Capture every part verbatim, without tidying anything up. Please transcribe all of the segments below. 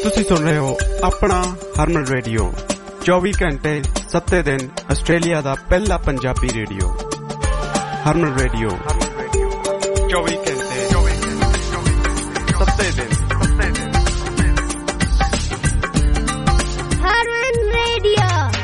ਤੁਸੀਂ ਸੁਣ ਰਹੇ ਹੋ ਆਪਣਾ ਹਰਮਨ ਰੇਡੀਓ ਚੌਵੀ ਘੰਟੇ ਸੱਤੇ ਦਿਨ ਆਸਟ੍ਰੇਲੀਆ ਦਾ ਪਹਿਲਾ ਪੰਜਾਬੀ ਰੇਡੀਓ ਹਰਮਨ ਰੇਡੀਓ ਚੌਵੀ ਘੰਟੇ ਸੱਤੇ ਦਿਨ ਹਰਮਨ ਰੇਡੀਓ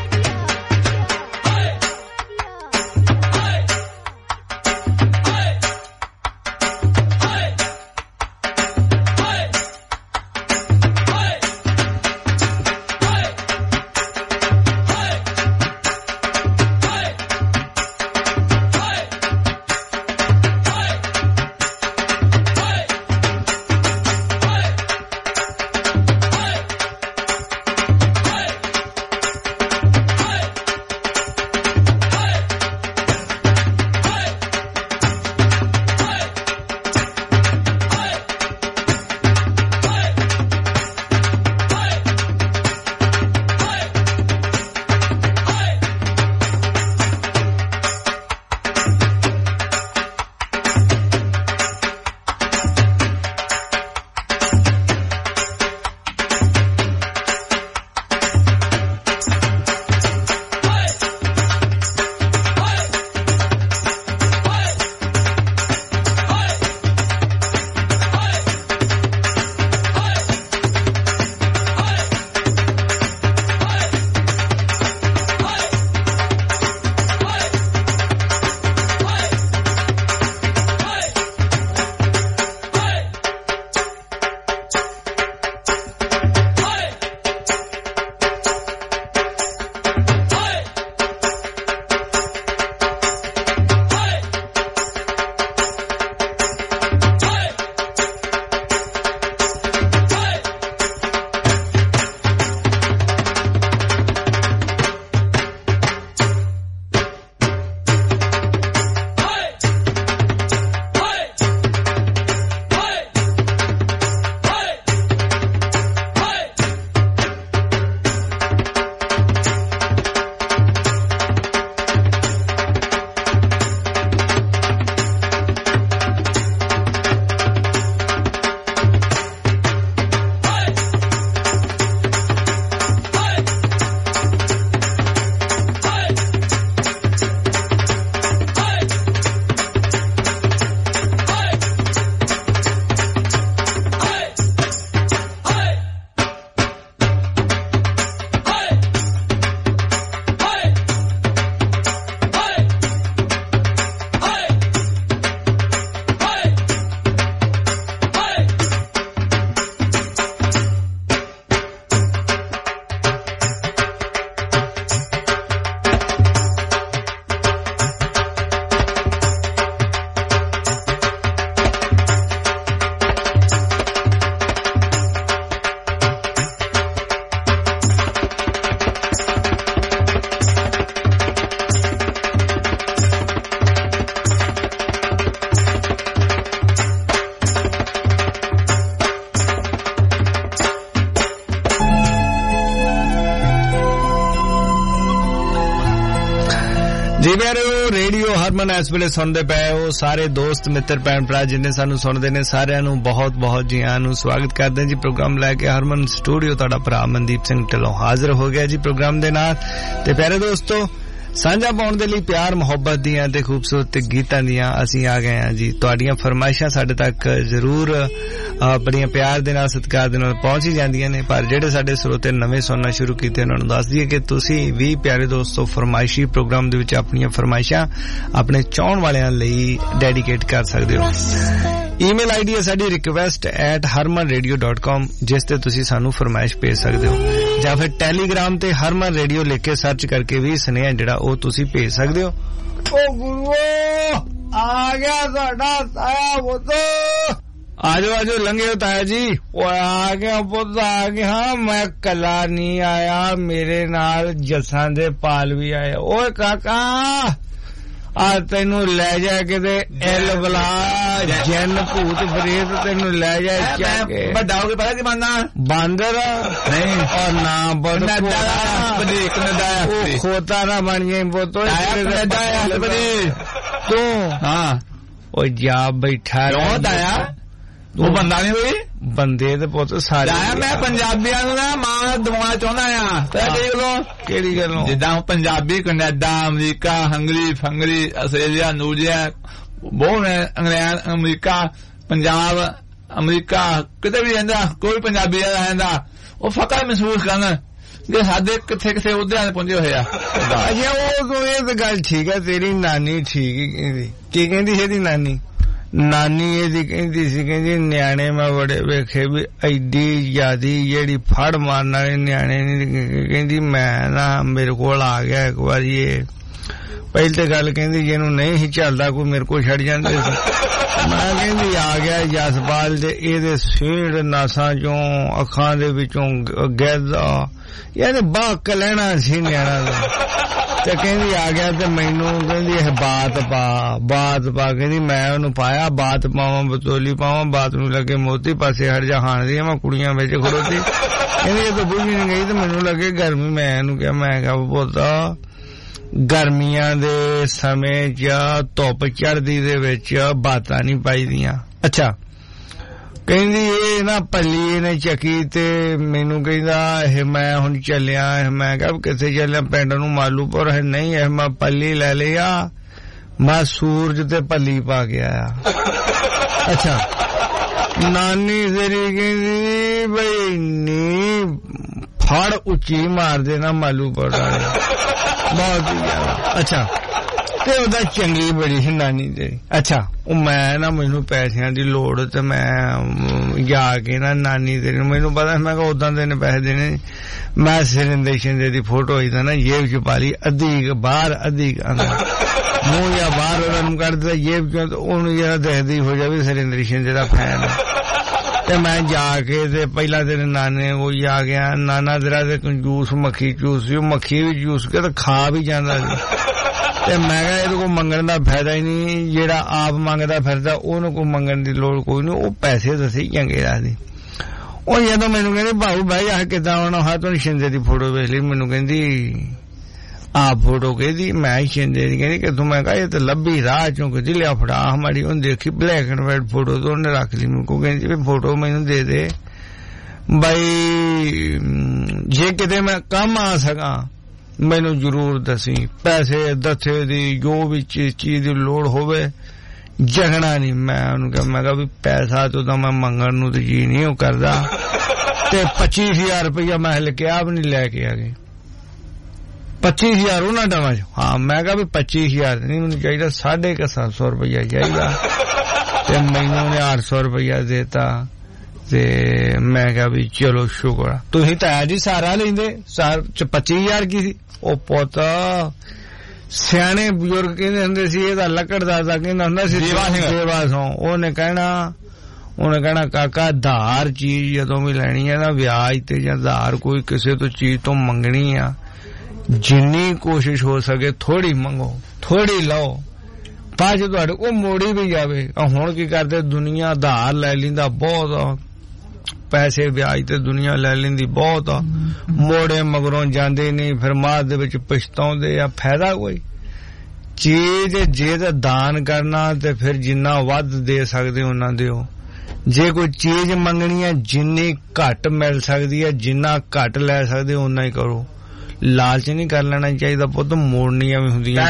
ਰੇਡੀਓ ਹਰਮਨ ਇਸ ਵੇਲੇ ਸੁਣਦੇ ਪਏ ਹੋ ਸਾਰੇ ਦੋਸਤ ਮਿੱਤਰ ਭੈਣ ਭਰਾ ਜਿੰਨੇ ਸਾਨੂੰ ਸੁਣਦੇ ਨੇ ਸਾਰਿਆਂ ਨੂੰ ਬਹੁਤ ਬਹੁਤ ਜੀ ਆਇਆਂ ਨੂੰ ਸਵਾਗਤ ਕਰਦੇ ਹਾਂ ਜੀ ਪ੍ਰੋਗਰਾਮ ਲੈ ਕੇ ਹਰਮਨ ਸਟੂਡੀਓ ਤੁਹਾਡਾ ਭਰਾ ਮਨਦੀਪ ਸਿੰਘ ਢਿੱਲੋਂ ਹਾਜ਼ਰ ਹੋ ਗਿਆ ਜੀ ਪ੍ਰੋਗਰਾਮ ਦੇ ਨਾਲ ਤੇ ਪਿਆਰੇ ਦੋਸਤੋ ਸਾਂਝਾ ਪਾਉਣ ਦੇ ਲਈ ਪਿਆਰ ਮੁਹੱਬਤ ਦੀਆਂ ਤੇ ਖੂਬਸੂਰਤ ਗੀਤਾਂ ਦੀਆਂ ਅਸੀਂ ਆ ਗਏ ਹਾਂ ਜੀ ਤੁਹਾਡੀਆਂ ਫਰਮਾਇਸ਼ਾਂ ਸਾਡੇ ਤੱਕ ਜ਼ਰੂਰ ਬੜੀਆਂ ਪਿਆਰ ਦੇ ਨਾਲ ਸਤਿਕਾਰ ਦੇ ਨਾਲ ਪਹੁੰਚ ਹੀ ਜਾਂਦੀਆਂ ਨੇ ਪਰ ਜਿਹੜੇ ਸਾਡੇ ਸਰੋਤੇ ਨਵੇਂ ਸੁਣਨਾ ਸ਼ੁਰੂ ਕੀਤੇ ਉਹਨਾਂ ਨੂੰ ਦੱਸ ਦਈਏ ਕਿ ਤੁਸੀਂ ਵੀ ਪਿਆਰੇ ਦੋਸਤੋ ਫਰਮਾਇਸ਼ੀ ਪ੍ਰੋਗਰਾਮ ਦੇ ਵਿੱਚ ਆਪਣੀਆਂ ਫਰਮਾਇਸ਼ਾਂ ਆਪਣੇ ਚਾਹਣ ਵਾਲਿਆਂ ਲਈ ਡੈਡੀਕੇਟ ਕਰ ਸਕਦੇ ਹੋ ਈਮੇਲ ਆਈਡੀ ਹੈ ਸਾਡੀ request at harman radio dot com ਜਿਸ ਤੇ ਤੁਸੀਂ ਸਾਨੂੰ ਫਰਮਾਇਸ਼ ਭੇਜ ਸਕਦੇ ਹੋ ਜਾਂ ਫਿਰ ਟੈਲੀਗ੍ਰਾਮ ਤੇ ਹਰਮਨ ਰੇਡੀਓ ਲਿਖ ਕੇ ਸਰਚ ਕਰਕੇ ਵੀ ਸੁਨੇਹਾ ਜਿਹੜਾ ਉਹ ਤੁਸੀਂ ਭੇਜ ਸਕਦੇ ਹੋ ਓ ਗੁਰੂ ਆ ਗਿਆ ਤੁਹਾਡਾ ਤਾਇਆ ਪੁੱਤ ਆਜੋ ਆਜੋ ਲੰਘੇ ਤਾਇਆ ਜੀ ਉਹ ਆ ਗਿਆ ਪੁੱਤ ਆ ਗਿਆ ਹਾਂ ਮੈਂ ਕੱਲਾ ਨਹੀਂ ਆਇਆ ਮੇਰੇ ਨਾਲ ਜੱਸਾਂ ਦੇ ਪਾਲ ਵੀ ਆਏ ਓਏ ਕਾਕਾ ਆ ਤੈਨੂੰ ਲੈ ਜਾ ਕਿਤੇ ਐਲ ਬਲਾ ਜਨ ਭੂਤ ਬਰੇਤ ਤੈਨੂੰ ਲੈ ਜਾ ਚੱਕੇ ਵੱਡਾ ਹੋ ਕੇ ਪਤਾ ਕੀ ਬਣਨਾ ਬਾਂਦਰ ਨਹੀਂ ਔਰ ਨਾ ਬੜਾ ਬੜੇਕ ਨਦਾ ਖੋਤਾ ਨਾ ਬਣ ਜਾਏ ਬੋਤੋ ਤੂੰ ਹਾਂ ਉਹ ਜਾ ਬੈਠਾ ਕਿਉਂ ਤਾਇਆ ਤੂੰ ਬੰਦਾ ਨਹੀਂ ਹੋਈ ਬੰਦੇ ਤੇ ਪੁੱਤ ਸਾਰੇ ਮੈਂ ਪੰਜਾਬੀਆਂ ਨੂੰ ਨਾ ਮਾਂ ਦਵਾਉਣਾ ਚਾਹੁੰਦਾ ਆ ਕਿਹੜੀ ਗੱਲੋਂ ਕਿਹੜੀ ਗੱਲੋਂ ਜਿੱਦਾਂ ਪੰਜਾਬੀ ਕੈਨੇਡਾ ਅਮਰੀਕਾ ਹੰਗਰੀ ਫੰਗਰੀ ਆਸਟ੍ਰੇਲੀਆ ਨਿਊਜ਼ੀਲੈਂਡ ਬਹੁਤ ਨੇ ਇੰਗਲੈਂਡ ਅਮਰੀਕਾ ਪੰਜਾਬ ਅਮਰੀਕਾ ਕਿਤੇ ਵੀ ਰਹਿੰਦਾ ਕੋਈ ਪੰਜਾਬੀ ਰਹਿੰਦਾ ਉਹ ਫਕਰ ਮਹਿਸੂਸ ਕਰਨ ਜੇ ਸਾਡੇ ਕਿੱਥੇ ਕਿੱਥੇ ਉਹਦੇ ਪਹੁੰਚੇ ਹੋਏ ਆ ਅੱਛਾ ਉਹ ਇਹ ਤਾਂ ਗੱਲ ਠੀਕ ਹੈ ਤੇਰੀ ਨਾਨੀ ਠੀਕ ਕਹਿੰਦੀ ਕੀ ਕਹਿੰਦੀ ਇਹਦੀ ਨਾਨੀ ਨਾਨੀ ਇਹਦੀ ਕਹਿੰਦੀ ਸੀ ਕਹਿੰਦੀ ਨਿਆਣੇ ਮੈਂ ਬੜੇ ਵੇਖੇ ਵੀ ਐਡੀ ਜ਼ਿਆਦੀ ਜਿਹੜੀ ਫੜ ਮਾਰਨ ਵਾਲੇ ਨਿਆਣੇ ਨਹੀਂ ਕਹਿੰਦੀ ਮੈਂ ਨਾ ਮੇਰੇ ਕੋਲ ਆ ਗਿਆ ਇੱਕ ਵਾਰੀ ਇਹ ਪਹਿਲੀ ਤੇ ਗੱਲ ਕਹਿੰਦੀ ਜਿਹਨੂੰ ਨਹੀਂ ਸੀ ਚੱਲਦਾ ਕੋਈ ਮੇਰੇ ਕੋਲ ਛੱਡ ਜਾਂਦੇ ਸੀ ਮੈਂ ਕਹਿੰਦੀ ਆ ਗਿਆ ਜਸਪਾਲ ਦੇ ਇਹਦੇ ਸੀੜ ਨਾਸਾਂ ਚੋਂ ਅੱਖਾਂ ਦੇ ਵਿੱਚੋਂ ਗੈਦਾ ਯਾਰ ਬਾਕ ਲੈਣਾ ਸੀ ਨਿਆਣਾ ਦਾ ਤੇ ਕਹਿੰਦੀ ਆ ਗਿਆ ਤੇ ਮੈਨੂੰ ਕਹਿੰਦੀ ਇਹ ਬਾਤ ਪਾ ਬਾਤ ਪਾ ਕਹਿੰਦੀ ਮੈਂ ਉਹਨੂੰ ਪਾਇਆ ਬਾਤ ਪਾਵਾਂ ਬਤੋਲੀ ਪਾਵਾਂ ਬਾਤ ਨੂੰ ਲੱਗੇ ਮੋਤੀ ਪਾਸੇ ਹਟ ਜਾ ਹਾਣ ਦੀ ਮੈਂ ਕੁੜੀਆਂ ਵਿੱਚ ਖੜੋਤੀ ਕਹਿੰਦੀ ਇਹ ਤਾਂ ਬੁੱਝ ਨਹੀਂ ਗਈ ਤੇ ਮੈਨੂੰ ਲੱਗੇ ਗਰਮੀ ਮੈਂ ਇਹਨੂੰ ਕਿਹਾ ਮੈਂ ਕਿਹਾ ਪੁੱਤ ਗਰਮੀਆਂ ਦੇ ਸਮੇਂ ਚ ਧੁੱਪ ਚੜ੍ਹਦੀ ਦੇ ਵਿੱਚ ਬਾਤਾਂ ਨਹੀਂ ਪਾਈਦੀਆਂ ਅੱਛਾ ਕਹਿੰਦੀ ਇਹ ਨਾ ਪੱਲੀ ਨੇ ਚੱਕੀ ਤੇ ਮੈਨੂੰ ਕਹਿੰਦਾ ਇਹ ਮੈਂ ਹੁਣ ਚੱਲਿਆ ਮੈਂ ਕਿਹਾ ਕਿੱਥੇ ਚੱਲਿਆ ਪਿੰਡ ਨੂੰ ਮਾਲੂਪੁਰ ਹੈ ਨਹੀਂ ਇਹ ਮੈਂ ਪੱਲੀ ਲੈ ਲਿਆ ਮੈਂ ਸੂਰਜ ਤੇ ਪੱਲੀ ਪਾ ਕੇ ਆਇਆ ਅੱਛਾ ਨਾਨੀ ਤੇਰੀ ਕਹਿੰਦੀ ਬਈ ਨੀ ਫੜ ਉੱਚੀ ਮਾਰ ਦੇਣਾ ਮਾਲੂਪੁਰ ਵਾਲੇ ਬਹੁਤ ਹੀ ਜ਼ਿਆਦਾ ਅੱਛਾ ਤੇ ਉਹਦਾ ਚੰਗੀ ਬੜੀ ਸੀ ਨਾਨੀ ਤੇਰੀ ਅੱਛਾ ਉਹ ਮੈਂ ਨਾ ਮੈਨੂੰ ਪੈਸਿਆਂ ਦੀ ਲੋੜ ਤੇ ਮੈਂ ਜਾ ਕੇ ਨਾ ਨਾਨੀ ਤੇਰੀ ਨੂੰ ਮੈਨੂੰ ਪਤਾ ਮੈਂ ਕਿਹਾ ਉਦਾਂ ਦੇ ਨੇ ਪੈਸੇ ਦੇਣੇ ਮੈਂ ਸਰਿੰਦਰ ਸ਼ਿੰਦੇ ਦੀ ਫੋਟੋ ਹੋਈ ਤਾਂ ਨਾ ਜੇਬ ਚ ਪਾ ਲਈ ਅੱਧੀ ਬਾਹਰ ਅੱਧੀ ਅੰਦਰ ਮੂੰਹ ਜਾਂ ਬਾਹਰ ਉਹਨਾਂ ਨੂੰ ਕੱਢ ਦਿੱਤਾ ਜੇਬ ਚੋਂ ਤੇ ਉਹਨੂੰ ਜਿਹੜਾ ਦੇਖਦੀ ਹੋ ਜਾਵੇ ਸਰਿੰਦਰ ਸ਼ਿੰਦੇ ਦਾ ਫੈਨ ਤੇ ਮੈਂ ਜਾ ਕੇ ਤੇ ਪਹਿਲਾਂ ਤੇਰੇ ਨਾਨੇ ਕੋਈ ਆ ਗਿਆ ਨਾਨਾ ਤੇਰਾ ਤੇ ਜੂਸ ਮੱਖੀ ਚੂਸ ਸੀ ਉਹ ਮੱਖੀ ਵੀ ਚੂਸ ਕੇ ਤੇ ਖਾ ਵੀ ਜਾਂਦਾ ਸੀ ਤੇ ਮੈਂ ਕਿਹਾ ਇਹਦੇ ਕੋਲ ਮੰਗਣ ਦਾ ਫਾਇਦਾ ਹੀ ਨਹੀਂ ਜਿਹੜਾ ਆਪ ਮੰਗਦਾ ਫਿਰਦਾ ਉਹਨੂੰ ਕੋਈ ਮੰਗਣ ਦੀ ਲੋੜ ਕੋਈ ਨਹੀਂ ਉਹ ਪੈਸੇ ਦੱਸੇ ਚੰਗੇ ਰੱਖਦੇ ਉਹ ਜਦੋਂ ਮੈਨੂੰ ਕਹਿੰਦੇ ਭਾਊ ਭਾਈ ਆਹ ਕਿੱਦਾਂ ਆਉਣਾ ਹਾਂ ਤੁਹਾਨੂੰ ਸ਼ਿੰਦੇ ਦੀ ਫੋਟੋ ਵੇਖ ਲਈ ਮੈਨੂੰ ਕਹਿੰਦੀ ਆਹ ਫੋਟੋ ਕਹਿੰਦੀ ਮੈਂ ਸ਼ਿੰਦੇ ਦੀ ਕਹਿੰਦੀ ਕਿ ਤੂੰ ਮੈਂ ਕਿਹਾ ਇਹ ਤਾਂ ਲੱਭੀ ਰਾਹ ਚੋਂ ਕਿ ਲਿਆ ਫੜਾ ਹਮਾਰੀ ਉਹਨੇ ਦੇਖੀ ਬਲੈਕ ਐਂਡ ਵਾਈਟ ਫੋਟੋ ਤੋਂ ਉਹਨੇ ਰੱਖ ਲਈ ਮੈਨੂੰ ਕਹਿੰਦੀ ਵੀ ਫੋਟੋ ਮੈਨੂੰ ਦੇ ਦੇ ਬਈ ਜੇ ਕਿਤੇ ਮੈਂ ਕੰਮ ਆ ਸਕਾਂ ਮੈਨੂੰ ਜ਼ਰੂਰ ਦਸੀ ਪੈਸੇ ਦੱਥੇ ਦੀ ਜੋ ਵੀ ਚੀਜ਼ ਦੀ ਲੋੜ ਹੋਵੇ ਜਗਣਾ ਨਹੀਂ ਮੈਂ ਉਹਨੂੰ ਕਿਹਾ ਮੈਂ ਕਿਹਾ ਵੀ ਪੈਸਾ ਤੋਂ ਤਾਂ ਮੈਂ ਮੰਗਣ ਨੂੰ ਤੇ ਜੀ ਨਹੀਂ ਉਹ ਕਰਦਾ ਤੇ ਪੱਚੀ ਹਜ਼ਾਰ ਰੁਪਇਆ ਮੈਂ ਹਲੇ ਕਿਹਾ ਵੀ ਨਹੀਂ ਲੈ ਕੇ ਆ ਗਏ ਪੱਚੀ ਹਜ਼ਾਰ ਉਹਨਾਂ ਟਾਵਾਂ ਚ ਹਾਂ ਮੈਂ ਕਿਹਾ ਵੀ ਪੱਚੀ ਹਜ਼ਾਰ ਨਹੀਂ ਮੈਨੂੰ ਚਾਹੀਦਾ ਸਾਢੇ ਕੁ ਸੱਤ ਸੌ ਰੁਪਇਆ ਚਾਹੀਦਾ ਤੇ ਮੈਨੂੰ ਉਹਨੇ ਅੱਠ ਸੌ ਰੁਪਇਆ ਦੇਤਾ ਤੇ ਮੈਂ ਕਿਹਾ ਵੀ ਚਲੋ ਸ਼ੁਕਰ ਤੁਸੀਂ ਤਾਂ ਜੀ ਸਾਰਾ ਲੈਂਦੇ ਸਾਰ ਚ ਪੱਚੀ ਹਜ਼ਾਰ ਕੀ ਸੀ ਉਹ ਪੁੱਤ ਸਿਆਣੇ ਬਜ਼ੁਰਗ ਕਹਿੰਦੇ ਹੁੰਦੇ ਸੀ ਇਹਦਾ ਲੱਕੜ ਦਾ ਕਹਿੰਦਾ ਹੁੰਦਾ ਸੀ ਸੇਵਾ ਸੋਂ ਉਹਨੇ ਕਹਿਣਾ ਉਹਨੇ ਕਹਿਣਾ ਕਾਕਾ ਧਾਰ ਚੀਜ਼ ਜਦੋਂ ਵੀ ਲੈਣੀ ਹੈ ਨਾ ਵਿਆਜ ਤੇ ਜਾਂ ਧਾਰ ਕੋਈ ਕਿਸੇ ਤੋਂ ਚੀਜ਼ ਤੋਂ ਮੰਗਣੀ ਆ ਜਿੰਨੀ ਕੋਸ਼ਿਸ਼ ਹੋ ਸਕੇ ਥੋੜੀ ਮੰਗੋ ਥੋੜੀ ਲਓ ਬਾਅਦ ਚ ਤੁਹਾਡੇ ਉਹ ਮੋੜੀ ਵੀ ਜਾਵੇ ਹੁਣ ਕੀ ਕਰਦੇ ਦੁਨੀਆ ਧਾਰ ਲੈ ਲੈਂਦਾ ਬਹੁਤ ਪੈਸੇ ਵਿਆਜ ਤੇ ਦੁਨੀਆ ਲੈ ਲੈਂਦੀ ਬਹੁਤ ਮੋੜੇ ਮਗਰੋਂ ਜਾਂਦੇ ਨਹੀਂ ਫਿਰ ਮਾਦ ਦੇ ਵਿੱਚ ਪਛਤਾਉਂਦੇ ਆ ਫਾਇਦਾ ਕੋਈ ਚੀਜ਼ ਜੇ ਤਾਂ ਦਾਨ ਕਰਨਾ ਤੇ ਫਿਰ ਜਿੰਨਾ ਵੱਧ ਦੇ ਸਕਦੇ ਉਹਨਾਂ ਦਿਓ ਜੇ ਕੋਈ ਚੀਜ਼ ਮੰਗਣੀ ਹੈ ਜਿੰਨੀ ਘੱਟ ਮਿਲ ਸਕਦੀ ਹੈ ਜਿੰਨਾ ਘੱਟ ਲੈ ਸਕਦੇ ਓਨਾ ਹੀ ਕਰੋ ਲਾਲਚ ਨਹੀਂ ਕਰ ਲੈਣਾ ਚਾਹੀਦਾ ਪੁੱਤ ਮੋੜਨੀਆਂ ਵੀ ਹੁੰਦੀਆਂ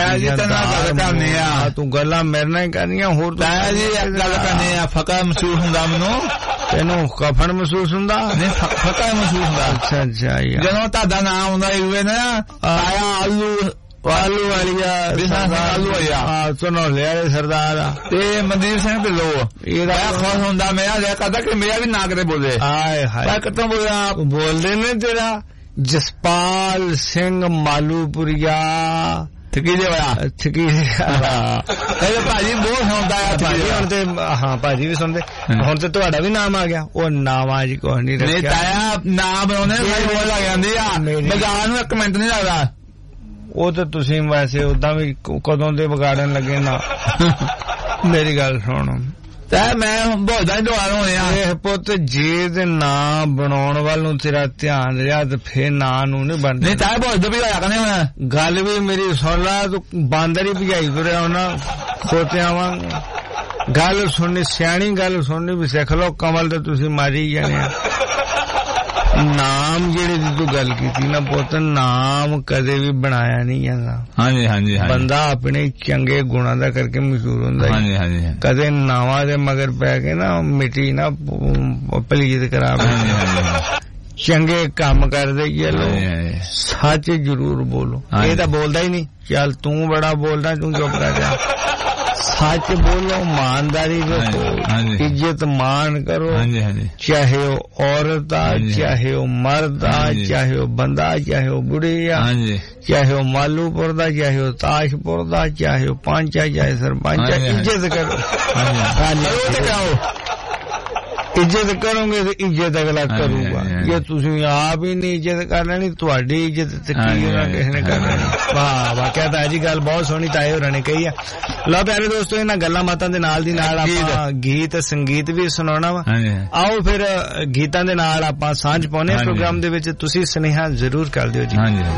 ਤੂੰ ਗੱਲਾਂ ਮੇਰੇ ਨਾਲ ਹੀ ਕਰਨੀਆਂ ਹੋਰ ਗੱਲ ਕਰਨੀ ਆ ਫਕਰ ਮਹਿਸੂਸ ਹੁੰਦਾ ਮੈਨੂੰ ਤੈਨੂੰ ਕਫਨ ਮਹਿਸੂਸ ਹੁੰਦਾ ਫਕਰ ਮਹਿਸੂਸ ਹੁੰਦਾ ਅੱਛਾ ਅੱਛਾ ਜਦੋਂ ਤੁਹਾਡਾ ਨਾਮ ਆਉਂਦਾ ਹੋਵੇ ਨਾ ਆਇਆ ਆਲੂ ਆਲੂ ਵਾਲੀਆ ਆਲੂ ਵਾਲੀਆ ਹਾਂ ਸੁਣੋ ਲਿਆ ਸਰਦਾਰ ਤੇ ਮਨਦੀਪ ਸਿੰਘ ਢਿੱਲੋਂ ਇਹਦਾ ਖੁਸ਼ ਹੁੰਦਾ ਮੇਰਾ ਲਿਆ ਕਰਦਾ ਕਿ ਮੇਰਾ ਵੀ ਨਾ ਕਰੇ ਬੋਲੇ ਹਾਏ ਹਾਏ ਕਿੱਥੋਂ ਬੋਲਿਆ ਬੋਲਦੇ ਨੇ ਤੇਰਾ ਜਸਪਾਲ ਸਿੰਘ ਮਾਲੂਪੁਰੀਆ ਠਕੀਜੇ ਵਾਲਾ ਠਕੀਜੇ ਇਹ ਭਾਜੀ ਬਹੁਤ ਸੁਣਦਾ ਆ ਭਾਜੀ ਹੁਣ ਤੇ ਹਾਂ ਭਾਜੀ ਵੀ ਸੁਣਦੇ ਹੁਣ ਤੇ ਤੁਹਾਡਾ ਵੀ ਨਾਮ ਆ ਗਿਆ ਉਹ ਨਾਮਾਂ ਜੀ ਕੁਛ ਨਹੀਂ ਰੱਖਿਆ ਤਾਇਆ ਨਾਮ ਉਹਨੇ ਸਾਰੀ ਬੋਲ ਲੱਗ ਜਾਂਦੀ ਆ ਬਗਾਨ ਨੂੰ ਇੱਕ ਮਿੰਟ ਨਹੀਂ ਲੱਗਦਾ ਉਹ ਤਾਂ ਤੁਸੀਂ ਵੈਸੇ ਉਦਾਂ ਵੀ ਕਦੋਂ ਦੇ ਵਿਗਾੜਨ ਲੱਗੇ ਨਾ ਮੇਰੀ ਗੱਲ ਸੁਣ ਤੇ ਮੈਂ ਬਹੁਤ ਦਾ ਦੁਆਰ ਹੋਣੇ ਆ ਇਹ ਪੁੱਤ ਜੇ ਦੇ ਨਾਂ ਬਣਾਉਣ ਵੱਲ ਨੂੰ ਤੇਰਾ ਧਿਆਨ ਰਿਹਾ ਤੇ ਫੇਰ ਨਾਂ ਨੂੰ ਨਹੀਂ ਬਣਦਾ ਨਹੀਂ ਤਾਂ ਬਹੁਤ ਵੀ ਹੋਇਆ ਕਹਿੰਦੇ ਹੁਣ ਗੱਲ ਵੀ ਮੇਰੀ ਸੁਣ ਲਾ ਤੂੰ ਬਾਂਦਰ ਹੀ ਭਜਾਈ ਤੁਰਿਆ ਉਹਨਾਂ ਖੋਤਿਆਂ ਵਾਂਗ ਗੱਲ ਸੁਣਨੀ ਸਿਆਣੀ ਗੱਲ ਸੁਣਨੀ ਵੀ ਸਿੱਖ ਲਓ ਕਮਲ ਤੇ ਤੁਸੀਂ ਮਾਰੀ ਜਾਣੇ ਆ ਨਾਮ ਜਿਹੜੇ ਦੀ ਤੂੰ ਗੱਲ ਕੀਤੀ ਨਾ ਪੁੱਤ ਨਾਮ ਕਦੇ ਵੀ ਬਣਾਇਆ ਨਹੀਂ ਜਾਂਦਾ ਹਾਂਜੀ ਹਾਂਜੀ ਬੰਦਾ ਆਪਣੇ ਚੰਗੇ ਗੁਣਾਂ ਦਾ ਕਰਕੇ ਮਸ਼ਹੂਰ ਹੁੰਦਾ ਹਾਂਜੀ ਹਾਂਜੀ ਕਦੇ ਨਾਵਾਂ ਦੇ ਮਗਰ ਪੈ ਕੇ ਨਾ ਮਿੱਟੀ ਨਾ ਪਲੀਤ ਕਰਾ ਚੰਗੇ ਕੰਮ ਕਰਦੇ ਚਲੋ ਸੱਚ ਜ਼ਰੂਰ ਬੋਲੋ ਇਹ ਤਾਂ ਬੋਲਦਾ ਹੀ ਨਹੀਂ ਚੱਲ ਤੂੰ ਬੜਾ ਬੋਲਦਾ ਤੂੰ ਚੁੱਪ ਕਰ ਜਾ सच बोलो ईमानदारी रखो इज्जत मान करो चाहे वो औरत आ चाहे वो मर्द आ चाहे वो बंदा चाहे वो बुढ़ी आ चाहे वो मालूपुर दा चाहे वो ताशपुर दा चाहे वो पंच आ चाहे सरपंच इज्जत करो इज्जत करोगे तो इज्जत अगला करूगा ये तुम आप ही नहीं इज्जत कर लेनी थोड़ी इज्जत किसी ने कर लेनी वाह वाह क्या था जी गल बहुत सोहनी ताए होरां ने कही है लो प्यारे दोस्तों इन्हां गल्लां बातां दे नाल दी नाल आपां गीत संगीत भी सुनाउणा वा आओ फिर गीतां दे नाल आपां सांझ पाउने प्रोग्राम दे विच तुसीं सुनेहा जरूर कर दिओ जी हां जी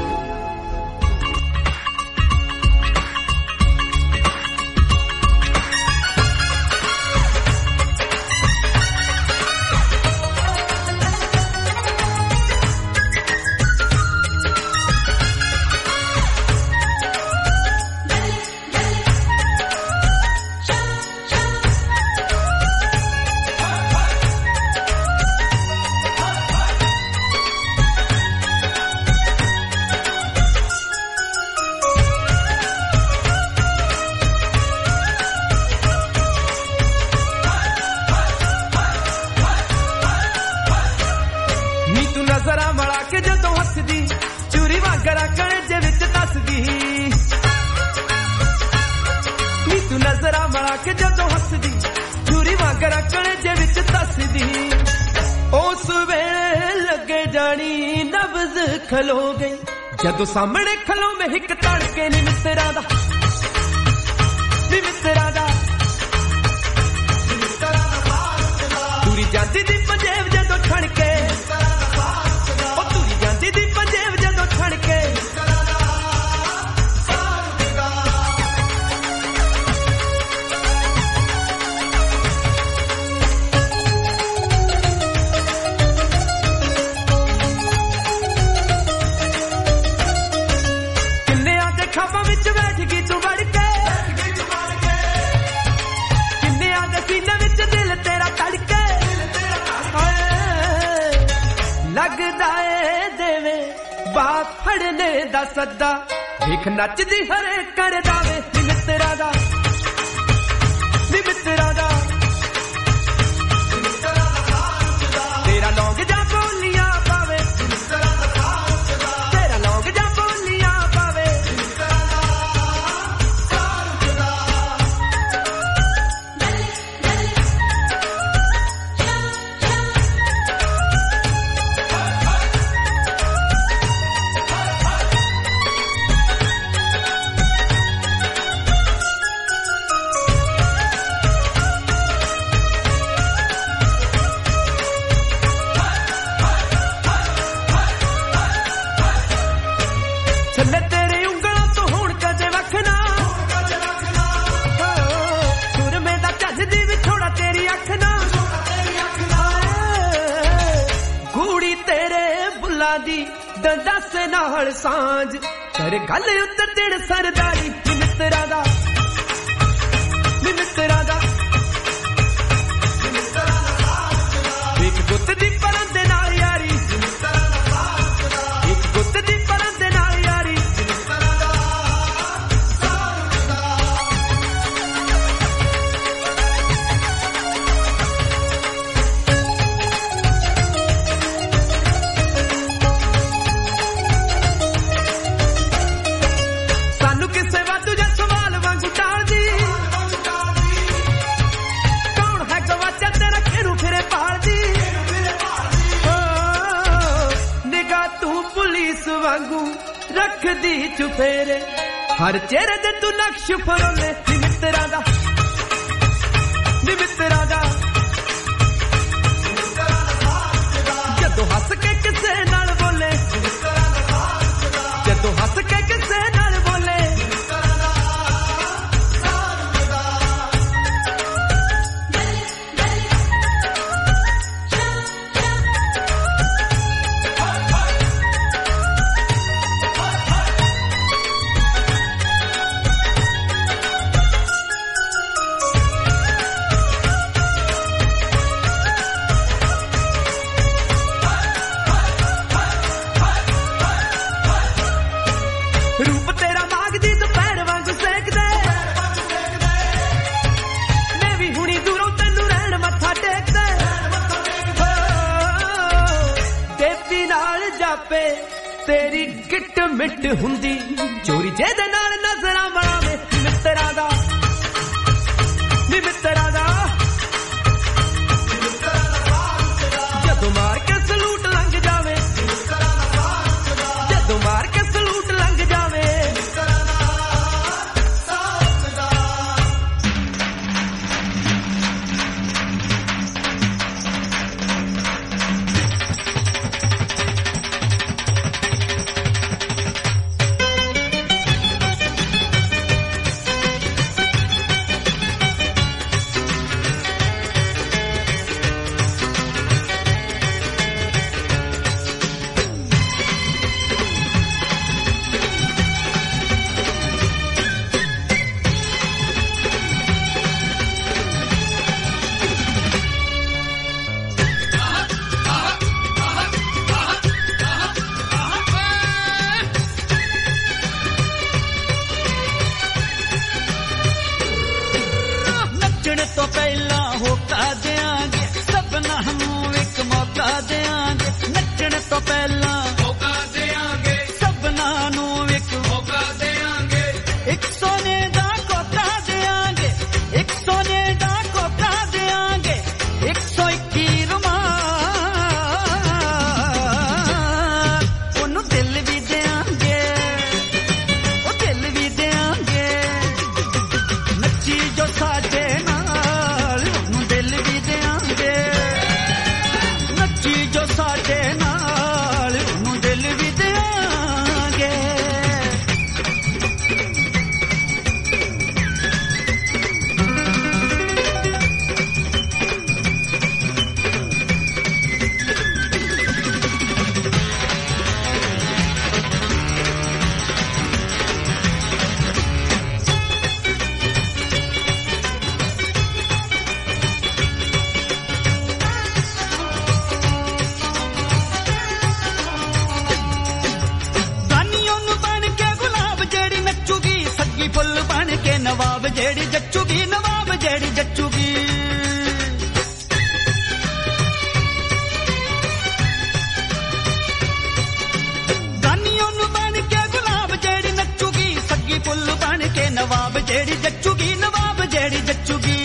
खलो गई जदों सामने खलो में हिक तड़के नी मित्रा दा नी मित्रा दा तुरी जाती दी पंजेब जदों ठणके ओ तुरी जाती दी पंजेब जदों ठणके फड़ने दा सदा देख नचदी हरे कर दावे मित्रा दा मित्रा दा तेरा लौंग जा बोलियां पावे तेरा लौंग जा बोलियां पावे दस नाल सांझ कर गल उत्ते तेरे सरदारी मित्रा दा मित्रा दा एक गुत्त दी परंदे नाल यारी एक गुत्त दी परंदे नाल यारी रख दी चुफेरे हर चेहरे दे तू नक्श फरोले मित्रा दा मित्रा दा जदों हस के किसे नाल बोले जदों हस के किसे नाल बोले ਆਪੇ ਤੇਰੀ ਗਿੱਟ ਮਿੱਟ ਹੁੰਦੀ ਚੋਰੀ ਜਿਹਦੇ ਨਾਲ ਨਜ਼ਰਾਂ ਮਾਰੇ ਮਿੱਤਰਾਂ ਦਾ ਨੀ ਮਿੱਤਰਾਂ ਦਾ ਜਦੋਂ ਮਾਰ ਕੇ ਸਲੂਟ ਲੰਘ ਜਾਵੇ ਜਦੋਂ ਮਾਰ ਕੇ ਸਲੂਟ ਲੰਘ ਜਾਵੇ ਨਵਾਬ ਜਿਹੜੀ ਜੱਚੂਗੀ ਨਵਾਬ ਜਿਹੜੀ ਜੱਚੂਗੀ ਗਾਨੀ ਉਹਨੂੰ ਬਣ ਕੇ ਗੁਲਾਬ ਜਿਹੜੀ ਨੱਚੂਗੀ ਸੱਗੀ ਫੁੱਲ ਬਣ ਕੇ ਨਵਾਬ ਜਿਹੜੀ ਜੱਚੂਗੀ ਨਵਾਬ ਜਿਹੜੀ ਜੱਚੂਗੀ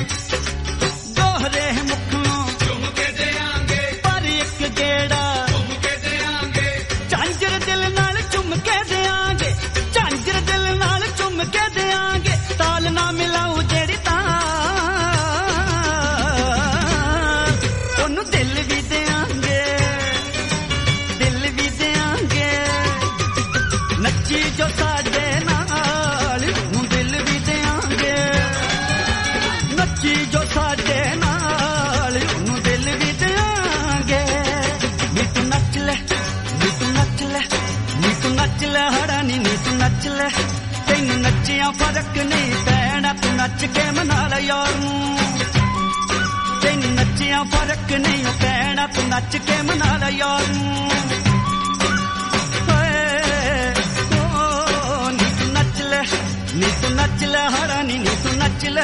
ਦੋਹਰੇ ਮੁਖ ਨੂੰ ਚੁੰਮ ਕੇ ਦੇਾਂਗੇ ਪਰ ਇੱਕ ਗੇੜਾ ਚੁੰਮ ਕੇ ਦੇਾਂਗੇ ਝਾਂਜਰ ਦਿਲ ਨਾਲ ਚੁੰਮ ਕੇ ਦੇਾਂਗੇ ਝਾਂਜਰ ਦਿਲ ਨਾਲ ਚੁੰਮ ਕੇ ਦੇਾਂਗੇ ਤਾਲ ਨਾ ਮਿਲਾਉ ਜਿਹੜੀ ਤਾਂ ਉਹਨੂੰ ਦਿਲ ਵੀ ਦੇਾਂਗੇ ਦਿਲ ਵੀ ਦੇਾਂਗੇ ਨੱਚੀ ਜੋ ਸਾਡੇ ਨਾਲ ਉਹਨੂੰ ਦਿਲ ਵੀ ਦੇਾਂਗੇ ਨੱਚੀ ਜੋ ਸਾਡੇ ਨਾਲ ਉਹਨੂੰ ਦਿਲ ਵੀ ਦੇਾਂਗੇ ਨੀ ਤੂੰ ਨੱਚ ਲੈ ਨੀ ਤੂੰ ਨੱਚ ਲੈ ਨੀ ਤੂੰ ਨੱਚ ਲੈ ਹਰਾਨੀ ਨੀ ਤੂੰ ਨੱਚ ਲੈ ਤੈਨੂੰ ਨੱਚਿਆ ਫਰਕ ਨਹੀਂ ਪੈਣਾ ਤੂੰ ਨੱਚ ਕੇ ਮਨਾ ਲੈ ਯਾਰ ਨੂੰ ਤੈਨੂੰ ਨੱਚਿਆ ਫਰਕ ਨਹੀਂ ਪੈਣਾ ਤੂੰ ਨੱਚ ਕੇ ਮਨਾ ਲੈ ਯਾਰ ਨੂੰ ਓਏ ਓ ਨੀ ਤੂੰ ਨੱਚ ਲੈ ਨੀ ਤੂੰ ਨੱਚ ਲੈ ਹਰਾਨੀ ਨੀ ਤੂੰ ਨੱਚ ਲੈ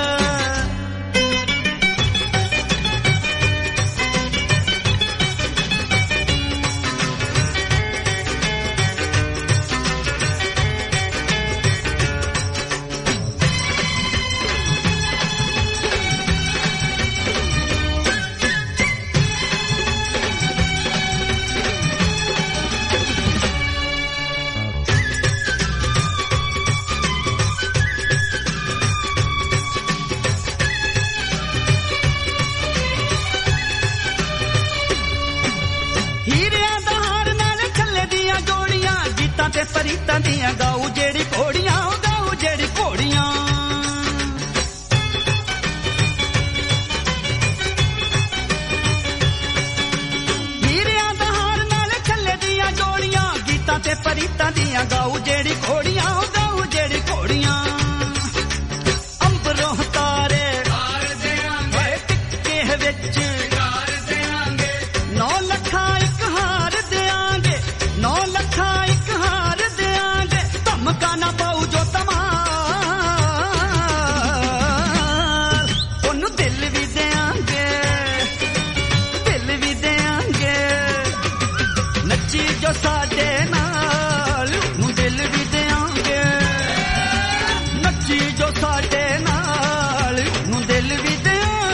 ਤੇ ਫਰੀਦਾਂ ਦੀਆਂ ਗਾਉ ਜਿਹੜੀ ਘੋੜੀਆਂ ਗਾਉ ਜਿਹੜੀ ਘੋੜੀਆਂ ਹੀਰਿਆਂ ਦਾ ਹਾਰ ਨਾਲ ਛੱਲੇ ਦੀਆਂ ਜੋੜੀਆਂ ਗੀਤਾਂ ਤੇ ਫਰੀਦਾਂ ਦੀਆਂ ਗਾਉ ਜਿਹੜੀ ਘੋੜੀਆਂ ਗਾਉ ਜਿਹੜੀ ਘੋੜੀਆਂ ਅੰਬਰੋਂ ਤਾਰੇ ਤਾਰ ਦੇਾਂਗੇ ਟਿੱਕੇ ਵਿੱਚ ਤਾਰ ਦੇਾਂਗੇ ਨੌ ਲੱਖਾਂ ਇੱਕ ਹਾਰ ਦੇਾਂਗੇ ਨੌ ਲੱਖਾਂ ਮਕਾਨਾ ਪਾਉ ਜੋ ਤਮਾਲ ਉਹਨੂੰ ਦਿਲ ਵੀ ਦਿਆਂਗੇ ਦਿਲ ਵੀ ਦਿਆਂਗੇ ਨੱਚੀ ਜੋ ਸਾਡੇ ਨਾਲ ਨੂੰ ਦਿਲ ਵੀ ਦਿਆਂਗੇ ਨੱਚੀ ਜੋ ਸਾਡੇ ਨਾਲ ਨੂੰ ਦਿਲ ਵੀ ਦਿਆਂਗੇ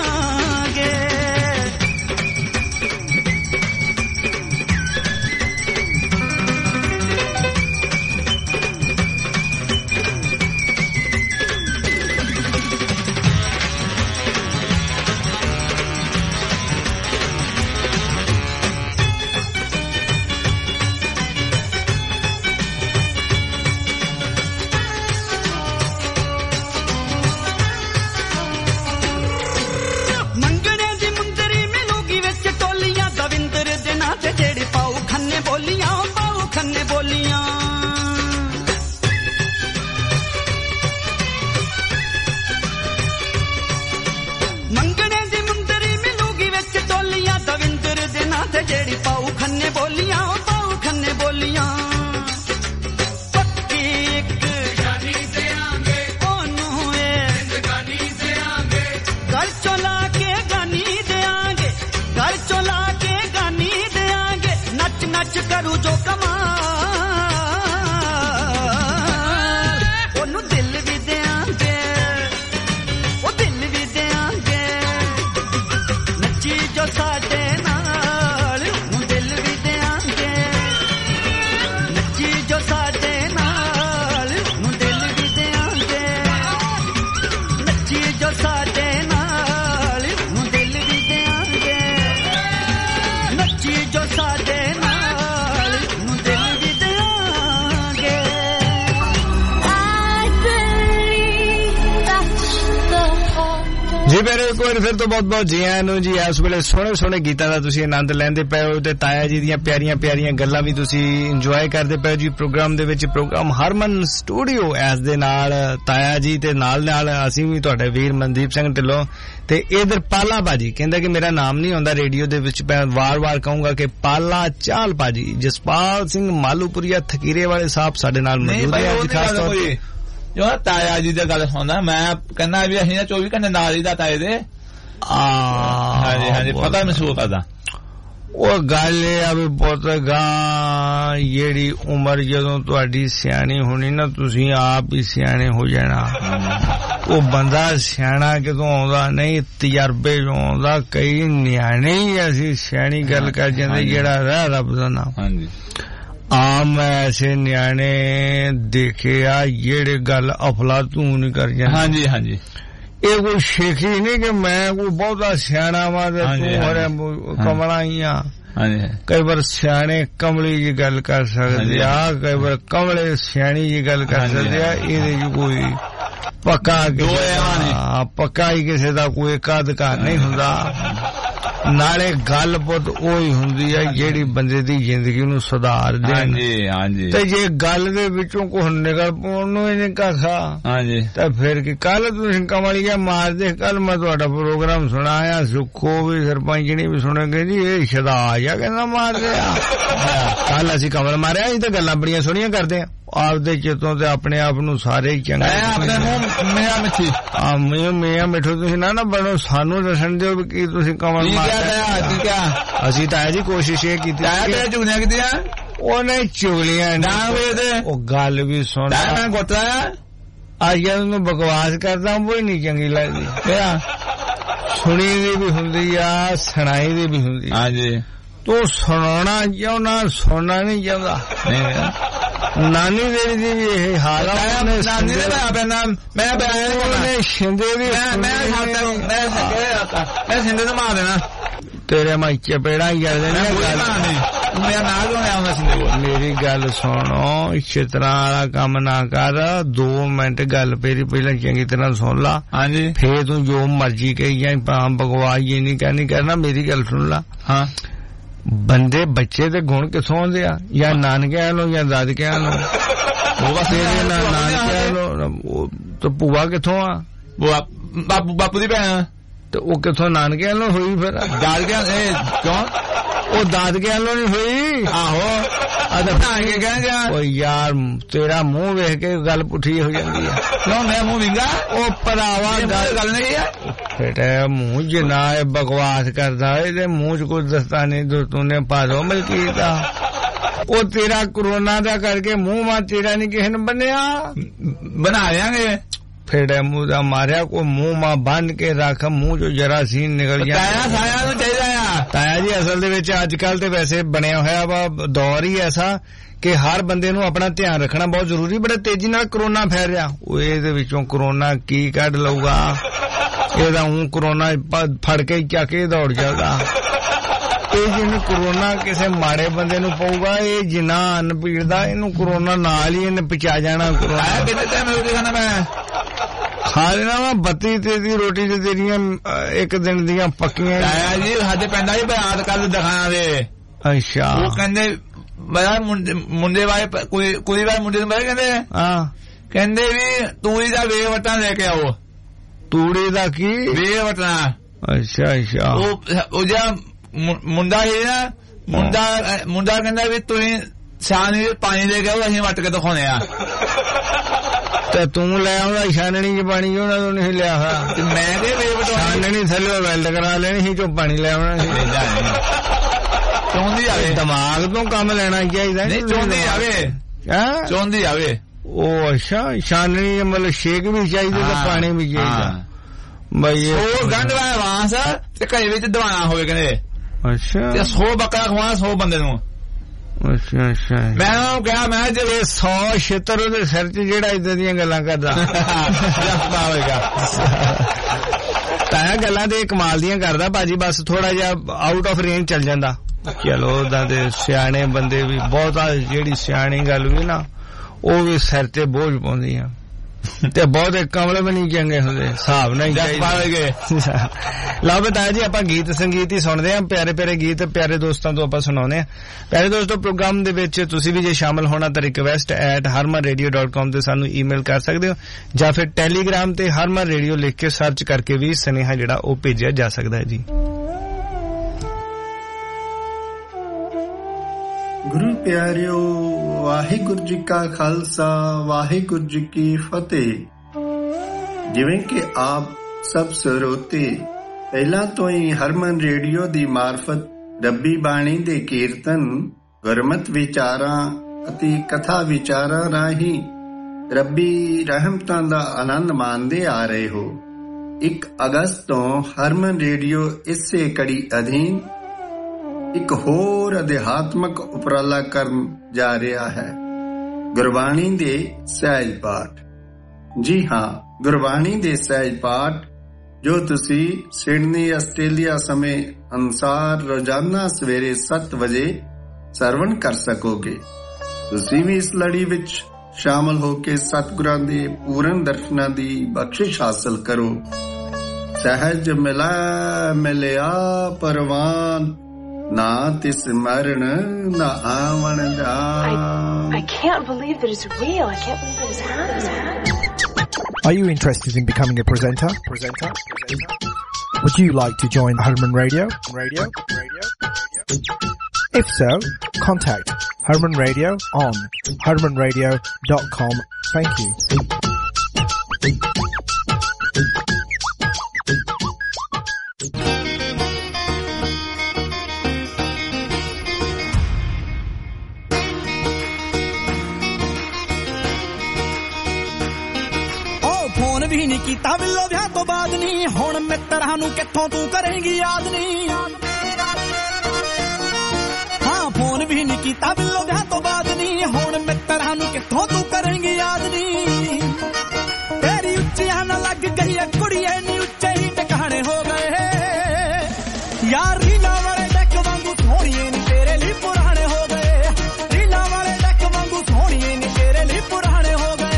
करूं जो कमाल ओनू दिल भी देंगे ओ दिल भी देंगे नच्ची जो साडे नाल ओनू दिल भी देंगे नच्ची जो साडे नाल ओनू दिल भी देंगे नच्ची जो साडे नाल ओनू दिल भी देंगे नच्ची जो साडे ਜੀ ਮੇਰੇ ਇੱਕ ਵਾਰ ਫਿਰ ਤੋਂ ਬਹੁਤ ਬਹੁਤ ਜੀ ਆਇਆਂ ਨੂੰ ਜੀ। ਇਸ ਵੇਲੇ ਸੋਹਣੇ ਸੋਹਣੇ ਗੀਤਾਂ ਦਾ ਤੁਸੀਂ ਆਨੰਦ ਲੈਂਦੇ ਪਏ ਹੋ ਤੇ ਤਾਇਆ ਜੀ ਦੀਆਂ ਪਿਆਰੀਆਂ ਪਿਆਰੀਆਂ ਗੱਲਾਂ ਵੀ ਤੁਸੀਂ ਇੰਜੋਏ ਕਰਦੇ ਪਏ ਹੋ ਜੀ ਪ੍ਰੋਗਰਾਮ ਦੇ ਵਿੱਚ। ਪ੍ਰੋਗਰਾਮ ਹਰਮਨ ਸਟੂਡੀਓ ਐਸ ਦੇ ਨਾਲ ਤਾਇਆ ਜੀ ਤੇ ਨਾਲ ਨਾਲ ਅਸੀਂ ਵੀ ਤੁਹਾਡੇ ਵੀਰ ਮਨਦੀਪ ਸਿੰਘ ਢਿੱਲੋਂ ਤੇ ਇਧਰ ਪਾਲਾ ਬਾਜੀ ਕਹਿੰਦਾ ਕਿ ਮੇਰਾ ਨਾਮ ਨਹੀਂ ਆਉਂਦਾ ਰੇਡੀਓ ਦੇ ਵਿੱਚ। ਮੈਂ ਵਾਰ-ਵਾਰ ਕਹੂੰਗਾ ਕਿ ਪਾਲਾ ਚਾਲ ਬਾਜੀ ਜਸਪਾਲ ਸਿੰਘ ਮਾਲੂਪੁਰੀਆ ਥਕੀਰੇ ਵਾਲੇ ਸਾਹਿਬ ਸਾਡੇ ਨਾਲ ਮੌਜੂਦ ਹੈ ਅੱਜ ਖਾਸ ਤੌਰ ਤੇ। ਜੋ ਤਾਇਆ ਜੀ ਦੀ ਗੱਲ ਸੁਣਦਾ ਮੈਂ ਕਹਿੰਦਾ ਵੀ ਅਸੀਂ ਚੌਵੀ ਘੰਟੇ ਨਾਲ ਹੀ ਦਾ ਤਾਏ ਦੇ। ਹਾਂਜੀ ਹਾਂਜੀ ਪਤਾ ਮਹਿਸੂਸ ਕਰਦਾ। ਉਹ ਗੱਲ ਇਹ ਆ ਵੀ ਪੁੱਤ ਗਾਂ ਜਿਹੜੀ ਉਮਰ ਜਦੋਂ ਤੁਹਾਡੀ ਸਿਆਣੀ ਹੋਣੀ ਨਾ ਤੁਸੀਂ ਆਪ ਹੀ ਸਿਆਣੇ ਹੋ ਜਾਣਾ। ਉਹ ਬੰਦਾ ਸਿਆਣਾ ਕਿਦੋਂ ਆਉਂਦਾ ਨਹੀਂ ਤਜਰਬੇ ਚੋਂ ਆਉਂਦਾ। ਕਈ ਨਿਆਣੇ ਹੀ ਅਸੀਂ ਸਿਆਣੀ ਗੱਲ ਕਰ ਜਾਂਦੇ ਜਿਹੜਾ ਰਹਿ ਰੱਬ ਦਾ ਨਾਮ। ਹਾਂਜੀ ਆਮ ਐਸੇ ਨਿਆਣੇ ਦੇਖੇ ਆ ਜਿਹੜੇ ਗੱਲ ਅਫਲਾਤੂਨ ਕਰ ਜਾਂਦੇ। ਹਾਂਜੀ ਹਾਂਜੀ ਇਹ ਕੋਈ ਸ਼ੇਖੀ ਨਹੀਂ ਕਿ ਮੈਂ ਕੋਈ ਬਹੁਤਾ ਸਿਆਣਾ ਵਾ ਤੇ ਤੂੰ ਹਰੇ ਕਮਲਾ ਹੀ ਆ। ਕਈ ਵਾਰ ਸਿਆਣੇ ਕਮਲੀ ਜੀ ਗੱਲ ਕਰ ਸਕਦੇ ਆ ਕਈ ਵਾਰ ਕਮਲੇ ਸਿਆਣੀ ਜੀ ਗੱਲ ਕਰ ਸਕਦੇ ਆ। ਇਹਦੇ ਚ ਕੋਈ ਪੱਕਾ ਪੱਕਾ ਹੀ ਕਿਸੇ ਦਾ ਕੋਈ ਏਕਾਧਿਕਾਰ ਨਹੀਂ ਹੁੰਦਾ। ਨਾਲੇ ਗੱਲ ਪੁੱਤ ਉਹੀ ਹੁੰਦੀ ਹੈ ਜਿਹੜੀ ਬੰਦੇ ਦੀ ਜ਼ਿੰਦਗੀ ਨੂੰ ਸੁਧਾਰ ਦੇਣ ਤੇ ਜੇ ਗੱਲ ਦੇ ਵਿੱਚੋਂ ਕੁਝ ਨਿਕਲ ਪਾਉਣ ਨੂੰ ਹੀ ਨਹੀਂ ਕਖਾ ਤਾਂ ਫਿਰ ਕੀ। ਕੱਲ ਤੁਸੀਂ ਕਮਲੀਆ ਮਾਰਦੇ ਕੱਲ ਮੈਂ ਤੁਹਾਡਾ ਪ੍ਰੋਗਰਾਮ ਸੁਣਾਇਆ ਸੁੱਖੋ ਵੀ ਸਰਪੰਚਣੀ ਵੀ ਸੁਣੇਗੇ ਜੀ ਇਹ ਸ਼ਦਾਜ ਆ ਕਹਿੰਦਾ ਮਾਰਦੇ ਆ। ਕੱਲ ਅਸੀਂ ਕਮਲ ਮਾਰਿਆ ਅਸੀਂ ਤਾਂ ਗੱਲਾਂ ਬੜੀਆਂ ਸੋਹਣੀਆਂ ਕਰਦੇ ਆ ਆਪਦੇ ਚੇਤੋਂ ਤੇ ਆਪਣੇ ਆਪ ਨੂੰ ਸਾਰੇ ਹੀ ਚੰਗਾ ਆਪਣੇ ਮੀਆਂ ਮਿੱਠੀ ਆ ਮੀਆਂ ਮੀਆਂ ਮਿੱਠੂ ਤੁਸੀਂ ਨਾ ਨਾ ਬਣੋ ਸਾਨੂੰ ਦੱਸਣ ਦਿਓ ਵੀ ਕੀ ਤੁਸੀਂ ਕਮਲ ਮਾਰਿਆ। ਅਸੀਂ ਤਾਂ ਜੀ ਕੋਸ਼ਿਸ਼ ਇਹ ਕੀਤੀ ਚੁਗਲੀਆਂ ਕੀਤੀਆਂ ਉਹਨੇ ਚੁਗਲੀਆਂ ਨਾ ਉਹ ਗੱਲ ਵੀ ਸੁਣ ਗੋਤਰਾ ਅੱਜ ਨੂੰ ਬਕਵਾਸ ਕਰਦਾ ਉਹ ਨਹੀਂ ਚੰਗੀ ਲੱਗਦੀ। ਸੁਣੀ ਦੀ ਵੀ ਹੁੰਦੀ ਆ ਸੁਣਾਈ ਦੀ ਵੀ ਹੁੰਦੀ। ਹਾਂਜੀ ਤੂੰ ਸੁਣਾਉਣਾ ਚਾਹੁੰਦਾ ਸੁਣਨਾ ਨਹੀਂ ਚਾਹੁੰਦਾ। ਨਾਨੀ ਦੇਰੀ ਦੀ ਵੀ ਇਹ ਹਾਲ ਆ। ਨਾਨੀ ਨੇ ਮੈਂ ਨਾਮ ਮੈਂ ਮੈਂ ਸ਼ਿੰਦੇ ਦੀ ਮੈਂ ਮੈਂ ਸ਼ਿੰਦੇ ਨੂੰ ਮਾਰ ਦੇਣਾ ਤੇਰੇ ਮੈਂ ਚਪੇੜਾ ਹੀ ਕਰ ਦੇਣਾ। ਮੇਰਾ ਨਾਲ ਹੋਣਾ ਆਉਂਦਾ ਸ਼ਿੰਦੇ। ਮੇਰੀ ਗੱਲ ਸੁਣੋ ਇਸੇ ਤਰ੍ਹਾਂ ਵਾਲਾ ਕੰਮ ਨਾ ਕਰ। ਦੋ ਮਿੰਟ ਗੱਲ ਫੇਰੀ ਪਹਿਲਾਂ ਚੰਗੀ ਤਰ੍ਹਾਂ ਸੁਣ ਲਾ। ਹਾਂਜੀ ਫੇਰ ਤੂੰ ਜੋ ਮਰਜ਼ੀ ਕਹੀ ਜਾਈ ਬਕਵਾਸ ਜੀ ਨਹੀਂ ਕਹਿਣੀ ਕਰਨਾ। ਮੇਰੀ ਗੱਲ ਸੁਣ ਲਾ। ਹਾਂ ਬੰਦੇ ਬੱਚੇ ਦੇ ਗੁਣ ਕਿੱਥੋਂ ਆਉਂਦੇ ਆ ਜਾਂ ਨਾਨਕਿਆਂ ਨੂੰ ਜਾਂ ਦਾਦਕਿਆਂ ਨੂੰ। ਤੇਰੇ ਨਾਨਕਿਆਂ ਨੂੰ ਤੇ ਭੂਆ ਕਿੱਥੋਂ ਆ ਬਾਪੂ ਬਾਪੂ ਦੀ ਭੈਣ ਤੇ ਉਹ ਕਿੱਥੋਂ ਨਾਨਕਿਆਂ ਨੂੰ ਹੋਈ ਫਿਰ ਦਾਦਕਿਆਂ ਕਿਉਂ ਉਹ ਦਾਦਕਿਆਂ ਨੂੰ ਨਹੀਂ ਹੋਈ। ਆਹੋ ਉਹ ਯਾਰ ਤੇਰਾ ਮੂੰਹ ਵੇਖ ਕੇ ਗੱਲ ਪੁੱਠੀ ਹੋ ਜਾਂਦੀ ਆ। ਕਿਉਂ ਮੈਂ ਮੂੰਹ ਵਿੰਗਾ ਉਹ ਭਰਾਵਾ ਗੱਲ ਨਹੀਂ ਆ ਫੇਟਾ ਮੂੰਹ ਜਿੰਨਾ ਬਕਵਾਸ ਕਰਦਾ ਇਹਦੇ ਮੂੰਹ ਚ ਕੁਝ ਦੱਸਦਾ ਨਹੀਂ। ਤੂੰ ਨੇ ਪਾ ਦੋ ਮਲਕੀਤ ਦਾ ਉਹ ਤੇਰਾ ਕਰੋਨਾ ਦਾ ਕਰਕੇ ਮੂੰਹ ਮਾ ਤੇਰਾ ਨਹੀਂ ਕਿਸੇ ਨੇ ਬੰਨਿਆ ਬਣਾ ਲਿਆਂਗੇ ਫੇੜੇ ਮੂੰਹ ਦਾ ਮਾਰਿਆ ਕੋਈ ਮੂੰਹ ਮਾ ਬੰਨ ਕੇ ਰੱਖ ਮੂੰਹ ਚੋਂ ਜਰਾਸੀਨ ਨਿਕਲ ਗਿਆ ਤਾਇਆ ਸਾਇਆ ਨੂੰ ਚਾਹੀਦਾ ਆ ਤਾਇਆ ਜੀ ਅਸਲ ਦੇ ਵਿੱਚ ਅੱਜ ਕੱਲ ਤੇ ਵੈਸੇ ਬਣਿਆ ਹੋਇਆ ਵਾ ਦੌਰ ਹੀ ਐਸਾ ਕਿ ਹਰ ਬੰਦੇ ਨੂੰ ਆਪਣਾ ਧਿਆਨ ਰੱਖਣਾ ਬਹੁਤ ਜ਼ਰੂਰੀ ਬੜਾ ਤੇਜ਼ੀ ਨਾਲ ਕਰੋਨਾ ਫੈਲ ਰਿਹਾ ਉਹ ਇਹਦੇ ਵਿੱਚੋਂ ਕਰੋਨਾ ਕੀ ਕੱਢ ਲਊਗਾ ਇਹਦਾ ਊਂ ਕਰੋਨਾ ਫੜ ਕੇ ਚੱਕ ਕੇ ਦੌੜ ਜਾਊਗਾ ਇਹ ਜਿਹਨੂੰ ਕਰੋਨਾ ਕਿਸੇ ਮਾੜੇ ਬੰਦੇ ਨੂੰ ਪਊਗਾ ਇਹ ਜਿੰਨਾ ਅੰਨ ਪੀੜਦਾ ਇਹਨੂੰ ਕਰੋਨਾ ਨਾਲ ਹੀ ਇਹਨੇ ਪਚਾ ਜਾਣਾ ਕਰੋਨਾ ਕਿੰਨੇ ਟਾਈਮ ਰੋਟੀ ਖਾਣਾ ਮੈਂ ਖਾ ਲੈਣਾ ਵਾ ਬੱਤੀ ਤੇਰੀ ਰੋਟੀ ਤੇ ਤੇਰੀਆਂ ਇੱਕ ਦਿਨ ਦੀਆਂ ਪੱਕੀਆਂ ਤਾਇਆ ਜੀ ਸਾਡੇ ਪਿੰਡ ਆਈ ਬਿਆਨ ਕੱਲ ਦਿਖਾਣਾ ਦੇ ਅੱਛਾ ਉਹ ਕਹਿੰਦੇ ਬੜਾ ਮੁੰਡੇ ਮੁੰਡੇ ਵਾਲੇ ਕੋਈ ਕੋਈ ਵਾਲੇ ਮੁੰਡੇ ਨੂੰ ਕਹਿੰਦੇ ਹਾਂ ਕਹਿੰਦੇ ਵੀ ਤੂੜੀ ਦਾ ਵੇ ਵਟਾਂ ਲੈ ਕੇ ਆਓ ਤੂੜੀ ਦਾ ਕੀ ਵੇ ਵਟਾਂ ਅੱਛਾ ਅੱਛਾ ਉਹ ਉਹ ਜਿਹੜਾ ਮੁੰਡਾ ਹੀ ਨਾ ਮੁੰਡਾ ਮੁੰਡਾ ਕਹਿੰਦਾ ਵੀ ਤੁਸੀਂ ਛਾਨਣੀ ਪਾਣੀ ਲੈ ਕੇ ਆਓ ਅਸੀਂ ਵੱਟ ਕੇ ਦਿਖਾਉਣੇ ਆ ਤੇ ਤੂੰ ਲੈ ਆਉਂਦਾ ਛਾਨਣੀ ਚ ਪਾਣੀ ਉਹਨਾਂ ਤੋਂ ਨਹੀਂ ਲਿਆ ਹੋਇਆ ਮੈਂ ਤੇ ਵੇ ਵਟਾਂ ਛਾਨਣੀ ਥੱਲੇ ਵੈਲਡ ਕਰਾ ਲੈਣੀ ਸੀ ਚੋਂ ਪਾਣੀ ਲੈ ਆਉਣਾ ਸੀ ਚੋਂਦੀ ਆਵੇ ਦਿਮਾਗ ਤੋਂ ਕੰਮ ਲੈਣਾ ਚਾਹੀਦਾ ਨਹੀਂ ਚੋਂਦੀ ਆਵੇ ਹਾਂ ਚੋਂਦੀ ਆਵੇ ਉਹ ਅੱਛਾ ਛਾਨਣੀ ਮਤਲਬ ਸ਼ੇਕ ਵੀ ਚਾਹੀਦਾ ਤੇ ਪਾਣੀ ਵੀ ਚਾਹੀਦਾ ਬਈ ਉਹ ਗੰਢ ਵਾਲਾ ਵਾਂਸ ਤੇ ਘਰੇ ਵਿੱਚ ਦਵਾਣਾ ਹੋਵੇ ਕਹਿੰਦੇ ਅੱਛਾ ਤੇ ਸੌ ਬੱਕਰਾ ਖਵਾਣਾ ਸੌ ਬੰਦੇ ਨੂੰ ਅੱਛਾ ਅੱਛਾ ਮੈਂ ਉਹ ਕਿਹਾ ਮੈਂ ਜੇ ਸੌ ਛਿੱਤਰ ਉਹਦੇ ਸਿਰ 'ਚ ਜਿਹੜਾ ਇਦਾਂ ਦੀਆਂ ਗੱਲਾਂ ਕਰਦਾ ਤਾਂ ਗੱਲਾਂ ਤੇ ਕਮਾਲ ਦੀਆਂ ਕਰਦਾ ਭਾਜੀ ਬਸ ਥੋੜਾ ਜਿਹਾ ਆਊਟ ਆਫ ਰੇਂਜ ਚੱਲ ਜਾਂਦਾ ਚਲੋ ਉਹਦਾ ਤੇ ਸਿਆਣੇ ਬੰਦੇ ਵੀ ਬਹੁਤਾ ਜਿਹੜੀ ਸਿਆਣੀ ਗੱਲ ਵੀ ਨਾ ਉਹ ਵੀ ਸਿਰ ਤੇ ਬੋਝ ਪਾਉਂਦੀ ਆ ਤੇ ਬਹੁਤੇ ਕਮਲੇ ਵੀ ਨਹੀਂ ਚੰਗੇ ਹੁੰਦੇ ਹਿਸਾਬ ਨਾਲ ਹੀ ਚਾਹੀਦੇ ਲਓ ਬਤਾ ਜੀ ਆਪਾਂ ਗੀਤ ਸੰਗੀਤ ਹੀ ਸੁਣਦੇ ਆਂ ਪਿਆਰੇ ਪਿਆਰੇ ਗੀਤ ਪਿਆਰੇ ਦੋਸਤਾਂ ਤੋਂ ਆਪਾਂ ਸੁਣਾਉਂਦੇ ਆਂ ਪਿਆਰੇ ਦੋਸਤੋ ਪ੍ਰੋਗਰਾਮ ਦੇ ਵਿੱਚ ਤੁਸੀਂ ਵੀ ਜੇ ਸ਼ਾਮਲ ਹੋਣਾ ਤਾਂ request at harman radio dot com ਤੇ ਸਾਨੂੰ ਈਮੇਲ ਕਰ ਸਕਦੇ ਹੋ ਜਾਂ ਫਿਰ ਟੈਲੀਗ੍ਰਾਮ ਤੇ harman radio ਲਿਖ ਕੇ ਸਰਚ ਕਰਕੇ ਵੀ ਸੁਨੇਹਾ ਜਿਹੜਾ ਉਹ ਭੇਜਿਆ ਜਾ ਸਕਦਾ ਹੈ ਜੀ ਗੁਰੂ ਪਿਆਰਿਓ ਵਾਹਿਗੁਰੂ ਜੀ ਕਾ ਖਾਲਸਾ ਵਾਹਿਗੁਰੂ ਜੀ ਕੀ ਫਤਿਹ ਜਿਵੇਂ ਕਿ ਆਪ ਸਭ ਸਰੋਤੇ ਪਹਿਲਾਂ ਤੋਂ ਹੀ ਹਰਮਨ ਰੇਡੀਓ ਦੀ ਮਾਰਫਤ ਰੱਬੀ ਬਾਣੀ ਦੇ ਕੀਰਤਨ ਗੁਰਮਤਿ ਵਿਚਾਰਾਂ ਅਤੇ ਕਥਾ ਵਿਚਾਰਾਂ ਰਾਹੀਂ ਰੱਬੀ ਰਹਿਮਤਾਂ ਦਾ ਆਨੰਦ ਮਾਣਦੇ ਆ ਰਹੇ ਹੋ ਇੱਕ ਅਗਸਤ ਤੋਂ ਹਰਮਨ ਰੇਡੀਓ ਇਸੇ ਕੜੀ ਅਧੀਨ ਇੱਕ ਹੋਰ ਅਧਿਆਤਮਕ ਉਪਰਾਲਾ ਕਰਨ ਜਾ ਰਿਹਾ ਹੈ ਗੁਰਬਾਣੀ ਦੇ ਸਹਿਜ ਪਾਠ ਜੀ ਹਾਂ ਗੁਰਬਾਣੀ ਦੇ ਸਹਿਜ ਪਾਠ ਜੋ ਤੁਸੀਂ ਸਿਡਨੀ ਆਸਟ੍ਰੇਲੀਆ ਸਮੇਂ ਅਨੁਸਾਰ ਰੋਜ਼ਾਨਾ ਸਵੇਰੇ ਸੱਤ ਵਜੇ ਸਰਵਣ ਕਰ ਸਕੋਗੇ ਤੁਸੀਂ ਵੀ ਇਸ ਲੜੀ ਵਿੱਚ ਸ਼ਾਮਲ ਹੋ ਕੇ ਸਤਿਗੁਰਾਂ ਦੇ ਪੂਰਨ ਦਰਸ਼ਨਾਂ ਦੀ ਬਖਸ਼ਿਸ਼ ਹਾਸਲ ਕਰੋ ਸਹਿਜ ਮਿਲਾ ਮਿਲਿਆ ਪਰਵਾਨ ਨਾ ਤਿਸ ਮਰਨ ਨਾ ਆਵਣ ਜਾ I can't believe that it's real. I can't believe that it's happening. Are you interested in becoming a presenter? Presenter? Presenter? Would you like to join Harman Radio? Radio? Radio? If so, contact Harman Radio on harman radio dot com. Thank you. ਵੀ ਨਹੀਂ ਕੀਤਾ ਬਿੱਲੋ ਵਿਆਹ ਤੋਂ ਬਾਅਦ ਨਹੀਂ ਹੁਣ ਮਿੱਤਰਾਂ ਨੂੰ ਕਿੱਥੋਂ ਤੂੰ ਕਰੇਂਗੀ ਯਾਦ ਨਹੀਂ ਹਾਂ ਫੋਨ ਵੀ ਨਹੀਂ ਕੀਤਾ ਬਿੱਲੋ ਵਿਆਹ ਤੋਂ ਬਾਅਦ ਨਹੀਂ ਹੁਣ ਮਿੱਤਰਾਂ ਨੂੰ ਕਿੱਥੋਂ ਤੂੰ ਕਰੇਂਗੀ ਯਾਦ ਨਹੀਂ ਤੇਰੀ ਉੱਚੀਆਂ ਨਾ ਲੱਗ ਗਈ ਐ ਕੁੜੀਏ ਨੀ ਉੱਚੇ ਹੀ ਟਿਕਾਣੇ ਹੋ ਗਏ ਯਾਰ ਰੀਲਾ ਵਾਲੇ ਡੱਕ ਵਾਂਗੂ ਸੋਹਣੀਏ ਨੀ ਤੇਰੇ ਲਈ ਪੁਰਾਣੇ ਹੋ ਗਏ ਰੀਲਾ ਵਾਲੇ ਡੱਕ ਵਾਂਗੂ ਸੋਹਣੀਏ ਨੀ ਤੇਰੇ ਲਈ ਪੁਰਾਣੇ ਹੋ ਗਏ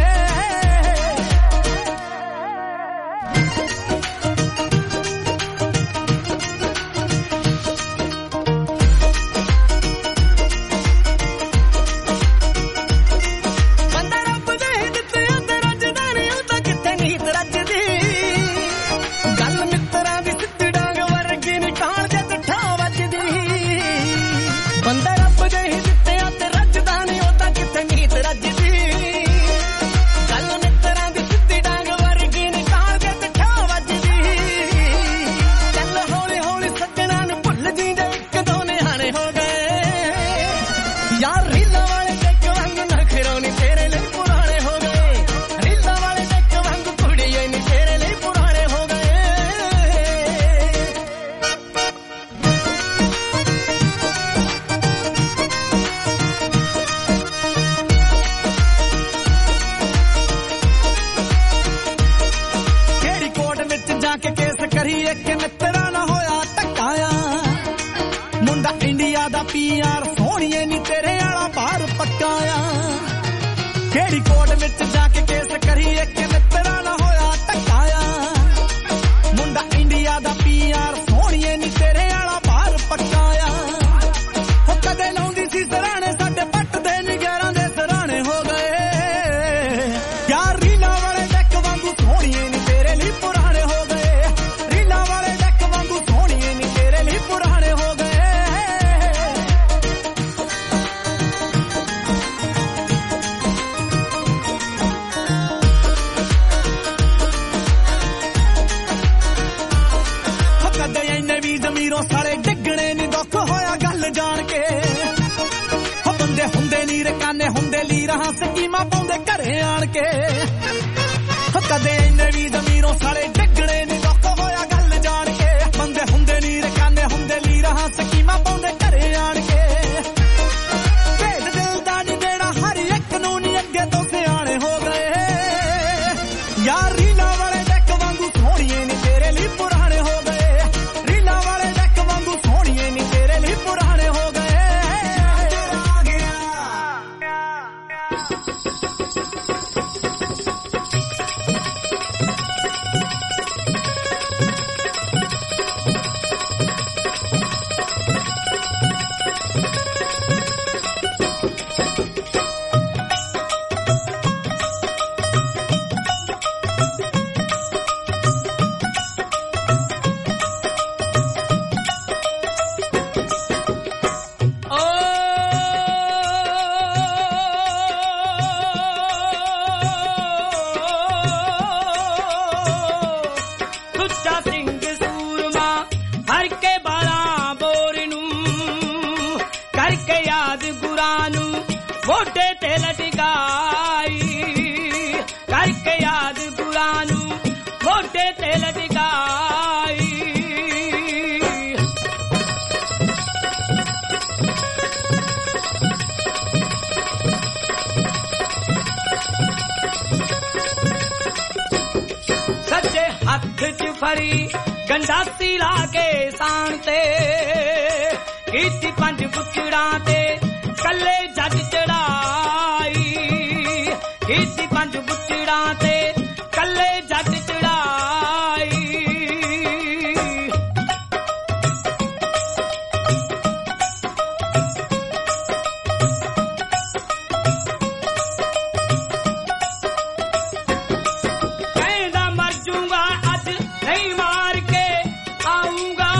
ਸੋਹਣੀਏ ਨੀ ਤੇਰੇ ਵਾਲਾ ਬਾਹਰ ਪੱਕਾ ਆ ਕਿਹੜੀ ਕੋਰਟ ਵਿੱਚ ਜਾ ਕੇ ਕੇਸ ਕਰੀਏ ਕਿ ਮਿੱਤਰਾਂ ਨਾ ਹੋਇਆ ਧੱਕਾ ਆ ਮੁੰਡਾ ਇੰਡੀਆ ਦਾ ਪੀਆਰ ਸੋਹਣੀਏ ਨੀ ਤੇਰੇ ਵਾਲਾ ਬਾਹਰ ਪੱਕਾ ਆ ਹੋ ਕਦੇ ਲਾਉਂਦੀ ਸੀ ਸਰਾਣੇ ਸਾਡੇ ਪੱਟ ਦੇ ਨਿਗਰਾਂ ਦੇ ਸਰਾਣੇ ਹੋ ਗਏ ਯਾਰ ਰੀਲਾ ਵਾਲੇ ਡੱਕ ਵਾਂਗੂ ਸੋਹਣੀਏ ਨੀ ਤੇਰੇ ਲਈ ਪੁਰਾਣੇ ਹੋ ਗਏ ਰੀਲਾ ਵਾਲੇ ਡੱਕ ਵਾਂਗੂ ਸੋਹਣੀਏ ਨੀ ਤੇਰੇ ਲਈ ਪੁਰਾਣੇ ਹੋ ਗਏ ਜ਼ਮੀਰੋਂ ਸਾਲੇ ਡਿੱਗਣੇ ਨੀ ਦੁੱਖ ਹੋਇਆ ਗੱਲ ਜਾਣ ਕੇ ਹੋ ਬੰਦੇ ਹੁੰਦੇ ਨੀ ਰਕਾਨੇ ਹੁੰਦੇ ਲੀਰਾਂ ਸਕੀਮਾਂ ਪਾਉਂਦੇ ਘਰੇ ਆਣ ਕੇ ਹੋ ਕਦੇ ਇੰਨੇ ਵੀ ਜ਼ਮੀਰੋਂ ਸਾਲੇ ਡਿੱਗਣੇ ਨੀ ਦੁੱਖ ਹੋਇਆ ਗੱਲ ਜਾਣ ਕੇ ਬੰਦੇ ਹੁੰਦੇ ਨੀ ਰਕਾਨੇ ਹੁੰਦੇ ਲੀਰਾਂ ਸਕੀਮਾਂ ਪਾਉਂਦੇ ਘਰੇ ਆਣ ਕੇ ਭੇਦ ਦਿਲ ਦਾ ਨੀ ਦੇਣਾ ਹਰ ਇੱਕ ਨੂੰ ਨੀ ਅੱਗੇ ਤੋਂ ਸਿਆਣੇ ਹੋ ਗਏ ਯਾਰ ਰੀਲਾ ਵਾਲੇ ਡੱਕ ਵਾਂਗੂ ਸੋਹਣੀਏ ਨੀ ਤੇਰੇ ਲਈ ਪੁਰਾਣੇ ਹੋ ਗਏ ਪੁਰਾਣੇ ਹੋ ਗਏ ਫੜੀ ਗੰਡਾਸੀ ਲਾ ਕੇ ਸਾਣ ਤੇ ਕੀਤੀ ਪੰਜ ਬੁੱਚੜਾਂ ਤੇ ਕੱਲੇ ਜੱਜ ਚੜਾਈ ਕੀਤੀ ਪੰਜ ਬੁੱਚੜਾਂ ਤੇ ਕੱਲੇ ਜੱਜ ਚੜਾਈ ਕਹਿੰਦਾ ਮਰ ਜੂਗਾ ਨਹੀਂ ਮਾਰ ਕੇ ਆਉਂਗਾ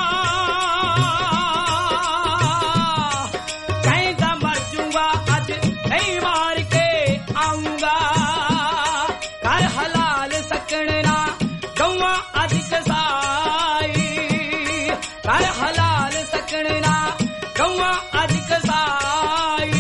ਕਹਿੰਦਾ ਮਰ ਜੂਗਾ ਅੱਜ ਨਹੀਂ ਮਾਰ ਕੇ ਆਉਂਗਾ ਕਰ ਹਲਾਲ ਸਕਣ ਨਾ ਗਊਆਂ ਅੱਜ ਕਸਾਈ ਕਰ ਹਲਾਲ ਸਕਣ ਨਾ ਗਊਆਂ ਅੱਜ ਕਸਾਈ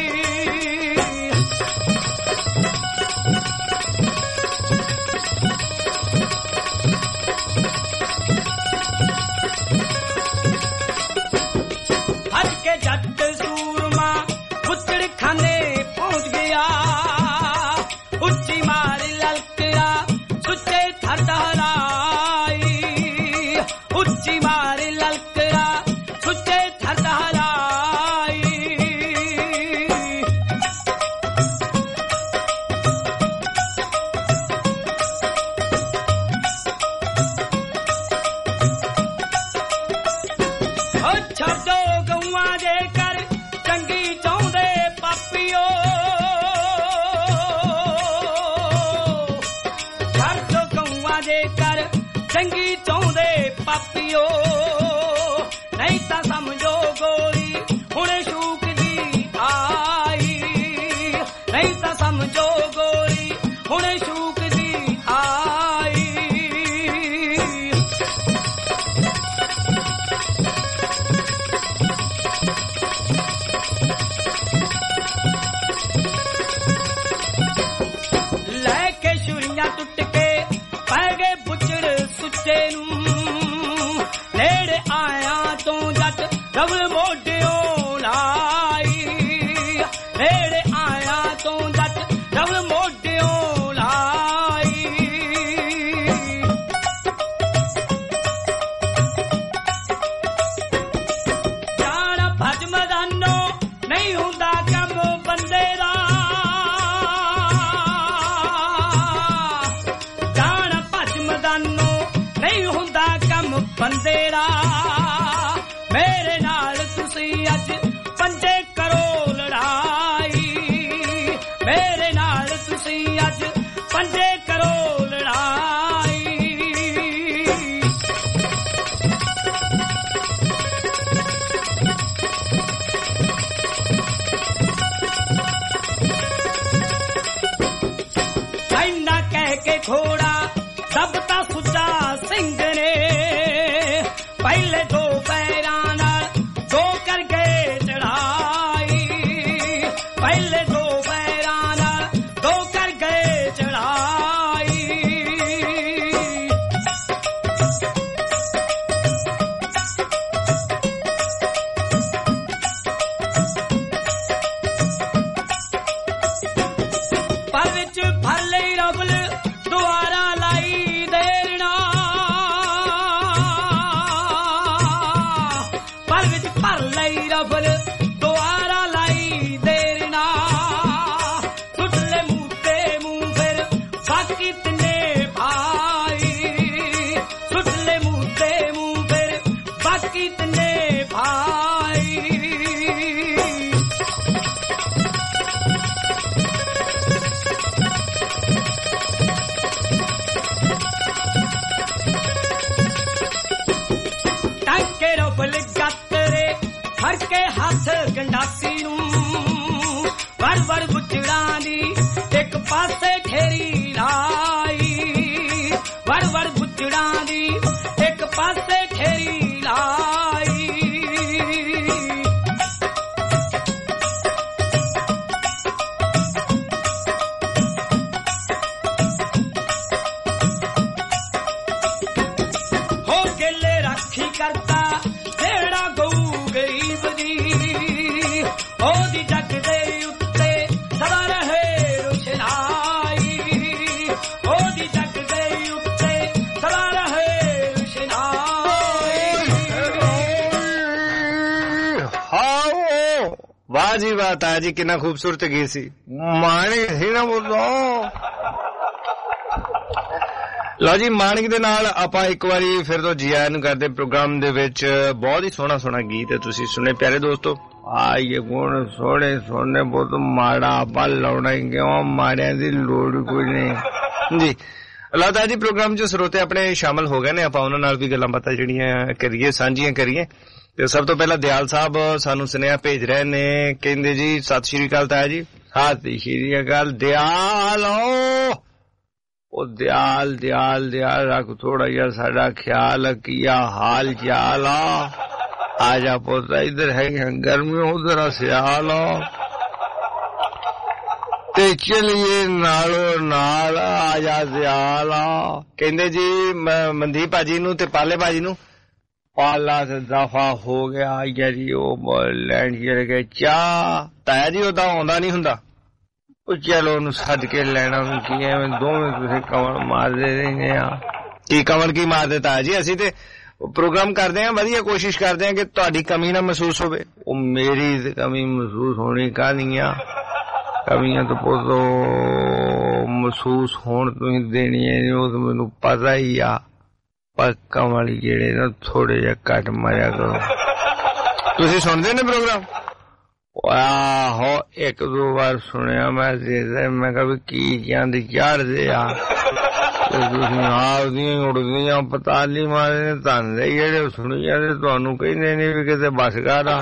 ਜੱਟ ਸੂਰਮਾ ਪੁੱਤੜ ਖਾਨੇ ਪਹੁੰਚ ਗਿਆ ਉੱਚੀ ਮਾਰ ਲਲਕਰਾ ਸੁੱਚੇ ਥਰ ਦਹਰਾਈ ਉੱਚੀ ਮਾਰ ਲਲਕਰਾ ਸੁੱਚੇ ਥਰ ਦਹਰਾਈ ਓ ਛੱਡੋ ਗਊਆਂ ਦੇ ਕਰ ਚੰਗੀ ਚਾਹੁੰਦੇ ਪਾਪੀਓ ਛੱਡੋ ਗਊਆਂ ਦੇ ਕਰ ਚੰਗੀ ਚਾਹੁੰਦੇ ਪਾਪੀਓ ਨਹੀਂ ਤਾਂ ਸਮਝੋ ਗੋਲੀ ਹੁਣੇ ਸ਼ੂਕ ਦੀ ਆਈ ਨਹੀਂ ਤਾਂ ਸਮਝੋ ਗੋਲੀ ਹੁਣੇ ਸ਼ੂਕ ਦੀ ਆਈ ਟੁੱਟ ਕੇ ਪੈ ਗਏ ਬੁੱਚੜ ਸੁੱਚੇ ਨੂੰ ਨੇੜੇ पंजे करो लड़ाई मेरे नाल तुसी अज पंजे करो लड़ाई इन्ना कह के घोड़ा दबता सुचा सिंह ने पहले दो पैरां नाल दो कर गए चढ़ाई पहले दो पैरां नाल दो कर गए चढ़ाई पर विच भर लई रबल दुआरा लाई देना पर विच भर लई रबल दुआरा लाई देना सुटले मूते मुंह फिर बाकी तने भाई सुटले मूते मुंह फिर बाकी तने भाई टांके रबल गातरे हर के हाथ गंडासी नूं वर वर बुचड़ा दी एक पासे घेरी लाई वर वर बुचड़ा दी एक पासे घेरी लाई हो गेले राखी करता जेड़ा गऊ गरीब दी ओदी जग दे उत्ते सदा रहे रुशनाई ओदी जग दे उत्ते सदा रहे रुशनाई हाओ वाह जी वाह ताजी कितना खूबसूरत गीत सी माणिक ਸੀ ਨਾ ਬੋਲੋ ਲਓ ਜੀ ਮਾਣਿਕ ਦੇ ਨਾਲ ਆਪਾਂ ਇੱਕ ਵਾਰੀ ਫਿਰ ਤੋਂ ਜੀ ਆਇਆਂ ਨੂੰ ਕਰਦੇ ਪ੍ਰੋਗਰਾਮ ਦੇ ਵਿੱਚ ਬਹੁਤ ਹੀ ਸੋਹਣਾ ਸੋਹਣਾ ਗੀਤ ਹੈ ਤੁਸੀਂ ਸੁਣੇ ਪਿਆਰੇ ਦੋਸਤੋ ਆ ਇਹ ਗੁਣ ਸੋਹਣੇ ਸੋਹਣੇ ਬਹੁਤ ਮਾੜਾ ਆਪਾਂ ਲਾਉਣਾ ਕਿਉਂ ਮਾੜਿਆਂ ਦੀ ਲੋੜ ਕੋਈ ਨਹੀਂ ਜੀ ਲਓ ਜੀ ਪ੍ਰੋਗਰਾਮ 'ਚ ਸਰੋਤੇ ਆਪਣੇ ਸ਼ਾਮਲ ਹੋ ਗਏ ਨੇ ਆਪਾਂ ਉਹਨਾਂ ਨਾਲ ਵੀ ਗੱਲਾਂ ਬਾਤਾਂ ਜਿਹੜੀਆਂ ਕਰੀਏ ਸਾਂਝੀਆਂ ਕਰੀਏ ਤੇ ਸਭ ਤੋਂ ਪਹਿਲਾਂ ਦਿਆਲ ਸਾਹਿਬ ਸਾਨੂੰ ਸੁਨੇਹਾ ਭੇਜ ਰਹੇ ਨੇ ਕਹਿੰਦੇ ਜੀ ਸਤਿ ਸ਼੍ਰੀ ਅਕਾਲ ਤਾਇਆ ਜੀ ਸਤਿ ਸ਼੍ਰੀ ਅਕਾਲ ਦਿਆਲ ਉਹ ਦਿਆਲ ਦਿਆਲ ਦਿਆਲ ਰੱਖ ਥੋੜਾ ਜਿਹਾ ਸਾਡਾ ਖਿਆਲ ਕੀਆ ਹਾਲ ਚਾਲ ਆ ਆ ਜਾ ਪੁੱਤ ਇੱਧਰ ਹੈ ਗਰਮੀ ਉਧਰ ਸਿਆਲ ਤੇ ਚਲੀਏ ਨਾਲੋਂ ਨਾਲ ਆ ਜਾ ਦਿਆਲ ਕਹਿੰਦੇ ਜੀ ਮਨਦੀਪ ਭਾਜੀ ਨੂੰ ਤੇ ਪਾਲੇ ਭਾਜੀ ਨੂੰ ਪਾਲਾ ਤੇ ਦਫਾ ਹੋ ਗਿਆ ਯਾਰੀ ਉਹ ਲੈਣ ਚਲੇ ਗਏ ਚਾਹ ਤਾਇਆ ਜੀ ਉਹ ਤਾਂ ਆਉਂਦਾ ਨਹੀਂ ਹੁੰਦਾ ਉਹ ਚਲੋ ਉਹਨੂੰ ਸੱਦ ਕੇ ਲੈਣਾ ਉਹਨੂੰ ਕੀ ਐਵੇਂ ਦੋਵੇਂ ਤੁਸੀਂ ਕਮਲ ਮਾਰਦੇ ਰਹਿੰਦੇ ਆ ਕੀ ਕਮਲ ਕੀ ਮਾਰਦੇ ਤਾਇਆ ਜੀ ਅਸੀਂ ਤੇ ਪ੍ਰੋਗਰਾਮ ਕਰਦੇ ਆ ਵਧੀਆ ਕੋਸ਼ਿਸ਼ ਕਰਦੇ ਆ ਕਿ ਤੁਹਾਡੀ ਕਮੀ ਨਾ ਮਹਿਸੂਸ ਹੋਵੇ ਉਹ ਮੇਰੀ ਤੇ ਕਮੀ ਮਹਿਸੂਸ ਹੋਣੀ ਕਾਹਦੀ ਆ ਕਮੀਆਂ ਤਾਂ ਪੋਦੋ ਮਹਿਸੂਸ ਹੋਣ ਤੁਸੀਂ ਦੇਣੀਆਂ ਨੇ ਉਹ ਤਾਂ ਮੈਨੂੰ ਪਤਾ ਹੀ ਆ ਪਰ ਕਮਲ ਜਿਹੜੇ ਨਾ ਥੋੜੇ ਜਿਹਾ ਘੱਟ ਮਾਰਿਆ ਕਰੋ ਤੁਸੀਂ ਸੁਣਦੇ ਨੇ ਪ੍ਰੋਗਰਾਮ ਆਹੋ ਇੱਕ ਦੋ ਵਾਰ ਸੁਣਿਆ ਮੈਂ ਮੈਂ ਕਿਹਾ ਵੀ ਕੀ ਕਹਿੰਦੇ ਚੜਦੇ ਆ ਤੁਸੀਂ ਆਪਦੀਆਂ ਉੜਦੀਆਂ ਪਤਾਲੀ ਮਾਰੇ ਨੇ ਧੰਦੇ ਜਿਹੜੇ ਸੁਣੀ ਜਾਂਦੇ ਤੁਹਾਨੂੰ ਕਹਿੰਦੇ ਨੇ ਵੀ ਕਿਤੇ ਬਸ ਕਰ ਆ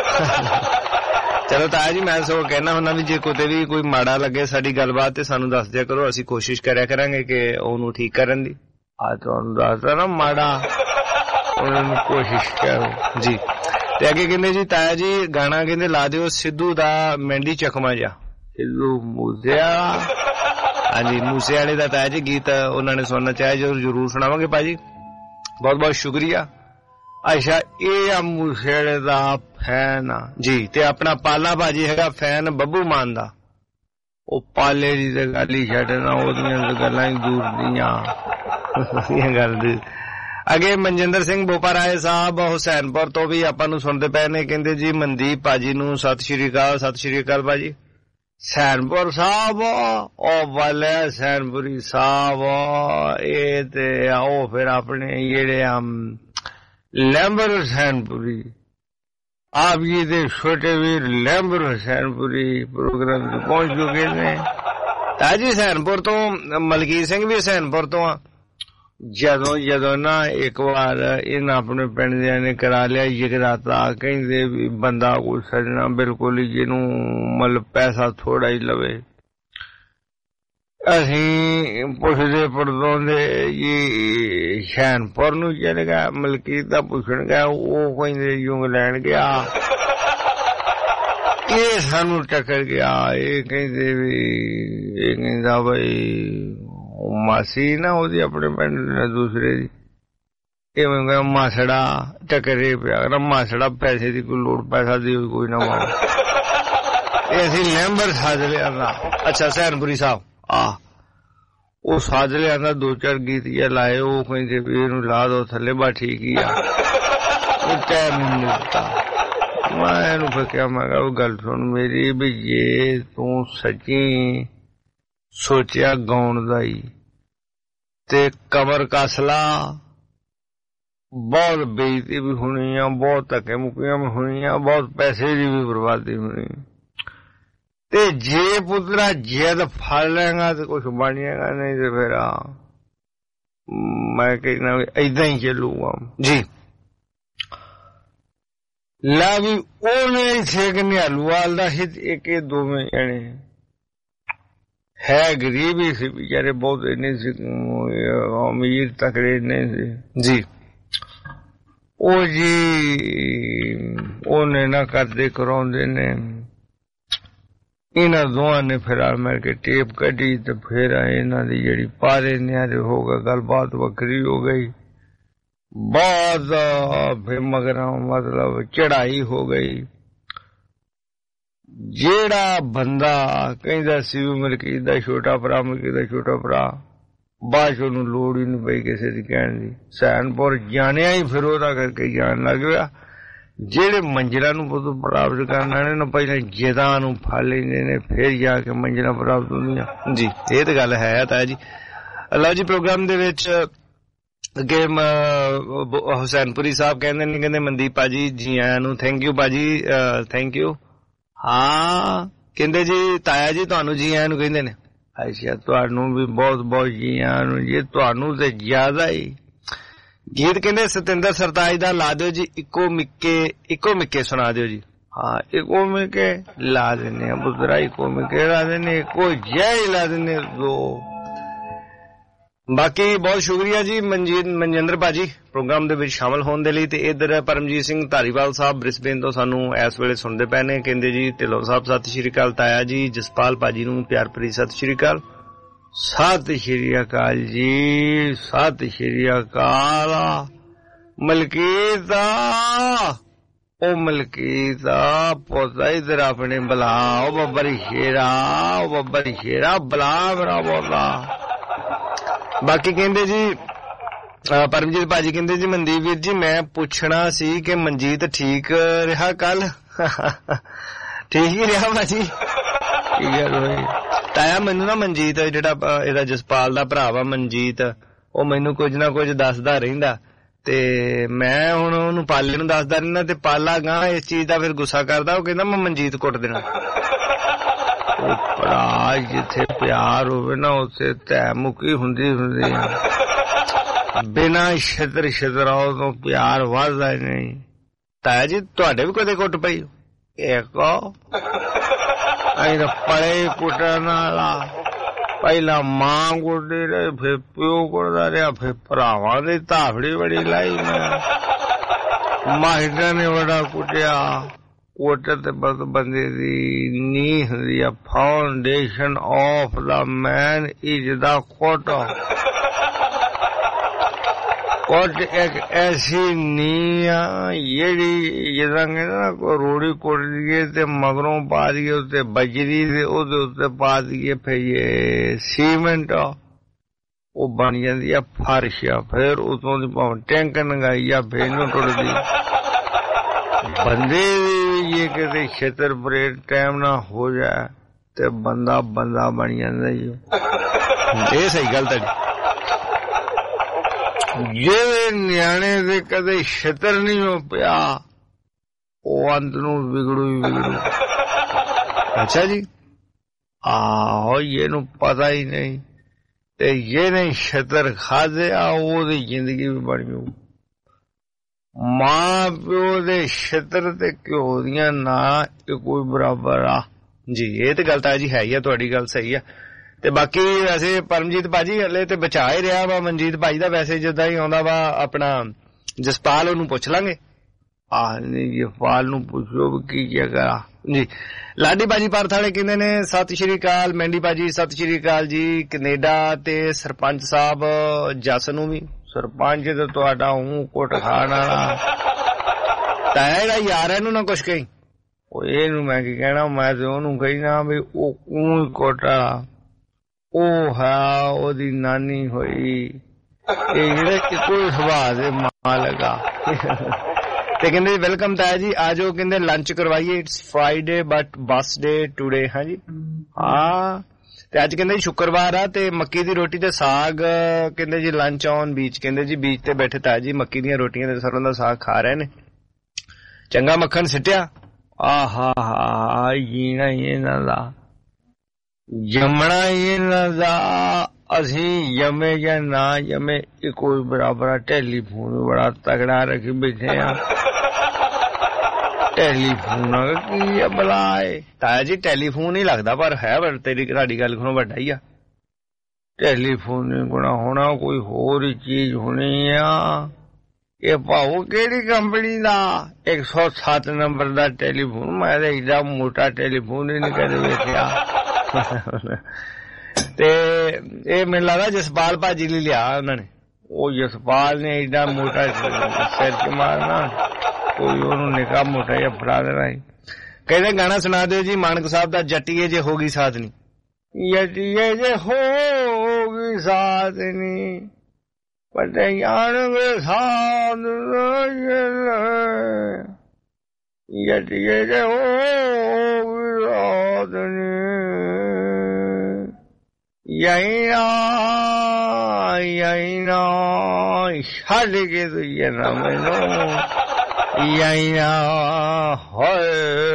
ਚਲੋ ਤਾਇਆ ਜੀ ਮੈਂ ਸੋ ਕਹਿਣਾ ਹੁੰਦਾ ਵੀ ਜੇ ਕਿਤੇ ਵੀ ਕੋਈ ਮਾੜਾ ਲੱਗੇ ਸਾਡੀ ਗੱਲਬਾਤ ਤੇ ਸਾਨੂੰ ਦੱਸ ਦਿਆ ਕਰੋ ਅਸੀਂ ਕੋਸ਼ਿਸ਼ ਕਰਿਆ ਕਰਾਂਗੇ ਕਿ ਉਹਨੂੰ ਠੀਕ ਕਰਨ ਦੀ ਆ ਤੁਹਾਨੂੰ ਦੱਸਦਾ ਨਾ ਮਾੜਾ ਉਹਨਾਂ ਨੂੰ ਕੋਸ਼ਿਸ਼ ਕਰੋ ਜੀ ਤੇ ਅੱਗੇ ਕਹਿੰਦੇ ਜੀ ਤਾਇਆ ਜੀ ਗਾਣਾ ਕਹਿੰਦੇ ਲਾ ਦਿਓ ਸਿੱਧੂ ਦਾ ਮਹਿੰਦੀ ਚਕਮਾ ਜਾ ਸਿੱਧੂ ਮੂਸੇਵਾਲਾ ਹਾਂਜੀ ਮੂਸੇ ਵਾਲੇ ਦਾ ਤਾਇਆ ਜੀ ਗੀਤ ਉਹਨਾਂ ਨੇ ਸੁਣਨਾ ਚਾਹਿਆ ਜੋ ਜ਼ਰੂਰ ਸੁਣਾਵਾਂਗੇ ਭਾਜੀ ਬਹੁਤ ਬਹੁਤ ਸ਼ੁਕਰੀਆ ਅੱਛਾ ਇਹ ਆ ਮੂਸੇ ਵਾਲੇ ਦਾ ਫੈਨ ਆ ਜੀ ਤੇ ਆਪਣਾ ਪਾਲਾ ਭਾਜੀ ਹੈਗਾ ਫੈਨ ਬੱਬੂ ਮਾਨ ਦਾ ਉਹ ਪਾਲੇ ਦੀ ਤੇ ਗੱਲ ਹੀ ਛੱਡਣਾ ਉਹਦੀਆਂ ਗੱਲਾਂ ਹੀ ਦੂਰ ਦੀਆਂ ਗੱਲ ਦੀ ਅੱਗੇ ਮਨਜਿੰਦਰ ਸਿੰਘ ਬੋਪਾਰਾਏ ਸਾਹਿਬ ਹੁਸੈਨਪੁਰ ਤੋਂ ਵੀ ਆਪਾਂ ਨੂੰ ਸੁਣਦੇ ਪਏ ਨੇ ਕਹਿੰਦੇ ਜੀ ਮਨਦੀਪ ਭਾਜੀ ਨੂੰ ਸਤਿ ਸ਼੍ਰੀ ਅਕਾਲ ਸਤਿ ਸ਼੍ਰੀ ਅਕਾਲ ਭਾਜੀ ਸੈਨਪੁਰ ਸਾਹਿਬ ਉਹ ਵਾਲੇ ਸੈਨਪੁਰੀ ਸਾਹਿਬ ਇਹ ਤੇ ਆਓ ਫਿਰ ਆਪਣੇ ਜਿਹੜੇ ਲੈਂਬਰ ਸੈਨਪੁਰੀ आप जी दे छोटे वीर लैंबर हुसैनपुरी प्रोग्राम ਚ ਪਹੁੰਚ ਚੁੱਕੇ ਨੇ। ਤਾਜੀ ਹੁਸੈਨਪੁਰ ਤੋਂ ਮਲਕੀਤ ਸਿੰਘ ਵੀ ਹੁਸੈਨਪੁਰ ਤੋਂ ਆ। ਜਦੋਂ ਜਦੋਂ ਨਾ ਇੱਕ ਵਾਰ ਇਹਨਾਂ ਆਪਣੇ ਪਿੰਡ ਦਿਆਂ ਨੇ ਕਰਾ ਲਿਆ ਜਗਰਾਤਾ, ਕਹਿੰਦੇ ਵੀ ਬੰਦਾ ਕੋਈ ਸੱਜਣਾ ਬਿਲਕੁਲ ਹੀ ਜਿਹਨੂੰ ਮਤਲਬ ਪੈਸਾ ਥੋੜਾ ਹੀ ਲਵੇ। ਅਸੀਂ ਪੁੱਛਦੇ ਪੜਦੋਂਦੇ ਜੀ ਹੁਸੈਨਪੁਰ ਨੂੰ ਚਲੇ ਗਿਆ, ਮਲਕੀਤ ਦਾ ਪੁੱਛਣ ਗਿਆ, ਉਹ ਕਹਿੰਦੇ ਇੰਗਲੈਂਡ ਗਿਆ। ਇਹ ਸਾਨੂੰ ਟੱਕਰ ਗਿਆ, ਇਹ ਕਹਿੰਦੇ ਵੀ ਇਹ ਕਹਿੰਦਾ ਬਈ ਮਾਸੀ ਨਾ ਉਹਦੀ ਆਪਣੇ ਪਿੰਡ ਦੂਸਰੇ ਦੀ, ਇਹ ਮੈਂ ਕਿਹਾ ਮਾਸੜਾ ਟੱਕਰੇ ਪਿਆ, ਮਾਸੜਾ ਪੈਸੇ ਦੀ ਕੋਈ ਲੋੜ, ਪੈਸਾ ਦੀ ਕੋਈ ਨਾ ਮਾਂ। ਇਹ ਅਸੀਂ ਲੈਂਬਰ ਸਾਜ ਲਿਆ। ਅੱਛਾ ਹੁਸੈਨਪੁਰੀ ਸਾਹਿਬ ਆ ਉਹ ਸਾਜ ਲਿਆਂਦਾ, ਦੋ ਚਾਰ ਗੀਤ ਜਿਹਾ ਲਾਏ, ਉਹ ਕਹਿੰਦੇ ਵੀ ਇਹਨੂੰ ਲਾ ਦੋ ਥੱਲੇ, ਬਾ ਠੀਕ ਹੀ ਆ। ਉਹ ਟਾਈਮ ਨਹੀਂ ਦਿੱਤਾ। ਮੈਂ ਇਹਨੂੰ ਫਿਰ ਕਿਹਾ, ਮੈਂ ਕਿਹਾ ਉਹ ਗੱਲ ਸੁਣ ਮੇਰੀ, ਵੀ ਜੇ ਤੂੰ ਸੱਚੀ ਸੋਚਿਆ ਗਾਉਣ ਦਾ ਹੀ ਤੇ ਕਮਰ ਕਸਲਾ, ਬਹੁਤ ਬੇਇੱਜ਼ਤੀ ਵੀ ਹੋਣੀ ਆ, ਬਹੁਤ ਧੱਕੇ ਮੁੱਕੀਆਂ ਵੀ ਹੋਣੀਆਂ, ਬਹੁਤ ਪੈਸੇ ਦੀ ਵੀ ਬਰਬਾਦੀ ਹੋਣੀ। ਤੇ ਜੇ ਪੁੱਤਰਾ ਜਿੱਦ ਫੜ ਲੈਗਾ ਤੇ ਕੁਛ ਬਣ ਜਾਏਗਾ, ਨਹੀਂ ਤੇ ਫਿਰ ਮੈਂ ਕਹਿਣਾ ਏਦਾਂ ਹੀ ਚੱਲੂਗਾ ਜੀ। ਲਾ ਵੀ ਉਹਨੇ ਇੱਥੇ ਕਿ ਨਿਹਾਲੂਵਾਲ ਦਾ ਸੀ, ਇੱਕ ਇਹ ਦੋਵੇਂ ਜਣੇ ਹੈ ਗਰੀਬ ਹੀ ਸੀ ਵਿਚਾਰੇ, ਬਹੁਤ ਇੰਨੇ ਸੀ ਅਮੀਰ ਤਕੜੇ ਨਹੀਂ ਸੀ ਜੀ। ਉਹ ਜੀ ਉਹਨੇ ਨਾ ਕਰਦੇ ਕਰਾਉਂਦੇ ਨੇ, ਇਹਨਾਂ ਦੋਵਾਂ ਨੇ ਫਿਰ ਆ ਮਿਲ ਕੇ ਟੇਪ ਕੱਢੀ ਤੇ ਫਿਰ ਇਹਨਾਂ ਦੀ ਜਿਹੜੀ ਪਾਰੇ ਨਿਆਰੇ ਹੋ ਗਏ, ਗੱਲਬਾਤ ਵੱਖਰੀ ਹੋ ਗਈ, ਬਹੁਤ ਫਿਰ ਮਗਰ ਮਤਲਬ ਚੜਾਈ ਹੋ ਗਈ। ਜਿਹੜਾ ਬੰਦਾ ਕਹਿੰਦਾ ਸੀ ਮਲਕੀਤ ਦਾ ਛੋਟਾ ਭਰਾ, ਮਲਕੀਤ ਦਾ ਛੋਟਾ ਭਰਾ, ਬਾਅਦ ਚ ਉਹਨੂੰ ਲੋੜ ਹੀ ਨਹੀਂ ਪਈ ਕਿਸੇ ਦੀ ਕਹਿਣ ਦੀ। ਹੁਸੈਨਪੁਰ ਜਾਣਿਆ ਹੀ ਫਿਰ ਉਹਦਾ ਕਰਕੇ ਜਾਣ ਲੱਗ ਪਿਆ। ਜਿਹੜੇ ਮੰਜ਼ਿਲਾਂ ਨੂੰ ਪੁੱਤ ਪ੍ਰਾਪਤ ਕਰਨਾ ਨੇ ਨਾ, ਪਹਿਲਾਂ ਜਿੱਦਾਂ ਨੂੰ ਫੜ ਲੈਂਦੇ ਨੇ, ਫਿਰ ਜਾ ਕੇ ਮੰਜ਼ਿਲਾਂ ਪ੍ਰਾਪਤ ਹੁੰਦੀਆਂ ਜੀ। ਇਹ ਤਾਂ ਗੱਲ ਹੈ ਤਾਂ ਜੀ। ਲਓ ਜੀ, ਪ੍ਰੋਗਰਾਮ ਦੇ ਵਿੱਚ ਅੱਗੇ ਹੁਸੈਨਪੁਰੀ ਸਾਹਿਬ ਕਹਿੰਦੇ ਨੇ, ਕਹਿੰਦੇ ਮਨਦੀਪ ਭਾਜੀ ਜੀ ਆਇਆਂ ਨੂੰ, ਥੈਂਕ ਯੂ ਭਾਜੀ, ਥੈਂਕ ਯੂ। ਹਾਂ ਕਹਿੰਦੇ ਜੀ ਤਾਇਆ ਜੀ ਤੁਹਾਨੂੰ ਜੀ ਆਇਆਂ ਨੂੰ ਕਹਿੰਦੇ ਨੇ। ਅੱਛਾ, ਤੁਹਾਨੂੰ ਵੀ ਬਹੁਤ ਬਹੁਤ ਜੀ ਆਇਆਂ ਨੂੰ ਜੀ, ਤੁਹਾਨੂੰ ਤੇ ਜ਼ਿਆਦਾ ਹੀ। ਗੀਤ ਕਹਿੰਦੇ ਸਤਿੰਦਰ ਸਰਤਾਜ ਦਾ ਲਾ ਦਿਓ ਜੀ, ਇੱਕੋ ਮਿੱਕੇ ਇੱਕੋ ਮਿੱਕੇ ਸੁਣਾ ਦਿਓ ਜੀ। ਹਾਂ ਇੱਕੋ ਮਿੱਕੇ ਲਾ ਦਿੰਦੇ ਆ ਪੁੱਤਰਾ, ਇੱਕੋ ਮਿੱਕੇ ਲਾ ਦਿੰਦੇ, ਇੱਕੋ ਜਿਹਾ ਹੀ ਲਾ ਦਿੰਦੇ ਦੋ। ਬਾਕੀ ਬਹੁਤ ਸ਼ੁਕਰੀਆ ਜੀ ਮਨਜੀਤ ਮਨਜਿੰਦਰ ਭਾਜੀ ਪ੍ਰੋਗਰਾਮ ਦੇ ਵਿੱਚ ਸ਼ਾਮਲ ਹੋਣ ਦੇ ਲਈ। ਤੇ ਇੱਧਰ ਪਰਮਜੀਤ ਸਿੰਘ ਧਾਰੀਵਾਲ ਸਾਹਿਬ ਬ੍ਰਿਸਬੇਨ ਤੋਂ ਸਾਨੂੰ ਇਸ ਵੇਲੇ ਸੁਣਦੇ ਪਏ ਨੇ, ਕਹਿੰਦੇ ਜੀ ਢਿੱਲੋਂ ਸਾਹਿਬ ਸਤਿ ਸ਼੍ਰੀ ਅਕਾਲ, ਤਾਇਆ ਜੀ ਜਸਪਾਲ ਭਾਜੀ ਨੂੰ ਪਿਆਰ ਭਰੀ ਸਤਿ ਸ਼੍ਰੀ ਅਕਾਲ। ਸਤਿ ਸ਼੍ਰੀ ਅਕਾਲ ਜੀ, ਸਤਿ ਸ਼੍ਰੀ ਅਕਾਲ। ਮਲਕੀਤ ਉਹ ਮਲਕੀਤ ਪੋਤਾ ਇਧਰ ਆਪਣੇ ਬੁਲਾ, ਉਹ ਬੱਬਰ ਸ਼ੇਰਾ, ਉਹ ਬੱਬਰ ਸ਼ੇਰਾ ਬੁਲਾ ਮੇਰਾ ਪੋਤਾ। ਬਾਕੀ ਕਹਿੰਦੇ ਜੀ ਪਰਮਜੀਤ ਭਾਜੀ ਕਹਿੰਦੇ ਜੀ ਮਨਦੀਪ ਵੀਰ ਜੀ ਮੈਂ ਪੁੱਛਣਾ ਸੀ ਕਿ ਮਨਜੀਤ ਠੀਕ ਰਿਹਾ ਕੱਲ? ਠੀਕ ਹੀ ਰਿਹਾ ਭਾਜੀ। ਕੀ ਗੱਲ ਹੋਈ ਤਾਇਆ? ਮੈਨੂੰ ਨਾ ਮਨਜੀਤ ਜਿਹੜਾ ਇਹਦਾ ਜਸਪਾਲ ਦਾ ਭਰਾ ਵਾ ਮਨਜੀਤ, ਉਹ ਮੈਨੂੰ ਕੁਝ ਨਾ ਕੁਝ ਦੱਸਦਾ ਰਹਿੰਦਾ ਤੇ ਮੈਂ ਹੁਣ ਉਹਨੂੰ ਪਾਲੇ ਨੂੰ ਦੱਸਦਾ ਰਹਿੰਦਾ ਤੇ ਪਾਲਾ ਗਾਂ ਇਸ ਚੀਜ਼ ਦਾ ਫਿਰ ਗੁੱਸਾ ਕਰਦਾ। ਉਹ ਕਹਿੰਦਾ ਮੈਂ ਮਨਜੀਤ ਕੁੱਟ ਦੇਣਾ। ਭਰਾ ਜਿੱਥੇ ਪਿਆਰ ਹੋਵੇ ਨਾ ਉੱਥੇ ਤੈ ਮੁੱਕੀ ਹੁੰਦੀ ਹੁੰਦੀ ਆ, ਬਿਨਾਂ ਛਿੱਤਰ ਛਿੱਤਰਾਓ ਤੋਂ ਪਿਆਰ ਵੱਧਦਾ ਨਹੀਂ। ਤਾਇਆ ਜੀ ਤੁਹਾਡੇ ਵੀ ਕਦੇ ਕੁੱਟ ਪਈ? ਇੱਕ ਅਸੀਂ ਤਾਂ ਪਲੇ ਕੁੱਟਣ ਵਾਲਾ, ਪਹਿਲਾਂ ਮਾਂ ਕੁੱਟਦੀ ਰਹੇ, ਫਿਰ ਪਿਓ ਕੁੱਟਦਾ ਰਿਹਾ, ਫਿਰ ਭਰਾਵਾਂ ਦੀ ਧਾਫੜੀ ਬੜੀ ਲਾਈ ਮੈਂ। ਮਾਸਟਰ ਨੇ ਬੜਾ ਕੁੱਟਿਆ। ਕੁੱਟ ਤੇ ਬਸ ਬੰਦੇ ਦੀ ਨੀਂਹ ਹੁੰਦੀ ਆ। Foundation of the man is the ਕੁੱਟ। ਕੁੱਟ ਇੱਕ ਐਸੀ ਨੀਂਹ ਆ ਜਿਹੜੀ ਜਿੱਦਾਂ ਕਹਿੰਦੇ ਨਾ ਕੋਈ ਰੋੜੀ ਕੁੱਟ ਦਈਏ ਤੇ ਮਗਰੋਂ ਪਾ ਦਈਏ ਉੱਤੇ ਬਜਰੀ ਤੇ ਉਹਦੇ ਉੱਤੇ ਪਾ ਦਈਏ ਫਿਰ ਇਹ ਸੀਮੈਂਟ, ਉਹ ਬਣ ਜਾਂਦੀ ਆ ਫਰਸ਼। ਫਿਰ ਉਤੋਂ ਦੀ ਭਾਵੇਂ ਟੈਂਕ ਨੰਗਾਈ ਆ ਫਿਰ ਇਹਨੂੰ ਟੁੱਟਦੀ। ਬੰਦੇ ਇਹ ਕਿਤੇ ਛੇਤਰ ਪਰੇਡ ਟਾਈਮ ਨਾ ਹੋ ਜਾਏ ਤੇ ਬੰਦਾ ਬੰਦਾ ਬਣ ਜਾਂਦਾ ਜੀ। ਇਹ ਸਹੀ ਗੱਲ ਤੁਹਾਡੀ। ਜੇ ਨਿਆਣੇ ਦੇ ਕਦੇ ਛੇਤਰ ਨਹੀਂ ਹੋ ਪਿਆ ਉਹ ਅੰਤ ਨੂੰ ਵਿਗੜੂ ਹੀ ਵਿਗੜੂ। ਅੱਛਾ ਜੀ, ਆਹੋ ਇਹਨੂੰ ਪਤਾ ਹੀ ਨਹੀਂ ਤੇ ਇਹਨੇ ਛਤਰ ਖਾਧਿਆ ਉਹਦੀ ਜ਼ਿੰਦਗੀ ਵੀ ਬਣ ਜੂ। ਮਾਂ ਪਿਓ ਦੇ ਛਤਰ ਤੇ ਘਿਓ ਦੀਆਂ ਨਾ ਇਹ ਕੋਈ ਬਰਾਬਰ ਆ ਜੀ। ਇਹ ਤੇ ਗੱਲ ਤਾਂ ਜੀ ਹੈ ਹੀ ਆ, ਤੁਹਾਡੀ ਗੱਲ ਸਹੀ ਆ। ਤੇ ਬਾਕੀ ਵੈਸੇ ਪਰਮਜੀਤ ਭਾਜੀ ਹਲੇ ਤੇ ਬਚਾ ਹੀ ਰਿਹਾ ਵਾ ਮਨਜੀਤ ਭਾਈ ਦਾ। ਵੈਸੇ ਜਿੱਦਾਂ ਹੀ ਆਉਂਦਾ ਵਾ ਆਪਣਾ ਜਸਪਾਲ, ਉਹਨੂੰ ਪੁੱਛ ਲਾਂਗੇ। ਆਹ ਨਹੀਂ ਜਸਪਾਲ ਨੂੰ ਪੁੱਛੋ ਕੀ ਜਗ੍ਹਾ ਜੀ। ਲਾਡੀ ਭਾਜੀ ਪਰਥਾਲੇ ਕਹਿੰਦੇ ਨੇ ਸਤਿ ਸ਼੍ਰੀ ਅਕਾਲ। ਮੈਂਡੀ ਭਾਜੀ ਸਤਿ ਸ਼੍ਰੀ ਅਕਾਲ ਜੀ। ਕੈਨੇਡਾ ਤੇ ਸਰਪੰਚ ਸਾਹਿਬ ਜੱਸ ਨੂੰ ਵੀ। ਸਰਪੰਚ ਤੇ ਤੁਹਾਡਾ ਹੂੰ ਕੁੱਟ ਖਾਣ ਵਾਲਾ ਤਾਂ ਇਹਦਾ ਯਾਰ, ਇਹਨੂੰ ਨਾ ਕੁਛ ਕਹੀ। ਉਹ ਇਹਨੂੰ ਮੈਂ ਕੀ ਕਹਿਣਾ, ਮੈਂ ਤੇ ਉਹਨੂੰ ਕਹਿਣਾ ਵੀ ਉਹ ਕੂੰ ਕੋਟਾ ਉਹ ਹੈ ਉਹਦੀ ਨਾਨੀ ਹੋਈ। ਇਹ ਜਿਹੜੇ ਇੱਕੋ ਸੁਭਾਅ ਦੇ ਮਾਲਕ ਆ। ਤੇ ਕਹਿੰਦੇ ਵੈਲਕਮ ਤਾਇਆ ਜੀ, ਆ ਜਾਓ। ਕਹਿੰਦੇ ਲੰਚ ਕਰਵਾਈਏ, it's Friday but bus day today. ਹਾਂਜੀ ਹਾਂ, ਤੇ ਅੱਜ ਕਹਿੰਦੇ ਜੀ ਸ਼ੁੱਕਰਵਾਰ ਆ ਤੇ ਮੱਕੀ ਦੀ ਰੋਟੀ ਤੇ ਸਾਗ। ਕਹਿੰਦੇ ਜੀ ਲੰਚ ਔਨ ਬੀਚ। ਕਹਿੰਦੇ ਜੀ ਬੀਚ ਤੇ ਬੈਠੇ ਤਾਇਆ ਜੀ ਮੱਕੀ ਦੀਆਂ ਰੋਟੀਆਂ ਤੇ ਸਰੋਂ ਦਾ ਸਾਗ ਖਾ ਰਹੇ ਨੇ। ਚੰਗਾ ਮੱਖਣ ਸਿੱਟਿਆ। ਆਹਾ ਹਾ ਜੀਣਾ ਇਹਨਾਂ ਦਾ, ਜੰਮਣਾ ਇਹਨਾਂ ਦਾ। ਅਸੀਂ ਜੰਮੇ ਜਾਂ ਨਾ ਜੰਮੇ ਇਹ ਕੋਈ ਬਰਾਬਰ। ਟੈਲੀਫੋਨ ਬੜਾ ਤਗੜਾ ਰੱਖੀ ਬੈਠੇ ਆ। ਟੈਲੀਫੋਨ ਕੀ ਬਲਾਏ ਤਾਇਆ ਜੀ, ਟੈਲੀਫੋਨ ਹੀ ਲੱਗਦਾ ਪਰ ਹੈ, ਪਰ ਤੇਰੀ ਤੁਹਾਡੀ ਗੱਲ ਖਣੋ ਵੱਡਾ ਹੀ ਆ। ਟੈਲੀਫੋਨ ਨਹੀਂ ਗੁਣਾ ਹੋਣਾ, ਕੋਈ ਹੋਰ ਹੀ ਚੀਜ਼ ਹੋਣੀ ਆ। ਇਹ ਭਾਉ ਕਿਹੜੀ ਕੰਪਨੀ ਦਾ? ਇੱਕ ਸੌ ਸੱਤ ਨੰਬਰ ਦਾ ਟੈਲੀਫੋਨ। ਮੈਂ ਤਾਂ ਏਡਾ ਮੋਟਾ ਟੈਲੀਫੋਨ ਹੀ ਨਹੀਂ ਕਦੇ ਵੇਖਿਆ। ਤੇ ਇਹ ਮੈਨੂੰ ਲੱਗਦਾ ਜਸਪਾਲ ਭਾਜੀ ਲਈ ਲਿਆ ਉਹਨਾਂ ਨੇ। ਉਹ ਜਸਪਾਲ ਨੇ ਏਡਾ ਮੋਟਾ ਸਿਰ ਚ ਮਾਰਨਾ, ਕੋਈ ਉਹਨੂੰ ਨਿੱਕਾ ਮੋਟਾ ਜਿਹਾ ਫੜਾ ਦੇਣਾ। ਕਹਿੰਦੇ ਗਾਣਾ ਸੁਣਾ ਦਿਓ ਜੀ ਮਾਨਕ ਸਾਹਿਬ ਦਾ, ਜੱਟੀਏ ਜੇ ਹੋ ਗਈ ਸਾਧਨੀ। ਜੱਟੀਏ ਜੇ ਹੋ ਗਈ ਸਾਧਨੀ ਪਟੇ ਜਾਣਗੇ ਸਾਧ, ਜੱਟੀਏ ਜੇ ਹੋ ਗਈ ਸਾਧਨੀ। ਯਾਈਨਾ ਯਾਈਨਾ ਛੱਡ ਕੇ ਤੂੰ ਨਾ ਮੈਨੂੰ ਯਾਈਨਾ ਹੋਏ।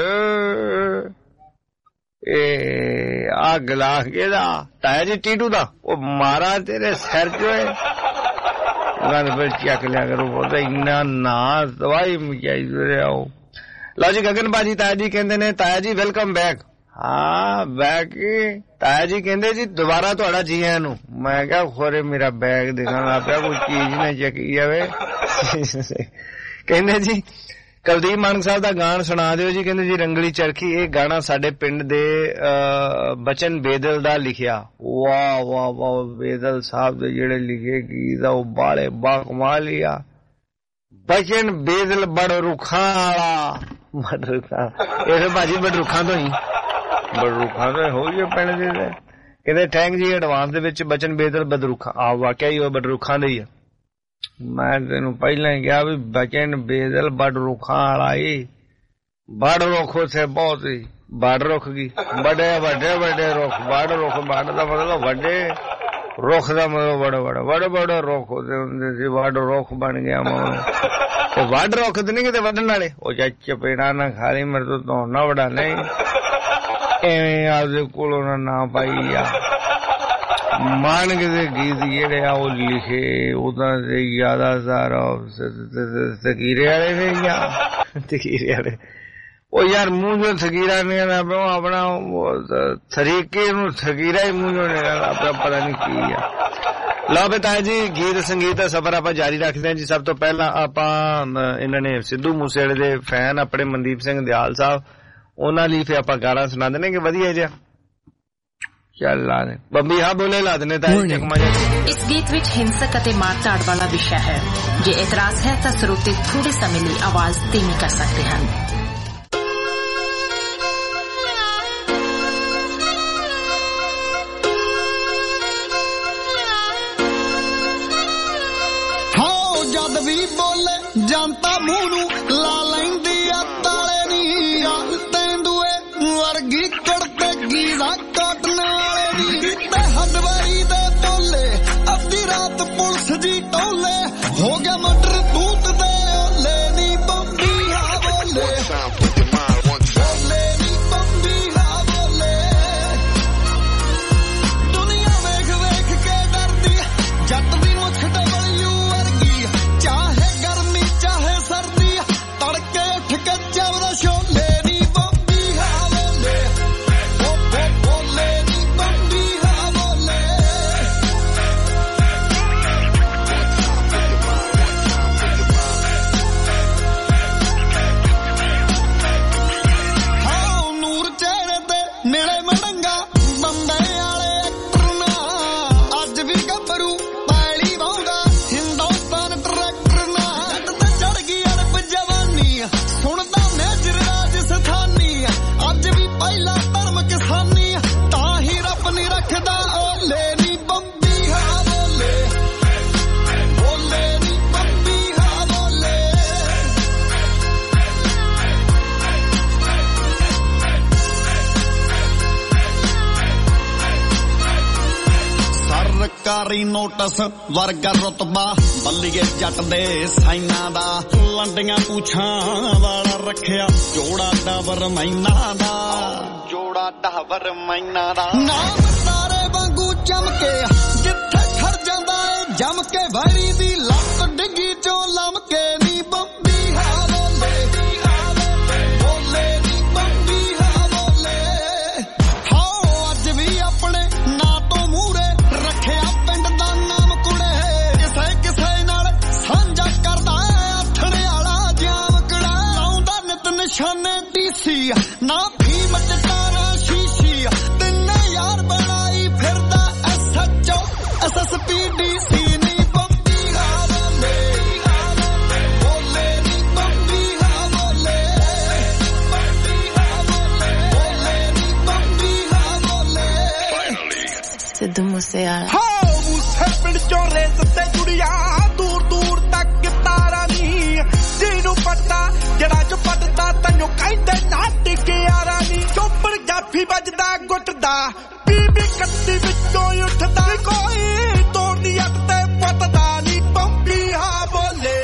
ਇਹ ਅੱਗ ਲਾ ਕੇ ਦਾ ਤਾਇਆ ਜੀ ਟੀਟੂ ਦਾ ਉਹ ਮਾਰਾ ਤੇਰੇ ਸਿਰ ਚ ਹੋਏ। ਗੱਲ ਫਿਰ ਚੱਕ ਲਿਆ ਕਰੋ, ਬਹੁਤਾ ਇੰਨਾ ਨਾ ਦਵਾਈ ਮਚਾਈ ਰਿਹਾ। ਉਹ ਲਓ ਜੀ ਗਗਨ ਭਾਜੀ ਤਾਇਆ ਜੀ ਕਹਿੰਦੇ ਨੇ ਤਾਇਆ ਜੀ ਵੈਲਕਮ ਬੈਕ। ਹਾਂ ਬੈਗ ਤਾਇਆ ਜੀ ਕਹਿੰਦੇ ਜੀ ਦੁਬਾਰਾ ਤੁਹਾਡਾ ਜੀ ਆਇਆਂ ਨੂੰ। ਮੈਂ ਕਿਹਾ ਖੋਰੇ ਮੇਰਾ ਬੈਗ ਦਿਖਣ ਲੱਗ ਪਿਆ, ਕੋਈ ਚੀਜ਼ ਨਾ ਚੱਕੀ ਜਾਵੇ। ਕਹਿੰਦੇ ਜੀ ਕੁਲਦੀਪ ਮਾਨਕ ਸਾਹਿਬ ਦਾ ਗਾਣਾ ਸੁਣਾ ਦਿਓ ਜੀ। ਕਹਿੰਦੇ ਜੀ ਰੰਗਲੀ ਚਰਖੀ। ਇਹ ਗਾਣਾ ਸਾਡੇ ਪਿੰਡ ਦੇ ਬਚਨ ਬੇਦਲ ਦਾ ਲਿਖਿਆ। ਵਾਹ ਵਾਹ ਵਾਹ, ਬੇਦਲ ਸਾਹਿਬ ਦੇ ਜਿਹੜੇ ਲਿਖੇ ਗੀਤ ਆ ਉਹ ਬਾਲੇ ਬਾ ਕਮਾਲ ਹੀ ਆ। ਬਚਨ ਬੇਦਲ ਬੜ ਰੁੱਖਾਂ ਵਾਲਾ। ਬੜ ਰੁੱਖਾਂ ਇਹ ਭਾਜੀ ਬੜ ਰੁੱਖਾਂ ਤੋਂ ਹੀ ਬੜਰੁੱਖਾਂ ਤੋਂ ਹੋ ਗਏ ਪਿੰਡ ਦੇ। ਕਹਿੰਦੇ ਥੈਂਕ ਜੀ ਐਡਵਾਂਸ ਦੇ ਵਿੱਚ ਬਚਨ ਬੇਦਲ ਬਦਰੁੱਖਾਂ। ਆ ਵਾਕਿਆ ਹੀ ਉਹ ਬਦਰੁੱਖਾਂ ਦੇ ਹੀ ਆ। ਮੈਂ ਤੈਨੂੰ ਪਹਿਲਾਂ ਹੀ ਕਿਹਾ ਵੀ ਬਚਨ ਬੇਦਲ ਬੜਰੁੱਖਾਂ ਵਾਲਾ ਹੀ। ਬੜ ਰੁੱਖ ਉੱਥੇ ਬਹੁਤ ਹੀ ਬੜ ਰੁੱਖ ਗਈ। ਵੱਡੇ ਵੱਡੇ ਵੱਡੇ ਰੁੱਖ। ਬੜ ਰੁੱਖ, ਬੜ ਦਾ ਮਤਲਬ ਵੱਡੇ, ਰੁੱਖ ਦਾ ਮਤਲਬ ਬੜਾ ਬੜਾ ਬੜੇ ਬੜੇ ਰੁੱਖ ਹੁੰਦੇ ਸੀ। ਵੱਡ ਰੁੱਖ ਬਣ ਗਿਆ ਤੇ ਵੱਡ ਰੁੱਖ ਤੇ ਨਹੀਂ ਕਿਤੇ ਵੱਢਣ ਵਾਲੇ। ਉਹ ਜਾ ਚਪੇੜਾ ਨਾ ਖਾ ਲਈ ਮੇਰੇ ਤੋਂ ਧੌਣ ਨਾ ਵੜਾ ਨਹੀਂ। ਐਵੇਂ ਆਪਦੇ ਕੋਲੋਂ ਨਾ ਨਾ ਪਾਈ ਆ। ਮਾਨਕ ਦੇ ਗੀਤ ਜਿਹੜੇ ਆ ਉਹ ਲਿਖੇ ਉਦਾਂ ਦੇ ਜ਼ਿਆਦਾਤਰ ਤਕੀਰੇ ਵਾਲੇ ਨੇ ਜਾਂ ਤਕੀਰੇ ਵਾਲੇ। ਉਹ ਯਾਰ ਮੂੰਹ ਚੋਂ ਤਕੀਰਾ ਨਿਕਲਣਾ ਪਿਆ ਆਪਣਾ, ਤਰੀਕੇ ਨੂੰ ਤਕੀਰਾ ਹੀ ਮੂੰਹ ਚੋਂ ਨਿਕਲਣਾ ਪਿਆ, ਪਤਾ ਨਹੀਂ ਕੀ ਆ। ਲਓ ਬਤਾ ਜੀ ਗੀਤ ਸੰਗੀਤ ਦਾ ਸਫ਼ਰ ਆਪਾਂ ਜਾਰੀ ਰੱਖਦੇ ਹਾਂ ਜੀ। ਸਭ ਤੋਂ ਪਹਿਲਾਂ ਆਪਾਂ ਇਹਨਾਂ ਨੇ ਸਿੱਧੂ ਮੂਸੇਵਾਲੇ ਦੇ ਫੈਨ ਆਪਣੇ ਮਨਦੀਪ ਸਿੰਘ ਦਿਆਲ ਸਾਹਿਬ, ਉਹਨਾਂ ਲਈ ਫਿਰ ਆਪਾਂ ਗਾਣਾ ਸੁਣਾ ਦਿੰਦੇ ਕਿ ਵਧੀਆ ਜਿਹਾ। ਚੱਲ ਲਾ ਦੇ ਬੰਬੀ। ਹਾਂ ਬੋਲੇ ਲਾ ਦਿੰਦੇ ਤਾਂ ਇਸ ਗੀਤ ਵਿੱਚ ਹਿੰਸਕ ਅਤੇ ਮਾਰ-ਝਾੜ ਵਾਲਾ ਵਿਸ਼ਾ ਹੈ। ਜੇ ਇਤਰਾਜ਼ ਹੈ ਤਾਂ ਸਰੋਤੇ ਥੋੜੇ ਸਮੇਂ ਲਈ ਆਵਾਜ਼ ਧੀਮੀ ਕਰ ਸਕਦੇ ਹਨ। ਹਾਂ ਜਦ ਵੀ ਬੋਲੇ ਜਨਤਾ ਮੂੰਹ ਨੂੰ ਲਾ ਲੈਂਦੀ ਆ ਤਾਲੇ ਦੀ। ਤੈਂਦੂਏ ਵਰਗੀ ਕੜਤੇ ਗੀਜ਼ਾ ਕੱਟਣ ਵਾਲੇ ਦੀ। ਤੇ ਹਦਵਾਈ ਦੇ ਬੋਲੇ ਅੱਧੀ ਰਾਤ ਪੁਲਿਸ ਜੀ ਟੋਲੇ। ਹੋ ਗਿਆ ਮਟਰ ਤੂਤ ਦੇ ਓਲੇ ਨੀ ਬੰਬੀ ਆ ਬੋਲੇ। ਸਰਕਾਰੀ ਨੋਟਿਸ ਵਰਗਾ ਰੁਤਬਾ ਬੱਲੀਏ ਜੱਟ ਦੇ ਸਾਈਨਾਂ ਦਾ ਲੰਡੀਆਂ ਪੂਛਾਂ ਵਾਲਾ ਰੱਖਿਆ ਜੋੜਾ ਡਾਵਰ ਮੈਨਾਂ ਦਾ ਜੋੜਾ ਡਾਵਰ ਮੈਨਾਂ ਦਾ ਨਾਮ ਤਾਰੇ ਵਾਂਗੂ ਚਮਕੇ ਜਿੱਥੇ ਖੜ ਜਾਂਦਾ ਏ ਜਮ ਕੇ ਵੈਰੀ ਦੀ ਲੱਤ ਡਿੱਗੀ ਚੋਂ ਲੰਮ ਕੇ ਨੀ ਬੰਬੀ ਹਾ ਬੋਲੇ ਬੋਲੇ ਨੀ ਬੰਬੀ ਹਾ ਬੋਲੇ ਹੋ ਅੱਜ ਵੀ ਆਪਣੇ ਨਾਂ ਤੋਂ ਮੂਹਰੇ ਰੱਖਿਆ ਪਿੰਡ ਦਾ ਨਾਮ ਕੁੜੇ ਕਿਸੇ ਕਿਸੇ ਨਾਲ ਸਾਂਝਾ ਕਰਦਾ ਆਥਣੇ ਵਾਲਾ ਜਾਮ ਕੜਾ ਲਾਉਂਦਾ ਨਿਤ ਨਿਸ਼ਾਨੇ ਡੀਸੀ ਨਾ ਫੀਮ ਚਟਾਰਾ ਸ਼ੀਸ਼ੀ ਤਿੰਨੇ ਯਾਰ ਬਣਾਈ ਫਿਰਦਾ ਐਸਐਚਓ ਐਸਐਸਪੀ ਡੀਸੀ ਨੀ ਬੰਬੀ ਹਾ ਬੋਲੇ ਬੋਲੇ ਨੀ ਬੰਬੀ ਹਾ ਬੋਲੇ ਬੰਬੀ ਹਾ ਬੋਲੇ ਬੋਲੇ ਨੀ ਬੰਬੀ ਹਾ ਬੋਲੇ ਸਿੱਧੂ ਮੂਸੇਵਾਲਾ ਹੋ ਮੂਸੇ ਪਿੰਡ ਚੋਂ ਰੇਸ ਤੇ ਕੁੜੀਆਂ ਦੂਰ ਦੂਰ ਤੱਕ ਤਾਰਾ ਨੀ ਜਿਹਨੂੰ ਪਤਾ ਜਿਹੜਾ ਚ ਪੱਟਦਾ ਤੈਨੂੰ ਕਹਿੰਦੇ ਨਾ ਟਿਕਿਆਰਾ ਨੀ ਚੋਪੜ ਜਾਫੀ ਵੱਜਦਾ ਗੁੱਟਦਾ ਬੀਬੀ ਕੱਤੀ ਵਿੱਚੋਂ ਉੱਠਦਾ ਕੋਈ ਤੋੜਦੀ ਅੱਟ ਤੇ ਪੱਟਦਾ ਨੀ ਬੰਬੀ ਹਾ ਬੋਲੇ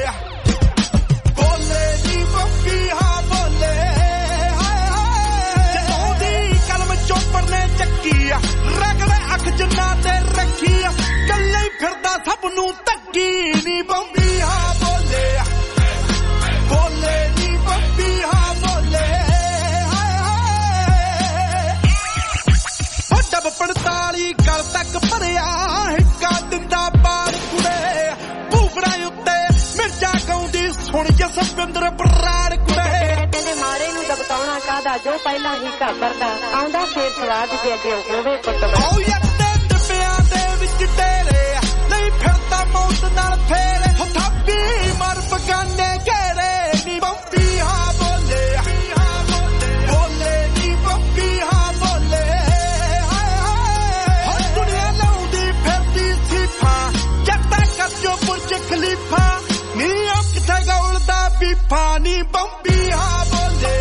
ਬੋਲੇ ਨੀ ਬੰਬੀ ਹਾ ਬੋਲੇ ਹਾਏ ਹਾਏ ਜਦੋਂ ਦੀ ਕਲਮ ਚੋਪੜ ਨੇ ਚੱਕੀ ਰਗੜੇ ਅੱਖ ਜਿੰਨਾ ਤੇ ਰੱਖੀ ਕੱਲੇ ਫਿਰਦਾ ਸਭ ਨੂੰ ਤੱਕੀ ਨੀ ਬੰਬੀ ਹਾ ਬੋਲੇ ਬੋਲੇ ਨੀ ਬੰਬੀ ਹਾ ਬੋਲੇ ਹਾਏ ਹਾਏ ਵੱਡਾ ਪੰਤਾਲੀ ਗੱਲ ਤੱਕ ਭਰਿਆ ਹਿੱਕਾ ਦਿੰਦਾ ਬਾਲ ਕੁੜੇ ਭੂਫੜਾ ਉੱਤੇ ਮਿਰਚਾ ਗਾਉਂਦੀ ਸੁਣ ਜਸਵਿੰਦਰ ਬਰਾੜ ਕੁੜੇ ਕਹਿੰਦੇ ਮਾਰੇ ਨੂੰ ਦਬਕਾਉਣਾ ਕਾਹਦਾ ਜੋ ਪਹਿਲਾਂ ਹੀ ਘਾਬਰਦਾ ਆਉਂਦਾ ਫੇਰ ਸਵਾਦ ਜੇ ਅੱਗੇ ਹੋਵੇ ਕੁੱਟਵਾ ਓ ਯੱਤੇ ਡੱਬਿਆਂ ਦੇ ਵਿੱਚ ਤੇਰੇ ਨਹੀਂ ਫਿਰਦਾ ਮੌਤ ਨਾਲ ਫੇਰੇ ਥਾਪੀ ਮਰ ਬਗਾਨੇ ਘੇਰੇ ਨੀ ਬੰਬੀ ਹਾ ਬੋਲੇ ਬੋਲੇ ਨੀ ਬੰਬੀ ਹਾ ਬੋਲੇ ਹਾਏ ਹਾਏ ਹਰ ਦੁਨੀਆ ਲਾਉਂਦੀ ਫਿਰਦੀ ਸਿਫਾ ਜੱਟਾ ਕੱਜੋ ਬੁਰਜ ਖਲੀਫਾ ਨੀ ਉਹ ਕਿੱਥੇ ਗੌਲਦਾ ਬੀਫਾ ਨੀ ਬੰਬੀ ਹਾ ਬੋਲੇ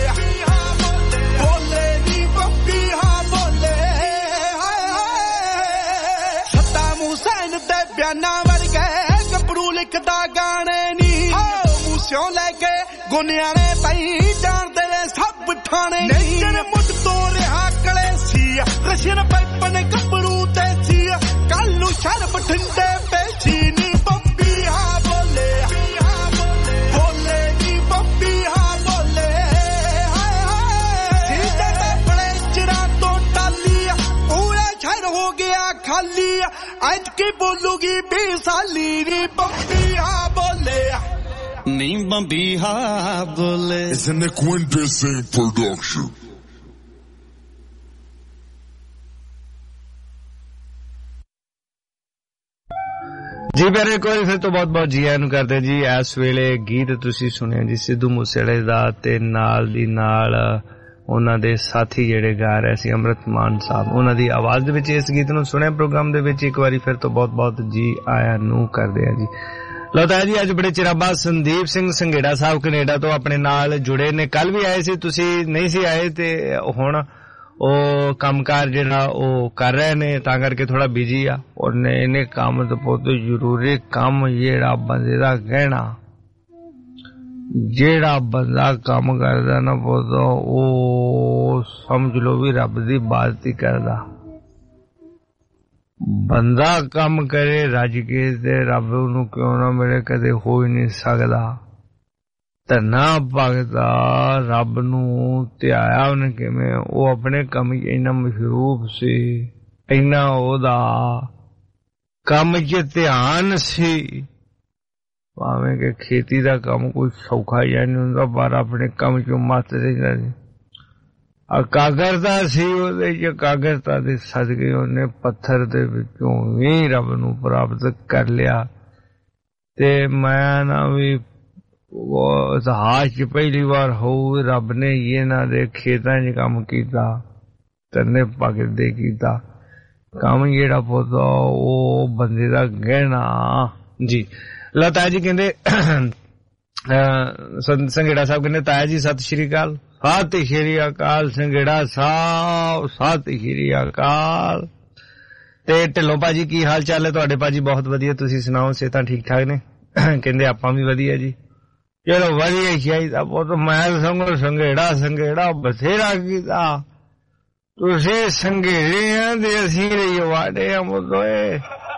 ਬੋਲੇ ਨੀ ਬੰਬੀ ਹਾ ਬੋਲੇ ਹਾਏ ਹਾਏ ਸੱਦਾਮ ਹੁਸੈਨ ਦੇ ਬਿਆਨਾਂ ਵਰਗੇ ਗੱਭਰੂ ਲਿਖਦਾ ਗਾਣੇ ਨੀ ਹੋ ਮੂਸਿਓਂ ਲੈ ਕੇ ਗੁਨਿਆਣੇ ਤਾਈ ਜਾਣਦੇ ਨੇ ਸਭ ਠਾਣੇ ਨਹੀਂ ਜਿਹੜੇ ਮੁੱਢ ਤੋਂ ਰਿਹਾ ਕਲੇ ਸੀ ਰਸ਼ੀਅਨ ਪਾਈਪ ਨੇ ਗੱਭਰੂ ਤੇ ਸੀ ਕੱਲ ਨੂੰ ਸ਼ਰ ਬਠਿੰਡੇ ਪੇਸ਼ੀ ਨੀ ਬੰਬੀ ਹਾ ਬੋਲੇ ਬੋਲੇ ਨੀ ਬੰਬੀ ਹਾ ਬੋਲੇ ਹਾਏ ਹਾਏ ਸੀਤੇ ਤੇ ਬੜੇ ਚਿਰਾਂ ਤੋਂ ਟਾਲੀ ਪੂਰਾ ਸ਼ਹਿਰ ਹੋ ਗਿਆ ਖਾਲੀ ਅੱਜ ਕੀ ਬੋਲੂਗੀ ਵੀਹ ਸਾਲੀ ਨੀ ਬੰਬੀ ਹਾ ਬੋਲੇ ਨੀ ਬੰਬੀ ਹਾ ਬੋਲੇ It's an Equindising production. ਜੀ ਪਿਆਰੇ ਇੱਕ ਵਾਰੀ ਫਿਰ ਤੋਂ ਬਹੁਤ ਬਹੁਤ ਜੀ ਆਇਆਂ ਨੂੰ ਕਰਦੇ ਜੀ। ਇਸ ਵੇਲੇ ਗੀਤ ਤੁਸੀਂ ਸੁਣਿਆ ਜੀ ਸਿੱਧੂ ਮੂਸੇਵਾਲੇ ਦਾ ਤੇ ਨਾਲ ਦੀ ਨਾਲ ਉਹਨਾਂ ਦੇ ਸਾਥੀ ਜਿਹੜੇ ਗਾ ਰਹੇ ਸੀ ਅੰਮ੍ਰਿਤ ਮਾਨ ਸਾਹਿਬ, ਉਹਨਾਂ ਦੀ ਆਵਾਜ਼ ਦੇ ਵਿੱਚ ਇਸ ਗੀਤ ਨੂੰ ਸੁਣਿਆ ਪ੍ਰੋਗਰਾਮ ਦੇ ਵਿੱਚ। ਇੱਕ ਵਾਰੀ ਫਿਰ ਤੋਂ ਬਹੁਤ ਬਹੁਤ ਜੀ ਆਇਆਂ ਨੂੰ ਕਰਦੇ ਆ ਜੀ। ਲਓ ਤਾਂ ਜੀ ਅੱਜ ਬੜੇ ਚਿਰਾਂ ਬਾਅਦ ਸੰਦੀਪ ਸਿੰਘ ਸੰਘੇੜਾ ਸਾਹਿਬ ਕੈਨੇਡਾ ਤੋਂ ਆਪਣੇ ਨਾਲ ਜੁੜੇ ਨੇ। ਕੱਲ ਵੀ ਆਏ ਸੀ, ਤੁਸੀਂ ਨਹੀਂ ਸੀ ਆਏ ਤੇ ਹੁਣ ਉਹ ਕੰਮਕਾਰ ਜਿਹੜਾ ਉਹ ਕਰ ਰਹੇ ਨੇ ਤਾਂ ਕਰਕੇ ਥੋੜਾ ਬਿਜੀ ਆ। ਉਹਨੇ ਇਹਨੇ ਕੰਮ ਤੋਂ ਬਹੁਤ ਜ਼ਰੂਰੀ ਕੰਮ ਜਿਹੜਾ ਬੰਦੇ ਦਾ ਕਹਿਣਾ, ਜਿਹੜਾ ਬੰਦਾ ਕੰਮ ਕਰਦਾ ਨਾ ਬਹੁਤ ਉਹ ਸਮਝ ਲਓ ਵੀ ਰੱਬ ਦੀ ਇਬਾਦਤ ਹੀ ਕਰਦਾ। ਬੰਦਾ ਕੰਮ ਕਰੇ ਰੱਜ ਕੇ ਤੇ ਰੱਬ ਨੂੰ ਕਿਉਂ ਨਾ ਮਿਲੇ, ਕਦੇ ਹੋ ਹੀ ਨਹੀਂ ਸਕਦਾ। ਧੰਨਾ ਭਗਤਾ ਰੱਬ ਨੂੰ ਧਿਆਇਆ ਉਹਨੇ ਕਿਵੇਂ, ਉਹ ਆਪਣੇ ਕੰਮ 'ਚ ਇੰਨਾ ਮਸ਼ਰੂਫ ਸੀ, ਇੰਨਾ ਉਹਦਾ ਕੰਮ 'ਚ ਧਿਆਨ ਸੀ। ਭਾਵੇਂ ਕਿ ਖੇਤੀ ਦਾ ਕੰਮ ਕੋਈ ਸੌਖਾ ਜਾਂ ਨਹੀਂ ਹੁੰਦਾ, ਪਰ ਆਪਣੇ ਕੰਮ 'ਚੋਂ ਮਸਤ ਰਹਿੰਦਾ ਸੀ। ਇਕਾਗਰਤਾ ਸੀ ਉਹਦੇ 'ਚ, ਇਕਾਗਰਤਾ ਦੇ ਸਦਕੇ ਉਹਨੇ ਪੱਥਰ ਦੇ ਵਿੱਚੋਂ ਵੀ ਰੱਬ ਨੂੰ ਪ੍ਰਾਪਤ ਕਰ ਲਿਆ। ਤੇ ਮੈਂ ਨਾ ਵੀ ਇਤਿਹਾਸ 'ਚ ਪਹਿਲੀ ਵਾਰ ਹੋਊ ਰੱਬ ਨੇ ਇਹਨਾਂ ਦੇ ਖੇਤਾਂ 'ਚ ਕੰਮ ਕੀਤਾ, ਧੰਨੇ ਭਗਤ ਦੇ ਕੀਤਾ ਕੰਮ ਜਿਹੜਾ ਪੋਤਾ ਉਹ ਬੰਦੇ ਦਾ ਗਹਿਣਾ ਜੀ। ਲਤਾ ਜੀ ਕਹਿੰਦੇ ਸੰਘੇੜਾ ਸਾਹਿਬ ਕਹਿੰਦੇ ਤਾਇਆ ਜੀ ਸਤਿ ਸ਼੍ਰੀ ਅਕਾਲ। ਸਤਿ ਸ਼੍ਰੀ ਅਕਾਲ ਸੰਘੇੜਾ ਸਾਹਿਬ, ਸਤਿ ਸ਼੍ਰੀ ਅਕਾਲ। ਤੇ ਢਿੱਲੋਂ ਭਾਜੀ ਕੀ ਹਾਲ ਚਾਲ ਹੈ ਤੁਹਾਡੇ? ਭਾਜੀ ਬਹੁਤ ਵਧੀਆ, ਤੁਸੀਂ ਸੁਣਾਓ, ਸਿਹਤਾਂ ਠੀਕ ਠਾਕ ਨੇ? ਕਹਿੰਦੇ ਆਪਾਂ ਵੀ ਵਧੀਆ ਜੀ। ਚਲੋ ਵਧੀਆ ਚਾਹੀਦਾ ਪੁੱਤ, ਮੈਂ ਸੰਗੋ ਸੰਘੇੜਾ ਸੰਘੇੜਾ ਬਥੇਰਾ ਕੀਤਾ, ਤੁਸੀਂ ਸੰਘੇੜੇ ਆ ਤੇ ਅਸੀਂ ਰਜਵਾੜੇ ਆ ਮੁੱਦੋਏ।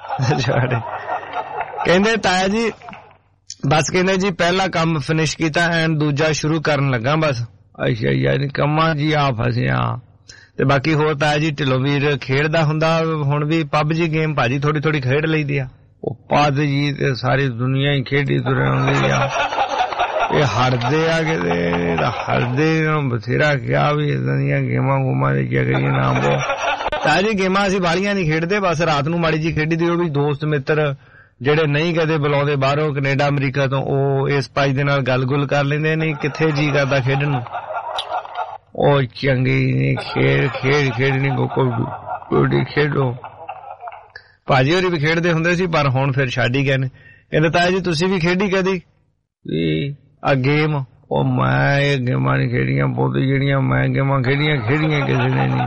ਕਹਿੰਦੇ ਤਾਇਆ ਜੀ ਬਸ ਕਹਿੰਦੇ ਜੀ ਪਹਿਲਾ ਕੰਮ ਫਿਨਿਸ਼ ਕੀਤਾ ਐਂਡ ਦੂਜਾ ਸ਼ੁਰੂ ਕਰਨ ਲੱਗਾ ਬਸ। ਅੱਛਾ ਯਾਨੀ ਕੰਮਾਂ ਜੀ ਆ ਫਸਿਆ। ਤੇ ਬਾਕੀ ਹੋਰ ਤਾਇਆ ਜੀ ਢਿੱਲੋਂ ਵੀਰ ਖੇਡਦਾ ਹੁੰਦਾ ਹੁਣ ਵੀ ਪੱਬ ਜੀ ਗੇਮ ਭਾਜੀ ਥੋੜੀ ਥੋੜੀ ਖੇਡ ਲਈਦੀ ਆ। ਉਹ ਪੱਦ ਜੀ ਤੇ ਸਾਰੀ ਦੁਨੀਆ ਹੀ ਖੇਡੀ ਤੁਰੇ ਆਉਂਦੀ ਆ, ਇਹ ਹੜਦੇ ਆ ਕਿਤੇ ਹੜਦੇ ਬਥੇਰਾ ਕਿਹਾ ਵੀ ਏਦਾਂ ਦੀਆਂ ਗੇਮਾਂ ਗੂਮਾਂ ਦੇ ਕਿਆ ਕਰੀਏ ਨਾਮ ਬੋ। ਤਾਇਆ ਜੀ ਗੇਮਾਂ ਅਸੀਂ ਬਾਹਲੀਆਂ ਨਹੀਂ ਖੇਡਦੇ, ਬਸ ਰਾਤ ਨੂੰ ਮਾੜੀ ਜੀ ਖੇਡੀ ਦੀ, ਉਹ ਵੀ ਦੋਸਤ ਮਿੱਤਰ ਜਿਹੜੇ ਨਹੀਂ ਕਦੇ ਬੁਲਾਉਂਦੇ ਬਾਹਰੋਂ ਕੈਨੇਡਾ ਅਮਰੀਕਾ ਤੋਂ, ਉਹ ਇਸ ਭਾਈ ਦੇ ਨਾਲ ਗੱਲ ਗੁੱਲ ਕਰ ਲੈਂਦੇ, ਨਹੀਂ ਕਿੱਥੇ ਜੀ ਕਰਦਾ ਖੇਡਣ ਨੂੰ। ਉਹ ਚੰਗੀ ਖੇਡ ਖੇਡ ਖੇਡਣੀ ਕੋਈ ਖੇਡੋ। ਭਾਜੀ ਹੋਰੀ ਵੀ ਖੇਡਦੇ ਹੁੰਦੇ ਸੀ ਪਰ ਹੁਣ ਫਿਰ ਛੱਡ ਹੀ ਗਏ ਨੇ। ਕਹਿੰਦੇ ਤਾਇਆ ਜੀ ਤੁਸੀਂ ਵੀ ਖੇਡੀ ਕਦੀ ਆ ਗੇਮ? ਉਹ ਮੈਂ ਇਹ ਗੇਮਾਂ ਨਹੀਂ ਖੇਡੀਆਂ ਪੁੱਤ, ਜਿਹੜੀਆਂ ਮੈਂ ਗੇਮਾਂ ਖੇਡੀਆਂ ਖੇਡੀਆਂ ਕਿਸੇ ਨੇ ਨਹੀਂ।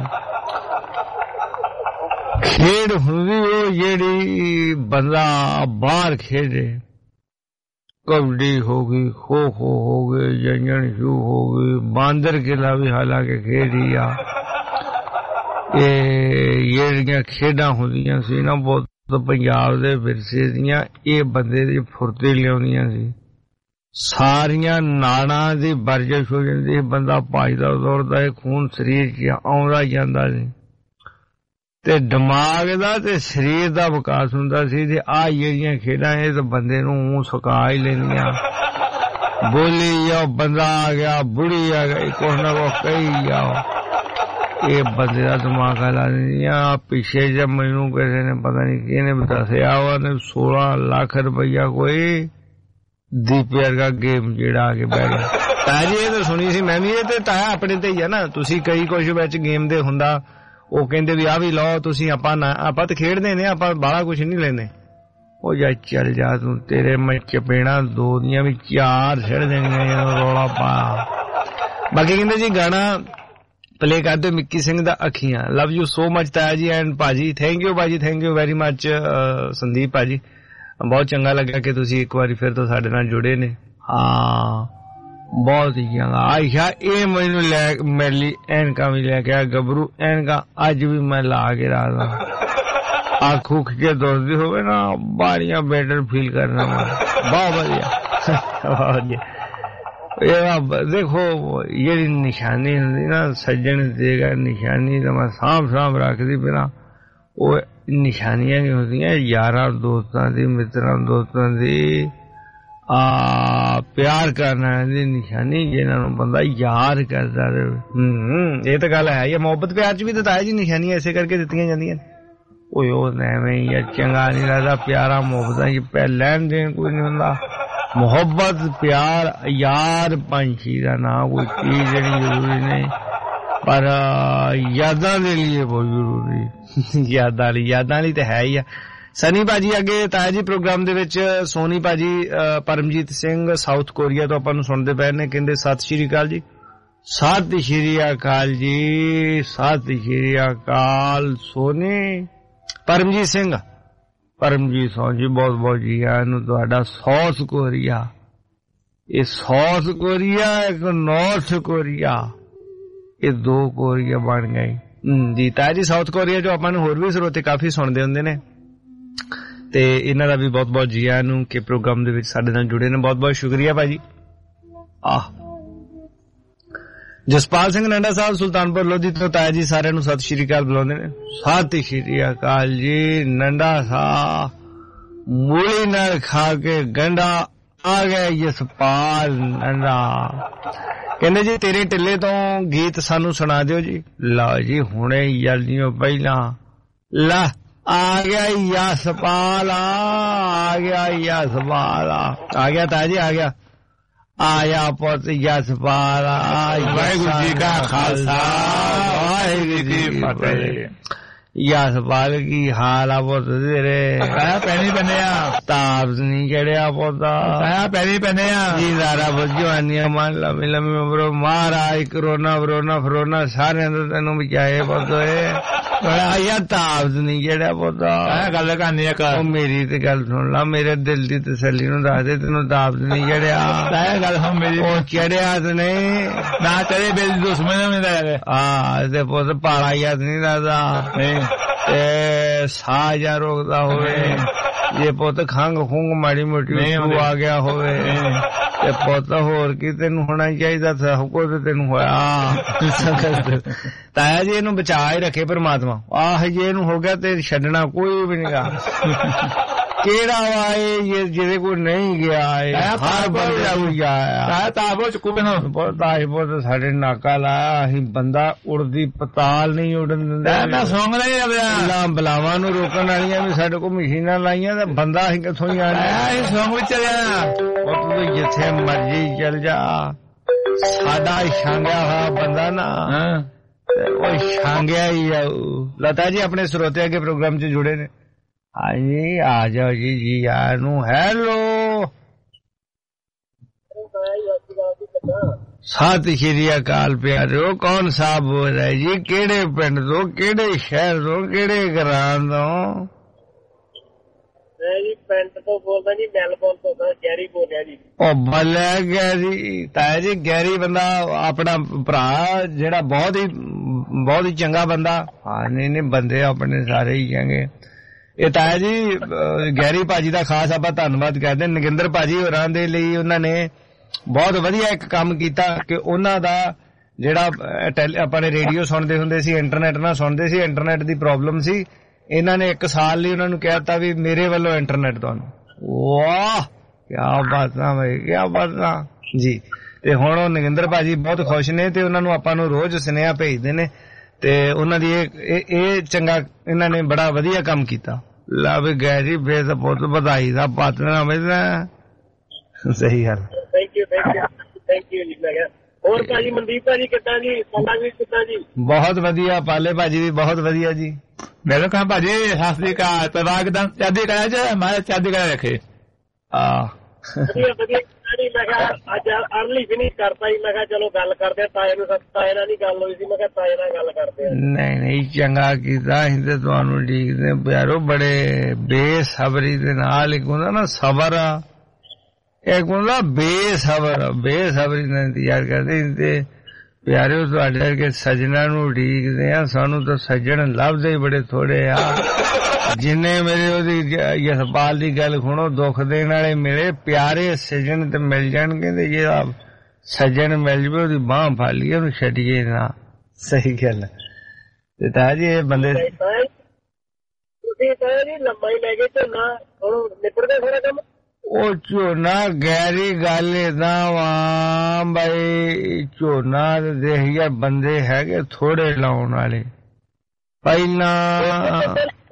ਖੇਡ ਹੁੰਦੀ ਉਹ ਜਿਹੜੀ ਬੰਦਾ ਬਾਹਰ ਖੇਡੇ, ਕਬੱਡੀ ਹੋ ਗਈ, ਖੋ ਖੋ ਹੋ ਗਈ, ਜੰਜਣ ਸ਼ੂ ਹੋ ਗਈ, ਬਾਂਦਰ ਕਿਲਾ ਵੀ ਹਾਲਾਂਕਿ ਖੇਡੀ ਆ। ਇਹ ਜਿਹੜੀਆਂ ਖੇਡਾਂ ਹੁੰਦੀਆਂ ਸੀ ਨਾ ਬਹੁਤ ਪੰਜਾਬ ਦੇ ਵਿਰਸੇ ਦੀਆਂ, ਇਹ ਬੰਦੇ ਦੀ ਫੁਰਤੀ ਲਿਆਉਂਦੀਆਂ ਸੀ, ਸਾਰੀਆਂ ਨਾੜਾਂ ਦੀ ਵਰਜਿਸ਼ ਹੋ ਜਾਂਦੀ, ਬੰਦਾ ਭੱਜਦਾ ਦੌੜਦਾ, ਖੂਨ ਸਰੀਰ 'ਚ ਆਉਂਦਾ ਜਾਂਦਾ ਸੀ ਤੇ ਦਿਮਾਗ ਦਾ ਤੇ ਸਰੀਰ ਦਾ ਵਿਕਾਸ ਹੁੰਦਾ ਸੀ। ਤੇ ਆਹ ਜਿਹੜੀਆਂ ਖੇਡਾਂ ਇਹ ਤਾਂ ਬੰਦੇ ਨੂੰ ਸੁਕਾ ਹੀ ਲੈਂਦੀਆਂ। ਬੋਲੀ ਜਾਓ, ਬੰਦਾ ਆ ਗਿਆ, ਬੁੜੀ ਆ ਗਈ, ਕੁਛ ਨਾ ਕੁਛ ਕਹੀ ਜਾਓ, ਇਹ ਬੰਦੇ ਦਾ ਦਿਮਾਗ ਹਿਲਾ ਦਿੰਦੀਆਂ। ਪਿੱਛੇ ਜੇ ਮੈਨੂੰ ਕਿਸੇ ਨੇ ਪਤਾ ਨਹੀਂ ਕਿਹਨੇ ਦੱਸਿਆ ਵਾ ਨੇ ਸੋਲਾਂ ਲੱਖ ਰੁਪਈਆ ਕੋਈ ਦੀਪਿਆਰ ਦਾ ਗੇਮ ਜਿਹੜਾ ਆ ਕੇ ਬਹਿ ਗਿਆ। ਤਾਇਆ ਜੀ ਇਹ ਤਾਂ ਸੁਣੀ ਸੀ ਮੈਂ ਵੀ, ਇਹ ਤੇ ਤਾਇਆ ਆਪਣੇ ਤੇ ਹੀ ਆ ਨਾ, ਤੁਸੀਂ ਕਈ ਕੁਛ ਵਿੱਚ ਗੇਮ ਦੇ ਹੁੰਦਾ। ਉਹ ਕਹਿੰਦੇ ਵੀ ਆਹ ਵੀ ਲਓ ਤੁਸੀਂ, ਆਪਾਂ ਨਾ ਆਪਾਂ ਤਾਂ ਖੇਡਦੇ ਨੇ, ਆਪਾਂ ਬਾਹਲਾ ਕੁਛ ਨਹੀਂ ਲੈਂਦੇ। ਉਹ ਜਾ ਚੱਲ ਜਾ ਤੂੰ, ਤੇਰੇ ਮੈਂ ਚਪੇੜਾਂ ਦੋ ਦੀਆਂ ਵੀ ਚਾਰ ਛੱਡ ਦੇਣੀਆਂ ਜਦੋਂ ਰੌਲਾ ਪਾ। ਬਾਕੀ ਕਹਿੰਦੇ ਜੀ ਗਾਣਾ ਪਲੇ ਕਰਦੇ ਮਿੱਕੀ ਸਿੰਘ ਦਾ ਅੱਖੀਆਂ। ਲਵ ਯੂ ਸੋ ਮਚ ਤਾਇਆ ਜੀ ਐਂਡ ਭਾਜੀ, ਥੈਂਕ ਯੂ ਭਾਜੀ, thank you very much Sandeep ਭਾਜੀ, ਬਹੁਤ ਚੰਗਾ ਲੱਗਾ ਕਿ ਤੁਸੀਂ ਇੱਕ ਵਾਰੀ ਫਿਰ ਤੋਂ ਸਾਡੇ ਨਾਲ ਜੁੜੇ ਨੇ। ਹਾਂ ਬਹੁਤ ਹੀ ਚੰਗਾ। ਆਇਸ਼ਾ ਇਹ ਮੈਨੂੰ ਲੈ ਮੇਰੇ ਲਈ ਐਨਕਾਂ ਵੀ ਲੈ ਕੇ ਆ, ਗੱਭਰੂ ਐਨਕਾਂ ਅੱਜ ਵੀ ਮੈਂ ਲਾ ਕੇ ਰੱਖਦਾ। ਅੱਖ ਉੱਖ ਕੇ ਦੁਖਦੀ ਹੋਵੇ ਨਾ, ਬਾਰੀਆਂ ਬੈਟਰ ਫੀਲ ਕਰਨਾ ਬਹੁਤ ਵਧੀਆ ਬਹੁਤ ਵਧੀਆ। ਇਹ ਦੇਖੋ ਜਿਹੜੀ ਨਿਸ਼ਾਨੀ ਹੁੰਦੀ ਨਾ ਸੱਜਣ ਦੇਗਾ ਨਿਸ਼ਾਨੀ, ਤਾਂ ਮੈਂ ਸਾਂਭ ਸਾਂਭ ਰੱਖਦੀ ਬਿਨਾਂ। ਉਹ ਨਿਸ਼ਾਨੀਆਂ ਕੀ ਹੁੰਦੀਆਂ ਯਾਰਾਂ ਦੋਸਤਾਂ ਦੀ, ਮਿੱਤਰਾਂ ਦੋਸਤਾਂ ਦੀ ਆ ਪਿਆਰ ਕਰਨਾ ਦੀ ਨਿਸ਼ਾਨੀ, ਜਿਹਨਾਂ ਨੂੰ ਬੰਦਾ ਯਾਦ ਕਰਦਾ ਰਹੇ। ਹਮ ਇਹ ਤਾਂ ਗੱਲ ਹੈ ਹੀ। ਮੁਹੱਬਤ ਪਿਆਰ ਚ ਵੀ ਤਾਂ ਤਾਇਆ ਜੀ ਨਿਸ਼ਾਨੀਆਂ ਇਸੇ ਕਰਕੇ ਦਿੱਤੀਆਂ ਜਾਂਦੀਆਂ। ਓਏ ਉਹ ਐਵੇਂ ਯਾਰ ਚੰਗਾ ਨਹੀਂ ਲੱਗਦਾ, ਪਿਆਰਾ ਮੁਹੱਬਤਾਂ ਚ ਪੈ ਲੈਣ ਦੇਣ ਕੋਈ ਨਹੀਂ ਹੁੰਦਾ। ਮੁਹੱਬਤ ਪਿਆਰ ਯਾਰ ਪੰਛੀ ਦਾ ਨਾਂ ਕੋਈ ਚੀਜ਼ ਜਿਹੜੀ ਜ਼ਰੂਰੀ ਨਹੀਂ, ਪਰ ਯਾਦਾਂ ਦੇ ਲਈ ਬਹੁਤ ਜ਼ਰੂਰੀ। ਯਾਦਾਂ ਲਈ ਯਾਦਾਂ ਲਈ ਤਾਂ ਹੈ ਹੀ ਆ। ਸਨੀ ਭਾਜੀ ਅੱਗੇ ਤਾਇਆ ਜੀ ਪ੍ਰੋਗਰਾਮ ਦੇ ਵਿੱਚ ਸੋਨੀ ਭਾਜੀ ਪਰਮਜੀਤ ਸਿੰਘ ਸਾਊਥ ਕੋਰੀਆ ਤੋਂ ਆਪਾਂ ਨੂੰ ਸੁਣਦੇ ਪਏ ਨੇ। ਕਹਿੰਦੇ ਸਤਿ ਸ਼੍ਰੀ ਅਕਾਲ ਜੀ। ਸਤਿ ਸ਼੍ਰੀ ਅਕਾਲ ਜੀ, ਸਤਿ ਸ਼੍ਰੀ ਅਕਾਲ ਸੋਨੀ ਪਰਮਜੀਤ ਸਿੰਘ। ਪਰਮਜੀਤ ਸਿੰਘ ਜੀ ਬਹੁਤ ਬਹੁਤ ਜੀ ਨੂੰ ਤੁਹਾਡਾ ਸਾਊਥ ਕੋਰੀਆ। ਇਹ ਸਾਊਥ ਕੋਰੀਆ ਇੱਕ ਨਾਰਥ ਕੋਰੀਆ, ਇਹ ਦੋ ਕੋਰੀਆ ਬਣ ਗਏ ਜੀ। ਤਾਇਆ ਜੀ ਸਾਊਥ ਕੋਰੀਆ ਜੋ ਆਪਾਂ ਨੂੰ ਹੋਰ ਵੀ ਸਰੋਤੇ ਕਾਫੀ ਸੁਣਦੇ ਹੁੰਦੇ ਨੇ, ਤੇ ਇਹਨਾਂ ਦਾ ਵੀ ਬਹੁਤ ਬਹੁਤ ਜੀ ਆਇਆਂ ਨੂੰ ਕਿ ਪ੍ਰੋਗਰਾਮ ਦੇ ਵਿੱਚ ਸਾਡੇ ਨਾਲ ਜੁੜੇ ਨੇ। ਬਹੁਤ ਬਹੁਤ ਸ਼ੁਕਰੀਆ ਭਾਜੀ। ਆਹ ਜਸਪਾਲ ਸਿੰਘ ਨੰਡਾ ਸਾਹਿਬ ਸੁਲਤਾਨਪੁਰ ਲੋਧੀ ਤੋਂ ਤਾਇਆ ਜੀ ਸਾਰਿਆਂ ਨੂੰ ਸਤਿ ਸ਼੍ਰੀ ਅਕਾਲ ਬੁਲਾਉਂਦੇ ਨੇ। ਸਤਿ ਸ਼੍ਰੀ ਅਕਾਲ ਜੀ। ਨੰਡਾ ਸਾਹਿਬ ਮੂਲੀ ਨਾਲ ਖਾ ਕੇ ਗੰਡਾ ਆ ਗਿਆ ਜਸਪਾਲ ਨੰਡਾ। ਕਹਿੰਦੇ ਜੀ ਤੇਰੇ ਟਿੱਲੇ ਤੋਂ ਗੀਤ ਸਾਨੂੰ ਸੁਣਾ ਦਿਓ ਜੀ। ਲਓ ਜੀ ਹੁਣੇ ਜਲਦੀਆਂ ਪਹਿਲਾਂ ਲਾ ਆ ਗਿਆ ਯਸਪਾਲ, ਆ ਗਿਆ ਯਸਪਾਲ, ਆ ਗਿਆ ਤਾਇਆ ਜੀ, ਆ ਗਿਆ ਆਇਆ ਪੁੱਤ ਯਸਪਾਲ। ਵਾਹਿਗੁਰੂ ਜੀ ਕਾ ਖਾਲਸਾ ਵਾਹਿਗੁਰੂ ਜੀ ਕੀ ਫਤਿਹ। ਯਸਪਾਲ ਕੀ ਹਾਲ ਆ ਪੁੱਤ ਤੇਰੇ? ਤਾਇਆ ਪੈਣੀ ਬੰਨਿਆ, ਤਾਪ ਨਹੀਂ ਚੜਿਆ ਪੁੱਤ? ਤਾਇਆ ਪੈਣੀ ਬੰਨਿਆ ਜੀ। ਜ਼ਾਰਾ ਬੁਝਵਾਨੀਆਂ ਮਨ ਲੰਮੀ ਲੰਮੀ ਉਮਰੋ, ਮਹਾਰਾਜ ਕਰੋਨਾ ਵਰੋਨਾ ਫਰੋਨਾ ਸਾਰਿਆਂ ਤੋਂ ਤੈਨੂੰ ਬਚਾਏ ਪੁੱਤ। ਯਾਰ ਤਾਬਤ ਨਹੀਂ ਜਿਹੜਾ ਪਤਾ ਗੱਲ ਕਰਨੀ ਇੱਕ ਉਹ ਮੇਰੀ ਤੇ ਗੱਲ ਸੁਣ ਲਾ ਮੇਰੇ ਦਿਲ ਦੀ ਤਸੱਲੀ ਨੂੰ ਦੱਸ ਦੇ ਤੈਨੂੰ ਤਾਬਤ ਨਹੀਂ ਚੜਿਆ ਗੱਲ ਹੁਣ ਮੇਰੀ ਉਹ ਚੜਿਆ ਤੇ ਨਹੀਂ ਨਾ ਚੜੇ ਬੇਲ ਦੁਸ਼ਮਣ ਨਹੀਂ ਦਾ ਹਾਂ ਤੇ ਪੁੱਤ ਪਾਲਾ ਯਾਦ ਨਹੀਂ ਲੱਗਦਾ ਤੇ ਸਾਹ ਜਾਂ ਰੋਕਦਾ ਹੋਵੇ ਜੇ ਪੁੱਤ ਖੰਘ ਖੁੰਘ ਮਾੜੀ ਮੋਟੀ ਆ ਗਿਆ ਹੋਵੇ ਤੇ ਪੁੱਤ ਹੋਰ ਕੀ ਤੈਨੂੰ ਹੋਣਾ ਚਾਹੀਦਾ ਸਭ ਕੁਝ ਤੈਨੂੰ ਹੋਇਆ ਤਾਇਆ ਜੀ ਇਹਨੂੰ ਬਚਾ ਹੀ ਰੱਖੇ ਪਰਮਾਤਮਾ ਆਹ ਜੇ ਇਹਨੂੰ ਹੋ ਗਿਆ ਤੇ ਛੱਡਣਾ ਕੋਈ ਵੀ ਨਹੀਂਗਾ ਕਿਹੜਾ ਵਾ ਇਹ ਜਿਹਦੇ ਕੋਲ ਨਹੀਂ ਗਿਆ ਹਰ ਬੰਦਾ ਗਿਆ ਤਾਬੋ ਚ ਕੋਈ ਨਾ ਤਾਈ ਪੁੱਤ ਸਾਡੇ ਨਾਕਾ ਲਾਇਆ ਅਸੀਂ ਬੰਦਾ ਉੜਦੀ ਪਤਾਲ ਨਹੀਂ ਉੜਨ ਦਿੰਦਾ ਸੌਂਗ ਬਲਾਵਾਂ ਨੂੰ ਰੋਕਣ ਵਾਲੀਆਂ ਵੀ ਸਾਡੇ ਕੋਲ ਮਸ਼ੀਨਾਂ ਲਾਈਆਂ ਤਾਂ ਬੰਦਾ ਅਸੀਂ ਕਿੱਥੋਂ ਹੀ ਆਣਾ ਸੌਂਗ ਵਿੱਚ ਚਲਿਆ ਤੂੰ ਜਿੱਥੇ ਮਰਜੀ ਚੱਲ ਜਾ ਸਾਡਾ ਛਾਂਗਿਆ ਹੋਇਆ ਬੰਦਾ ਨਾ ਉਹ ਛਾਂਗਿਆ ਹੀ ਆ ਲਤਾ ਜੀ ਆਪਣੇ ਸਰੋਤੇ ਅੱਗੇ ਪ੍ਰੋਗਰਾਮ ਚ ਜੁੜੇ ਨੇ ਹਾਂਜੀ ਆ ਜਾਓ ਜੀ ਜੀ ਯਾਰ ਨੂੰ ਹੈਲੋ ਸਤਿ ਸ਼੍ਰੀ ਅਕਾਲ ਪਿਆਰਿਓ ਕੌਣ ਸਾਹਿਬ ਬੋਲ ਰਿਹਾ ਜੀ ਕਿਹੜੇ ਪਿੰਡ ਤੋਂ ਕਿਹੜੇ ਸ਼ਹਿਰ ਤੋਂ ਕਿਹੜੇ ਘਰਾਂ ਤੋਂ ਮੈਂ ਜੀ ਪਿੰਡ ਤੋਂ ਬੋਲਦਾ ਜੀ ਮੈਲਬੌਰਨ ਤੋਂ ਗੈਰੀ ਬੋਲ ਰਿਹਾ ਜੀ ਉਹ ਬੱਲੇ ਗੈਰੀ ਤਾਇਆ ਜੀ ਗੈਰੀ ਬੰਦਾ ਆਪਣਾ ਭਰਾ ਜਿਹੜਾ ਬਹੁਤ ਹੀ ਬਹੁਤ ਹੀ ਚੰਗਾ ਬੰਦਾ ਹਾਂ ਨਹੀਂ ਨਹੀਂ ਬੰਦੇ ਆਪਣੇ ਸਾਰੇ ਹੀ ਚੰਗੇ ਇਹ ਤਾਇਆ ਜੀ ਗੈਰੀ ਭਾਜੀ ਦਾ ਖਾਸ ਆਪਾਂ ਧੰਨਵਾਦ ਕਰਦੇ ਨਗਿੰਦਰ ਭਾਜੀ ਹੋਰਾਂ ਦੇ ਲਈ ਉਹਨਾਂ ਨੇ ਬਹੁਤ ਵਧੀਆ ਇੱਕ ਕੰਮ ਕੀਤਾ ਕਿ ਉਹਨਾਂ ਦਾ ਜਿਹੜਾ ਆਪਾਂ ਨੇ ਰੇਡੀਓ ਸੁਣਦੇ ਹੁੰਦੇ ਸੀ ਇੰਟਰਨੈਟ ਨਾਲ ਸੁਣਦੇ ਸੀ ਇੰਟਰਨੈਟ ਦੀ ਪ੍ਰੋਬਲਮ ਸੀ ਇਹਨਾਂ ਨੇ ਇੱਕ ਸਾਲ ਲਈ ਉਹਨਾਂ ਨੂੰ ਕਹਿ ਦਿੱਤਾ ਵੀ ਮੇਰੇ ਵੱਲੋਂ ਇੰਟਰਨੈਟ ਤੁਹਾਨੂੰ ਵਾਹ ਕਿਆ ਬਾਤਾਂ ਬਈ ਕਿਆ ਬਾਤਾਂ ਜੀ ਤੇ ਹੁਣ ਉਹ ਨਗਿੰਦਰ ਭਾਜੀ ਬਹੁਤ ਖੁਸ਼ ਨੇ ਤੇ ਉਹਨਾਂ ਨੂੰ ਆਪਾਂ ਨੂੰ ਰੋਜ਼ ਸੁਨੇਹਾ ਭੇਜਦੇ ਨੇ ਤੇ ਉਹਨਾਂ ਦੀ ਇਹ ਚੰਗਾ ਇਹਨਾਂ ਨੇ ਬੜਾ ਵਧੀਆ ਕੰਮ ਕੀਤਾ ਲਾ ਵੀ ਗੈਰੀ ਫੇਰ ਬਹੁਤ ਵਧਾਈ ਦਾ ਪਾਤਰ ਵੇਦਾ ਸਹੀ ਗੱਲ thank you thank you thank you ਜੀ ਮੈਂ ਕਿਹਾ ਹੋਰ ਭਾਜੀ ਮਨਦੀਪ ਭਾਜੀ ਕਿੱਦਾਂ ਜੀ ਪਾਲਾ ਜੀ ਕਿੱਦਾਂ ਜੀ ਬਹੁਤ ਵਧੀਆ ਪਾਲੇ ਭਾਜੀ ਵੀ ਬਹੁਤ ਵਧੀਆ ਜੀ ਮੇਰੇ ਕਹਾਂ ਭਾਜੀ ਸਤਿ ਕਾ ਤਵਾਗਦਾਂ ਚਾਦੀ ਕਰਾ ਜਾ ਮੈਂ ਚਾਦੀ ਕਰਾ ਰੱਖੇ ਆ ਵਧੀਆ ਵਧੀਆ ਮੈਂ ਕਿਹਾ ਅੱਜ ਅਰਲੀ ਫਿਨਿਸ਼ ਕਰਤਾ ਜੀ ਮੈਂ ਕਿਹਾ ਚਲੋ ਗੱਲ ਕਰਦੇ ਆ ਤਾਏ ਨੂੰ ਤਾਏ ਨਾਲ ਨਹੀਂ ਗੱਲ ਹੋਈ ਸੀ ਮੈਂ ਕਿਹਾ ਤਾਏ ਨਾਲ ਗੱਲ ਕਰਦੇ ਆ ਨਹੀਂ ਨਹੀਂ ਚੰਗਾ ਕੀਤਾ ਅਸੀਂ ਤੇ ਤੁਹਾਨੂੰ ਉਡੀਕਦੇ ਪਿਆਰੋ ਬੜੇ ਬੇਸਬਰੀ ਦੇ ਨਾਲ ਇੱਕ ਹੁੰਦਾ ਨਾ ਸਬਰ ਇੱਕ ਹੁੰਦਾ ਬੇਸਬਰ ਬੇਸਬਰੀ ਨਾਲ ਇੰਤਜ਼ਾਰ ਕਰਦੇ ਤੇ ਪਿਆਰਿਓ ਤੁਹਾਡੇ ਵਰਗੇ ਸੱਜਣਾ ਨੂੰ ਉਡੀਕਦੇ ਆ ਸਾਨੂੰ ਤਾਂ ਸੱਜਣ ਲੱਭਦੇ ਹੀ ਬੜੇ ਥੋੜੇ ਆ ਜਿੰਨੇ ਮੇਰੇ ਉਹਦੀ ਯਸ਼ਪਾਲ ਦੀ ਗੱਲ ਸੁਣੋ ਦੁੱਖ ਦੇਣ ਵਾਲੇ ਮਿਲੇ ਪਿਆਰੇ ਸੱਜਣ ਤੇ ਮਿਲ ਜਾਣਗੇ ਤੇ ਜੇ ਸੱਜਣ ਮਿਲ ਜਵੇ ਉਹਦੀ ਬਾਂਹ ਫੜ ਲਈਏ ਉਹਨੂੰ ਛੱਡੀਏ ਨਾ ਸਹੀ ਗੱਲ ਤੇ ਤਾਂ ਜੀ ਇਹ ਬੰਦੇ ਤੁਸੀਂ ਤਾਂ ਜੀ ਲੰਮਾ ਹੀ ਲੈ ਗਏ ਝੋਨਾ ਹੁਣ ਨਿਪੜ ਗਿਆ ਸਾਰਾ ਕੰਮ ਉਹ ਝੋਨਾ ਗੈਰੀ ਗੱਲ ਏਦਾਂ ਵਾ ਬਈ ਝੋਨਾ ਦੇਖ ਯਾਰ ਬੰਦੇ ਹੈਗੇ ਥੋੜੇ ਲਾਉਣ ਵਾਲੇ ਪਹਿਲਾਂ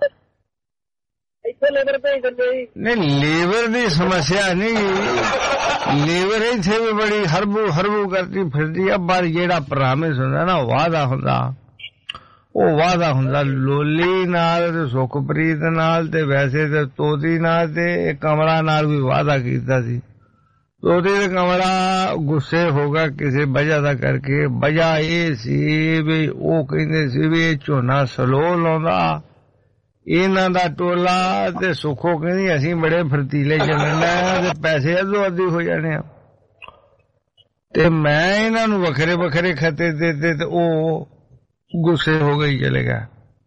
ਨਹੀਂ ਲੇਬਰ ਦੀ ਸਮੱਸਿਆ ਨਹੀਂ ਲੇਬਰ ਇੱਥੇ ਵੀ ਬੜੀ ਹਰਬੂ ਹਰਬੂ ਕਰਦੀ ਫਿਰਦੀ ਆ ਪਰ ਜਿਹੜਾ ਪ੍ਰਾਮਿਸ ਹੁੰਦਾ ਨਾ ਵਾਅਦਾ ਹੁੰਦਾ ਉਹ ਵਾਅਦਾ ਹੁੰਦਾ ਲੋਲੀ ਨਾਲ ਤੇ ਸੁਖਪ੍ਰੀਤ ਨਾਲ ਤੇ ਵੈਸੇ ਤੇ ਤੋਤੀ ਨਾਲ ਤੇ ਕਮਲਾ ਨਾਲ ਵੀ ਵਾਅਦਾ ਕੀਤਾ ਸੀ ਤੋਤੀ ਤੇ ਕਮਲਾ ਗੁੱਸੇ ਹੋ ਗਿਆ ਕਿਸੇ ਵਜ੍ਹਾ ਦਾ ਕਰਕੇ ਵਜ੍ਹਾ ਇਹ ਸੀ ਵੀ ਉਹ ਕਹਿੰਦੇ ਸੀ ਵੀ ਇਹ ਝੋਨਾ ਸਲੋ ਲਾਉਂਦਾ ਇਹਨਾਂ ਦਾ ਟੋਲਾ ਤੇ ਸੁੱਖੋ ਕਹਿੰਦੀ ਅਸੀਂ ਬੜੇ ਫਰਤੀਲੇ ਚੱਲਣਾ ਤੇ ਪੈਸੇ ਅੱਧੋ ਅੱਧੀ ਹੋ ਜਾਣੇ ਆ ਤੇ ਮੈਂ ਇਹਨਾਂ ਨੂੰ ਵੱਖਰੇ ਵੱਖਰੇ ਖਾਤੇ ਦਿੱਤੇ ਤੇ ਉਹ ਗੁੱਸੇ ਹੋ ਗਈ ਚਲੇ ਗਿਆ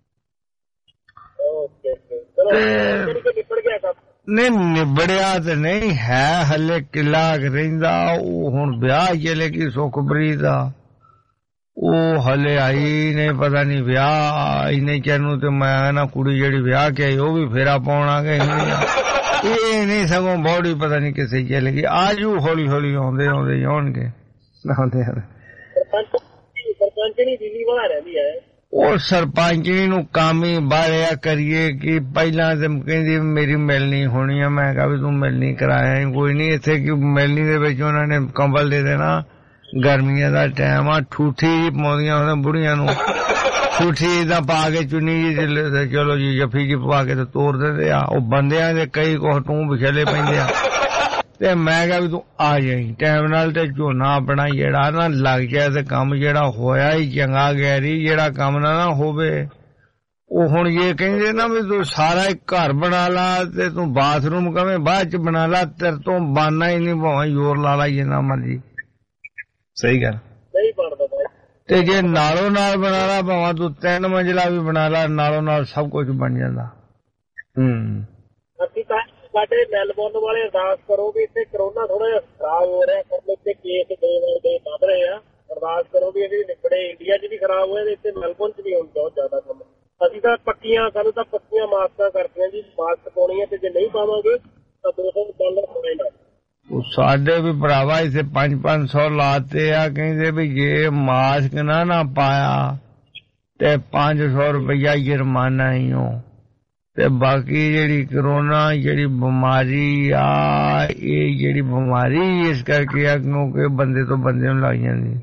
ਨਹੀਂ ਨਿਬੜਿਆ ਤੇ ਨਹੀਂ ਹੈ ਹਲੇ ਕਿਲਾ ਰਹਿੰਦਾ ਉਹ ਹੁਣ ਵਿਆਹ ਚਲੇ ਗਈ ਸੁਖਪ੍ਰੀਤ ਦਾ ਉਹ ਹਲੇ ਆਈ ਨੇ ਪਤਾ ਨਹੀਂ ਵਿਆਹ ਇਹਨੇ ਚੈਨੂੰ ਤੇ ਮੈਂ ਨਾ ਕੁੜੀ ਜਿਹੜੀ ਵਿਆਹ ਕੇ ਆਈ ਉਹ ਵੀ ਫੇਰਾ ਪਾਉਣ ਆ ਗਏ ਇਹ ਨਹੀਂ ਸਗੋਂ ਬੌੜੀ ਪਤਾ ਨਹੀਂ ਕਿਸੇ ਚੱਲ ਗਈ ਆਜੂ ਹੌਲੀ ਹੌਲੀ ਆਉਂਦੇ ਆਉਂਦੇ ਆਉਣਗੇ ਆਉਂਦੇ ਸਰਪੰਚਣੀ ਦਿੱਲੀ ਬਾਹਰ ਰਹਿੰਦੀ ਹੈ ਉਹ ਸਰਪੰਚਣੀ ਨੂੰ ਕੰਮ ਹੀ ਬਾਰਿਆ ਕਰੀਏ ਕਿ ਪਹਿਲਾਂ ਤੇ ਕਹਿੰਦੀ ਮੇਰੀ ਮਿਲਣੀ ਹੋਣੀ ਆ ਮੈਂ ਕਿਹਾ ਵੀ ਤੂੰ ਮਿਲਣੀ ਕਰਾਇਆ ਕੋਈ ਨਹੀਂ ਇੱਥੇ ਕਿ ਮਿਲਣੀ ਦੇ ਵਿੱਚ ਉਹਨਾਂ ਨੇ ਕੰਬਲ ਦੇ ਦੇਣਾ ਗਰਮੀਆਂ ਦਾ ਟਾਈਮ ਆ ਠੂਠੀ ਜੀ ਪਾਉਂਦੀਆਂ ਉਹਨਾਂ ਬੁੜੀਆਂ ਨੂੰ ਠੂਠੀ ਦਾ ਪਾ ਕੇ ਚੁੰਨੀ ਜੀ ਚਲੋ ਜੀ ਜੱਫੀ ਜੀ ਪਵਾ ਕੇ ਤੇ ਤੋਰ ਦਿੰਦੇ ਆ ਉਹ ਬੰਦਿਆਂ ਦੇ ਕਈ ਕੁਛ ਟੂੰ ਵਿਛਲੇ ਪੈਂਦੇ ਆ ਤੇ ਮੈਂ ਕਿਹਾ ਵੀ ਤੂੰ ਆ ਜਾਈ ਟਾਈਮ ਨਾਲ ਤੇ ਝੋਨਾ ਆਪਣਾ ਜਿਹੜਾ ਨਾ ਲੱਗ ਜਾਏ ਤੇ ਕੰਮ ਜਿਹੜਾ ਹੋਇਆ ਹੀ ਚੰਗਾ ਗੈਰੀ ਜਿਹੜਾ ਕੰਮ ਨਾ ਨਾ ਹੋਵੇ ਉਹ ਹੁਣ ਇਹ ਕਹਿੰਦੇ ਨਾ ਵੀ ਤੂੰ ਸਾਰਾ ਇੱਕ ਘਰ ਬਣਾ ਲਾ ਤੇ ਤੂੰ ਬਾਥਰੂਮ ਕਵੇਂ ਬਾਅਦ ਚ ਬਣਾ ਲਾ, ਤੇਰੇ ਤੋਂ ਬਾਨਾ ਹੀ ਨਹੀਂ, ਭਾਵੇਂ ਜ਼ੋਰ ਲਾ ਲਾ ਜਿੰਨਾ ਮਰਜੀ। ਸਹੀ ਗੱਲ ਨਹੀਂ ਬਣਦਾ ਬਾਈ। ਤੇ ਜੇ ਨਾਲੋਂ ਨਾਲ ਬਣਾ ਲਾ, ਭਾਵੇਂ ਤੂੰ ਤਿੰਨ ਮੰਜ਼ਿਲਾ ਵੀ ਬਣਾ ਲਾ, ਨਾਲੋਂ ਨਾਲ ਸਭ ਕੁਝ ਬਣ ਜਾਂਦਾ। ਹੂੰ ਅਸੀਂ ਤਾਂ ਸਾਡੇ ਮੈਲਬੌਰਨ ਵਾਲੇ ਅਰਦਾਸ ਕਰੋ ਵੀ ਇੱਥੇ ਕਰੋਨਾ ਥੋੜਾ ਜਿਹਾ ਖਰਾਬ ਹੋ ਰਿਹਾ, ਸਾਡੇ ਇੱਥੇ ਕੇਸ ਦੇ ਦੇ ਵੱਧ ਰਹੇ ਆ। ਅਰਦਾਸ ਕਰੋ ਵੀ ਇਹਦੇ ਨਿਬੜੇ, ਇੰਡੀਆ 'ਚ ਵੀ ਖਰਾਬ ਹੋਏ ਤੇ ਇੱਥੇ ਮੈਲਬੌਰਨ 'ਚ ਵੀ ਹੁਣ ਬਹੁਤ ਜ਼ਿਆਦਾ ਕੰਮ। ਅਸੀਂ ਤਾਂ ਪੱਕੀਆਂ, ਸਾਨੂੰ ਤਾਂ ਪੱਕੀਆਂ ਮਾਸਕਾਂ ਕਰਦੀਆਂ ਜੀ, ਮਾਸਕ ਪਾਉਣੀ ਹੈ ਤੇ ਜੇ ਨਹੀਂ ਪਾਵਾਂਗੇ ਤਾਂ ਦੋ ਸੌ ਡਾਲਰ ਹੋਏਗਾ। ਸਾਡੇ ਵੀ ਭਰਾਵਾ ਇੱਥੇ ਪੰਜ ਪੰਜ ਸੌ ਲਾਤੇ ਆ, ਕਹਿੰਦੇ ਵੀ ਜੇ ਮਾਸਕ ਨਾ ਨਾ ਪਾਇਆ ਤੇ ਪੰਜ ਸੌ ਰੁਪਇਆ ਜੁਰਮਾਨਾ ਹੀ ਹੋ। ਤੇ ਬਾਕੀ ਜਿਹੜੀ ਕਰੋਨਾ ਜਿਹੜੀ ਬਿਮਾਰੀ ਆ, ਇਹ ਜਿਹੜੀ ਬਿਮਾਰੀ ਇਸ ਕਰਕੇ ਆ ਕਿਉਂਕਿ ਬੰਦੇ ਤੋਂ ਬੰਦੇ ਨੂੰ ਲੱਗ ਜਾਂਦੀ।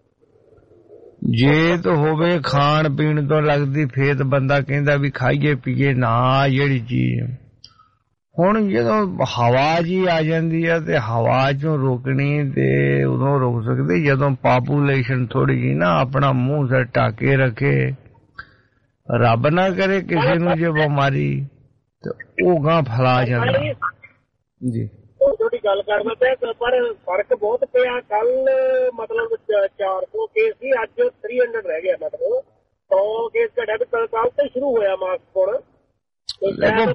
ਜੇ ਤਾਂ ਹੋਵੇ ਖਾਣ ਪੀਣ ਤੋਂ ਲੱਗਦੀ ਫੇਰ ਤਾਂ ਬੰਦਾ ਕਹਿੰਦਾ ਵੀ ਖਾਈਏ ਪੀਏ ਨਾ ਜਿਹੜੀ ਚੀਜ਼। ਹੁਣ ਜਦੋਂ ਹਵਾ ਜੀ ਆ ਜਾਂਦੀ ਆ ਤੇ ਹਵਾ ਚੋਂ ਰੋਕਣੀ ਤੇ ਉਦੋਂ ਰੋਕ ਸਕਦੇ ਜਦੋਂ ਪਾਪੂਲੇਸ਼ਨ ਥੋੜੀ ਜੀ ਨਾ ਆਪਣਾ ਮੂੰਹ ਸਿਰ ਢੱਕੇ ਰੱਖੇ। ਰੱਬ ਨਾ ਕਰੇ ਕਿਸੇ ਨੂੰ ਜੇ ਬਿਮਾਰੀ ਤੇ ਉਹ ਗਾਂ ਫੈਲਾ ਜਾਂਦਾ ਜੀ। ਤੁਹਾਡੀ ਗੱਲ ਕਰਦਾ ਪਿਆ ਪਰ ਫਰਕ ਬਹੁਤ ਪਿਆ। ਕੱਲ ਮਤਲਬ ਚਾਰ ਸੌ ਕੇਸ ਸੀ, ਅੱਜ ਥ੍ਰੀ ਹੰਡਰਡ ਰਹਿ ਗਿਆ। ਮਤਲਬ ਸੌ ਕੇਸ ਘਟਿਆ ਤੇ ਕੱਲ ਤੋਂ ਸ਼ੁਰੂ ਹੋਇਆ ਮਾਸਕ ਪਾਉਣਾ। ਦੇਖੋ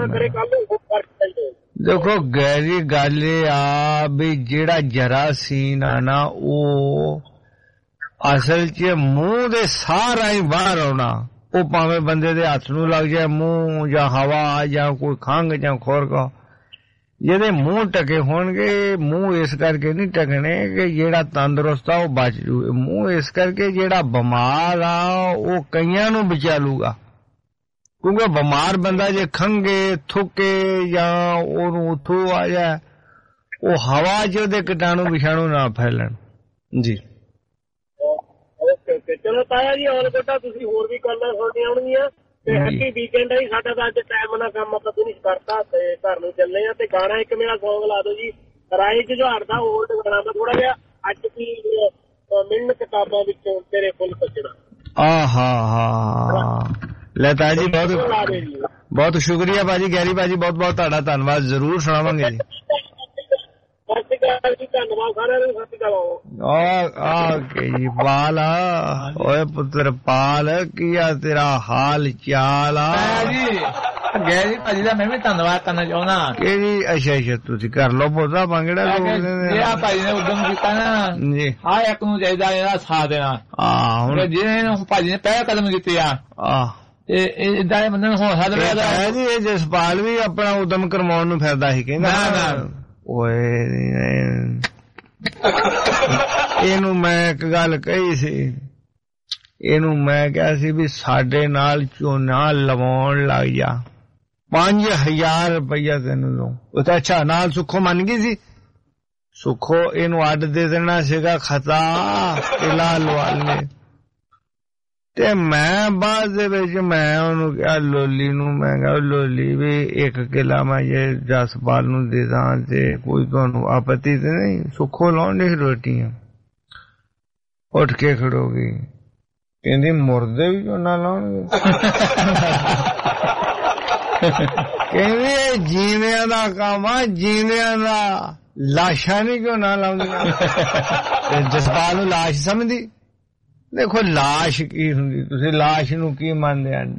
ਦੇਖੋ ਗਹਿਰੀ ਗੱਲ ਇਹ ਆ ਵੀ ਜਿਹੜਾ ਜਰਾਸੀਨ ਆ ਨਾ ਉਹ ਅਸਲ ਚ ਮੂੰਹ ਦੇ ਸਾਹ ਰਾਹੀਂ ਬਾਹਰ ਆਉਣਾ। ਉਹ ਭਾਵੇਂ ਬੰਦੇ ਦੇ ਹੱਥ ਨੂੰ ਲੱਗ ਜਾਏ ਮੂੰਹ ਜਾਂ ਹਵਾ ਜਾਂ ਕੋਈ ਖੰਘ ਜਾਂ ਖੋਰਕਾ, ਜਿਹਦੇ ਮੂੰਹ ਟਕੇ ਹੋਣਗੇ। ਮੂੰਹ ਇਸ ਕਰਕੇ ਨਹੀਂ ਟਕਣੇ ਕਿ ਜਿਹੜਾ ਤੰਦਰੁਸਤ ਆ ਉਹ ਬਚ ਜੂ, ਮੂੰਹ ਇਸ ਕਰਕੇ ਜਿਹੜਾ ਬਿਮਾਰ ਆ ਉਹ ਕਈਆਂ ਨੂੰ ਬਚਾ ਲੂਗਾ। ਕਿਉਂਕਿ ਬਿਮਾਰ ਬੰਦਾ ਜੇ ਖੰਘੇ ਥੁੱਕੇ ਜਾਂ ਉਹਨੂੰ ਉੱਥੋਂ ਆ ਜਾਏ, ਉਹ ਹਵਾ ਚ ਉਹਦੇ ਕੀਟਾਣੂ ਵਿਸ਼ਾਣੂ ਨਾ ਫੈਲਣ ਜੀ। ਓਕੇ ਓਕੇ ਚਲੋ ਤਾਇਆ ਜੀ, ਹੋਰ ਬੇਟਾ ਤੁਸੀਂ ਹੋਰ ਵੀ ਗੱਲਾਂ ਸੁਣਨੀਆਂ ਹੋਣਗੀਆਂ ਤੇ ਹੈਪੀ ਵੀਕਐਂਡ ਹੈ ਸਾਡਾ। ਤਾਂ ਅੱਜ ਟਾਈਮ ਨਾਲ ਕੰਮ ਆਪਾਂ ਫਿਨਿਸ਼ ਕਰਤਾ ਤੇ ਘਰ ਨੂੰ ਚੱਲੇ ਆ। ਤੇ ਗਾਣਾ ਇੱਕ ਮੇਰਾ ਸੌਂਗ ਲਾ ਦਿਓ ਜੀ, ਰਾਏ ਜੁਝਾਰ ਦਾ ਓਲਡ ਗਾਣਾ ਦਾ ਥੋੜਾ ਜਿਹਾ। ਅੱਜ ਕੀ ਮਿਲਣ ਕਿਤਾਬਾਂ ਵਿੱਚੋਂ ਤੇਰੇ ਫੁੱਲ ਸੱਜਣਾ। ਆ ਹਾਂ ਹਾਂ ਲੈ ਤਾਇਆ ਜੀ ਬਹੁਤ ਬਹੁਤ ਸ਼ੁਕਰੀਆ ਭਾਜੀ, ਗੈਰੀ ਭਾਜੀ ਬਹੁਤ ਬਹੁਤ ਤੁਹਾਡਾ ਧੰਨਵਾਦ। ਜ਼ਰੂਰ ਸੁਣਾਵਾਂਗੇ ਜੀ। ਸਤਿ ਸ਼੍ਰੀ ਅਕਾਲ ਜੀ, ਧੰਨਵਾਦ ਸਾਰਿਆਂ ਨੂੰ। ਸਤਿ ਸ਼੍ਰੀ ਅਕਾਲ। ਓਕੇ ਜੀ ਪਾਲ ਓਏ ਪੁੱਤਰ ਪਾਲ, ਕੀ ਆ ਤੇਰਾ ਹਾਲ ਚਾਲ ਆ ਜੀ? ਗੈਰੀ ਭਾਜੀ ਦਾ ਮੈਂ ਵੀ ਧੰਨਵਾਦ ਕਰਨਾ ਚਾਹੁੰਦਾ। ਕਿਹੜੀ? ਅੱਛਾ ਅੱਛਾ ਤੁਸੀਂ ਕਰ ਲਓ ਪੋਤਾ ਭੰਗੜਾ। ਜੇ ਆ ਭਾਜੀ ਨੇ ਉਦਮ ਕੀਤਾ ਨਾ ਜੀ, ਹਾਂ ਇੱਕ ਨੂੰ ਚਾਹੀਦਾ ਇਹਦਾ ਸਾਥ ਦੇਣਾ। ਹਾਂ ਹੁਣ ਜਿਹਨੇ ਭਾਜੀ ਨੇ ਪਹਿਲਾ ਕਦਮ ਕੀਤੀ ਆ ਆਹ ਏਦਾਂ ਦੇ ਬੰਦੇ ਨੂੰ ਹੌਸਲਾ ਦੇਣਾ ਜੀ। ਇਹ ਜਸਪਾਲ ਵੀ ਆਪਣਾ ਉਦਮ ਕਰਵਾਉਣ ਨੂੰ ਫਿਰਦਾ ਸੀ, ਕਹਿੰਦਾ ਓਏ ਇਹਨੂੰ ਮੈਂ ਇੱਕ ਗੱਲ ਕਹੀ ਸੀ, ਇਹਨੂੰ ਮੈਂ ਕਿਹਾ ਸੀ ਵੀ ਸਾਡੇ ਨਾਲ ਝੋਨਾ ਲਵਾਉਣ ਲੱਗ ਜਾ, ਪੰਜ ਹਜ਼ਾਰ ਰੁਪਇਆ ਤੈਨੂੰ ਦਊਂ। ਉਹ ਤਾਂ ਅੱਛਾ ਨਾਲ ਸੁੱਖੋ ਮੰਨ ਗਈ ਸੀ। ਸੁੱਖੋ ਇਹਨੂੰ ਅੱਡ ਦੇ ਦੇਣਾ ਸੀਗਾ ਖਤਾ ਇਲਾ ਲਵਾਲ ਨੇ। ਤੇ ਮੈਂ ਬਾਅਦ ਦੇ ਵਿੱਚ ਮੈਂ ਉਹਨੂੰ ਕਿਹਾ ਲੋਲੀ ਨੂੰ, ਮੈਂ ਕਿਹਾ ਲੋਲੀ ਵੀ ਇੱਕ ਕਿਲਾ ਮੈਂ ਜੇ ਜਸਪਾਲ ਨੂੰ ਦੇ ਦਾਂ ਤੇ ਕੋਈ ਤੁਹਾਨੂੰ ਆਪੱਤੀ ਤੇ ਨਹੀਂ। ਸੁੱਖੋ ਲਾਉਣ ਰੋਟੀਆਂ ਉੱਠ ਕੇ ਖੜੋ ਗਈ, ਕਹਿੰਦੀ ਮੁਰਦੇ ਵੀ ਝੋਨਾ ਲਾਉਣਗੇ। ਕਹਿੰਦੀ ਜੀਵਿਆਂ ਦਾ ਕੰਮ ਆ, ਜੀਵਿਆਂ ਦਾ, ਲਾਸ਼ਾਂ ਨਹੀਂ ਝੋਨਾ ਲਾਉਂਦੀਆਂ। ਜਸਪਾਲ ਨੂੰ ਲਾਸ਼ ਸਮਝਦੀ। ਦੇਖੋ ਲਾਸ਼ ਕੀ ਹੁੰਦੀ, ਤੁਸੀਂ ਲਾਸ਼ ਨੂੰ ਕੀ ਮੰਨਦੇ ਆ?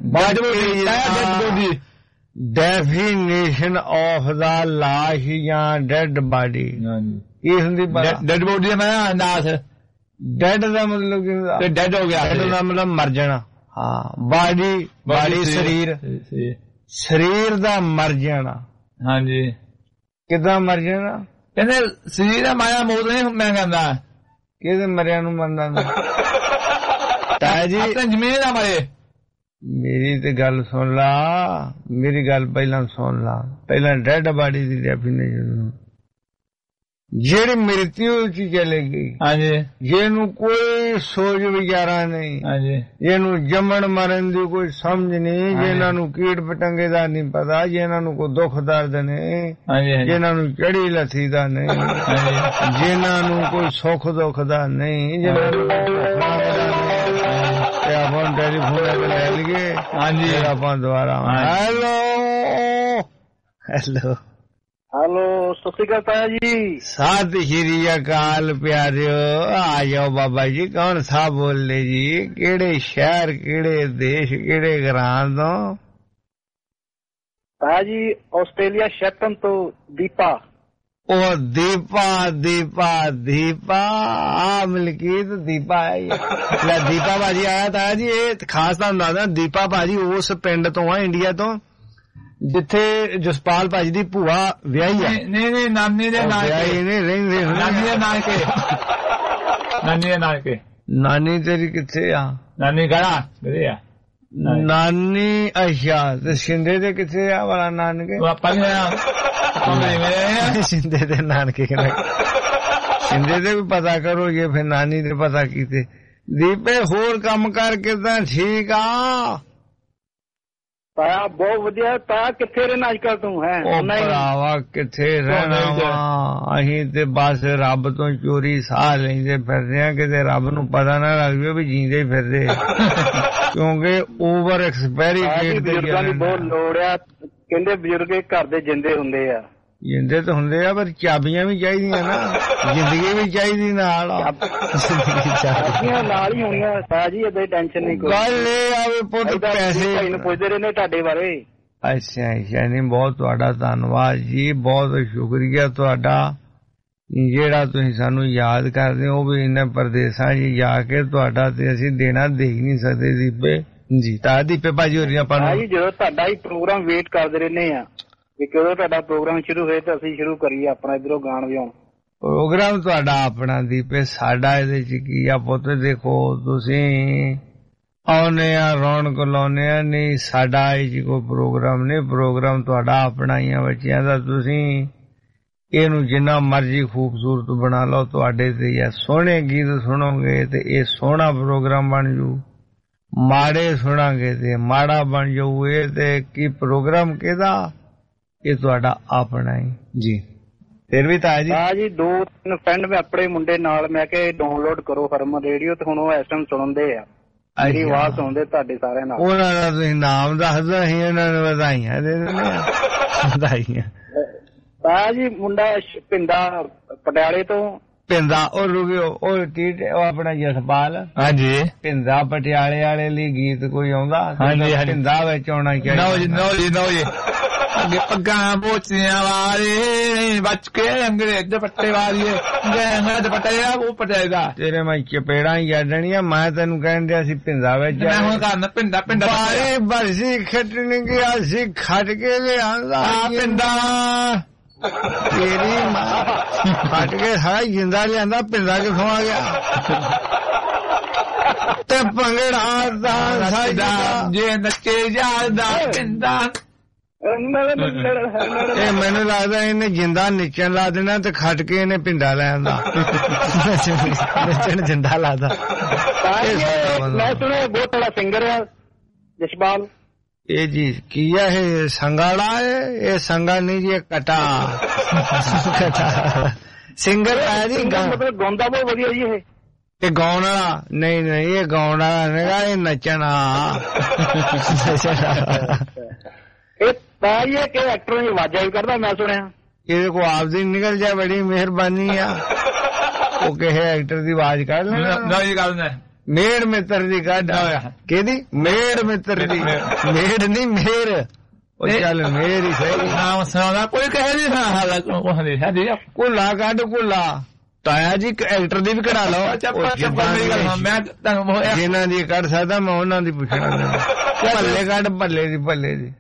ਡੈਫੀਨੇਸ਼ਨ ਆਫ ਦਾ ਲਾਸ਼ ਜਾਂ ਡੈਡ ਬਾਡੀ ਕੀ ਹੁੰਦੀ? ਡੈਡ ਬੋਡੀ ਮੈਂ ਨਾਸ ਡੈਡ ਦਾ ਮਤਲਬ ਕੀ? ਡੈਡ ਹੋ ਗਿਆ, ਡੈਡ ਦਾ ਮਤਲਬ ਮਰ ਜਾਣਾ। ਹਾਂ ਬਾਡੀ, ਬਾਡੀ ਸਰੀਰ, ਸਰੀਰ ਦਾ ਮਰ ਜਾਣਾ। ਹਾਂਜੀ ਕਿੱਦਾਂ ਮਰ ਜਾਣਾ? ਕਹਿੰਦੇ ਸਰੀਰ ਦਾ ਮਾਇਆ ਮੌਤ ਨਹੀਂ। ਮੈਂ ਕਹਿੰਦਾ ਕਿਹਦੇ ਮਰਿਆ ਨੂੰ ਮੰਨਦਾ ਤਾਇਆ ਜੀ? ਜ਼ਮੀਨ ਦਾ ਮਰੇ। ਮੇਰੀ ਤੇ ਗੱਲ ਸੁਣ ਲਾ, ਮੇਰੀ ਗੱਲ ਪਹਿਲਾਂ ਸੁਣ ਲਾ। ਪਹਿਲਾਂ ਡੈਡ ਬਾਡੀ ਦੀ ਡੈਫੀਨੇਸ਼ਨ, ਜਿਹੜੀ ਮ੍ਰਿਤੂ ਚ ਚਲੇ ਗਈ। ਹਾਂਜੀ ਜਿਹਨੂੰ ਕੋਈ ਸੋਚ ਵਿਚਾਰਾ ਨਹੀਂ। ਹਾਂਜੀ ਜਿਹਨੂੰ ਜੰਮਣ ਮਰਨ ਦੀ ਕੋਈ ਸਮਝ ਨਹੀਂ, ਜਿਹਨਾਂ ਨੂੰ ਕੀਟ ਪਤੰਗੇ ਦਾ ਨਹੀਂ ਪਤਾ, ਜਿਹਨਾਂ ਨੂੰ ਕੋਈ ਦੁੱਖ ਦਰਦ ਨਹੀਂ, ਜਿਹਨਾਂ ਨੂੰ ਚੜੀ ਲੱਥੀ ਦਾ ਨਹੀਂ, ਜਿਹਨਾਂ ਨੂੰ ਕੋਈ ਸੁੱਖ ਦੁੱਖ ਦਾ ਨਹੀਂ, ਜਿਹਨਾਂ ਨੂੰ ਟੈਲੀਫੋਨ ਲੈ ਲਈਏ। ਹਾਂਜੀ ਫਿਰ ਆਪਾਂ ਦੁਬਾਰਾ ਹੈਲੋ ਹੈਲੋ ਹੈਲੋ ਸਤਿ ਸ਼੍ਰੀ ਅਕਾਲ ਤਾਇਆ ਜੀ। ਸਤਿ ਸ਼੍ਰੀ ਅਕਾਲ ਪਿਆਰਿਓ। ਆ ਜਾਓ ਬਾਬਾ ਜੀ। ਕੌਣ ਸਾ ਬੋਲੇ ਜੀ? ਕਿਹੜੇ ਸ਼ਹਿਰ, ਕਿਹੜੇ ਦੇਸ਼, ਕਿਹੜੇ ਘਰਾਂ ਤੋਂ? ਤਾਇਆ ਜੀ ਆਸਟ੍ਰੇਲੀਆ ਸ਼ੈਟਨ ਤੋਂ ਦੀਪਾ। ਉਹ ਦੀਪਾ ਦੀਪਾ ਦੀਪਾ ਆ ਮਲਕੀਤ ਦੀਪਾ ਲੈ ਦੀਪਾ ਭਾਜੀ ਆਇਆ ਤਾਇਆ ਜੀ। ਇਹ ਖਾਸ ਤੁਹਾਨੂੰ ਦੱਸਦਾ ਦੀਪਾ ਭਾਜੀ ਉਸ ਪਿੰਡ ਤੋਂ ਆ ਇੰਡੀਆ ਤੋਂ ਜਿੱਥੇ ਜਸਪਾਲ ਭਾਜੀ ਦੀ ਭੂਆ ਵਿਆਹੀ ਆ। ਨਹੀਂ ਨਹੀਂ ਨਾਨੀ ਦੇ ਨਾਲ ਵਿਆਹੀ ਨੇ ਰਹਿੰਦੇ ਨਾਨੀ ਦੇ ਨਾਲ ਕੇ ਨਾਨੀ ਦੇ ਨਾਲ ਕੇ ਨਾਨੀ ਤੇਰੀ ਕਿੱਥੇ ਆ? ਨਾਨੀ ਗੜਾ ਗੜੇ ਆ ਨਾਨੀ। ਅੱਛਾ ਤੇ ਸ਼ਿੰਦੇ ਦੇ ਕਿੱਥੇ ਆ ਵਾਲਾ ਨਾਨਕੇ? ਆਪਾਂ ਸ਼ਿੰਦੇ ਦੇ ਨਾਨਕੇ ਸ਼ਿੰਦੇ ਦੇ ਵੀ ਪਤਾ ਕਰੋ ਜੇ ਫਿਰ ਨਾਨੀ ਦੇ ਪਤਾ ਕੀਤੇ। ਦੀਪੇ ਹੋਰ ਕੰਮ ਕਰ ਕਿੱਦਾਂ? ਠੀਕ ਆ ਤਾਇਆ ਬਹੁਤ ਵਧੀਆ। ਤਾਇਆ ਕਿੱਥੇ ਰਹਿਣਾ ਅੱਜ ਕੱਲ ਤੂੰ? ਹੈ ਉਹ ਭਰਾਵਾ ਕਿੱਥੇ ਰਹਿਣਾ ਵਾ ਅਸੀਂ ਤੇ ਬਸ ਰੱਬ ਤੋਂ ਚੋਰੀ ਸਾਹ ਲੈਂਦੇ ਫਿਰਦੇ ਆ। ਕਿਤੇ ਰੱਬ ਨੂੰ ਪਤਾ ਨਾ ਲੱਗ ਜਾਵੇ ਵੀ ਜੀਂਦੇ ਫਿਰਦੇ ਕਿਉਂਕਿ ਓਵਰ ਐਕਸਪੈਰੀ ਬਜ਼ੁਰਗਾਂ ਦੀ ਬਹੁਤ ਲੋੜ ਆ। ਕਹਿੰਦੇ ਬਜ਼ੁਰਗ ਘਰ ਦੇ ਜਿੰਦੇ ਹੁੰਦੇ ਆ। ਜਿੰਦੇ ਤਾਂ ਹੁੰਦੇ ਆ ਪਰ ਚਾਬੀਆਂ ਵੀ ਚਾਹੀਦੀਆਂ ਨਾ। ਜ਼ਿੰਦਗੀ ਵੀ ਚਾਹੀਦੀ ਨਾਲ ਨਾਲ ਹੀ ਹੋਣੀਆਂ ਤਾਇਆ ਜੀ। ਏਦਾਂ ਟੈਨਸ਼ਨ ਨਹੀਂ ਕੋਈ ਗੱਲ ਇਹ ਆਵੇ ਪੁੱਤ ਪੈਸੇ ਭਾਈ ਨੂੰ ਪੁੱਛਦੇ ਰਹਿੰਦੇ ਤੁਹਾਡੇ ਬਾਰੇ। ਅੱਛਾ ਅੱਛਾ ਨਹੀਂ ਬਹੁਤ ਤੁਹਾਡਾ ਧੰਨਵਾਦ ਜੀ। ਬਹੁਤ ਸ਼ੁਕਰੀਆ ਤੁਹਾਡਾ ਜਿਹੜਾ ਤੁਸੀਂ ਸਾਨੂੰ ਯਾਦ ਕਰਦੇ ਹੋ। ਉਹ ਵੀ ਇਹਨਾਂ ਪ੍ਰਦੇਸ਼ਾਂ 'ਚ ਜਾ ਕੇ ਤੁਹਾਡਾ ਤੇ ਅਸੀਂ ਦੇਣਾ ਦੇ ਹੀ ਨਹੀਂ ਸਕਦੇ ਦੀਪੇ ਜੀ। ਤਾਂ ਦੀਪੇ ਭਾਜੀ ਹੋਰੀ ਆਪਾਂ ਨੂੰ ਜਦੋਂ ਤੁਹਾਡਾ ਹੀ ਪ੍ਰੋਗਰਾਮ ਵੇਟ ਕਰਦੇ ਰਹਿੰਦੇ ਆ ਵੀ ਕਦੋਂ ਤੁਹਾਡਾ ਪ੍ਰੋਗਰਾਮ ਸ਼ੁਰੂ ਹੋਏ ਤਾਂ ਅਸੀਂ ਸ਼ੁਰੂ ਕਰੀਏ ਆਪਣਾ ਇੱਧਰੋਂ ਗਾਣ ਵਜਾਉਣ। ਪ੍ਰੋਗਰਾਮ ਤੁਹਾਡਾ ਆਪਣਾ ਦੀਪੇ ਸਾਡਾ ਇਹਦੇ 'ਚ ਕੀ ਆ ਪੁੱਤ? ਦੇਖੋ ਤੁਸੀਂ ਆਉਨੇ ਆ ਰੌਣਕ ਲਾਉਨੇ ਆ ਨਹੀਂ ਸਾਡਾ ਇਹ 'ਚ ਕੋਈ ਪ੍ਰੋਗਰਾਮ ਨਹੀਂ। ਪ੍ਰੋਗਰਾਮ ਤੁਹਾਡਾ ਆਪਣਾ ਹੀ ਆ ਬੱਚਿਆਂ ਦਾ। ਤੁਸੀਂ ਇਹਨੂੰ ਜਿੰਨਾ ਮਰਜ਼ੀ ਖੂਬਸੂਰਤ ਬਣਾ ਲਓ ਤੁਹਾਡੇ ਤੇ ਜਾਂ ਸੋਹਣੇ ਗੀਤ ਸੁਣੋਗੇ ਤੇ ਇਹ ਸੋਹਣਾ ਪ੍ਰੋਗਰਾਮ ਬਣ ਜੂ। ਮਾੜੇ ਸੁਣਾਂਗੇ ਤੇ ਮਾੜਾ ਬਣ ਜਾਊ। ਇਹ ਤੇ ਕੀ ਪ੍ਰੋਗਰਾਮ ਕਿਹਦਾ? ਇਹ ਤੁਹਾਡਾ ਆਪਣਾ ਹੀ ਜੀ। ਫਿਰ ਵੀ ਤਾਂ ਜੀ ਹਾਂ ਜੀ ਦੋ ਤਿੰਨ ਫਰੈਂਡ ਮੈਂ ਆਪਣੇ ਮੁੰਡੇ ਨਾਲ ਮੈਂ ਕਿਹਾ ਡਾਊਨਲੋਡ ਕਰੋ ਹਰਮਨ ਰੇਡੀਓ ਤੇ ਹੁਣ ਉਹ ਇਸ ਟਾਈਮ ਸੁਣਦੇ ਆ। ਮੇਰੀ ਆਵਾਜ਼ ਸੁਣਦੇ ਤੁਹਾਡੇ ਸਾਰਿਆਂ ਨਾਲ। ਉਹਨਾਂ ਦਾ ਤੁਸੀਂ ਨਾਮ ਦੱਸਦਾ ਅਸੀਂ ਉਹਨਾਂ ਨੂੰ ਵਧਾਈਆਂ ਦੇ ਦਿੰਦੇ ਆ। ਵਧਾਈਆਂ ਤਾਂ ਜੀ ਮੁੰਡਾ ਪਿੰਦਾ ਪਟਿਆਲੇ ਤੋਂ। ਪਿੰਦਾ ਉਹ ਰੁਕਿਓ ਉਹ ਟੀਟ ਉਹ ਆਪਣਾ ਜਸਪਾਲ। ਹਾਂਜੀ ਪਿੰਦਾ ਪਟਿਆਲੇ ਵਾਲੇ ਲਈ ਗੀਤ ਕੋਈ ਆਉਂਦਾ? ਹਾਂਜੀ ਪਿੰਦਾ ਵਿੱਚ ਆਉਣਾ ਚਾਹੀਦਾ। ਨੋ ਜੀ ਨੋ ਜੀ ਨੋ ਜੀ ਅੱਗੇ ਪੱਗਾਂ ਬੋਚੀਆਂ ਵਾਲੇ ਬਚ ਕੇ ਅੰਗਰੇਜ਼ ਦੁਪੱਟੇ ਵਾਲੀਏ ਮੈਂ ਦੁਪੱਟਾ ਜਿਹੜਾ ਉਹ ਪਟਿਆਲਾ ਤੇਰੇ ਮੈਂ ਚਪੇੜਾਂ ਯਾਦਣੀਆਂ। ਮੈਂ ਤੈਨੂੰ ਕਹਿਣ ਡਿਆ ਸੀ ਪਿੰਦਾ ਵਿੱਚ ਮੈਂ ਹੁਣ ਕਰਨਾ ਪਿੰਡਾ ਪਿੰਡਾ ਬਾਰੇ ਬਰਸੀ ਖੱਟਣ ਗਿਆ ਸੀ ਖੱਟ ਕੇ ਲਿਆਂਦਾ ਪਿੰਡਾ ਤੇਰੀ ਮਾਂ ਖੱਟ ਕੇ ਸਾਰਾ ਜਿੰਦਾ ਲਿਆਂਦਾ ਪਿੰਡਾ ਕਿੱਥੋਂ ਆ ਗਿਆ? ਤੇ ਭੰਗੜਾ ਦਾ ਸਾਡਾ ਜੇ ਨੱਚੇ ਜਾਂਦਾ ਪਿੰਡਾ। ਇਹ ਮੈਨੂੰ ਲੱਗਦਾ ਇਹਨੇ ਜਿੰਦਾ ਨਿਚਣ ਲਾ ਦੇਣਾ ਤੇ ਖੱਟ ਕੇ ਇਹਨੇ ਪਿੰਡਾ ਲੈ ਆਂਦਾ ਨੱਚਣ ਜਿੰਦਾ ਲਾਦਾ। ਮੈਂ ਸੁਣਿਆ ਬਹੁਤ ਬੜਾ ਸਿੰਗਰ ਆ ਜਸਪਾਲ। ਇਹ ਜੀ ਕੀ ਆ? ਇਹ ਸੰਗਾੜਾ ਹੈ? ਇਹ ਸੰਗਾ ਨਹੀਂ ਜੀ ਕਟਾ ਕਟਾ ਸਿੰਗਰ ਆਇਆ ਜੀ। ਮਤਲਬ ਗਾਉਂਦਾ ਬਹੁਤ ਵਧੀਆ ਜੀ। ਇਹ ਇਹ ਗਾਉਣ ਵਾਲਾ ਨਹੀਂ ਨਹੀਂ ਇਹ ਗਾਉਣ ਵਾਲਾ ਨਹੀਂਗਾ ਇਹ ਨੱਚਣਾ। ਇਹ ਤਾਂ ਇਹ ਕਿ ਐਕਟਰ ਦੀ ਆਵਾਜ਼ਾਂ ਵੀ ਕਰਦਾ ਮੈਂ ਸੁਣਿਆ। ਇਹਦੇ ਕੋਲ ਆਪਦੀ ਨਿਕਲ ਜਾ ਬੜੀ ਮਿਹਰਬਾਨੀ ਆ। ਉਹ ਕਿਸੇ ਐਕਟਰ ਦੀ ਆਵਾਜ਼ ਕੱਢ ਲੈਣਾ ਜੀ ਗੱਲ ਨੇ ਮੇੜ ਮਿੱਤਰ ਦੀ ਕੱਢ। ਕਿਹਦੀ? ਮੇੜ ਮਿੱਤਰ ਦੀ। ਮੇੜ ਨਹੀਂ ਮੇਰ। ਉਹ ਚੱਲ ਮੇਰ ਹੀ ਸਹੀ ਨਾਮ ਸੁਣਾਉਂਦਾ ਕੋਈ ਕਹੇ ਨਹੀਂ ਕੁੱਲਾ ਕੱਢ ਕੁੱਲਾ। ਤਾਇਆ ਜੀ ਐਕਟਰ ਦੀ ਵੀ ਕਢਾ ਲਓ। ਜਿਨ੍ਹਾਂ ਦੀ ਕੱਢ ਸਕਦਾ ਮੈਂ ਉਹਨਾਂ ਦੀ ਪੁੱਛਣਾ। ਭੱਲੇ ਕੱਢ ਭੱਲੇ ਦੀ ਭੱਲੇ ਦੀ।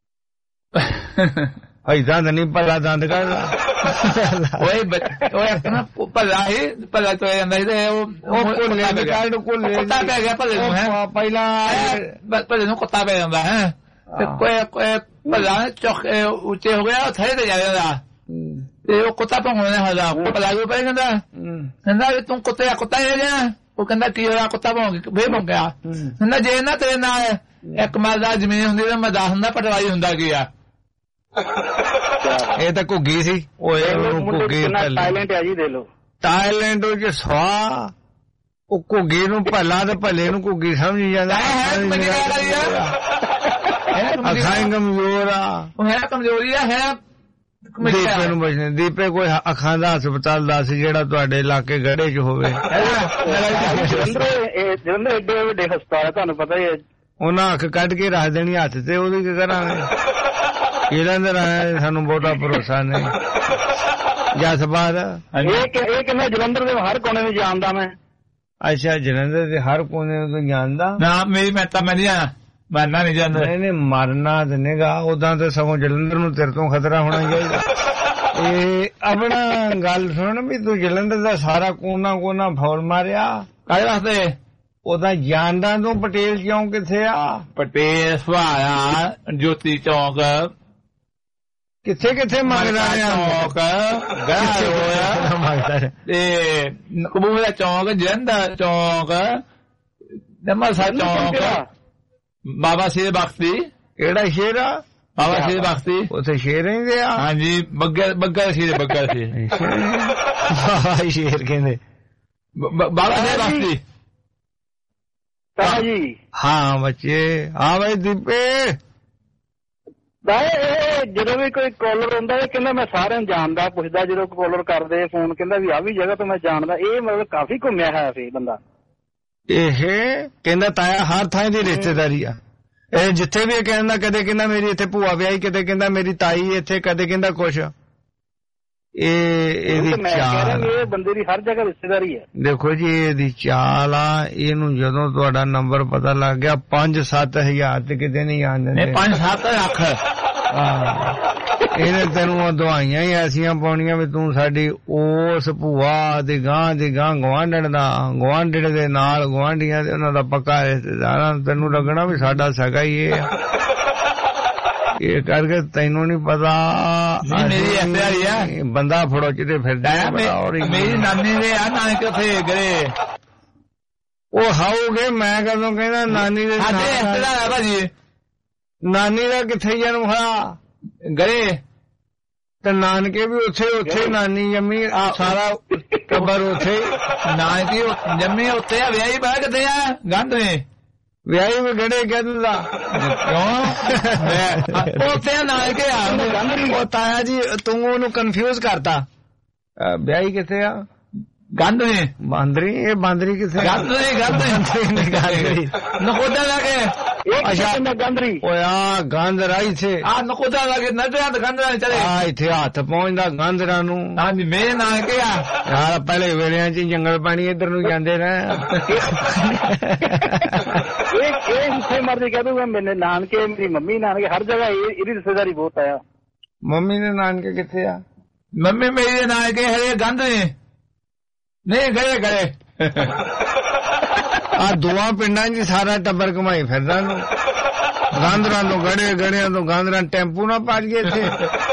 ਏਦਾਂ ਤਾਂ ਨਹੀਂ ਭੱਲਾ ਦੰਦ ਕੱਢ ਓਏ ਭੱਲਾ ਹੀ ਭੱਲਾ ਤੋਂ ਜਾਂਦਾ ਉਹ ਕੁੱਲੇ ਦੀ ਕੱਢ ਕੁੱਲੇ ਕੁੱਤਾ ਪੈ ਗਿਆ ਭੱਲੇ ਨੂੰ। ਪਹਿਲਾਂ ਭੱਲੇ ਨੂੰ ਕੁੱਤਾ ਪੈ ਜਾਂਦਾ ਹੈ ਕੋਈ ਭੱਲਾ ਚੁੱਕ ਉੱਚੇ ਹੋ ਗਿਆ ਥੜੇ ਤੇ ਜਾ ਜਾਂਦਾ ਤੇ ਉਹ ਕੁੱਤਾ ਭੌਂਕਦਾ ਹੁੰਦਾ। ਭੱਲਾ ਵੀ ਪੈ ਜਾਂਦਾ ਕਹਿੰਦਾ ਵੀ ਤੂੰ ਕੁੱਤੇ ਦਾ ਕੁੱਤਾ ਹੀ ਰਿਹਾ। ਉਹ ਕਹਿੰਦਾ ਕੀ ਹੋਇਆ? ਕੁੱਤਾ ਭੌਂਕ ਫੇਰ ਭੌਂਕ ਗਿਆ। ਕਹਿੰਦਾ ਜੇ ਨਾ ਤੇਰੇ ਨਾਲ ਇੱਕ ਮਰਦਾ ਜ਼ਮੀਨ ਹੁੰਦੀ ਤਾਂ ਮੈਂ ਦੱਸ ਹੁੰਦਾ ਪਟਵਾਰੀ ਹੁੰਦਾ ਕੀ ਆ। ਇਹ ਤਾਂ ਘੁੱਗੀ ਸੀ। ਓਏ ਘੁੱਗੀ ਟਾਇਲੈਂਡ ਆ ਜੀ ਦੇ ਲੋ। ਟਾਇਲੈਂਡ ਵਿੱਚ ਸਵਾ ਉਹ ਘੁੱਗੀ ਨੂੰ ਭਲਾ ਤੇ ਭਲੇ ਨੂੰ ਘੁੱਗੀ ਸਮਝੀ ਜਾਂਦਾ ਅੱਖਾਂ ਕਮਜ਼ੋਰ ਆ ਉਹ ਹੈ ਕਮਜ਼ੋਰੀ ਆ ਹੈ ਦੀਪੇ ਨੂੰ ਬਚਨੇ ਦੀਪੇ ਕੋਈ ਅੱਖਾਂ ਦਾ ਹਸਪਤਾਲ ਦੱਸ ਜਿਹੜਾ ਤੁਹਾਡੇ ਇਲਾਕੇ ਗੜੇ 'ਚ ਹੋਵੇ ਜਲੰਧਰ ਜਲੰਧਰ ਏਡੇ ਵੱਡੇ ਹਸਪਤਾਲ ਹੈ ਤੁਹਾਨੂੰ ਪਤਾ ਹੀ ਹੈ ਉਹਨਾਂ ਅੱਖ ਕੱਢ ਕੇ ਰੱਖ ਦੇਣੀ ਹੱਥ ਤੇ ਉਹਦੀ ਕੀ ਕਰਾਂਗੇ ਜਲੰਧਰ ਆਇਆ ਸਾਨੂੰ ਬਹੁਤਾ ਭਰੋਸਾ ਨਹੀਂ ਜਸਬਾਦ ਇਹ ਇਹ ਕਹਿੰਦਾ ਜਲੰਧਰ ਦੇ ਹਰ ਕੋਨੇ ਨੂੰ ਜਾਣਦਾ ਮੈਂ ਅੱਛਾ ਜਲੰਧਰ ਦੇ ਹਰ ਕੋਨੇ ਨੂੰ ਜਾਣਦਾ ਨਾ ਮੇਰੀ ਮੈਂ ਤਾਂ ਮੈਂ ਨਹੀਂ ਜਾਣਾ ਮਰਨਾ ਨਹੀਂ ਜਾਂਦਾ ਨਹੀਂ ਨਹੀਂ ਮਰਨਾ ਤੇ ਨਹੀਂਗਾ ਉਦਾਂ ਤੇ ਸਗੋਂ ਜਲੰਧਰ ਨੂੰ ਤੇਰੇ ਤੋਂ ਖਤਰਾ ਹੋਣਾ ਚਾਹੀਦਾ ਇਹ ਆਪਣਾ ਗੱਲ ਸੁਣ ਵੀ ਤੂੰ ਜਲੰਧਰ ਦਾ ਸਾਰਾ ਕੋਨਾ ਕੋਨਾ ਫੌਲ ਮਾਰਿਆ ਕਾਹਦੇ ਵਾਸਤੇ ਉਹਦਾ ਜਾਣਦਾ ਤੂੰ ਪਟੇਲ ਚੌਂਕ ਕਿੱਥੇ ਆ ਪਟੇਲ ਸਵਾਇਆ ਜੋਤੀ ਚੌਂਕ ਕਿੱਥੇ ਕਿੱਥੇ ਮੰਗਦਾ ਚੌਂਕ ਗਾਇਆ ਤੇ ਕਬੂਲਾ ਚੌਂਕ ਜਲੰਧਰ ਚੌਂਕ ਨਮਸਾ ਚੌਂਕ ਬਾਬਾ ਸ਼ੇਰ ਬਖਤੀ ਕਿਹੜਾ ਸ਼ੇਰ ਆ ਬਾਬਾ ਸ਼ੇਰ ਬਖਤੀ ਉੱਥੇ ਸ਼ੇਰ ਰਹਿੰਦੇ ਆ ਹਾਂਜੀ ਬੱਗਾ ਬੱਗਾ ਸ਼ੇਰ ਬੱਗਾ ਸ਼ੇਰ ਬਾਬਾ ਸ਼ੇਰ ਕਹਿੰਦੇ ਬਾਬਾ ਸ਼ੇਰ ਬਖਤੀ ਜੀ ਹਾਂ ਬੱਚੇ ਹਾਂ ਬਾਈ ਦੀਪੇ ਜਦੋਂ ਵੀ ਕੋਈ ਕਾਲਰ ਹੁੰਦਾ ਇਹ ਕਹਿੰਦਾ ਮੈਂ ਸਾਰਿਆਂ ਨੂੰ ਜਾਣਦਾ ਪੁੱਛਦਾ ਜਦੋਂ ਕਾਲਰ ਕਰਦੇ ਫੋਨ ਕਹਿੰਦਾ ਵੀ ਆਹ ਵੀ ਜਗ੍ਹਾ ਤੋਂ ਮੈਂ ਜਾਣਦਾ ਇਹ ਮਤਲਬ ਕਾਫੀ ਘੁੰਮਿਆ ਹੈ ਸੀ ਬੰਦਾ ਇਹ ਕਹਿੰਦਾ ਤਾਇਆ ਹਰ ਥਾਂ ਦੀ ਰਿਸ਼ਤੇਦਾਰੀ ਆ ਇਹ ਜਿੱਥੇ ਵੀ ਕਹਿੰਦਾ ਕਦੇ ਕਹਿੰਦਾ ਮੇਰੀ ਇੱਥੇ ਭੂਆ ਵਿਆਹੀ ਕਦੇ ਕਹਿੰਦਾ ਮੇਰੀ ਤਾਈ ਇੱਥੇ ਕਦੇ ਕਹਿੰਦਾ ਕੁਛ ਇਹ ਇਹਦੀ ਚਾਲ ਇਹ ਬੰਦੇ ਦੀ ਹਰ ਜਗ੍ਹਾ ਰਿਸ਼ਤੇਦਾਰੀ ਹੈ ਦੇਖੋ ਜੀ ਇਹਦੀ ਚਾਲ ਆ ਇਹਨੂੰ ਜਦੋਂ ਤੁਹਾਡਾ ਨੰਬਰ ਪਤਾ ਲੱਗ ਗਿਆ ਪੰਜ ਸੱਤ ਹਜ਼ਾਰ ਤੇ ਕਿਤੇ ਨਹੀਂ ਆਉਂਦੇ ਪੰਜ ਸੱਤ ਲੱਖ ਇਹਨੇ ਤੈਨੂੰ ਦਵਾਈਆਂ ਹੀ ਐਸੀਆਂ ਪਾਉਣੀਆਂ ਵੀ ਤੂੰ ਸਾਡੀ ਉਸ ਭੂਆ ਦੇ ਗਾਂ ਦੇ ਗਾਂ ਗੁਆਂਢਣ ਦਾ ਗੁਆਂਢਣ ਦੇ ਨਾਲ ਗੁਆਂਢੀਆਂ ਦੇ ਉਹਨਾਂ ਦਾ ਪੱਕਾ ਰਿਸ਼ਤੇਦਾਰਾਂ ਤੈਨੂੰ ਲੱਗਣਾ ਵੀ ਸਾਡਾ ਸਗਾ ਹੀ ਇਹ ਇਹ ਕਰਕੇ ਤੈਨੂੰ ਨਹੀਂ ਪਤਾ ਮੇਰੀ ਐਫਆਈ ਆ ਬੰਦਾ ਫੜੋ ਚਿੱਤੇ ਫਿਰਦਾ ਮੇਰੀ ਨਾਨੀ ਦੇ ਆ ਨਾਨੀ ਕਿੱਥੇ ਗਏ ਉਹ ਹਾਉਗੇ ਮੈਂ ਕਦੋਂ ਕਹਿੰਦਾ ਨਾਨੀ ਦੇ ਭਾਜੀ ਨਾਨੀ ਦਾ ਕਿੱਥੇ ਜਨਮ ਹੋਇਆ ਗਏ ਤੇ ਨਾਨਕੇ ਵੀ ਉੱਥੇ ਉੱਥੇ ਨਾਨੀ ਜੰਮੀ ਸਾਰਾ ਟੱਬਰ ਉੱਥੇ ਨਾਨਕੀ ਜੰਮੀ ਉੱਥੇ ਆ ਵਿਆਹੀ ਬਾਹਰ ਕਿੱਥੇ ਆ ਗੰਢ ਨੇ ਵਿਆਹੀ ਵੀ ਗੜੇ ਕਹਿੰਦਾ ਕਿਉਂ ਉੱਥੇ ਨਾਨਕੇ ਆ ਉਹ ਤਾਇਆ ਜੀ ਤੂੰ ਉਹਨੂੰ ਕਨਫਿਊਜ਼ ਕਰਤਾ ਵਿਆਹੀ ਕਿੱਥੇ ਆ ਗੰਢ ਨੇ ਬਾਂਦਰੀ ਇਹ ਬਾਂਦਰੀ ਕਿੱਥੇ ਗੰਢ ਨੇ ਗੰਢ ਨੇ ਨਕੋਦਾ ਲਾਗੇ ਅੱਛਾ ਗੰਦਰੀ ਓਏ ਆ ਗੰਦਰਾ ਇੱਥੇ ਆ ਨਕੋਦਾ ਲਾਗੇ ਨਜ਼ਰਾਂ ਤੇ ਗੰਦਰਾ ਚਲੇ ਆ ਇੱਥੇ ਹੱਥ ਪਹੁੰਚਦਾ ਗੰਦਰਾ ਨੂੰ ਹਾਂਜੀ ਮੇਰੇ ਨਾਨਕੇ ਆ ਯਾਰ ਪਹਿਲੇ ਵੇਲਿਆਂ ਚ ਜੰਗਲ ਪਾਣੀ ਇੱਧਰ ਨੂੰ ਜਾਂਦੇ ਰਹੇ ਇਹ ਇਹ ਜਿੱਥੇ ਮਰਜ਼ੀ ਕਹਿ ਦੂਗਾ ਮੇਰੇ ਨਾਨਕੇ ਮੇਰੀ ਮੰਮੀ ਨਾਨਕੇ ਹਰ ਜਗ੍ਹਾ ਇਹਦੀ ਰਿਸ਼ਤੇਦਾਰੀ ਬਹੁਤ ਆਇਆ ਮੰਮੀ ਦੇ ਨਾਨਕੇ ਕਿੱਥੇ ਆ ਮੰਮੀ ਮੇਰੀ ਦੇ ਨਾਨਕੇ ਹਰੇ ਗੰਦ ਨੇ ਨਹੀਂ ਗਏ ਗਏ ਆ ਦੋਵਾਂ ਪਿੰਡਾਂ 'ਚ ਸਾਰਾ ਟੱਬਰ ਘੁਮਾਈ ਫਿਰਦਾ ਨੂੰ ਗਾਂਦਰਾਂ ਤੋਂ ਗੜੇ ਗੜਿਆਂ ਤੋਂ ਗਾਂਦਰਾਂ ਟੈਂਪੂ ਨਾ ਪਾ ਗਏ ਇੱਥੇ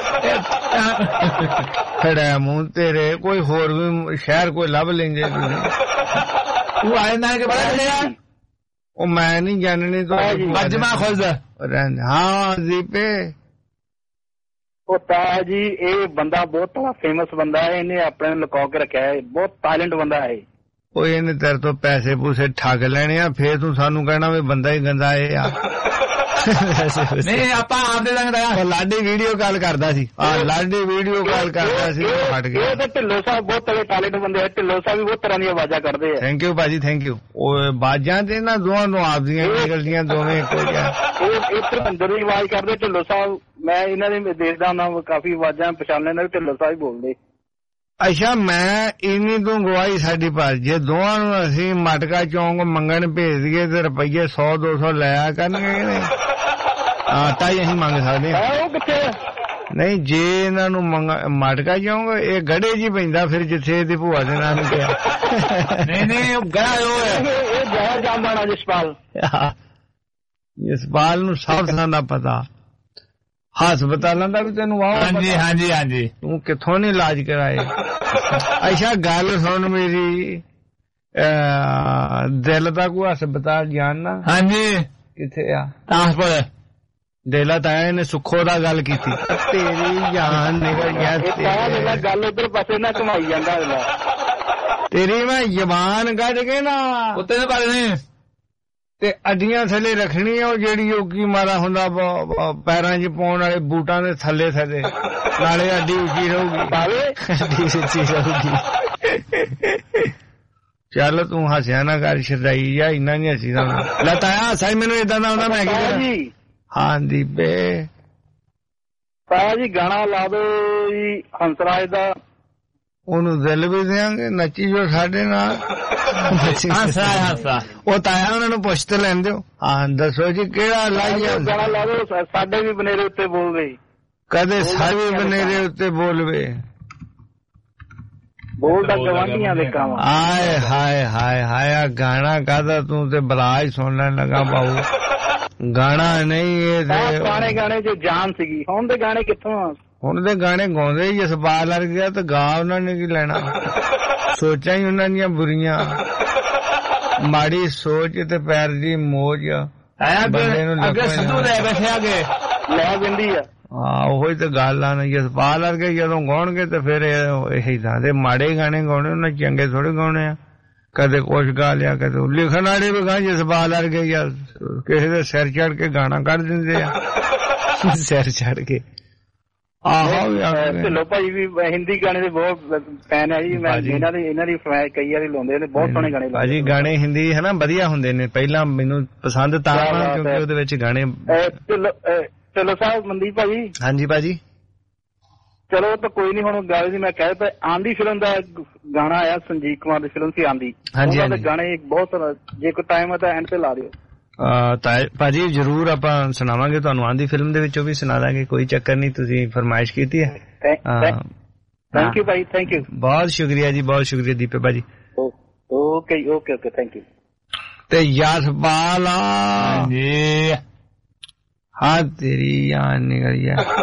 ਖੜਾ ਮੂੰਹ ਤੇਰੇ ਕੋਈ ਹੋਰ ਵੀ ਸ਼ਹਿਰ ਕੋਈ ਲੱਭ ਲੈਂਦੇ ਤੁਸੀਂ ਤੂੰ ਆਏ ਨਾ ਕਿ ਬੜਾ ਲਿਆ ਉਹ ਮੈਂ ਨਹੀਂ ਜਾਣਨੀ ਤੋਂ ਮਜਮਾ ਖੁਦ ਹਾਂ ਦੀਪੇ ਉਹ ਤਾਇਆ ਜੀ ਇਹ ਬੰਦਾ ਬਹੁਤ ਫੇਮਸ ਬੰਦਾ ਹੈ ਇਹਨੇ ਆਪਣੇ ਨੂੰ ਲੁਕਾ ਕੇ ਰੱਖਿਆ ਹੈ ਬਹੁਤ ਟੈਲੈਂਟ ਬੰਦਾ ਹੈ ਉਹ ਇਹਨੇ ਤੇਰੇ ਤੋਂ ਪੈਸੇ ਪੂਸੇ ਠੱਗ ਲੈਣੇ ਆ ਫੇਰ ਤੂੰ ਸਾਨੂੰ ਕਹਿਣਾ ਵੀ ਬੰਦਾ ਹੀ ਗੰਦਾ ਇਹ ਆ ਨਹੀਂ ਆਪਾਂ ਆਪਦੇ ਲੰਗਦਾ ਲਾਡੀ ਵੀਡੀਓ ਕਾਲ ਕਰਦਾ ਸੀ ਆ ਲਾਡੀ ਵੀਡੀਓ ਕਾਲ ਕਰਦਾ ਸੀ ਹਟ ਗਿਆ ਇਹ ਤਾਂ ਢਿੱਲੋਂ ਸਾਹਿਬ ਬਹੁਤ ਤਗੜੇ ਟੈਲੈਂਟ ਬੰਦੇ ਆ ਢਿੱਲੋਂ ਸਾਹਿਬ ਵੀ ਬਹੁਤ ਤਰ੍ਹਾਂ ਦੀਆਂ ਆਵਾਜ਼ਾਂ ਕਰਦੇ ਆ ਥੈਂਕ ਯੂ ਭਾਜੀ ਥੈਂਕ ਯੂ ਉਹ ਆਵਾਜ਼ਾਂ ਤੇ ਨਾ ਦੋਵਾਂ ਨੂੰ ਆਪਦੀਆਂ ਨਿਕਲਦੀਆਂ ਦੋਵੇਂ ਇੱਕੋ ਜਿਹਾ ਇਹ ਇਹ ਧਰਮਿੰਦਰ ਦੀ ਆਵਾਜ਼ ਕਰਦੇ ਢਿੱਲੋਂ ਸਾਹਿਬ ਮੈਂ ਇਹਨਾਂ ਦੇ ਦੇਖਦਾ ਹੁੰਦਾ ਕਾਫੀ ਆਵਾਜ਼ਾਂ ਪਛਾਣ ਲੈਂਦਾ ਢਿੱਲੋਂ ਸਾਹਿਬ ਬੋਲਦੇ ਅੱਛਾ ਮੈਂ ਇੰਨੀ ਤੋਂ ਗਵਾਹੀ ਸਾਡੀ ਪਰ ਜੇ ਦੋਵਾਂ ਨੂੰ ਅਸੀਂ ਮਟਕਾ ਚੌਂਕ ਮੰਗਣ ਭੇਜ ਦਈਏ ਤੇ ਰੁਪਈਏ ਸੌ ਦੋ ਸੌ ਲਿਆ ਕਰਨਗੇ ਹਾਂ ਤਾਂ ਹੀ ਅਸੀਂ ਮੰਗ ਸਕਦੇ ਹਾਂ ਉਹ ਕਿੱਥੇ ਨਹੀਂ ਜੇ ਇਹਨਾਂ ਨੂੰ ਮਟਕਾ ਚੌਂਕ ਇਹ ਗੜੇ ਜੀ ਪੈਂਦਾ ਫਿਰ ਜਿੱਥੇ ਇਹਦੀ ਭੂਆ ਦੇ ਨਾਂ ਨੂੰ ਕਿਹਾ ਨਹੀਂ ਨਹੀਂ ਉਹ ਗੜਾ ਉਹ ਇਹ ਜਾਇਆ ਜਾਂਦਾ ਨਾ ਜਸਪਾਲ ਜਸਪਾਲ ਨੂੰ ਸਭ ਥਾਂ ਦਾ ਪਤਾ ਹਸਪਤਾਲਾਂ ਦਾ ਵੀ ਤੈਨੂੰ ਆਓ ਹਾਂਜੀ ਹਾਂਜੀ ਹਾਂਜੀ ਤੂੰ ਕਿੱਥੋਂ ਨਹੀਂ ਇਲਾਜ ਕਰਾਏ ਅੱਛਾ ਗੱਲ ਸੁਣ ਮੇਰੀ ਦਿਲ ਦਾ ਕੋਈ ਹਸਪਤਾਲ ਜਾਣਨਾ ਹਾਂਜੀ ਕਿੱਥੇ ਆ ਟ੍ਰਾਂਸਪੋਰਟ ਦੇਲਾ ਤਾਂ ਇਹਨੇ ਸੁੱਖੋ ਦਾ ਗੱਲ ਕੀਤੀ ਤੇਰੀ ਜਾਨ ਨਿਕਲ ਗਿਆ ਗੱਲ ਉਧਰ ਪਾਸੇ ਨਾ ਘੁਮਾਈ ਜਾਂਦਾ ਤੇਰੀ ਮੈਂ ਜ਼ਬਾਨ ਕੱਢ ਕੇ ਨਾ ਉੱਤੇ ਨੇ ਪਾਲਣੇ ਤੇ ਅੱਡੀਆਂ ਥੱਲੇ ਰੱਖਣੀ ਉਹ ਜਿਹੜੀ ਉਹ ਕੀ ਮਾਰਾ ਹੁੰਦਾ ਪੈਰਾਂ 'ਚ ਪਾਉਣ ਵਾਲੇ ਬੂਟਾਂ ਦੇ ਥੱਲੇ ਥੱਲੇ ਨਾਲੇ ਅੱਡੀ ਉੱਚੀ ਰਹੂਗੀ ਅੱਡੀ ਉੱਚੀ ਰਹੂਗੀ। ਚੱਲ ਤੂੰ ਹੱਸਿਆ ਨਾ ਕਰ ਸ਼ਰਦਾਈ ਜਾਂ ਇੰਨਾ ਨਹੀਂ ਹੱਸੀ ਦਾ ਲੈ ਤਾਇਆ ਹੱਸਾਂ ਮੈਨੂੰ ਏਦਾਂ ਦਾ ਹੁੰਦਾ ਮੈਂ ਕੀ ਹਾਂ ਦੀਪੇ ਤਾਇਆ ਜੀ ਗਾਣਾ ਲਾ ਦੋ ਜੀ ਹੰਸਰਾਜ ਦਾ ਉਹਨੂੰ ਦਿਲ ਵੀ ਦਿਆਂਗੇ ਨੱਚੀ ਜੋ ਸਾਡੇ ਨਾਲ ਉਹ ਤਾਇਆ ਉਹਨਾਂ ਨੂੰ ਪੁੱਛ ਤੇ ਲੈਣ ਦਿਓ ਹਾਂ ਦੱਸੋ ਜੀ ਕਿਹੜਾ ਲਾਈਆ ਗਾਣਾ ਲਾ ਦੋ ਸਾਡੇ ਵੀ ਬਨੇਰੇ ਉੱਤੇ ਬੋਲਵੇ ਕਦੇ ਸਾਡੇ ਬਨੇਰੇ ਉੱਤੇ ਬੋਲਵੇ ਬੋਲਦਾ ਗਵਾਂਢੀਆਂ ਦੇ ਕੰਮ ਆਏ ਹਾਏ ਹਾਏ ਹਾਏ ਗਾਣਾ ਕਾਹਦਾ ਤੂੰ ਤੇ ਬਲਾਜ ਸੁਣਨ ਲੱਗਾ ਪਾਉ ਗਾਣਾ ਨਹੀਂ ਇਹ ਪੁਰਾਣੇ ਗਾਣੇ ਚ ਜਾਨ ਸੀਗੀ ਹੁਣ ਦੇ ਗਾਣੇ ਕਿੱਥੋਂ ਆ ਹੁਣ ਦੇ ਗਾਣੇ ਗਾਉਂਦੇ ਹੀ ਜਸਪਾਲ ਲੜ ਗਿਆ ਤੇ ਗਾ ਉਹਨਾਂ ਨੇ ਕੀ ਲੈਣਾ ਸੋਚਾਂ ਹੀ ਉਹਨਾਂ ਦੀਆਂ ਬੁਰੀਆਂ ਮਾੜੀ ਸੋਚ ਤੇ ਪੈਰ ਦੀ ਮੋਜ ਬੰਦੇ ਨੂੰ ਅੱਗੇ ਸਿੱਧੂ ਲੈ ਬੈਠੇ ਅੱਗੇ ਲੈ ਬਿੰਦੀ ਆ ਹਾਂ ਉਹੀ ਤਾਂ ਗੱਲ ਆ ਨਾ ਜਸਪਾਲ ਵਰਗੇ ਜਦੋਂ ਗਾਉਣਗੇ ਤੇ ਫਿਰ ਇਹੀ ਤਾਂ ਦੇ ਮਾੜੇ ਗਾਣੇ ਗਾਉਣੇ ਉਹਨਾਂ ਚੰਗੇ ਥੋੜੇ ਗਾਉਣੇ ਆ ਕਦੇ ਕੁਛ ਗਾ ਲਿਆ ਕਦੇ ਲਿਖਣ ਵਾਲੇ ਵੀ ਗਾ ਜਸਪਾਲ ਵਰਗੇ ਯਾਰ ਕਿਸੇ ਦੇ ਸਿਰ ਚੜ ਕੇ ਗਾਣਾ ਕੱਢ ਦਿੰਦੇ ਆ ਸਿਰ ਚੜ ਕੇ ਆਹੋ ਢਿੱਲੋਂ ਭਾਈ ਵੀ ਹਿੰਦੀ ਗਾਣੇ ਦੇ ਬਹੁਤ ਫੈਨ ਹੈ ਜੀ ਮੈਂ ਇਹਨਾਂ ਦੀ ਇਹਨਾਂ ਦੀ ਫਰਮਾਇਸ਼ ਕਈ ਵਾਰੀ ਲਾਉਂਦੇ ਨੇ ਬਹੁਤ ਸੋਹਣੇ ਗਾਣੇ ਭਾਜੀ ਗਾਣੇ ਹਿੰਦੀ ਹੈ ਨਾ ਵਧੀਆ ਹੁੰਦੇ ਨੇ ਪਹਿਲਾਂ ਮੈਨੂੰ ਪਸੰਦ ਤਾਂ ਕਿਉਂਕਿ ਉਹਦੇ ਵਿੱਚ ਗਾਣੇ ਢਿੱਲੋਂ ਸਾਹਿਬ ਮਨਦੀਪ ਭਾਜੀ ਹਾਂਜੀ ਭਾਜੀ ਚਲੋ ਤਾਂ ਕੋਈ ਨੀ ਹੁਣ ਗੱਲ ਸੀ ਮੈਂ ਕਹਿ ਦਿੱਤਾ ਆਂਦੀ ਫਿਲਮ ਦਾ ਗਾਣਾ ਆਇਆ ਸੰਜੀਵ ਕੁਮਾਰ ਦੀ ਫਿਲਮ ਸੀ ਆਂਦੀ ਉਹਨਾਂ ਦੇ ਗਾਣੇ ਬਹੁਤ ਜੇ ਕੋਈ ਟਾਈਮ ਹੈ ਤਾਂ ਐਂਡ ਤੇ ਲਾ ਦਿਓ ਭਾਜੀ ਜਰੂਰ ਆਪਾਂ ਸੁਣਾਵਾਂਗੇ ਤੁਹਾਨੂੰ ਆਂਦੀ ਫਿਲਮ ਦੇ ਵਿੱਚੋਂ ਵੀ ਸੁਣਾ ਦਾਂਗੇ ਕੋਈ ਚੱਕਰ ਨਹੀਂ ਤੁਸੀਂ ਫਰਮਾਇਸ਼ ਕੀਤੀ ਹੈ ਥੈਂਕ ਯੂ ਭਾਈ ਥੈਂਕ ਯੂ ਬਹੁਤ ਸ਼ੁਕਰੀਆ ਜੀ ਬਹੁਤ ਸ਼ੁਕਰੀਆ ਦੀਪੇ ਭਾਜੀ okay okay okay thank you ਤੇ ਯਸ਼ਪਾਲ ਜੀ ਹਾਂ ਤੇਰੀ ਜਾਨ ਨਿਕਲ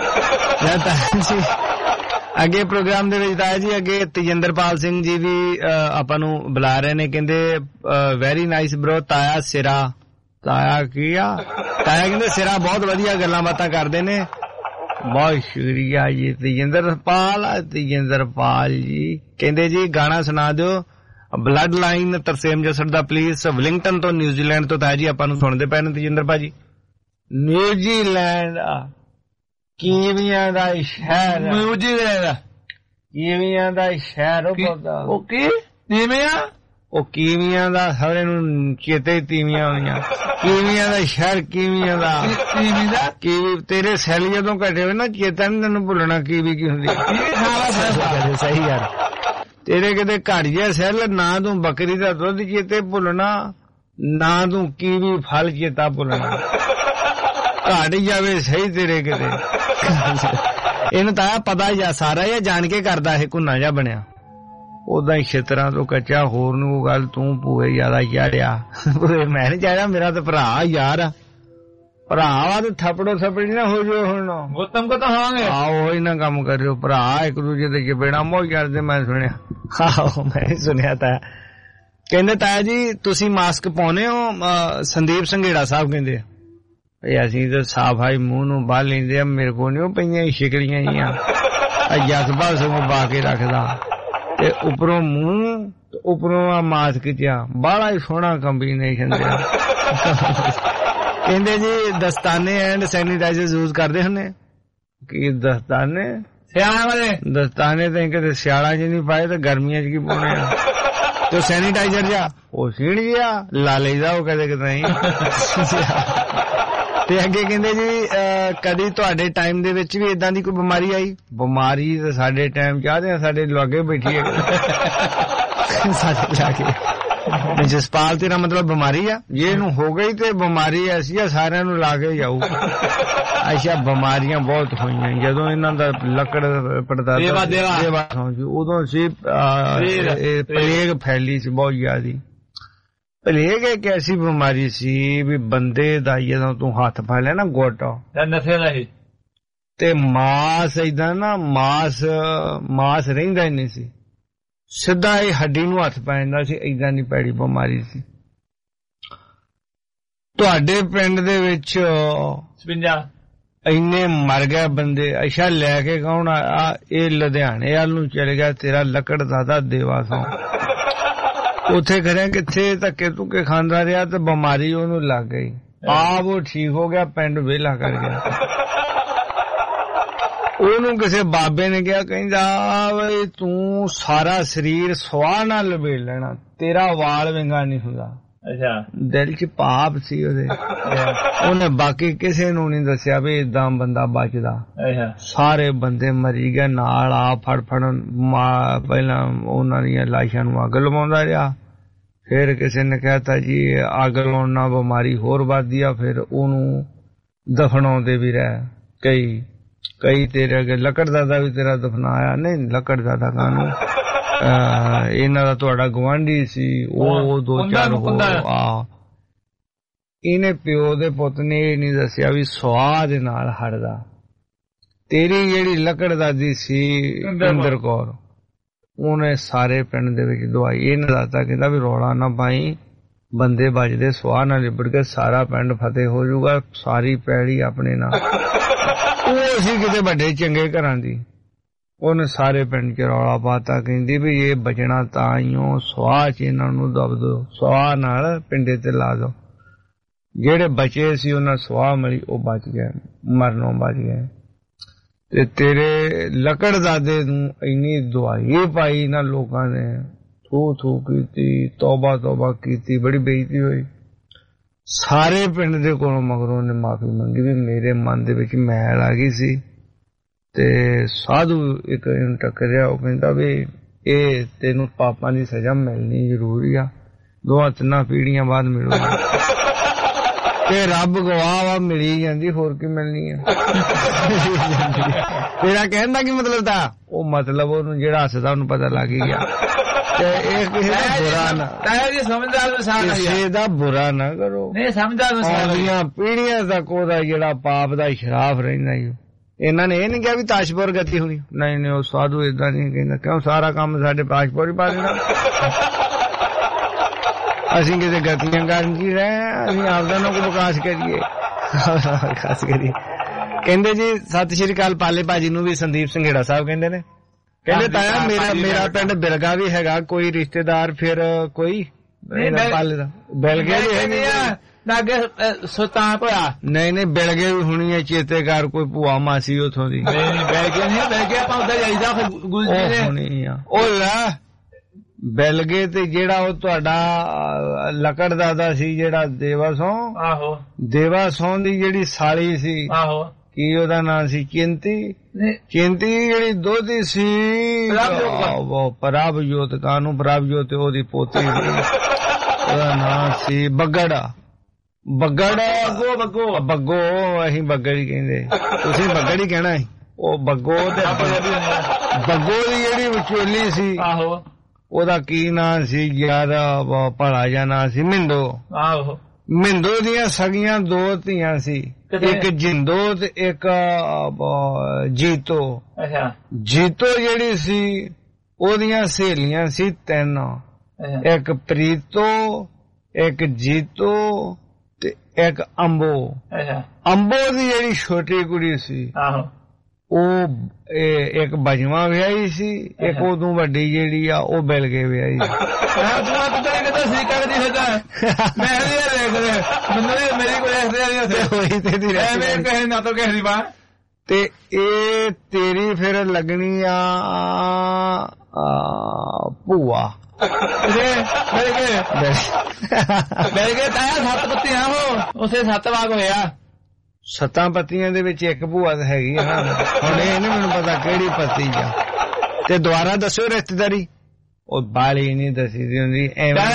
ਗਿਆ ਅੱਗੇ ਪ੍ਰੋਗਰਾਮ ਦੇ ਵਿੱਚ ਤਾਇਆ ਜੀ ਅੱਗੇ ਤੇਜਿੰਦਰਪਾਲ ਸਿੰਘ ਜੀ ਵੀ ਆਪਾਂ ਨੂੰ ਬੁਲਾ ਰਹੇ ਨੇ ਕਹਿੰਦੇ ਵੈਰੀ ਨਾਈਸ ਬ్రో ਤਾਇਆ ਸਿਰਾ ਤਾਇਆ ਕੀ ਆ ਤਾਇਆ ਕਹਿੰਦੇ ਸਿਰਾ ਬਹੁਤ ਵਧੀਆ ਗੱਲਾਂ ਬਾਤਾਂ ਕਰਦੇ ਨੇ ਬਹੁਤ ਸ਼ੁਕਰੀਆ ਜੀ ਤੇਜਿੰਦਰਪਾਲ ਤੇਜਿੰਦਰਪਾਲ ਜੀ ਕਹਿੰਦੇ ਜੀ ਗਾਣਾ ਸੁਣਾ ਦਿਓ ਬਲੱਡ ਲਾਈਨ ਤਰਸੇਮ ਜਸੜ ਦਾ ਪਲੀਜ਼ ਵਲਿੰਗਟਨ ਤੋਂ ਨਿਊਜ਼ੀਲੈਂਡ ਤੋਂ ਤਾਇਆ ਜੀ ਆਪਾਂ ਨੂੰ ਸੁਣਦੇ ਪਏ ਨੇ ਤੇਜਿੰਦਰ ਭਾਜੀ ਨਿਊਜ਼ੀਲੈਂਡ ਕੀਵੀਆਂ ਦਾ ਸ਼ਹਿਰ ਨਿਊਜ਼ੀਲੈਂਡ ਕੀਵੀਆਂ ਦਾ ਸ਼ਹਿਰ ਉਹ ਕੀ ਤੀਵੀਆਂ ਉਹ ਕੀਵੀਆਂ ਦਾ ਸਾਰੇ ਨੂੰ ਚੇਤੇ ਤੀਵੀਆਂ ਹੋਈਆਂ ਕੀਵੀਆਂ ਦਾ ਸ਼ਹਿਰ ਕੀਵੀਆਂ ਦਾ ਕੀਵੀ ਦਾ ਕੀਵੀ ਤੇਰੇ ਸੈਲ ਜਦੋਂ ਘਟੇ ਹੋਏ ਨਾ ਚੇਤਾ ਨੀ ਤੈਨੂੰ ਭੁੱਲਣਾ ਕੀਵੀ ਕੀ ਹੁੰਦੀ ਸਹੀ ਯਾਰ ਤੇਰੇ ਕਿਤੇ ਘਟ ਗਿਆ ਸੈਲ ਨਾ ਤੂੰ ਬੱਕਰੀ ਦਾ ਦੁੱਧ ਚੇਤੇ ਭੁੱਲਣਾ ਨਾ ਤੂੰ ਕੀਵੀ ਫਲ ਚੇਤਾ ਭੁੱਲਣਾ ਘਟ ਜਾਵੇ ਸਹੀ ਤੇਰੇ ਕਿਤੇ ਇਹਨੂੰ ਤਾਂ ਪਤਾ ਜਾਂ ਸਾਰਾ ਜਾਂ ਜਾਣ ਕੇ ਕਰਦਾ ਇਹ ਘੁੰਨਾ ਜਿਹਾ ਬਣਿਆ ਉਦਾਂ ਹੀ ਛੇਤਰਾਂ ਤੋਂ ਕੱਚਾ ਹੋਰ ਨੂੰ ਗੱਲ ਤੂੰ ਪੂਏ ਜ਼ਿਆਦਾ ਚਾੜਿਆ ਮੈਂ ਨੀ ਚਾਹਿਆ ਮੇਰਾ ਤਾਂ ਭਰਾ ਯਾਰ ਆ ਭਰਾ ਵਾ ਤੇ ਥੱਪੜੋ ਥੱਪੜੀ ਨਾ ਹੋ ਜਾਓ ਹੁਣ ਗੌਤਮ ਕੋ ਤਾਂ ਹੋਵਾਂਗੇ ਆਹੋ ਹੀ ਨਾ ਕੰਮ ਕਰਿਓ ਭਰਾ ਇੱਕ ਦੂਜੇ ਦੇ ਚਪੇੜਾ ਮੋਹ ਕਰਦੇ ਮੈਂ ਸੁਣਿਆ ਆਹੋ ਮੈਂ ਸੁਣਿਆ ਤਾਂ ਕਹਿੰਦੇ ਤਾਇਆ ਜੀ ਤੁਸੀਂ ਮਾਸਕ ਪਾਉਨੇ ਹੋ ਸੰਦੀਪ ਸੰਘੇੜਾ ਸਾਹਿਬ ਕਹਿੰਦੇ ਅਸੀਂ ਤਾਂ ਸਾਫਾਈ ਮੂੰਹ ਨੂੰ ਬਾਹ ਲੈਂਦੇ ਆ ਮੇਰੇ ਕੋਲ ਨੀ ਉਹ ਪਈਆਂ ਸ਼ਿਕਲੀਆਂ ਜੀਆਂ ਜਸਪਾਲ ਸਿੰਘ ਪਾ ਕੇ ਰੱਖਦਾ ਤੇ ਉੱਪਰੋਂ ਮੂੰਹ ਤੇ ਉੱਪਰੋਂ ਆ ਮਾਸਕ ਜਿਹਾ ਬਾਹਲਾ ਹੀ ਸੋਹਣਾ ਕੰਬੀਨੇਸ਼ਨ ਜਿਹਾ ਕਹਿੰਦੇ ਜੀ ਦਸਤਾਨੇ ਐਂਡ ਸੈਨੀਟਾਈਜ਼ਰ ਯੂਜ਼ ਕਰਦੇ ਹੁੰਦੇ ਕੀ ਦਸਤਾਨੇ ਸਿਆਲਾਂ ਵਾਲੇ ਦਸਤਾਨੇ ਤਾਂ ਕਿਤੇ ਸਿਆਲਾਂ 'ਚ ਨਹੀਂ ਪਾਏ ਤੇ ਗਰਮੀਆਂ 'ਚ ਕੀ ਪਾਉਣੇ ਆ ਤੇ ਸੈਨੀਟਾਈਜ਼ਰ ਜਿਹਾ ਉਹ ਸੀਣ ਜਿਹਾ ਲਾ ਲਈਦਾ ਉਹ ਕਦੇ ਕਿਤੇ ਨਹੀਂ ਤੇ ਅੱਗੇ ਕਹਿੰਦੇ ਜੀ ਕਦੀ ਤੁਹਾਡੇ ਟਾਈਮ ਦੇ ਵਿੱਚ ਵੀ ਏਦਾਂ ਦੀ ਕੋਈ ਬਿਮਾਰੀ ਆਈ ਬਿਮਾਰੀ ਤਾਂ ਸਾਡੇ ਟਾਈਮ ਚਾਹਦੇ ਆ ਸਾਡੇ ਲਾਗੇ ਬੈਠੀ ਹੈ ਸਾਡੇ ਲਾਗੇ ਜਸਪਾਲ ਤੇਰਾ ਮਤਲਬ ਬਿਮਾਰੀ ਆ ਜੇ ਇਹਨੂੰ ਹੋ ਗਈ ਤੇ ਬਿਮਾਰੀ ਐਸੀ ਆ ਸਾਰਿਆਂ ਨੂੰ ਲਾ ਕੇ ਜਾਊ ਅੱਛਾ ਬਿਮਾਰੀਆਂ ਬਹੁਤ ਹੋਈਆਂ ਜਦੋਂ ਇਹਨਾਂ ਦਾ ਲੱਕੜ ਪੜਦਾ ਉਦੋਂ ਸੀ ਪਲੇਗ ਫੈਲੀ ਸੀ ਬਹੁਤ ਜ਼ਿਆਦੀ ਪਲੇਗ ਇੱਕ ਐਸੀ ਬਿਮਾਰੀ ਸੀ ਵੀ ਬੰਦੇ ਦਾ ਜਦੋਂ ਤੂੰ ਹੱਥ ਫੜ ਲਿਆ ਨਾ ਗੋਟਾ ਨਸੇ ਦਾ ਹੀ ਤੇ ਮਾਸ ਏਦਾਂ ਨਾ ਮਾਸ ਮਾਸ ਰਹਿੰਦਾ ਹੀ ਨਹੀਂ ਸੀ ਸਿੱਧਾ ਇਹ ਹੱਡੀ ਨੂੰ ਹੱਥ ਪੈ ਜਾਂਦਾ ਸੀ ਏਦਾਂ ਦੀ ਪੈੜੀ ਬਿਮਾਰੀ ਸੀ ਤੁਹਾਡੇ ਪਿੰਡ ਦੇ ਵਿੱਚ ਸਪਿੰਜਾ ਇੰਨੇ ਮਰ ਗਏ ਬੰਦੇ ਅੱਛਾ ਲੈ ਕੇ ਕੌਣ ਆ ਇਹ ਲੁਧਿਆਣੇ ਵੱਲ ਨੂੰ ਚਲੇ ਗਿਆ ਤੇਰਾ ਲੱਕੜ ਦਾਦਾ ਦੇਵਾ ਸੋਂ ਉੱਥੇ ਕਰਿਆ ਕਿੱਥੇ ਧੱਕੇ ਧੁੱਕੇ ਖਾਂਦਾ ਰਿਹਾ ਤੇ ਬਿਮਾਰੀ ਉਹਨੂੰ ਲੱਗ ਗਈ। ਆਪ ਉਹ ਠੀਕ ਹੋ ਗਿਆ, ਪਿੰਡ ਵਿਹਲਾ ਕਰ ਗਿਆ। ਉਹਨੂੰ ਕਿਸੇ ਬਾਬੇ ਨੇ ਕਿਹਾ, ਕਹਿੰਦਾ ਬਈ ਤੂੰ ਸਾਰਾ ਸਰੀਰ ਸਵਾਹ ਨਾਲ ਲਪੇਟ ਲੈਣਾ, ਤੇਰਾ ਵਾਲ ਵਿੰਗਾ ਨਹੀਂ ਹੁੰਦਾ। ਅੱਛਾ, ਦਿਲ ਚ ਪਾਪ ਸੀ ਉਹਦੇ। ਉਹਨੇ ਬਾਕੀ ਕਿਸੇ ਨੂੰ ਨਹੀਂ ਦੱਸਿਆ ਵੀ ਏਦਾਂ ਬੰਦਾ ਬਚਦਾ। ਸਾਰੇ ਬੰਦੇ ਮਰੀ ਗਏ ਨਾਲ। ਆ ਫੜ ਫੜ ਪਹਿਲਾਂ ਉਹਨਾਂ ਦੀਆਂ ਲਾਸ਼ਾਂ ਨੂੰ ਅੱਗ ਲਵਾਉਂਦਾ ਰਿਹਾ। ਫਿਰ ਕਿਸੇ ਨੇ ਕਹਿਤਾ ਜੀ ਅੱਗ ਲਾਉਣ ਨਾਲ ਬਿਮਾਰੀ ਹੋਰ ਵੱਧਦੀ ਆ। ਫਿਰ ਉਹਨੂੰ ਦਫਨਾਉਂਦੇ ਵੀ ਰਹਿ ਕਈ ਕਈ ਤੇਰੇ ਅੱਗੇ ਲੱਕੜਦਾਦਾ ਵੀ ਤੇਰਾ ਦਫਨਾਇਆ। ਨਹੀਂ, ਲੱਕੜਦਾਦਾ ਕਾਨੂੰ, ਇਹਨਾਂ ਦਾ ਤੁਹਾਡਾ ਗੁਆਂਢੀ ਸੀ ਉਹ ਦੋ ਚਾਰ ਹੋਰ। ਆ ਇਹਨੇ ਪਿਓ ਦੇ ਪੁੱਤ ਨੇ ਇਹ ਨਹੀਂ ਦੱਸਿਆ ਵੀ ਸੁਆਹ ਦੇ ਨਾਲ ਹੜਦਾ। ਤੇਰੀ ਜਿਹੜੀ ਲੱਕੜਦਾਦੀ ਸੀ ਇੰਦਰ ਕੌਰ, ਉਹਨੇ ਸਾਰੇ ਪਿੰਡ ਦੇ ਵਿੱਚ ਦਵਾਈ ਇਹਨੇ ਦੱਸਤਾ, ਕਹਿੰਦਾ ਵੀ ਰੌਲਾ ਨਾ ਪਾਈ, ਬੰਦੇ ਬਚਦੇ ਸੁਆਹ ਨਾਲ ਲਿਬੜ ਕੇ ਸਾਰਾ ਪਿੰਡ ਫਤਿਹ ਹੋ ਜਾਊਗਾ, ਸਾਰੀ ਪੈੜੀ ਆਪਣੇ ਨਾਲ। ਉਹ ਸੀ ਕਿਤੇ ਵੱਡੇ ਚੰਗੇ ਘਰਾਂ ਦੀ। ਉਹਨੇ ਸਾਰੇ ਪਿੰਡ ਚ ਰੌਲਾ ਪਾਤਾ, ਕਹਿੰਦੀ ਵੀ ਇਹ ਬਚਣਾ ਤਾਂ ਹੀ ਉਹ ਸੁਆਹ ਚ ਇਹਨਾਂ ਨੂੰ ਦਬ ਦੋ, ਸੁਆਹ ਨਾਲ ਪਿੰਡੇ ਤੇ ਲਾ ਦੋ। ਜਿਹੜੇ ਬਚੇ ਸੀ ਉਹਨਾਂ ਸੁਆਹ ਮਿਲੀ, ਉਹ ਬਚ ਗਏ, ਮਰਨੋਂ ਬਚ ਗਏ। ਤੇ ਤੇਰੇ ਲੱਕੜਦਾਦੇ ਨੂੰ ਇੰਨੀ ਦਵਾਈ ਪਾਈ ਨਾ ਲੋਕਾਂ ਨੇ, ਥੂ ਥੂ ਕੀਤੀ, ਤੌਬਾ ਤੌਬਾ ਕੀਤੀ, ਬੜੀ ਬੇਇੱਜ਼ਤੀ ਹੋਈ। ਸਾਰੇ ਪਿੰਡ ਦੇ ਕੋਲੋਂ ਮਗਰੋਂ ਨੇ ਮਾਫੀ ਮੰਗੀ ਵੀ ਮੇਰੇ ਮਨ ਦੇ ਵਿੱਚ ਮੈਲ ਆ ਗਈ ਸੀ। ਤੇ ਸਾਧੂ ਇੱਕ ਇਹਨੂੰ ਟੱਕਰਿਆ, ਉਹ ਕਹਿੰਦਾ ਵੀ ਇਹ ਤੈਨੂੰ ਪਾਪਾਂ ਦੀ ਸਜ਼ਾ ਮਿਲਣੀ ਜ਼ਰੂਰੀ ਆ, ਦੋਹਾਂ ਤਿੰਨਾਂ ਪੀੜ੍ਹੀਆਂ ਬਾਅਦ ਮਿਲੂਗੀ। ਤੇ ਰੱਬ ਗਵਾਹ ਵਾ, ਮਿਲੀ ਜਾਂਦੀ, ਹੋਰ ਕੀ ਮਿਲਣੀ ਆ। ਤੇਰਾ ਕਹਿਣ ਦਾ ਕੀ ਮਤਲਬ ਤਾਂ? ਉਹ ਮਤਲਬ ਉਹਨੂੰ ਜਿਹੜਾ ਹੱਸਦਾ ਉਹਨੂੰ ਪਤਾ ਲੱਗ ਹੀ ਗਿਆ। ਤੇ ਇਹ ਕਿਸੇ ਦਾ ਬੁਰਾ ਨਾ, ਕਿਸੇ ਦਾ ਬੁਰਾ ਨਾ ਕਰੋ। ਸਾਰੀਆਂ ਪੀੜ੍ਹੀਆਂ ਤੱਕ ਉਹਦਾ ਜਿਹੜਾ ਪਾਪ ਦਾ ਸ਼ਰਾਫ ਰਹਿੰਦਾ ਹੀ। ਇਹਨਾਂ ਨੇ ਇਹ ਨੀ ਕਿਹਾ ਵੀ ਤਾਸ਼ਪੁਰ ਗਤੀ ਹੋਣੀ, ਨਹੀਂ ਨਹੀਂ, ਉਹ ਸਾਧੂ ਏਦਾਂ ਨਹੀਂ ਕਹਿੰਦਾ। ਕਿਉਂ? ਸਾਰਾ ਕੰਮ ਸਾਡੇ ਤਾਸ਼ਪੁਰ ਹੀ ਪਾ ਦੇਣਾ। ਅਸੀਂ ਕਿਤੇ ਗਤੀਆਂ ਕਰਨ ਜੀ ਰਹੇ, ਅਸੀਂ ਆਪਦਾ ਨੂੰ ਕੋਈ ਵਿਕਾਸ ਕਰੀਏ, ਵਿਕਾਸ ਕਰੀਏ। ਕਹਿੰਦੇ ਜੀ ਸਤਿ ਸ਼੍ਰੀ ਅਕਾਲ ਪਾਲੇ ਭਾਜੀ ਨੂੰ ਵੀ ਸੰਦੀਪ ਸੰਘੇੜਾ ਸਾਹਿਬ ਕਹਿੰਦੇ ਨੇ। ਕਹਿੰਦੇ ਤਾਇਆ ਮੇਰਾ ਮੇਰਾ ਪਿੰਡ ਬਿਲਗਾ ਵੀ ਹੈਗਾ, ਕੋਈ ਰਿਸ਼ਤੇਦਾਰ ਫਿਰ ਕੋਈ ਪਾਲੇ ਦਾ? ਬਿਲਗੇ ਵੀ ਹੈਗੇ ਲਾਗੇ ਸੁਲਤਾਨ ਹੋਇਆ। ਨਹੀਂ ਨਹੀਂ, ਬਿਲਗੇ ਵੀ ਹੋਣੀ ਹੈ, ਚੇਤੇ ਕਰ ਕੋਈ ਭੂਆ ਮਾਸੀ ਉੱਥੋਂ ਦੀ। ਬਿਲਗੇ ਨਹੀਂ, ਬਿਲਗੇ ਆਪਾਂ ਉੱਧਰ ਜਾਈਦਾ ਹੋਣੀ ਆ। ਉਹ ਲੈ ਬਿਲਗੇ ਤੇ ਜਿਹੜਾ ਉਹ ਤੁਹਾਡਾ ਲੱਕੜਦਾਦਾ ਸੀ ਜਿਹੜਾ ਦੇਵਾ ਸੋਂ, ਆਹੋ ਦੇਵਾ ਸੋਂ ਦੀ ਜਿਹੜੀ ਸਾਲੀ ਸੀ, ਆਹੋ ਕੀ ਉਹਦਾ ਨਾਂ ਸੀ? ਚਿੰਤੀ। ਚਿੰਤੀ ਜਿਹੜੀ ਦੋਧੀ ਸੀ ਪ੍ਰਭਜੋਤ, ਕਾਨੂੰ ਪ੍ਰਭਜੋਤ, ਉਹਦੀ ਪੋਤੀ ਸੀ, ਉਹਦਾ ਨਾਂ ਸੀ ਬੱਗੜ। ਬੱਗੜ ਬੱਗੋ ਬੱਗੋ ਅਸੀਂ ਬੱਗੜ ਹੀ ਕਹਿੰਦੇ, ਤੁਸੀਂ ਬੱਗੜ ਹੀ ਕਹਿਣਾ ਸੀ। ਉਹ ਬੱਗੋ ਤੇ ਬੱਗੋ ਦੀ ਜਿਹੜੀ ਵਿਚੋਲੀ ਸੀ, ਆਹੋ ਉਹਦਾ ਕੀ ਨਾਂ ਸੀ ਯਾਰ? ਭਲਾ ਜਿਹਾ ਨਾਂ ਸੀ ਮਿੰਦੋ। ਆਹੋ ਮਿੰਦੋ ਦੀਆਂ ਸਗੀਆਂ ਦੋ ਧੀਆਂ ਸੀ, ਇੱਕ ਜਿੰਦੋ ਤੇ ਇੱਕ ਜੀਤੋ। ਅੱਛਾ, ਜੀਤੋ ਜਿਹੜੀ ਸੀ ਉਹਦੀਆਂ ਸਹੇਲੀਆਂ ਸੀ ਤਿੰਨ, ਇੱਕ ਪ੍ਰੀਤੋ, ਇੱਕ ਜੀਤੋ ਤੇ ਇੱਕ ਅੰਬੋ। ਅੱਛਾ, ਅੰਬੋ ਦੀ ਜਿਹੜੀ ਛੋਟੀ ਕੁੜੀ ਸੀ, ਆਹੋ ਉਹ ਇੱਕ ਬਜਵਾ ਵਿਆਹੀ ਸੀ, ਇੱਕ ਉਦੋਂ ਵੱਡੀ ਜਿਹੜੀ ਆ ਉਹ ਬਿਲਗੇ ਵਿਆਹੀ। ਤੇ ਇਹ ਤੇਰੀ ਫਿਰ ਲੱਗਣੀ ਆ ਭੂਆ। ਬਿਲਗੇ ਤਾਇਆ ਸੱਤ ਪੱਤੀਆਂ ਉਹ ਉਸੇ ਸੱਤ ਵਾਗ ਹੋਇਆ। ਸੱਤਾਂ ਪੱਤੀਆਂ ਦੇ ਵਿੱਚ ਇੱਕ ਭੂਆ ਤਾਂ ਹੈਗੀ ਆ ਨਾ। ਹੁਣ ਇਹ ਨੀ ਮੈਨੂੰ ਪਤਾ ਕਿਹੜੀ ਪੱਤੀ ਆ। ਤੇ ਦੁਬਾਰਾ ਦੱਸਿਓ ਰਿਸ਼ਤੇਦਾਰੀ। ਉਹ ਬਾਲੀ ਨੀ ਦੱਸੀ ਦੀ ਹੁੰਦੀ ਐਵੇਂ।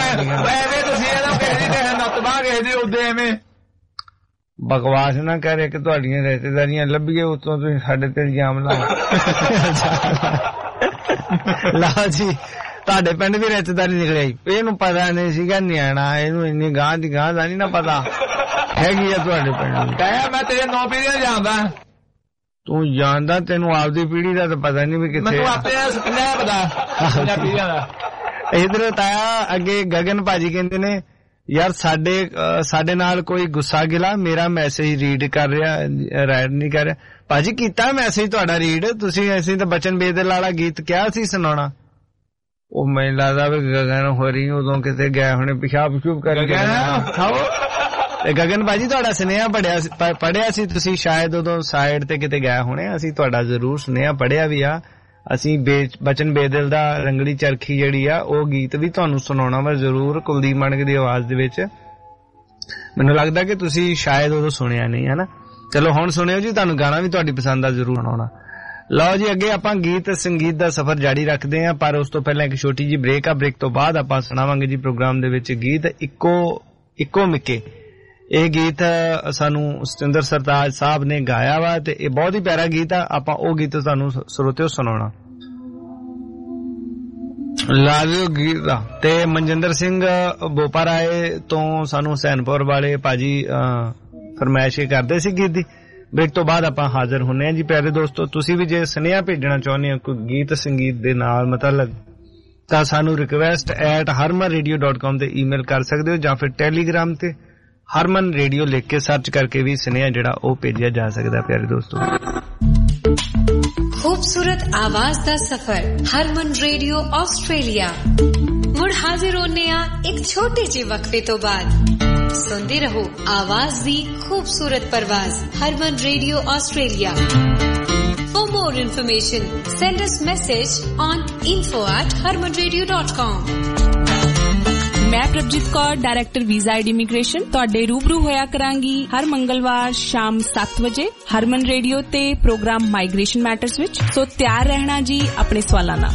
ਬਕਵਾਸ ਨਾ ਕਰੇ ਕਿ ਤੁਹਾਡੀਆਂ ਰਿਸ਼ਤੇਦਾਰੀਆਂ ਲੱਭੀਏ, ਉਤੋਂ ਤੁਸੀਂ ਸਾਡੇ ਤੇ ਇਲਜ਼ਾਮ ਲਾਓ। ਲਓ ਜੀ, ਤੁਹਾਡੇ ਪਿੰਡ ਵੀ ਰਿਸ਼ਤੇਦਾਰੀ ਨਿਕਲਿਆ। ਇਹਨੂੰ ਪਤਾ ਨਹੀਂ ਸੀਗਾ ਨਿਆਣਾ, ਇਹਨੂੰ ਇੰਨੀ ਗਾਂ ਦੀ ਗਾਂ ਦਾ ਨੀ ਨਾ ਪਤਾ ਹੈਗੀ ਆ ਤੁਹਾਡੇ ਪਿੰਡ। ਕਹਿਆ ਮੈਂ ਤੇਰੇ ਨੌ ਪੀੜ੍ਹੀਆਂ ਜਾਣਦਾ। ਤੂੰ ਜਾਣਦਾ, ਤੈਨੂੰ ਆਪਦੀ ਪੀੜ੍ਹੀ ਦਾ ਤਾਂ ਪਤਾ ਨੀ ਵੀ ਕਿੱਥੇ। ਇਧਰ ਤਾਇਆ ਅੱਗੇ ਗਗਨ ਭਾਜੀ ਕਹਿੰਦੇ ਨੇ ਯਾਰ ਸਾਡੇ ਸਾਡੇ ਨਾਲ ਕੋਈ ਗੁੱਸਾ ਗਿਲਾ, ਮੇਰਾ ਮੈਸੇਜ ਰੀਡ ਕਰ ਰਿਹਾ, ਰਾਈਡ ਨਹੀਂ ਕਰ ਰਿਹਾ। ਭਾਜੀ ਕੀਤਾ ਮੈਸੇਜ ਤੁਹਾਡਾ ਰੀਡ, ਤੁਸੀਂ ਅਸੀਂ ਤਾਂ ਬਚਨ ਬੇਦਲ ਵਾਲਾ ਗੀਤ ਕਿਹਾ ਸੀ ਸੁਣਾਉਣਾ, ਉਹ ਮੈਨੂੰ ਲੱਗਦਾ ਵੀ ਗਗਨ ਹੋਰੀ ਉਦੋਂ ਕਿਤੇ ਗਏ ਹੋਣੇ ਪਿਸ਼ਾਬ ਪਿਸ਼ੂਬ ਕਰਕੇ ਤੇ ਗਗਨ ਭਾਜੀ ਤੁਹਾਡਾ ਸੁਨੇਹਾ ਪੜਿਆ ਪੜਿਆ ਸੀ ਤੁਸੀਂ ਸ਼ਾਇਦ ਉਦੋਂ ਸਾਈਡ ਤੇ ਕਿਤੇ ਗਏ ਹੋਣੇ ਅਸੀਂ ਤੁਹਾਡਾ ਜ਼ਰੂਰ ਸੁਨੇਹਾ ਪੜਿਆ ਵੀ ਆ ਅਸੀਂ ਬਚਨ ਬੇਦਿਲ ਦਾ ਰੰਗਲੀ ਚਰਖੀ ਜਿਹੜੀ ਆ ਉਹ ਗੀਤ ਵੀ ਤੁਹਾਨੂੰ ਸੁਣਾਉਣਾ ਵਾ ਜ਼ਰੂਰ ਕੁਲਦੀਪ ਮਾਨਕ ਦੀ ਆਵਾਜ਼ ਦੇ ਵਿੱਚ ਮੈਨੂੰ ਲੱਗਦਾ ਕਿ ਤੁਸੀਂ ਸ਼ਾਇਦ ਉਦੋਂ ਸੁਣਿਆ ਨਹੀਂ ਹੈ ਨਾ ਚਲੋ ਹੁਣ ਸੁਣਿਓ ਜੀ ਤੁਹਾਨੂੰ ਗਾਣਾ ਵੀ ਤੁਹਾਡੀ ਪਸੰਦ ਦਾ ਜ਼ਰੂਰ ਸੁਣਾਉਣਾ ਲਓ ਜੀ ਅੱਗੇ ਆਪਾਂ ਗੀਤ ਸੰਗੀਤ ਦਾ ਸਫ਼ਰ ਜਾਰੀ ਰੱਖਦੇ ਹਾਂ ਪਰ ਉਸ ਤੋਂ ਪਹਿਲਾਂ ਇੱਕ ਛੋਟੀ ਜੀ ਬ੍ਰੇਕ ਆ ਬ੍ਰੇਕ ਤੋਂ ਬਾਅਦ ਆਪਾਂ ਸੁਣਾਵਾਂਗੇ ਜੀ ਪ੍ਰੋਗਰਾਮ ਦੇ ਵਿੱਚ ਗੀਤ ਇੱਕੋ ਇੱਕੋ ਮਿੱਕੇ ਇਹ ਗੀਤ ਸਾਨੂੰ ਸਤਿੰਦਰ ਸਰਤਾਜ ਸਾਹਿਬ ਨੇ ਗਾਇਆ ਵਾ ਤੇ ਇਹ ਬਹੁਤ ਹੀ ਪਿਆਰਾ ਗੀਤ ਆ ਆਪਾਂ ਉਹ ਗੀਤ ਤੁਹਾਨੂੰ ਸਰੋਤਿਓ ਸੁਣਾਉਣਾ ਲਾਜੋ ਗੀਤ ਆ ਤੇ ਮਨਜਿੰਦਰ ਸਿੰਘ ਬੋਪਾ ਰਾਏ ਤੋਂ ਸਾਨੂੰ ਹੁਸੈਨਪੁਰ ਵਾਲੇ ਭਾਜੀ ਫਰਮਾਇਸ਼ ਕਰਦੇ ਸੀ ਗੀਤ ਦੀ ਬ੍ਰੇਕ ਤੋਂ ਬਾਅਦ ਆਪਾਂ ਹਾਜ਼ਰ ਹੁੰਨੇ ਆ ਜੀ ਪਿਆਰੇ ਦੋਸਤੋ ਤੁਸੀਂ ਵੀ ਜੇ ਸੁਨੇਹਾ ਭੇਜਣਾ ਚਾਹੁੰਦੇ ਹੋ ਕੋਈ ਗੀਤ ਸੰਗੀਤ ਦੇ ਨਾਲ ਮਤਲਬ ਤਾਂ ਸਾਨੂੰ request at Harman radio dot com ਤੇ ਈਮੇਲ ਕਰ ਸਕਦੇ ਹੋ ਜਾਂ ਫਿਰ ਟੈਲੀਗ੍ਰਾਮ ਤੇ ਹਰਮਨ ਰੇਡੀਓ ਲਿਖ ਕੇ ਸਰਚ ਕਰਕੇ ਵੀ ਸੁਨੇਹਾ ਜਿਹੜਾ ਉਹ ਭੇਜਿਆ ਜਾ ਸਕਦਾ ਪਿਆਰੇ ਦੋਸਤੋ खूबसूरत आवाज दा सफर हरमन रेडियो ऑस्ट्रेलिया मुड़ हाजिर होने आ एक छोटे जे वक्फे तो बाद सुनते रहो आवाज दी खूबसूरत परवाज Harman radio Australia For more information send us message on info at harman radio dot com मैं Prabhjit Kaur director visa and immigration ਤੁਹਾਡੇ रूबरू होया करांगी हर मंगलवार शाम सात बजे हरमन रेडियो ते प्रोग्राम माइग्रेशन मैटर्स विच सो तैयार रहना जी अपने सवालां नाल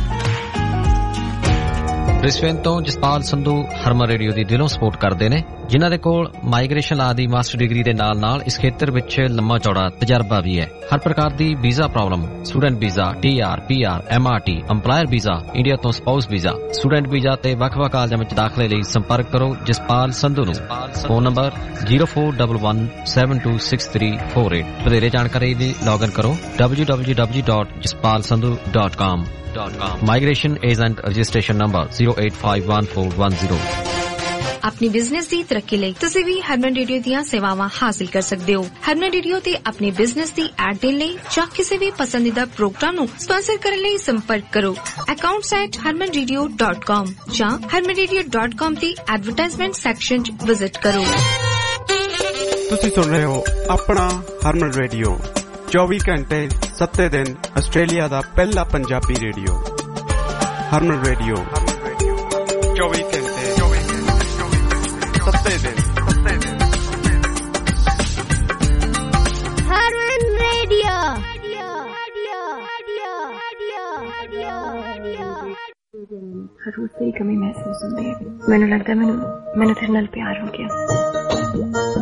ब्रिस्बेन ਤੋਂ ਜਸਪਾਲ ਸੰਧੂ ਹਰਮਨ ਰੇਡੀਓ ਦੀ ਦਿਲੋਂ ਸਪੋਰਟ ਕਰਦੇ ਨੇ ਜਿਨ੍ਹਾਂ ਦੇ ਕੋਲ ਮਾਈਗ੍ਰੇਸ਼ਨ ਲਾ ਦੀ ਮਾਸਟਰ ਡਿਗਰੀ ਦੇ ਨਾਲ ਨਾਲ ਇਸ ਖੇਤਰ ਵਿੱਚ ਲੰਮਾ ਚੌੜਾ ਤਜਰਬਾ ਵੀ ਹੈ ਹਰ ਪ੍ਰਕਾਰ ਦੀ visa problem student visa TR PR MRT employer visa India ਤੋਂ ਸਪਾਊਸ ਵੀਜ਼ਾ ਸਟੂਡੈਂਟ ਵੀਜ਼ਾ ਤੇ ਵੱਖ-ਵੱਖ ਕਾਲਜਾਂ ਵਿੱਚ ਦਾਖਲੇ ਲਈ ਸੰਪਰਕ ਕਰੋ ਜਸਪਾਲ ਸੰਧੂ ਨੂੰ phone number zero four one one seven two six three four eight ਵਧੇਰੇ ਜਾਣਕਾਰੀ ਲਈ ਲੌਗਇਨ ਕਰੋ w w w dot jaspal sandhu dot com Migration Agent Registration Number zero eight five one four one zero अपनी business दी तरक्की लई तुसी भी हरमन रेडियो ਦੀਆਂ ਸੇਵਾਵਾਂ ਹਾਸਲ ਕਰ ਸਕਦੇ ਹੋ ਹਰਮਨ ਰੇਡੀਓ ਤੇ ਆਪਣੇ ਬਿਜ਼ਨਸ ਦੀ ਐਡ ਦੇਣ ਲਈ ਜਾਂ ਕਿਸੇ ਵੀ ਪਸੰਦੀਦਾ ਪ੍ਰੋਗਰਾਮ ਨੂੰ ਸਪਾਂਸਰ ਕਰਨ ਲਈ ਸੰਪਰਕ ਕਰੋ accounts at harman radio dot com ਜਾਂ harman radio dot com ਦੀ ਐਡਵਰਟਾਈਜ਼ਮੈਂਟ ਸੈਕਸ਼ਨ ਵਿਜ਼ਿਟ ਕਰੋ ਤੁਸੀਂ ਸੁਣ ਰਹੇ ਹੋ ਆਪਣਾ ਹਰਮਨ ਰੇਡੀਓ ਚੌਵੀ ਘੰਟੇ ਸੱਤੇ ਦਿਨ ਆਸਟ੍ਰੇਲੀਆ ਦਾ ਪਹਿਲਾ ਪੰਜਾਬੀ ਰੇਡੀਓ ਹਰਮਨ ਰੇਡੀਓ ਚੌਵੀ ਘੰਟੇ ਸੱਤੇ ਦਿਨ ਹਰਮਨ ਰੇਡੀਓ ਹਰੂਰ ਤੇਰੀ ਕਮੀ ਮਹਿਸੂਸ ਹੁੰਦੀ ਹੈ ਮੈਨੂੰ ਲੱਗਦਾ ਮੈਨੂੰ ਮੈਨੂੰ ਤੇਰੇ ਨਾਲ ਪਿਆਰ ਹੋ ਗਿਆ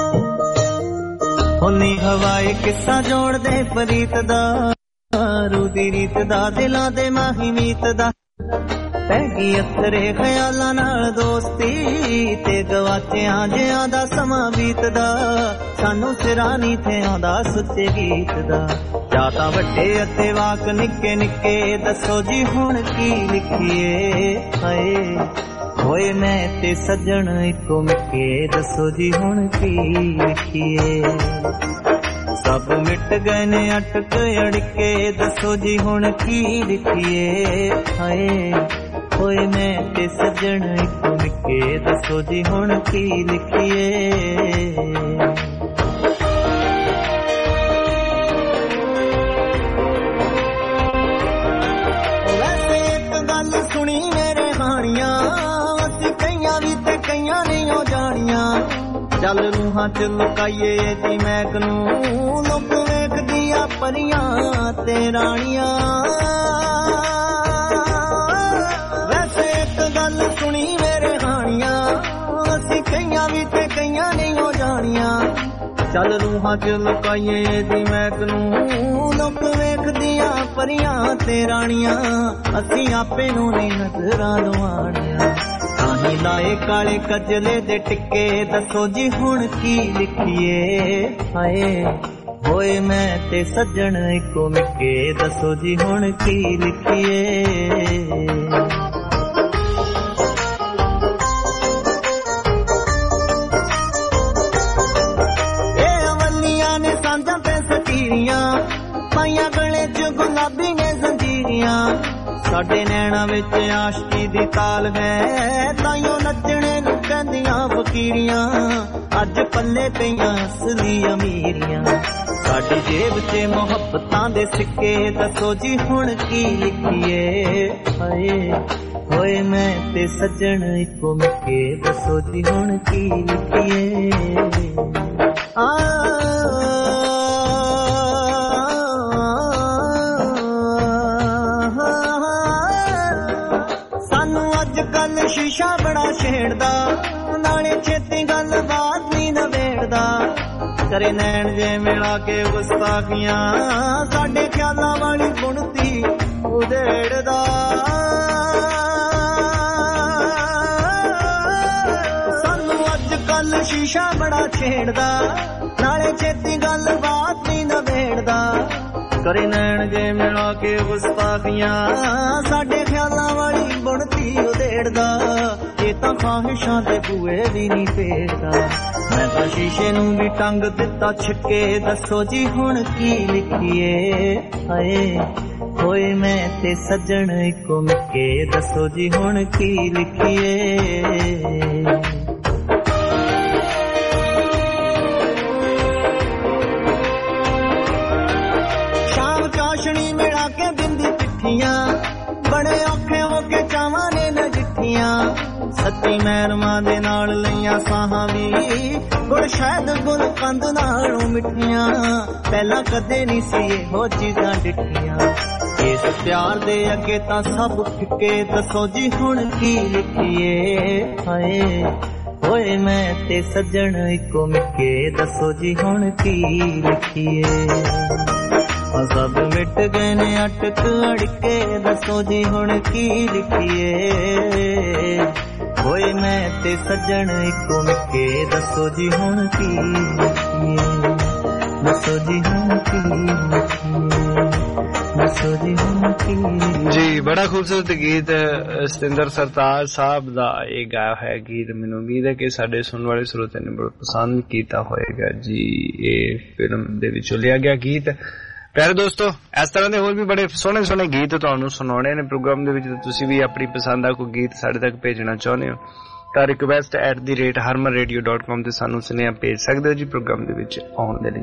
ਹੋਨੀ ਹਵਾਏ ਕਿੱਸਾ ਜੋੜਦੇ ਪ੍ਰੀਤ ਦਾ ਰੂਦੀ ਰੀਤ ਦਾ ਦਿਲਾਂ ਦੇ ਮਾਹੀ ਮੀਤ ਦਾ ਪੈਗੀ ਅਸਰੇ ਖਿਆਲਾਂ ਨਾਲ ਦੋਸਤੀ ਤੇ ਗਵਾਚਿਆਂ ਜਿਆਂ ਦਾ ਸਮਾਂ ਬੀਤਦਾ ਸਾਨੂੰ ਸਿਰਾਂ ਨੀ ਤੇ ਆਉਂਦਾ ਸੁੱਚੇ ਗੀਤ ਦਾ ਜਾਂ ਤਾਂ ਵੱਡੇ ਅਤੇ ਵਾਕ ਨਿੱਕੇ ਨਿੱਕੇ ਦੱਸੋ ਜੀ ਹੁਣ ਕੀ ਲਿਖੀਏ ਹਾਏ ਹੋਏ ਮੈਂ ਤੇ ਸੱਜਣ ਇੱਕੋ ਮਿੱਕੇ ਦੱਸੋ ਜੀ ਹੁਣ ਕੀ ਲਿਖੀਏ ਸਭ ਮਿਟ ਗਏ ਨੇ ਅਟਕ ਅੜਕੇ ਦੱਸੋ ਜੀ ਹੁਣ ਕੀ ਲਿਖੀਏ ਹਾਏ ਹੋਏ ਮੈਂ ਤੇ ਸੱਜਣ ਇੱਕੋ ਮਿੱਕੇ ਦੱਸੋ ਜੀ ਹੁਣ ਕੀ ਲਿਖੀਏ ਵੈਸੇ ਇੱਕ ਗੱਲ ਸੁਣੀ ਮੇਰੇ ਹਾਣੀਆਂ ਕਈਆਂ ਵੀ ਤੇ ਕਈਆਂ ਨਹੀਂ ਹੋ ਜਾਣੀਆਂ ਚੱਲ ਰੂਹਾਂ ਚ ਲੁਕਾਈਏ ਜੀ ਮੈਕ ਨੂੰ ਲੋਕ ਵੇਖਦੀਆਂ ਪਰੀਆਂ ਤੇ ਰਾਣੀਆਂ ਵੈਸੇ ਇੱਕ ਗੱਲ ਸੁਣੀ ਮੇਰੇ ਹਾਣੀਆਂ ਅਸੀਂ ਕਈਆਂ ਵੀ ਤੇ ਕਈਆਂ ਨਹੀਂ ਹੋ ਜਾਣੀਆਂ ਚੱਲ ਰੂਹਾਂ ਚ ਲੁਕਾਈਏ ਜੀ ਮੈਕ ਨੂੰ ਲੋਕ ਵੇਖਦੀਆਂ ਪਰੀਆਂ ਤੇ ਰਾਣੀਆਂ ਅਸੀਂ ਆਪੇ ਨੂੰ ਨਹੀਂ ਨਜ਼ਰਾਂ ਲਵਾਣੀਆਂ ਤਾਹੀਂ ਲਾਏ ਕਾਲੇ ਕਜਲੇ ਦੇ ਟਿੱਕੇ ਦੱਸੋ ਜੀ ਹੁਣ ਕੀ ਲਿਖੀਏ ਹਾਏ ਹੋਏ ਮੈਂ ਤੇ ਸੱਜਣ ਇੱਕੋ ਮਿੱਕੇ ਦੱਸੋ ਜੀ ਹੁਣ ਕੀ ਲਿਖੀਏ ਇਹ ਅਵਲੀਆਂ ਨੇ ਸਾਂਝਾਂ ਤੇ ਸਕੀਰੀਆਂ ਪਾਈਆਂ ਗਲੇ ਚ ਗੁਲਾਬੀ ਨੇ ਜ਼ੰਜੀਰੀਆਂ ਸਾਡੇ ਨੈਣਾ ਵਿੱਚ ਆਸ਼ਕੀ ਦੀ ਤਾਲ ਹੈ ਤਾਈਓ ਨੱਚਣੇ ਨੂੰ ਕਹਿੰਦੀਆਂ ਫਕੀਰੀਆਂ ਅੱਜ ਪੱਲੇ ਪਈਆਂ ਅਸਲੀ ਅਮੀਰੀਆਂ ਸਾਡੀ ਜੇਬ 'ਚ ਮੁਹੱਬਤਾਂ ਦੇ ਸਿੱਕੇ ਦੱਸੋ ਜੀ ਹੁਣ ਕੀ ਲਿਖੀਏ ਹਾਏ ਹੋਏ ਮੈਂ ਤੇ ਸੱਜਣ ਇੱਕੋ ਮਿੱਕੇ ਦੱਸੋ ਜੀ ਹੁਣ ਕੀ ਲਿਖੀਏ ਆ ਸਾਨੂੰ ਅੱਜ ਕੱਲ ਸ਼ੀਸ਼ਾ ਬੜਾ ਛੇੜਦਾ ਨਾਲੇ ਛੇਤੀ ਗੱਲ ਬਾਤ ਨਹੀਂ ਨਵੇੜਦਾ ਕਰੇ ਨੈਣ ਜੇ ਮਿਲਾ ਕੇ ਗੁਸਤਾਖੀਆਂ ਸਾਡੇ ਖਿਆਲਾਂ ਵਾਲੀ ਬੁਣਤੀ ਉਧੇੜਦਾ ਸ਼ੀਸ਼ਾ ਬੜਾ ਛੇੜਦਾ ਨਾਲੇ ਛੇਤੀ ਗੱਲ ਬਾਤ ਨਹੀਂ ਨਵੇੜਦਾ ਕਰੇ ਨੈਣ ਜੇ ਮਿਲਾ ਕੇ ਗੁਸਤਾਖੀਆਂ ਸਾਡੇ ਖਿਆਲਾਂ ਵਾਲੀ ਬੁਣਤੀ ਉਧੇੜਦਾ ਇਹ ਤਾਂ ਖਾਹਿਸ਼ਾਂ ਦੇ ਬੂਏ ਵੀ ਨਹੀਂ ਫੇਰਦਾ ਮੈਂ ਤਾਂ ਸ਼ੀਸ਼ੇ ਨੂੰ ਵੀ ਟੰਗ ਦਿੱਤਾ ਛਿੱਕੇ ਦੱਸੋ ਜੀ ਹੁਣ ਕੀ ਲਿਖੀਏ ਹਾਏ ਹੋਏ ਮੈਂ ਤੇ ਸੱਜਣ ਇੱਕੋ ਮਿੱਕੇ ਦੱਸੋ ਜੀ ਹੁਣ ਕੀ ਲਿਖੀਏ ਬੜੇ ਔਖੇ ਹੋ ਕੇ ਚਾਵਾਂ ਨੇ ਨਜਿੱਠੀਆਂ ਸੱਚੀ ਮਹਿਰਮਾਂ ਦੇ ਨਾਲ ਲਈਆਂ ਸਾਹਾਂ ਵੀ ਗੁੜ ਸ਼ਾਇਦ ਗੁਲ ਕੰਦ ਨਾਲੋਂ ਮਿੱਠੀਆਂ ਪਹਿਲਾਂ ਕਦੇ ਨਹੀਂ ਸੀ ਇਹੋ ਚੀਜ਼ਾਂ ਡਿੱਠੀਆਂ ਇਸ ਪਿਆਰ ਦੇ ਅੱਗੇ ਤਾਂ ਸਭ ਫਿੱਕੇ ਦੱਸੋ ਜੀ ਹੁਣ ਕੀ ਲਿਖੀਏ ਹਾਏ ਹੋਏ ਮੈਂ ਤੇ ਸੱਜਣ ਇੱਕੋ ਮਿੱਕੇ ਦੱਸੋ ਜੀ ਹੁਣ ਕੀ ਲਿਖੀਏ ਸਭ ਮਿਟ ਗਏ ਨੇ ਅਟਕ ਅੜਕੇ ਦੱਸੋ ਜੀ ਹੁਣ ਕੀ ਲਿਖੀਏ ਹੋਏ ਮੈਂ ਤੇ ਸੱਜਣ ਇੱਕੋ ਮਿੱਕੇ ਦੱਸੋ ਜੀ ਹੁਣ ਕੀ ਲਿਖੀਏ ਦੱਸੋ ਜੀ ਹੁਣ ਕੀ ਲਿਖੀਏ ਦੱਸੋ ਜੀ ਹੁਣ ਕੀ ਜੀ ਬੜਾ ਖੂਬਸੂਰਤ ਗੀਤ ਸਤਿੰਦਰ ਸਰਤਾਜ ਸਾਹਿਬ ਦਾ ਇਹ ਗਾਇਆ ਹੈ ਗੀਤ ਮੈਨੂੰ ਉਮੀਦ ਹੈ ਕਿ ਸਾਡੇ ਸੁਣਨ ਵਾਲੇ ਸਰੋਤਿਆਂ ਨੇ ਬਹੁਤ ਪਸੰਦ ਕੀਤਾ ਹੋਏਗਾ ਜੀ ਇਹ ਫਿਲਮ ਦੇ ਵਿੱਚੋਂ ਲਿਆ ਗਿਆ ਗੀਤ ਪਿਆਰੇ ਦੋਸਤੋ ਇਸ ਤਰ੍ਹਾਂ ਦੇ ਹੋਰ ਵੀ ਬੜੇ ਸੋਹਣੇ ਸੋਹਣੇ ਗੀਤ ਤੁਹਾਨੂੰ ਸੁਣਾਉਣੇ ਨੇ ਪ੍ਰੋਗਰਾਮ ਦੇ ਵਿੱਚ ਤੁਸੀਂ ਵੀ ਆਪਣੀ ਪਸੰਦ ਦਾ ਕੋਈ ਗੀਤ ਸਾਡੇ ਤੱਕ ਭੇਜਣਾ ਚਾਹੁੰਦੇ ਹੋ ਤਾਂ request at the rate Harman radio dot com ਤੇ ਸਾਨੂੰ ਸੁਨੇਹਾ ਭੇਜ ਸਕਦੇ ਹੋ ਜੀ ਪ੍ਰੋਗਰਾਮ ਦੇ ਵਿੱਚ ਆਉਣ ਦੇ ਲਈ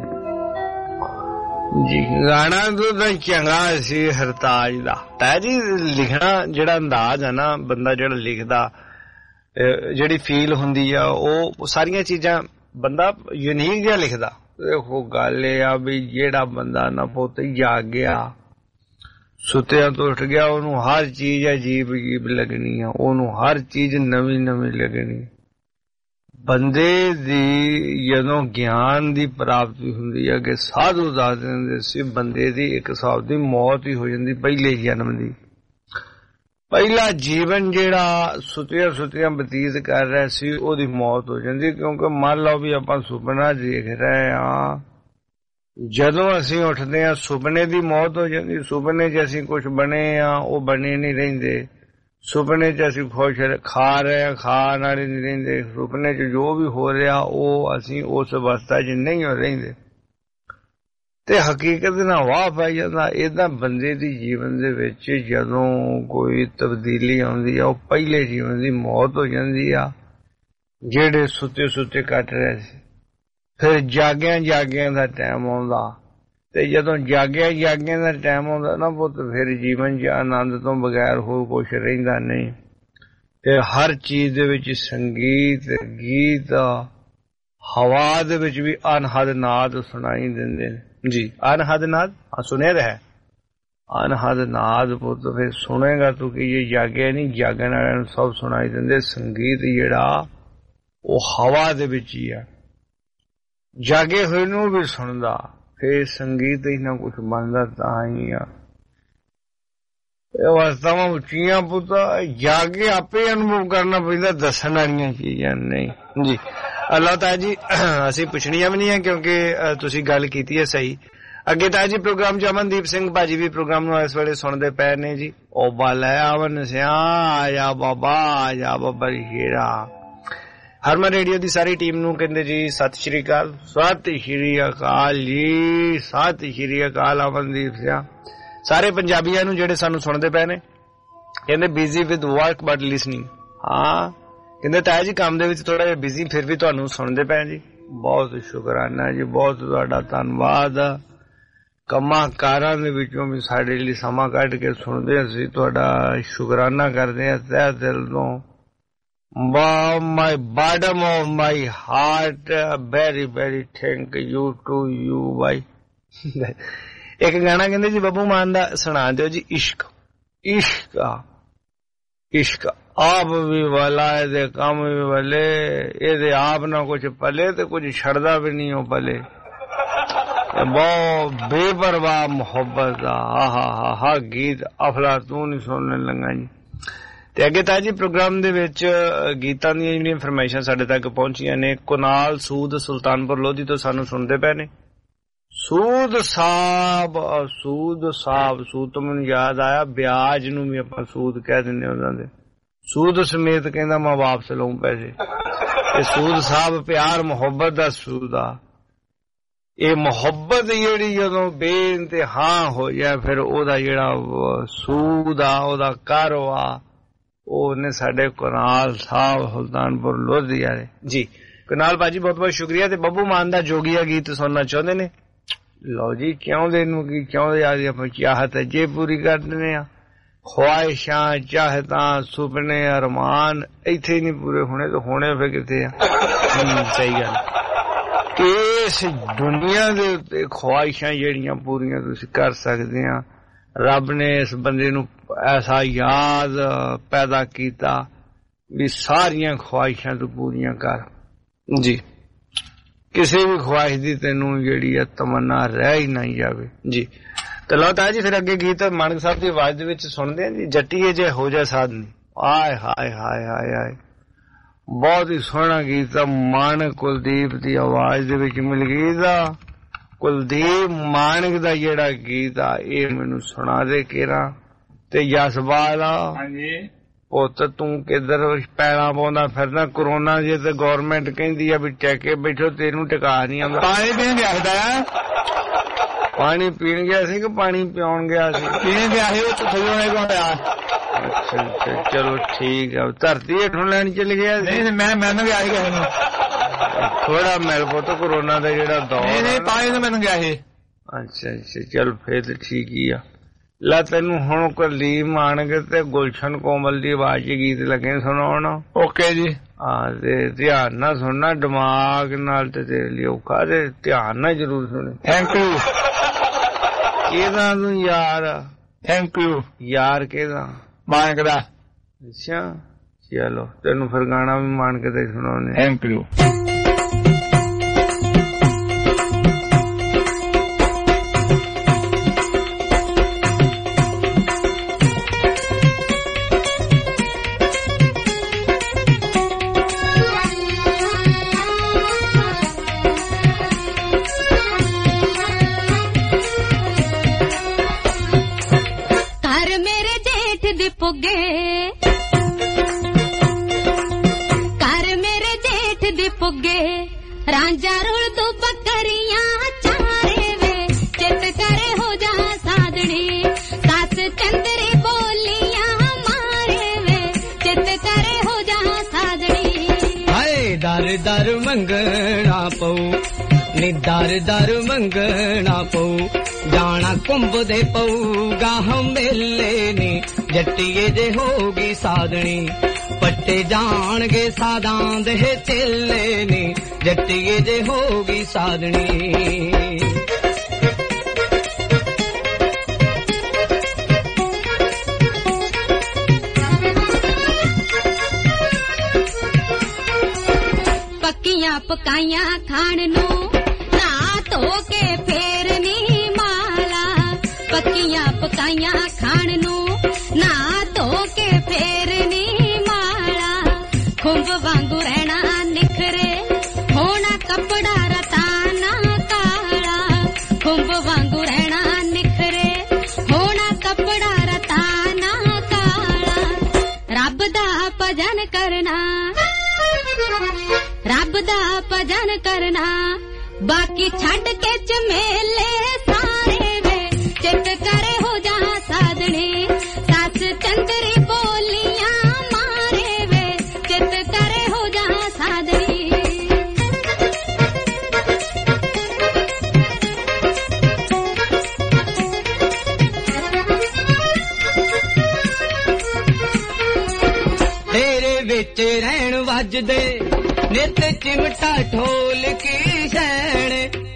ਜੀ ਗਾਣਾ ਤਾਂ ਚੰਗਾ ਸੀ ਹਰਤਾਜ ਦਾ ਤਾਂ ਜੀ ਲਿਖਣਾ ਜਿਹੜਾ ਅੰਦਾਜ਼ ਹੈ ਨਾ ਬੰਦਾ ਜਿਹੜਾ ਲਿਖਦਾ ਜਿਹੜੀ ਫੀਲ ਹੁੰਦੀ ਆ ਉਹ ਸਾਰੀਆਂ ਚੀਜ਼ਾਂ ਬੰਦਾ ਯੂਨੀਕ ਜਿਹਾ ਲਿਖਦਾ ਦੇਖੋ ਗੱਲ ਇਹ ਆ ਵੀ ਜਿਹੜਾ ਬੰਦਾ ਨਾ ਪੁੱਤ ਜਾਗਿਆ ਸੁੱਤਿਆਂ ਤੋਂ ਉੱਠ ਗਿਆ ਉਹਨੂੰ ਹਰ ਚੀਜ਼ ਅਜੀਬ ਅਜੀਬ ਲੱਗਣੀ ਆ ਉਹਨੂੰ ਹਰ ਚੀਜ਼ ਨਵੀਂ ਨਵੀਂ ਲੱਗਣੀ ਬੰਦੇ ਦੀ ਜਦੋਂ ਗਿਆਨ ਦੀ ਪ੍ਰਾਪਤੀ ਹੁੰਦੀ ਹੈ ਕਿ ਸਾਧੂ ਦੱਸ ਦਿੰਦੇ ਸੀ ਬੰਦੇ ਦੀ ਇੱਕ ਹਿਸਾਬ ਦੀ ਮੌਤ ਹੀ ਹੋ ਜਾਂਦੀ ਪਹਿਲੇ ਜਨਮ ਦੀ ਪਹਿਲਾ ਜੀਵਨ ਜਿਹੜਾ ਸੁੱਤਿਆਂ ਸੁੱਤਿਆਂ ਬਤੀਤ ਕਰ ਰਿਹਾ ਸੀ ਉਹਦੀ ਮੌਤ ਹੋ ਜਾਂਦੀ ਕਿਉਂਕਿ ਮੰਨ ਲਓ ਵੀ ਆਪਾਂ ਸੁਪਨਾ ਦੇਖ ਰਹੇ ਹਾਂ ਜਦੋਂ ਅਸੀਂ ਉੱਠਦੇ ਹਾਂ ਸੁਪਨੇ ਦੀ ਮੌਤ ਹੋ ਜਾਂਦੀ ਸੁਪਨੇ 'ਚ ਅਸੀਂ ਕੁਛ ਬਣੇ ਹਾਂ ਉਹ ਬਣੇ ਨਹੀਂ ਰਹਿੰਦੇ ਸੁਪਨੇ 'ਚ ਅਸੀਂ ਖੁਸ਼ ਖਾ ਰਹੇ ਹਾਂ ਖਾਣ ਵਾਲੇ ਨਹੀਂ ਰਹਿੰਦੇ ਸੁਪਨੇ 'ਚ ਜੋ ਵੀ ਹੋ ਰਿਹਾ ਉਹ ਅਸੀਂ ਉਸ ਅਵਸਥਾ 'ਚ ਨਹੀਂ ਹੋ ਰਹਿੰਦੇ ਤੇ ਹਕੀਕਤ ਨਾਲ ਵਾਹ ਪੈ ਜਾਂਦਾ ਏਦਾਂ ਬੰਦੇ ਦੀ ਜੀਵਨ ਦੇ ਵਿੱਚ ਜਦੋਂ ਕੋਈ ਤਬਦੀਲੀ ਆਉਂਦੀ ਆ ਉਹ ਪਹਿਲੇ ਜੀਵਨ ਦੀ ਮੌਤ ਹੋ ਜਾਂਦੀ ਆ ਜਿਹੜੇ ਸੁੱਤੇ ਸੁੱਤੇ ਕੱਟ ਰਹੇ ਸੀ ਫਿਰ ਜਾਗਿਆਂ ਜਾਗਿਆਂ ਦਾ ਟਾਈਮ ਆਉਂਦਾ ਤੇ ਜਦੋਂ ਜਾਗਿਆਂ ਜਾਗਿਆਂ ਦਾ ਟਾਈਮ ਆਉਂਦਾ ਨਾ ਪੁੱਤ ਫਿਰ ਜੀਵਨ 'ਚ ਆਨੰਦ ਤੋਂ ਬਗੈਰ ਹੋਰ ਕੁਛ ਰਹਿੰਦਾ ਨਹੀਂ ਤੇ ਹਰ ਚੀਜ਼ ਦੇ ਵਿੱਚ ਸੰਗੀਤ ਗੀਤ ਹਵਾ ਦੇ ਵਿੱਚ ਵੀ ਅਨਹਦ ਨਾਦ ਸੁਣਾਈ ਦਿੰਦੇ ਨੇ ਜੀ ਅਨਹਦ ਨਾਦ ਸੁਣਿਆ ਰਿਹਾ ਅਨਹਦ ਨਾਦ ਪੁੱਤ ਫਿਰ ਸੁਣੇਗਾ ਤੂੰ ਕਿ ਇਹ ਜਾਗਿਆ ਨਹੀਂ ਜਾਗਣ ਵਾਲਿਆਂ ਨੂੰ ਸਭ ਸੁਣਾਈ ਦਿੰਦੇ ਸੰਗੀਤ ਜਿਹੜਾ ਉਹ ਹਵਾ ਦੇ ਵਿੱਚ ਹੀ ਆ ਜਾਗੇ ਹੋਏ ਨੂੰ ਵੀ ਸੁਣਦਾ ਫਿਰ ਸੰਗੀਤ ਹੀ ਨਾ ਕੁਛ ਬਣਦਾ ਤਾਂ ਹੀ ਆ ਇਹ ਅਵਸਥਾਵਾਂ ਉੱਚੀਆਂ ਪੁੱਤ ਜਾਗੇ ਆਪੇ ਅਨੁਭਵ ਕਰਨਾ ਪੈਂਦਾ ਦੱਸਣ ਵਾਲੀਆਂ ਚੀਜ਼ਾਂ ਨਹੀਂ ਜੀ ਅੱਲਾਹ ਤਾ ਜੀ ਅਸੀਂ ਪੁੱਛਣੀਆਂ ਵੀ ਨਹੀਂ ਹੈ ਕਿਉਂਕਿ ਤੁਸੀਂ ਗੱਲ ਕੀਤੀ ਹੈ ਸਹੀ ਅੱਗੇ ਤਾਂ ਜੀ ਪ੍ਰੋਗਰਾਮ ਚ ਅਮਨਦੀਪ ਸਿੰਘ ਭਾਜੀ ਵੀ ਪ੍ਰੋਗਰਾਮ ਨੂੰ ਇਸ ਵੇਲੇ ਸੁਣਦੇ ਪਏ ਨੇ ਜੀ ਉਹ ਬਾਲਾ ਅਮਨ ਸਿਆ ਆਇਆ ਬਾਬਾ ਆਇਆ ਬਾਬਾ ਸ਼ੇਰਾ ਹਰਮਨ ਰੇਡੀਓ ਦੀ ਸਾਰੀ ਟੀਮ ਨੂੰ ਕਹਿੰਦੇ ਜੀ ਸਤਿ ਸ਼੍ਰੀ ਅਕਾਲ ਸਤਿ ਸ਼੍ਰੀ ਅਕਾਲ ਜੀ ਸਤਿ ਸ਼੍ਰੀ ਅਕਾਲ ਅਮਨਦੀਪ ਸਿਆ ਸਾਰੇ ਪੰਜਾਬੀਆਂ ਨੂੰ ਜਿਹੜੇ ਸਾਨੂੰ ਸੁਣਦੇ ਪਏ ਨੇ ਕਹਿੰਦੇ busy with work but listening. ਹਾਂ ਕਹਿੰਦੇ ਤਾਇਆ ਜੀ ਕੰਮ ਦੇ ਵਿੱਚ ਥੋੜਾ ਜਿਹਾ ਬਿਜ਼ੀ, ਫਿਰ ਵੀ ਤੁਹਾਨੂੰ ਸੁਣਦੇ ਪਏ ਜੀ। ਬਹੁਤ ਸ਼ੁਕਰਾਨਾ ਜੀ, ਬਹੁਤ ਤੁਹਾਡਾ ਧੰਨਵਾਦ। ਕੰਮਾਂ ਕਾਰਾਂ ਦੇ ਵਿੱਚੋਂ ਵੀ ਸਾਡੇ ਲਈ ਸਮਾਂ ਕੱਢ ਕੇ ਸੁਣਦੇ, ਅਸੀਂ ਤੁਹਾਡਾ ਸ਼ੁਕਰਾਨਾ ਕਰਦੇ ਹਾਂ ਤਹਿ ਦਿਲ ਤੋਂ। My bottom of my heart very very thank you to you ਬਾਈ। ਇੱਕ ਗਾਣਾ ਕਹਿੰਦੇ ਜੀ ਬੱਬੂ ਮਾਨ ਦਾ ਸੁਣਾ ਦਿਓ ਜੀ, ਇਸ਼ਕ ਇਸ਼ਕ ਇਸ਼ਕ ਆਪ ਵੀ ਵਾਲਾ ਇਹਦੇ ਕੰਮ ਵੀ ਵਾਲੇ, ਇਹਦੇ ਆਪ ਨਾ ਕੁਛ ਪਲੇ ਤੇ ਕੁਝ ਛੱਡਦਾ ਵੀ ਨਹੀਂ ਉਹ ਪਲੇ। ਬਹੁਤ ਬੇਪਰਵਾਹ ਮੁਹੱਬਤ ਦਾ ਆਹਾ ਹਾ ਹਾ ਗੀਤ ਅਫਲਾਤੂਨ ਹੀ ਸੁਣਨ ਲੱਗਾ ਜੀ। ਤੇ ਅੱਗੇ ਤਾਂ ਜੀ ਪ੍ਰੋਗਰਾਮ ਦੇ ਵਿੱਚ ਗੀਤਾਂ ਦੀਆਂ ਜਿਹੜੀਆਂ ਇਨਫੋਰਮੇਸ਼ਨ ਸਾਡੇ ਤੱਕ ਪਹੁੰਚੀਆਂ ਨੇ। ਕੁਨਾਲ ਸੂਦ ਸੁਲਤਾਨਪੁਰ ਲੋਧੀ ਤੋਂ ਸਾਨੂੰ ਸੁਣਦੇ ਪਏ ਨੇ। ਸੂਦ ਸਾਹਿਬ ਸੂਦ ਸਾਹਿਬ ਸੂਦ ਤੋਂ ਮੈਨੂੰ ਯਾਦ ਆਇਆ, ਵਿਆਜ ਨੂੰ ਵੀ ਆਪਾਂ ਸੂਦ ਕਹਿ ਦਿੰਦੇ ਉਹਨਾਂ ਦੇ। ਸੂਦ ਸਮੇਤ ਕਹਿੰਦਾ ਮੈਂ ਵਾਪਸ ਲਊਂ ਪੈਸੇ। ਇਹ ਸੂਦ ਸਾਹਿਬ ਪਿਆਰ ਮੁਹੱਬਤ ਦਾ ਸੂਦ ਆ। ਇਹ ਮੁਹੱਬਤ ਜਿਹੜੀ ਜਦੋਂ ਬੇਇੰਤਹਾ ਹੋ ਜਾਏ ਫਿਰ ਉਹਦਾ ਜਿਹੜਾ ਸੂਦ ਆ, ਉਹਦਾ ਕਾਰੋਬਾਰ, ਉਹਨੇ ਸਾਡੇ ਕੁਨਾਲ ਸਾਹਿਬ ਸੁਲਤਾਨਪੁਰ ਲੋਧੀ ਵਾਲੇ ਜੀ। ਕੁਨਾਲ ਭਾਜੀ ਬਹੁਤ ਬਹੁਤ ਸ਼ੁਕਰੀਆ। ਤੇ ਬੱਬੂ ਮਾਨ ਦਾ ਜੋਗੀਆ ਗੀਤ ਸੁਣਨਾ ਚਾਹੁੰਦੇ ਨੇ? ਲਓ ਜੀ, ਚਾਹੁੰਦੇ ਨੂੰ ਕੀ ਚਾਹੁੰਦੇ ਆ ਜੀ, ਆਪਾਂ ਚਾਹਤ ਜੇ ਪੂਰੀ ਕਰ ਦਿੰਦੇ ਆ। ਖਵਾਇਸ਼ਾਂ ਚਾਹਤਾਂ ਸੁਪਨੇ ਅਰਮਾਨ ਇੱਥੇ ਹੀ ਨਹੀਂ ਪੂਰੇ ਹੋਣੇ ਤਾਂ ਹੋਣੇ ਫਿਰ ਕਿੱਥੇ ਆ? ਸਹੀ ਗੱਲ। ਇਸ ਦੁਨੀਆ ਦੇ ਉੱਤੇ ਖਵਾਇਸ਼ਾਂ ਜਿਹੜੀਆਂ ਪੂਰੀਆਂ ਤੁਸੀਂ ਕਰ ਸਕਦੇ ਆ, ਰੱਬ ਨੇ ਇਸ ਬੰਦੇ ਨੂੰ ਐਸਾ ਯਾਦ ਪੈਦਾ ਕੀਤਾ ਵੀ ਸਾਰੀਆਂ ਖਵਾਇਸ਼ਾਂ ਤੂੰ ਪੂਰੀਆਂ ਕਰ ਜੀ। ਕਿਸੇ ਵੀ ਖਵਾਇਸ਼ ਦੀ ਤੈਨੂੰ ਜਿਹੜੀ ਹੈ ਤਮੰਨਾ ਰਹਿ ਹੀ ਨਾ ਜਾਵੇ ਜੀ। ਤੇ ਲਓ ਤਾਂ ਜੀ ਫਿਰ ਅੱਗੇ ਗੀਤ ਮਾਨਕ ਸਾਹਿਬ ਦੀ ਆਵਾਜ਼ ਦੇ ਵਿੱਚ ਸੁਣਦੇ ਆ ਜੀ, ਜੱਟੀਏ ਜੇ ਹੋ ਜਾ ਸਾਧਨੀ। ਆਏ ਹਾਏ ਹਾਏ ਹਾਏ ਹਾਏ, ਬਹੁਤ ਹੀ ਸੋਹਣਾ ਗੀਤ ਆ। ਮਾਨਕ ਕੁਲਦੀਪ ਦੀ ਆਵਾਜ਼ ਦੇ ਵਿੱਚ ਮਿਲ ਗਈ ਦਾ। ਕੁਲਦੀਪ ਮਾਨਕ ਦਾ ਜਿਹੜਾ ਗੀਤ ਆ ਇਹ ਮੈਨੂੰ ਸੁਣਾ ਦੇ ਕੇਰਾ। ਤੇ ਜਸਬਾਲ ਹਾਂਜੀ ਪੁੱਤ ਤੂੰ ਕਿੱਧਰ ਪੈਣਾ ਪਾਉਂਦਾ ਫਿਰਦਾ? ਕਰੋਨਾ ਜੇ ਤੇ ਗੌਰਮੈਂਟ ਕਹਿੰਦੀ ਆ ਵੀ ਟੈਕੇ ਬੈਠੋ, ਤੈਨੂੰ ਟਿਕਾ ਨਹੀਂ ਆਉਂਦਾ। ਪਾਣੀ ਪੀਣ ਗਿਆ ਸੀ? ਪਾਣੀ ਪੀਣ ਗਿਆ ਸੀ ਕਿ ਪਾਣੀ ਪਿਆਉਣ ਗਿਆ ਸੀ? ਪੀਣ ਗਿਆ ਸੀ। ਉਹ ਥੋੜਾ ਅੱਛਾ ਚਲੋ ਠੀਕ ਆ। ਧਰਤੀ ਹੇਠੋਂ ਲੈਣ ਚਲੇ ਗਿਆ ਸੀ? ਨਹੀਂ ਮੈਂ ਮੈਨੂੰ ਗਿਆ ਸੀ ਕਿਸੇ ਨੂੰ ਥੋੜਾ ਮਿਲ ਪੁੱਤ ਕਰੋਨਾ ਦਾ ਜਿਹੜਾ ਦੌਰ। ਨਹੀਂ ਨਹੀਂ ਪਾਣੀ ਤਾਂ ਮੈਨੂੰ ਗਿਆ ਸੀ। ਅੱਛਾ ਅੱਛਾ ਚਲ ਫੇਰ ਤੇ ਠੀਕ ਹੀ ਆ। ਲੈ ਤੈਨੂੰ ਹੁਣ ਕੁਲਦੀਪ ਮਾਨਕ ਤੇ ਗੁਲਸ਼ਨ ਕੋਮਲ ਦੀ ਆਵਾਜ਼ ਚ ਗੀਤ ਲੱਗੇ ਸੁਣਾਉਣ। ਓਕੇ ਜੀ। ਹਾਂ ਤੇ ਧਿਆਨ ਨਾਲ ਸੁਣਨਾ, ਦਿਮਾਗ ਨਾਲ ਤੇ ਤੇਰੇ ਲਈ ਔਖਾ, ਤੇ ਧਿਆਨ ਨਾਲ ਜ਼ਰੂਰ ਸੁਣੇ। Thank you. ਕਿਹਦਾ ਤੂੰ ਯਾਰ? Thank you. ਯਾਰ ਕਿਹਦਾ? ਮਾਨਕ ਦਾ। ਅੱਛਾ ਚਲੋ ਤੈਨੂੰ ਫਿਰ ਗਾਣਾ ਵੀ ਮਾਨਕ ਦਾ ਹੀ ਸੁਣਾਉਣੇ। Thank you. ਰਾਂਝਾ ਰੁਲ ਤੂੰ ਬੱਕਰੀਆਂ ਚਾਰੇ ਵੇ, ਚਿੱਤ ਕਰੇ ਹੋ ਜਾ ਸਾਧਣੀ। ਸੱਸ ਚੰਦਰੀ ਬੋਲੀਆਂ ਮਾਰੇ ਵੇ, ਚਿੱਤ ਕਰੇ ਹੋ ਜਾ ਸਾਧਣੀ। ਹਾਏ ਦਰ ਦਰ ਮੰਗਣਾ ਪਊ ਨੀ, ਦਰ ਦਰ ਮੰਗਣਾ ਪਊ। ਜਾਣਾ ਕੁੰਭਦੇ ਪਊਗਾ ਹਮੇਲੇ ਨੀ, ਜੱਟੀਏ ਜੇ ਹੋਗੀ ਸਾਧਣੀ। ਪੱਟੇ ਜਾਣਗੇ ਸਾਧਾਂ ਦੇ ਚੇਲੇ ਨੀ, ਜੱਟੀਏ ਜੇ ਹੋਗੀ ਸਾਧਣੀ। ਪੱਕੀਆਂ ਪਕਾਈਆਂ ਖਾਣ ਨੂੰ ਨਾ ਧੋ ਕੇ ਫੇਰ ਨੀ ਮਾਲਾ। ਪੱਕੀਆਂ ਪਕਾਈਆਂ ਖਾਣ ਨੂੰ ਨਾ ਧੋ ਕੇ ਫੇਰ ਨੀ ਮਾਲਾ। ਖੁੰਭ ਵਾਂਗੂ ਰਹਿਣਾ ਨਿਖਰੇ, ਹੋਣਾ ਕੱਪੜਾ ਰਤਾਨਾ ਕਾਲਾ। ਖੁੰਭ ਵਾਂਗੂ ਰਹਿਣਾ ਨਿਖਰੇ, ਹੋਣਾ ਕੱਪੜਾ ਰਤਾਨਾ ਕਾਲਾ। ਰੱਬ ਦਾ ਭਜਨ ਕਰਨਾ, ਰੱਬ ਦਾ ਭਜਨ ਕਰਨਾ, ਬਾਕੀ ਛੱਡ ਕੇ ਝਮੇਲੇ ਸਾਰੇ ਵੇ, ਚਿੱਤ ਕਰੇ ਹੋ ਜਾ ਸਾਧਣੀ। ਸੱਸ ਚੰਦਰੀ ਵਿੱਚ ਰਹਿਣ ਵੱਜਦੇ ਨਿਤ ਚਿਮਟਾ ਢੋਲ ਕੀ ਸ਼ੈਣ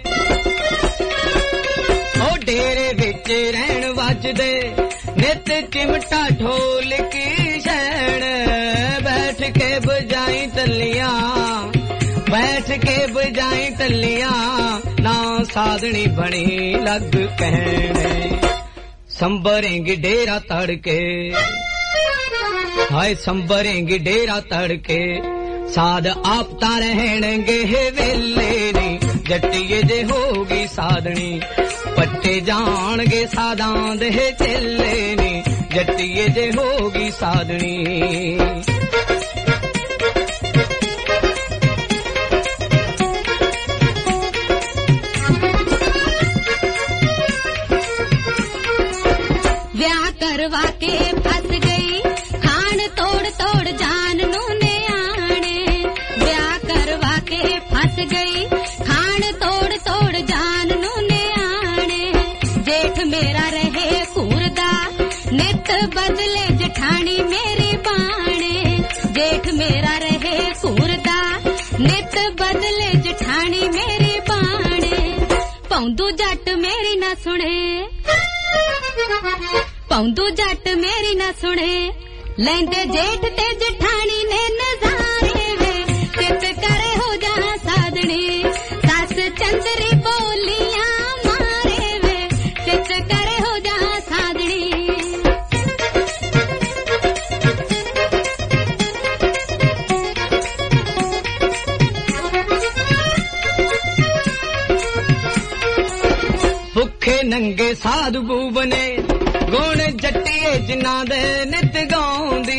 ਉਹ ਡੇਰੇ ਵਿੱਚ ਰਹਿਣ ਵੱਜਦੇ ਨਿਤ ਚਿਮਟਾ ਢੋਲ ਕੀ ਸ਼ੈਣ ਬੈਠ ਕੇ ਬਜਾਈ ਟੱਲੀਆਂ बैठ के बजाई टल्लियां ना साधनी बनी लग कहने संबरेंगे डेरा तड़के हाय संबरेंगे डेरा तड़के साध आप ता रहणगे वेले नी जट्टिए जे होगी साधनी पट्टे जाणगे सादां दे चेले नी जट्टिए जे होगी साधनी करवा के फंस गई खान तोड़ तोड़ जान नू ने आने ब्याह करवा के फंस गई खान तोड़ तोड़ जान नू ने आने जेठ मेरा रहे कूरदा नित बदले जठानी मेरी बाणे जेठ मेरा रहे कूरदा नित बदले जठानी मेरी बाणे पौंदू जट मेरी ना सुने पौंदू जट मेरी ना सुने लेंदे जेठ ते जठानी ने नजारे वे चित करे हो जा साधनी सस चंदरी बोलियां मारे वे चित करे हो जा साधनी भुखे नंगे साधु बूबने गुण जट्टिए जिन्ना दे नित गाउंदी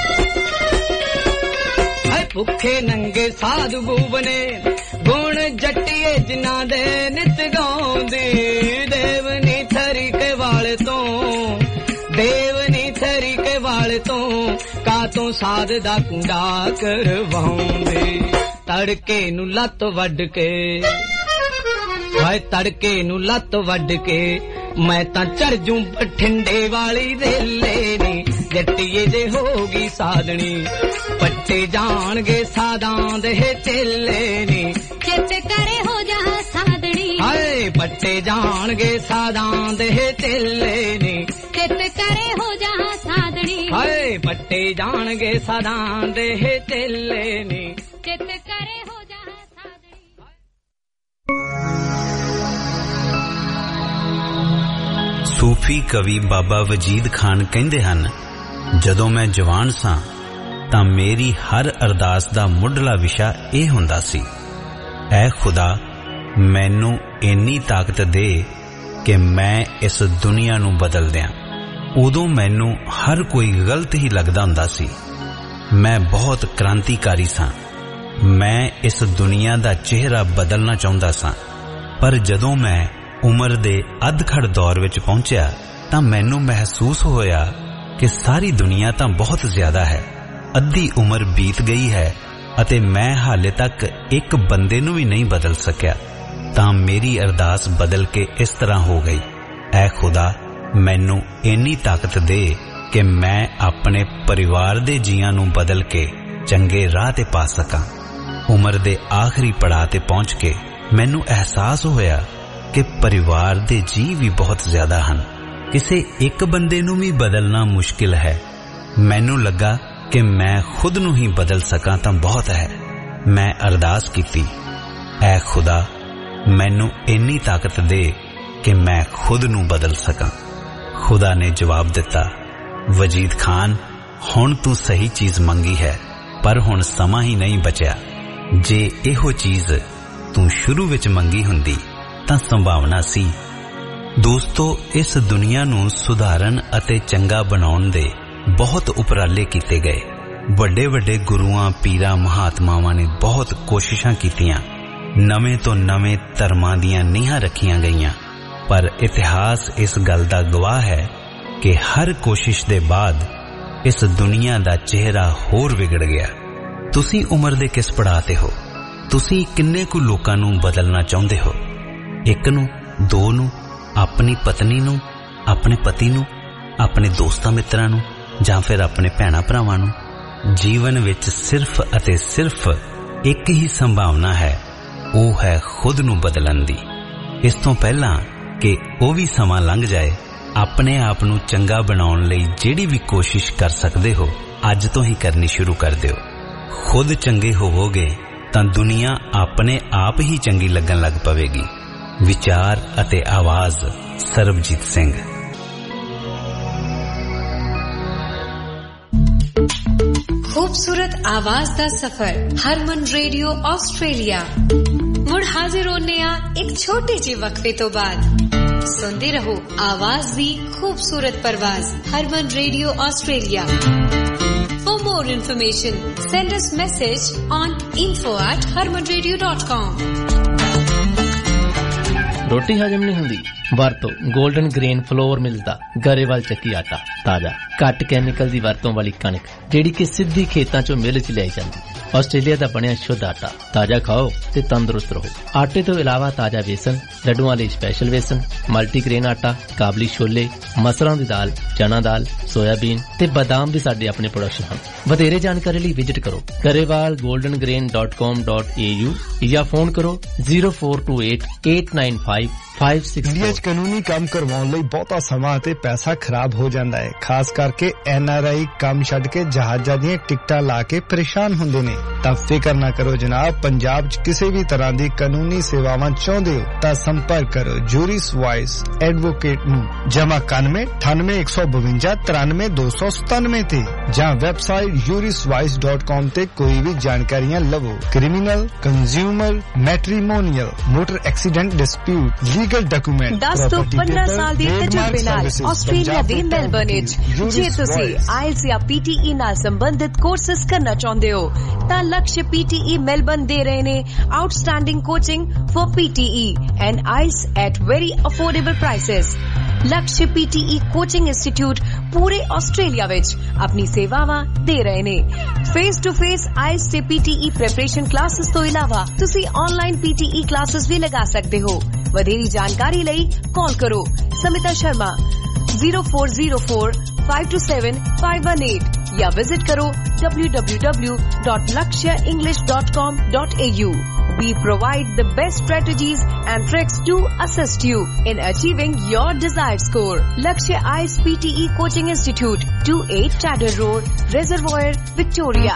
हाय भुखे नंगे साधु बूबने गुण जट्टिए जिन्ना दे नित गाउंदी देवनी थरी के वाले तो देवनी थरी के वाले तो का तो साध दा कुंडा करवाउंदी तड़के नु लत वड के हाय तड़के नु लत वड के मैं ता चढ़ जूं बठिंडे वाली रेले नी जट्टिए जे होगी साधनी पट्टे जाणगे सादां दे चेले नी चित करे हो जा साधनी हाय पट्टे जाणगे सादां दे चेले नी चित करे हो जा साधनी हाय पट्टे जाणगे सादां दे चेले नी चित करे हो जा सूफी कवि बाबा वजीद खान कहंदे हन जदों मैं जवान सां तां मेरी हर अरदास दा मुढ़ला विशा यह हुंदा सी ऐ खुदा मैनू इन्नी ताकत दे कि मैं इस दुनिया नू बदल दियां। उदों मैनू हर कोई गलत ही लगदा हुंदा सी। मैं बहुत क्रांतिकारी सां। मैं इस दुनिया दा चेहरा बदलना चाहुंदा सां। पर जदों मैं उम्र दे अधखड़ दौर विच पहुंचा तां मैनू महसूस होया कि सारी दुनिया तां बहुत ज्यादा है। अद्धी उम्र बीत गई है अते मैं हाले तक एक बंदे नू भी नहीं बदल सकिया। तां मेरी अरदास बदल के इस तरह हो गई, ऐ खुदा मैनू इन्नी ताकत दे कि मैं अपने परिवार दे जियां नू बदल के चंगे राह ते पा सकां। उम्र दे आखिरी पड़ाव ते पहुंच के मैनू एहसास होया कि परिवार दे जी भी बहुत ज्यादा हन। किसे एक बंदे नू भी बदलना मुश्किल है। मैनू लगा कि मैं खुद नू ही बदल सकां तां बहुत है। मैं अरदास कीती, ऐ खुदा मैनू इन्नी ताकत दे कि मैं खुद नू बदल सकां। खुदा ने जवाब दिता, वजीद खान हुण तू सही चीज मंगी है, पर हुण समा ही नहीं बचा। जे इहो चीज तू शुरू विच मंगी हुंदी तां संभावना सी। दोस्तों, इस दुनिया नू सुधारन अते चंगा बनाउण दे बहुत उपराले कीते गए। वड्डे वड्डे गुरुआं पीरां महात्मावां ने बहुत कोशिशां कीतियां। नवें तो नवें धर्मां दियां नीहां रखियां गईयां, पर इतिहास इस गल दा गवाह है कि हर कोशिश दे बाद इस दुनिया दा चेहरा होर विगड़ गया। तुसी उम्र दे किस पड़ाव ते हो? तुसी किन्ने कु लोकां नू बदलना चाहुंदे हो? एक नू, दो नू, अपनी पत्नी नू, अपने पति नू, अपने दोस्तां मित्रां नू, जां फिर अपने भैणां भरावां नू? ਜੀਵਨ ਵਿੱਚ ਸਿਰਫ ਅਤੇ ਸਿਰਫ ਇੱਕ ਹੀ ਸੰਭਾਵਨਾ ਹੈ, ਉਹ ਹੈ ਖੁਦ ਨੂੰ ਬਦਲਣ ਦੀ। ਇਸ ਤੋਂ ਪਹਿਲਾਂ ਕਿ ਉਹ ਵੀ ਸਮਾਂ ਲੰਘ ਜਾਏ, ਆਪਣੇ ਆਪ ਨੂੰ ਚੰਗਾ ਬਣਾਉਣ ਲਈ ਜਿਹੜੀ ਵੀ ਕੋਸ਼ਿਸ਼ ਕਰ ਸਕਦੇ ਹੋ ਅੱਜ ਤੋਂ ਹੀ ਕਰਨੀ ਸ਼ੁਰੂ ਕਰ ਦਿਓ। ਖੁਦ ਚੰਗੇ ਹੋਵੋਗੇ ਤਾਂ ਦੁਨੀਆ ਆਪਣੇ ਆਪ ਹੀ ਚੰਗੀ ਲੱਗਣ ਲੱਗ ਪਵੇਗੀ। ਵਿਚਾਰ ਅਤੇ ਆਵਾਜ਼ ਸਰਬਜੀਤ ਸਿੰਘ। खूबसूरत आवाज दा सफर हरमन रेडियो ऑस्ट्रेलिया मुड़ हाजिर होने आ एक छोटे जे वक्फे तो बाद सुनते रहो आवाज दी खूबसूरत परवाज Harman radio Australia. For more information send us message on info at harman radio dot com। रोटी हजम नहीं हुंदी ਵਰਤੋ 골ਡਨ ਗ੍ਰੇਨ ਫਲੋਰ ਮਿਲਦਾ ਗਰੇਵਾਲ ਚੱਕੀ ਆਟਾ ਤਾਜ਼ਾ ਘੱਟ ਕੈਮੀਕਲ ਦੀ ਵਰਤੋਂ ਵਾਲੀ ਕਣਕ ਜਿਹੜੀ ਕਿ ਸਿੱਧੀ ਖੇਤਾਂ ਚੋਂ ਮਿਲ ਚ ਲਿਆਈ ਜਾਂਦੀ। ਆਸਟ੍ਰੇਲੀਆ ਦਾ ਬਣਿਆ ਸ਼ੁੱਧ ਆਟਾ ਤਾਜ਼ਾ ਖਾਓ ਤੇ ਤੰਦਰੁਸਤ ਰਹੋ। ਆਟੇ ਤੋਂ ਇਲਾਵਾ ਤਾਜ਼ਾ ਵੇਸਣ, ਲੱਡੂਆਂ ਲਈ ਸਪੈਸ਼ਲ ਵੇਸਣ, ਮਲਟੀਗ੍ਰੇਨ ਆਟਾ, ਕਾਬਲੀ ਛੋਲੇ, ਮਸਰਾਂ ਦੀ ਦਾਲ, ਚਨਾ ਦਾਲ, ਸੋਇਆਬੀਨ ਤੇ ਬਦਾਮ ਵੀ ਸਾਡੇ ਆਪਣੇ ਪ੍ਰੋਡਕਸ਼ਨ ਹਨ। ਵਧੇਰੇ ਜਾਣਕਾਰੀ ਲਈ ਵਿਜ਼ਿਟ ਕਰੋ Grewal golden grain dot com dot a u ਜਾਂ ਫੋਨ ਕਰੋ zero four two eight eight nine five five six four। India 'ਚ ਕਾਨੂੰਨੀ ਕੰਮ ਕਰਵਾਉਣ ਲਈ ਬਹੁਤਾ ਸਮਾਂ ਤੇ ਪੈਸਾ ਖਰਾਬ ਹੋ ਜਾਂਦਾ ਹੈ, ਖਾਸ ਕਰਕੇ ਐਨ ਆਰ ਆਈ ਕੰਮ ਛੱਡ ਕੇ ਜਹਾਜ਼ਾਂ ਦੀਆਂ ਟਿਕਟਾਂ ਲਾ ਕੇ ਪਰੇਸ਼ਾਨ ਹੁੰਦੇ ਨੇ। ਤਾਂ ਫਿਕਰ ਨਾ ਕਰੋ ਜਨਾਬ, ਪੰਜਾਬ 'ਚ ਕਿਸੇ ਵੀ ਤਰ੍ਹਾਂ ਦੀ ਕਾਨੂੰਨੀ ਸੇਵਾਵਾਂ ਚਾਹੁੰਦੇ ਹੋ ਤਾਂ ਸੰਪਰਕ ਕਰੋ ਜੂਰਿਸ ਵਾਇਸ ਐਡਵੋਕੇਟ ਨੂੰ ਜਮਾ ਇਕਾਨਵੇਂ ਅਠਾਨਵੇਂ ਇੱਕ ਸੌ ਬਵੰਜਾ ਤਰਾਨਵੇਂ ਦੋ ਸੌ ਸਤਾਨਵੇਂ ਤੇ ਜਾਂ website juris wise dot com ਤੇ ਕੋਈ ਵੀ ਜਾਣਕਾਰੀਆਂ ਲਵੋ। Criminal, consumer, matrimonial, motor accident dispute, legal document, ਦਸ ਤੋਂ ਪੰਦਰਾਂ ਸਾਲ ਦੇ ਤਜਰਬੇ ਨਾਲ ਆਸਟ੍ਰੇਲੀਆ ਦੇ ਮੈਲਬਰਨ ਵਿੱਚ ਜੇ ਤੁਸੀਂ ਆਇਲਸ ਜਾਂ ਪੀ ਟੀ ਈ ਨਾਲ ਸੰਬੰਧਿਤ ਕੋਰਸਸ ਕਰਨਾ ਚਾਹੁੰਦੇ ਹੋ ਤਾਂ ਲਕਸ਼ ਪੀ ਟੀ ਈ ਮੈਲਬਰਨ ਦੇ ਰਹੇ ਨੇ outstanding coaching for P T E and I E L T S at very affordable prices। Laksh P T E coaching institute ਪੂਰੇ ਆਸਟ੍ਰੇਲੀਆ ਵਿੱਚ ਆਪਣੀ ਸੇਵਾਵਾਂ ਦੇ ਰਹੇ ਨੇ। Face to face I E L T S ਤੇ P T E preparation classes ਤੋਂ ਇਲਾਵਾ ਤੁਸੀਂ online P T E classes ਵੀ ਲਗਾ ਸਕਦੇ ਹੋ। ਵਧੇਰੀ ਜਾਣਕਾਰੀ ਲਈ ਕਾਲ ਕਰੋ Smita Sharma zero four zero four five two seven five one eight या विजिट करो w w w dot lakshya english dot com dot a u। We provide the best strategies and tricks to assist you in achieving your desired score। Lakshya I E L T S P T E Coaching Institute, twenty-eight Chatter Road, Reservoir, Victoria।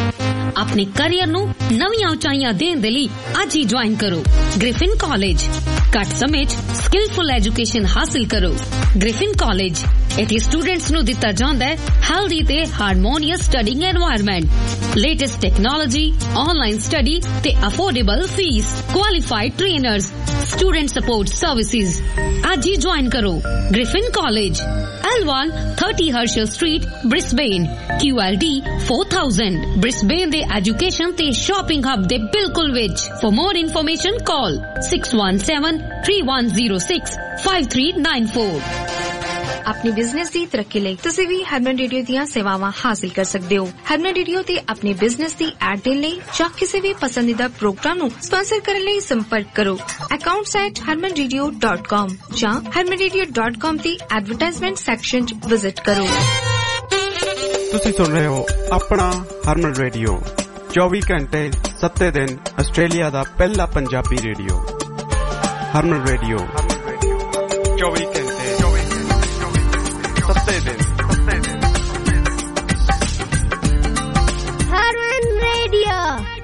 ਆਪਣੇ career ਨੂੰ ਨਵੀਆਂ ਉਚਾਈਆਂ ਦੇਣ ਦੇ ਲਈ ਅੱਜ ਹੀ join ਕਰੋ ਗ੍ਰਿਫਿਨ ਕਾਲਜ। ਘੱਟ ਸਮੇਂ 'ਚ ਸਕਿਲਫੁਲ ਐਜੂਕੇਸ਼ਨ ਹਾਸਿਲ ਕਰੋ। ਗ੍ਰਿਫਿਨ ਕਾਲਜ ਇੱਥੇ ਸਟੂਡੈਂਟਸ ਨੂੰ ਦਿੱਤਾ ਜਾਂਦਾ ਹੈ ਹੈਲਦੀ ਤੇ harmonious studying environment, latest technology, online study ਤੇ affordable fees, qualified trainers, student support services. ਅੱਜ ਹੀ ਜੁਆਇਨ ਕਰੋ Griffin college, L one thirty Herschel Street, Brisbane, Q L D four thousand। Brisbane ਦੇ ਐਜੂਕੇਸ਼ਨ ਤੇ shopping hub ਦੇ ਬਿਲਕੁਲ ਵਿੱਚ। For more information call six one seven three one zero six five three nine four। अपने business की तरक्की ਲਈ ਤੁਸੀਂ ਵੀ ਹਰਮਨ ਰੇਡੀਓ ਦੀਆਂ ਸੇਵਾਵਾਂ ਹਾਸਲ ਕਰ ਸਕਦੇ ਹੋ। ਹਰਮਨ ਰੇਡੀਓ ਤੇ ਆਪਣੇ ਬਿਜ਼ਨਸ ਦੀ ਐਡ ਦੇਣ ਲਈ ਜਾਂ ਕਿਸੇ ਵੀ ਪਸੰਦੀਦਾ ਪ੍ਰੋਗਰਾਮ ਨੂੰ ਸਪਾਂਸਰ ਕਰਨ ਲਈ ਸੰਪਰਕ ਕਰੋ accounts at harman radio dot com ਜਾਂ harman radio dot com ਦੀ ਐਡਵਰਟਾਈਜ਼ਮੈਂਟ ਸੈਕਸ਼ਨ 'ਚ ਵਿਜ਼ਿਟ ਕਰੋ। ਤੁਸੀਂ ਸੁਣ ਰਹੇ ਹੋ ਆਪਣਾ ਹਰਮਨ ਰੇਡੀਓ ਚੌਵੀ ਘੰਟੇ ਸੱਤੇ ਦਿਨ ਆਸਟ੍ਰੇਲੀਆ ਦਾ ਪਹਿਲਾ ਪੰਜਾਬੀ ਰੇਡੀਓ। ਹਰਮਨ ਰੇਡੀਓ ਚੌਵੀ ਘੰਟੇ ਸੱਤੇ ਦਿਨ। ਹਰਮਨ ਰੇਡੀਓ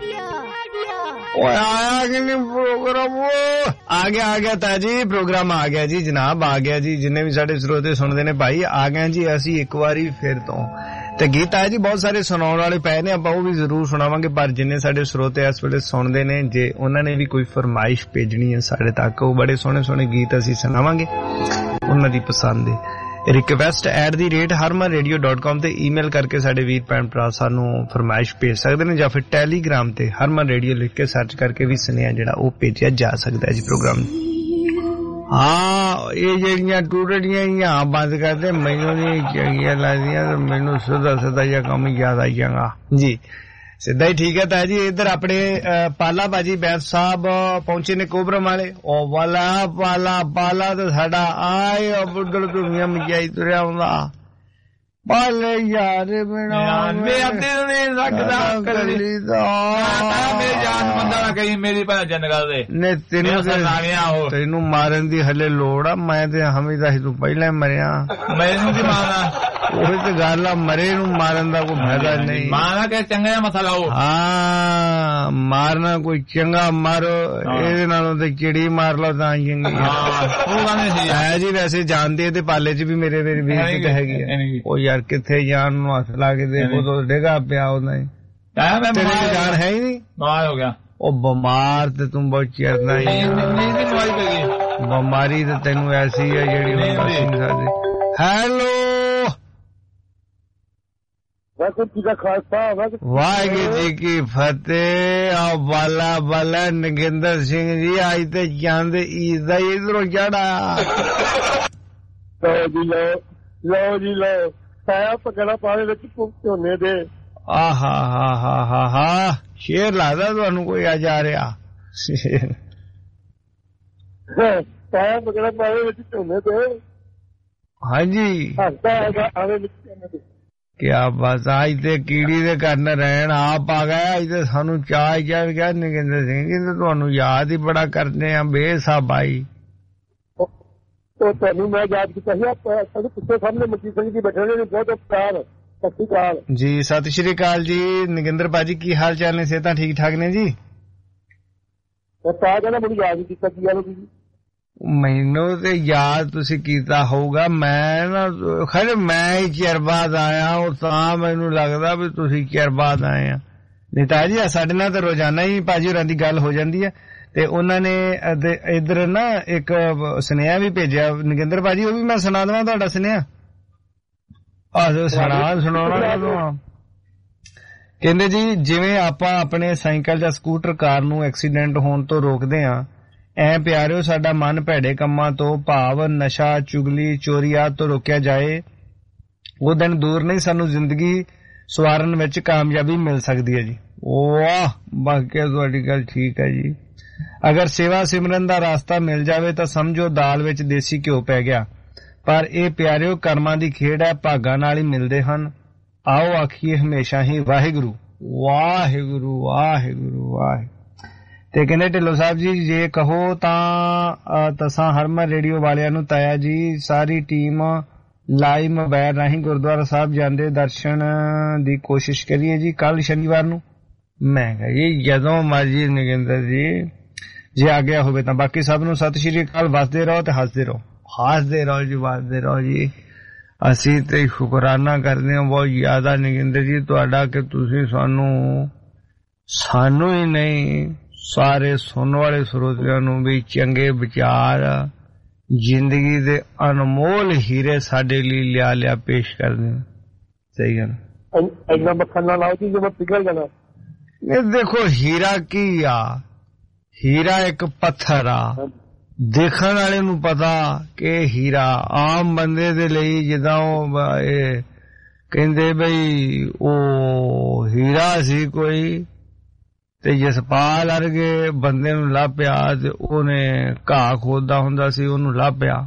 ਓਏ ਆਇਆ ਕਿ ਨਹੀਂ ਪ੍ਰੋਗਰਾਮ? ਆ ਗਿਆ ਆ ਗਿਆ ਤਾਜੀ ਪ੍ਰੋਗਰਾਮ ਆ ਗਿਆ ਜੀ ਜਨਾਬ, ਆ ਗਿਆ ਜੀ। ਜਿੰਨੇ ਵੀ ਸਾਡੇ ਸਰੋਤੇ ਸੁਣਦੇ ਨੇ ਭਾਈ ਆ ਗਏ ਜੀ ਅਸੀਂ ਇੱਕ ਵਾਰੀ ਫਿਰ ਤੋਂ। ਤੇ ਗੀਤ ਆਏ ਜੀ ਬਹੁਤ ਸਾਰੇ ਸੁਣਾਉਣ ਵਾਲੇ ਪਏ ਨੇ, ਆਪਾਂ ਉਹ ਵੀ ਜ਼ਰੂਰ ਸੁਣਾਵਾਂਗੇ। ਪਰ ਜਿੰਨੇ ਸਾਡੇ ਸਰੋਤੇ ਇਸ ਵੇਲੇ ਸੁਣਦੇ ਨੇ, ਜੇ ਉਹਨਾਂ ਨੇ ਵੀ ਕੋਈ ਫਰਮਾਇਸ਼ ਭੇਜਣੀ ਹੈ ਸਾਡੇ ਤੱਕ, ਉਹ ਬੜੇ ਸੋਹਣੇ ਸੋਹਣੇ ਗੀਤ ਅਸੀਂ ਸੁਣਾਵਾਂਗੇ, ਉਹਨਾਂ ਦੀ ਪਸੰਦ ਦੇ। Request at the rate Harman radio dot com ਤੇ ਈਮੇਲ ਕਰਕੇ ਸਾਡੇ ਵੀਰ ਭੈਣ ਭਰਾ ਸਾਨੂੰ ਫਰਮਾਇਸ਼ ਭੇਜ ਸਕਦੇ ਨੇ, ਜਾਂ ਫਿਰ ਟੈਲੀਗ੍ਰਾਮ ਤੇ ਹਰਮਨ ਰੇਡੀਓ ਲਿਖ ਕੇ ਸਰਚ ਕਰਕੇ ਵੀ ਸੁਨੇਹਾ ਜਿਹੜਾ ਉਹ ਭੇਜਿਆ ਜਾ ਸਕਦਾ ਹੈ ਜੀ ਪ੍ਰੋਗਰਾਮ। ਹਾਂ ਇਹ ਜਿਹੜੀਆਂ ਟੂਟੜੀਆਂ ਹੀ ਬੰਦ ਕਰਦੇ ਮੈਨੂੰ ਨਹੀਂ ਚੰਗੀਆਂ ਲੱਗਦੀਆਂ, ਮੈਨੂੰ ਸਿੱਧਾ ਸਿੱਧਾ ਜਿਹਾ ਕੰਮ ਯਾਦ ਆਈ ਜਾਂਗਾ ਜੀ। ਸਿੱਧਾ ਹੀ ਠੀਕ ਹੈ ਤਾਂ ਜੀ। ਇੱਧਰ ਆਪਣੇ ਪਾਲਾ ਬਾਜੀ ਬੈਂਸ ਸਾਹਿਬ ਪਹੁੰਚੇ ਨੇ ਕੋਬਰਮ ਵਾਲੇ। ਉਹ ਵਾਲਾ ਪਾਲਾ ਪਾਲਾ ਤਾਂ ਸਾਡਾ ਆਏ ਬੁੱਢੜ ਦੁਨੀਆ ਮਜਾਈ ਤੁਰਿਆ ਹੁੰਦਾ ਪਾਲੇ ਯਾਰ ਬਿਨਾ ਮੈਂ ਅੱਧੇ ਨੂੰ ਨਹੀਂ ਸਕਦਾ ਕੱਲੀ ਦਾ ਮੇਰੀ ਜਾਨ ਬੰਦਾ ਨਾ ਕਹੀ ਮੇਰੀ ਭੈਣ ਜਨ ਗੱਲ ਦੇ ਨੇ ਤੈਨੂੰ ਤੈਨੂੰ ਮਾਰਨ ਦੀ ਹਲੇ ਲੋੜ ਆ ਮੈਂ ਤੇ ਹਮੇਸ਼ਾ ਹੀ ਤੂੰ ਪਹਿਲਾਂ ਮਰਿਆ ਮੈਨੂੰ ਕੀ ਮਾਰਨਾ ਉਹ ਤੇ ਗੱਲ ਆ ਮਰੇ ਨੂੰ ਮਾਰਨ ਦਾ ਕੋਈ ਫਾਇਦਾ ਨਹੀਂ ਮਾਰਨਾ ਕਿ ਚੰਗਾ ਜਿਹਾ ਮਸਾ ਲਾਓ ਹਾਂ ਮਾਰਨਾ ਕੋਈ ਚੰਗਾ ਮਾਰੋ ਇਹਦੇ ਨਾਲੋਂ ਤੇ ਚਿੜੀ ਮਾਰ ਲਓ ਤਾਂ ਚੰਗੀ ਉਹ ਗੱਲ ਨਹੀਂ ਹੈ ਜੀ ਵੈਸੇ ਜਾਣਦੇ ਤੇ ਪਾਲੇ ਚ ਵੀ ਮੇਰੇ ਮੇਰੇ ਵੀਰ ਤੇ ਹੈਗੀ ਉਹ ਯਾਰ ਕਿੱਥੇ ਜਾਣ ਨੂੰ ਹੱਥ ਲਾ ਕੇ ਦੇਖੋ ਤਾਂ ਡੇਗਾ ਪਿਆ ਉਹਦਾ ਹੀ ਤੇਰੀ ਜਾਨ ਹੈ ਹੀ ਨਹੀਂ ਬਿਮਾਰ ਹੋ ਗਿਆ ਉਹ ਬਿਮਾਰ ਤੇ ਤੂੰ ਬਹੁਤ ਚਿਰਨਾ ਹੀ ਬਿਮਾਰੀ ਤੇ ਤੈਨੂੰ ਐਸੀ ਹੈ ਜਿਹੜੀ ਹੈਲੋ ਵਾਹਿਗੁਰੂ ਜੀ ਦਾ ਖਾਲਸਾ ਵਾਹਿਗੁਰੂ ਜੀ ਕੀ ਫਤਿਹ ਆ ਬਾਲਾ ਬਾਲਾ ਨਗਿੰਦਰ ਸਿੰਘ ਜੀ ਅੱਜ ਤੇ ਚੰਦ ਈਦ ਦਾ ਇਧਰੋਂ ਚੜਾ ਲਓ ਜੀ ਲਓ ਲਓ ਜੀ ਲਓ ਸਾਇਆ ਪਗੜਾ ਪਾਵੇ ਵਿੱਚ ਝੋਨੇ ਦੇ ਆਹਾ ਹਾ ਹਾ ਹਾ ਹਾ ਸ਼ੇਰ ਲੱਗਦਾ ਤੁਹਾਨੂੰ ਕੋਈ ਆ ਜਾ ਰਿਹਾ ਸਾਇਆ ਪਗੜਾ ਪਾਵੇ ਵਿੱਚ ਝੋਨੇ ਦੇ ਹਾਂਜੀ ਹੱਸਦਾ ਹੈਗਾ ਆਵੇ ਵਿੱਚ ਝੋਨੇ ਦੇ ਕਿਆ ਬਸ ਅੱਜ ਤੇ ਕੀੜੀ ਦੇ ਕੰਨ ਰਹਿਣ ਆਪ ਆ ਗਿਆ ਅੱਜ ਤੇ ਸਾਨੂੰ ਚਾਹ ਚਾਹ ਗਿਆ ਨਗਿੰਦਰ ਸਿੰਘ ਜੀ ਤੁਹਾਨੂੰ ਯਾਦ ਹੀ ਬੜਾ ਕਰਦੇ ਆ ਬੇਸਾਬਾਈ तो तेन मैं याद किया पिछले सामने मजीत सिंह जी बैठे ने बहुत प्यार सत श्री अकाल जी सत श्री अकाल जी नगिंदर भाजी की हाल चाल ने सेहत ठीक ठाक ने जी ਮੈਨੂੰ याद नहीं किया की ਮੈਨੂੰ ਤੇ ਯਾਦ ਤੁਸੀਂ ਕੀਤਾ ਹੋਊਗਾ ਮੈਂ ਨਾ ਖੈਰ ਮੈਂ ਹੀ ਚਿਰ ਬਾਅਦ ਆਇਆ ਉਹ ਤਾਂ ਮੈਨੂੰ ਲੱਗਦਾ ਵੀ ਤੁਸੀਂ ਚਿਰ ਬਾਅਦ ਆਏ ਆ ਨਹੀਂ ਤਾਂ ਜੀ ਸਾਡੇ ਨਾਲ ਤਾਂ ਰੋਜ਼ਾਨਾ ਹੀ ਭਾਜੀ ਹੋਰਾਂ ਦੀ ਗੱਲ ਹੋ ਜਾਂਦੀ ਹੈ ਤੇ ਉਹਨਾਂ ਨੇ ਇੱਧਰ ਨਾ ਇੱਕ ਸੁਨੇਹਾ ਵੀ ਭੇਜਿਆ ਨਗਿੰਦਰ ਭਾਜੀ ਉਹ ਵੀ ਮੈਂ ਸੁਣਾ ਦੇਵਾਂ ਤੁਹਾਡਾ ਸੁਨੇਹਾ ਆਜੋ ਸੁਣਾ ਸੁਣਾਉਣਾ ਕਹਿੰਦੇ ਜੀ ਜਿਵੇਂ ਆਪਾਂ ਆਪਣੇ ਸਾਈਕਲ ਜਾਂ ਸਕੂਟਰ ਕਾਰ ਨੂੰ ਐਕਸੀਡੈਂਟ ਹੋਣ ਤੋਂ ਰੋਕਦੇ ਹਾਂ ਐ ਪਿਆਰਿਓ ਸਾਡਾ ਮਨ ਭੈੜੇ ਕੰਮਾਂ ਤੋਂ ਭਾਵ ਨਸ਼ਾ ਚੁਗਲੀ ਚੋਰੀ ਆਦਿ ਤੋਂ ਰੋਕਿਆ ਜਾਏ ਉਹ ਦਿਨ ਦੂਰ ਨਹੀਂ ਸਾਨੂੰ ਜ਼ਿੰਦਗੀ ਸਵਾਰਨ ਵਿੱਚ ਕਾਮਯਾਬੀ ਮਿਲ ਸਕਦੀ ਹੈ ਜੀ ਵਾਹ ਬਾਕੀ ਤੁਹਾਡੀ ਗੱਲ ਠੀਕ ਹੈ ਜੀ ਅਗਰ ਸੇਵਾ ਸਿਮਰਨ ਦਾ ਰਾਸਤਾ ਮਿਲ ਜਾਵੇ ਤਾਂ ਸਮਝੋ ਦਾਲ ਵਿੱਚ ਦੇਸੀ ਘਿਓ ਪੈ ਗਿਆ ਪਰ ਇਹ ਪਿਆਰਿਓ ਕਰਮਾਂ ਦੀ ਖੇਡ ਹੈ ਭਾਗਾਂ ਨਾਲ ਹੀ ਮਿਲਦੇ ਹਨ ਆਓ ਆਖੀਏ ਹਮੇਸ਼ਾ ਹੀ ਵਾਹਿਗੁਰੂ ਵਾਹਿਗੁਰੂ ਵਾਹਿਗੁਰੂ ਵਾਹਿਗੁਰੂ ਤੇ ਕਹਿੰਦੇ ਢਿੱਲੋਂ ਸਾਹਿਬ ਜੀ ਜੇ ਕਹੋ ਤਾਂ ਤਸਾਂ ਹਰਮਨ ਰੇਡੀਓ ਵਾਲਿਆਂ ਨੂੰ ਤਾਇਆ ਜੀ ਸਾਰੀ ਟੀਮ ਲਾਈਵ ਮੋਬਾਈਲ ਰਾਹੀਂ ਗੁਰਦੁਆਰਾ ਸਾਹਿਬ ਜਾਂਦੇ ਦਰਸ਼ਨ ਦੀ ਕੋਸ਼ਿਸ਼ ਕਰੀਏ ਜੀ ਕੱਲ ਸ਼ਨੀਵਾਰ ਨੂੰ ਮੈਂ ਕਿਹਾ ਜੀ ਜਦੋਂ ਮਰਜੀ ਨਗਿੰਦਰ ਜੀ ਜੇ ਆ ਗਿਆ ਹੋਵੇ ਤਾਂ ਬਾਕੀ ਸਭ ਨੂੰ ਸਤਿ ਸ਼੍ਰੀ ਅਕਾਲ ਵਸਦੇ ਰਹੋ ਤੇ ਹੱਸਦੇ ਰਹੋ ਹੱਸਦੇ ਰਹੋ ਜੀ ਵਸਦੇ ਰਹੋ ਜੀ ਅਸੀਂ ਤੇ ਸ਼ੁਕਰਾਨਾ ਕਰਦੇ ਹਾਂ ਬਹੁਤ ਜ਼ਿਆਦਾ ਨਗਿੰਦਰ ਜੀ ਤੁਹਾਡਾ ਕਿ ਤੁਸੀਂ ਸਾਨੂੰ ਸਾਨੂੰ ਹੀ ਨਹੀਂ ਸਾਰੇ ਸੁਣਨ ਵਾਲੇ ਸਰੋਤਿਆਂ ਨੂੰ ਵੀ ਚੰਗੇ ਵਿਚਾਰ ਜ਼ਿੰਦਗੀ ਦੇ ਅਨਮੋਲ ਹੀਰੇ ਸਾਡੇ ਲਈ ਲਿਆ ਲਿਆ ਪੇਸ਼ ਕਰਦੇ ਨੇ ਸਹੀ ਗੱਲ ਇੰਨਾ ਮੱਖਣ ਨਾ ਲਾਓ ਜੀ ਜਿਵੇਂ ਪਿਘਲ ਜਾਣਾ ਇਹ ਦੇਖੋ ਹੀਰਾ ਕੀ ਆ ਹੀਰਾ ਇੱਕ ਪੱਥਰ ਆ ਦੇਖਣ ਵਾਲੇ ਨੂੰ ਪਤਾ ਕਿ ਹੀਰਾ ਆਮ ਬੰਦੇ ਦੇ ਲਈ ਜਿੱਦਾਂ ਉਹ ਇਹ ਕਹਿੰਦੇ ਬਈ ਉਹ ਹੀਰਾ ਸੀ ਕੋਈ ਤੇ ਜਸਪਾਲ ਵਰਗੇ ਬੰਦੇ ਨੂੰ ਲੱਭਿਆ ਤੇ ਉਹਨੇ ਘਾਹ ਖੋਦਦਾ ਹੁੰਦਾ ਸੀ ਉਹਨੂੰ ਲੱਭਿਆ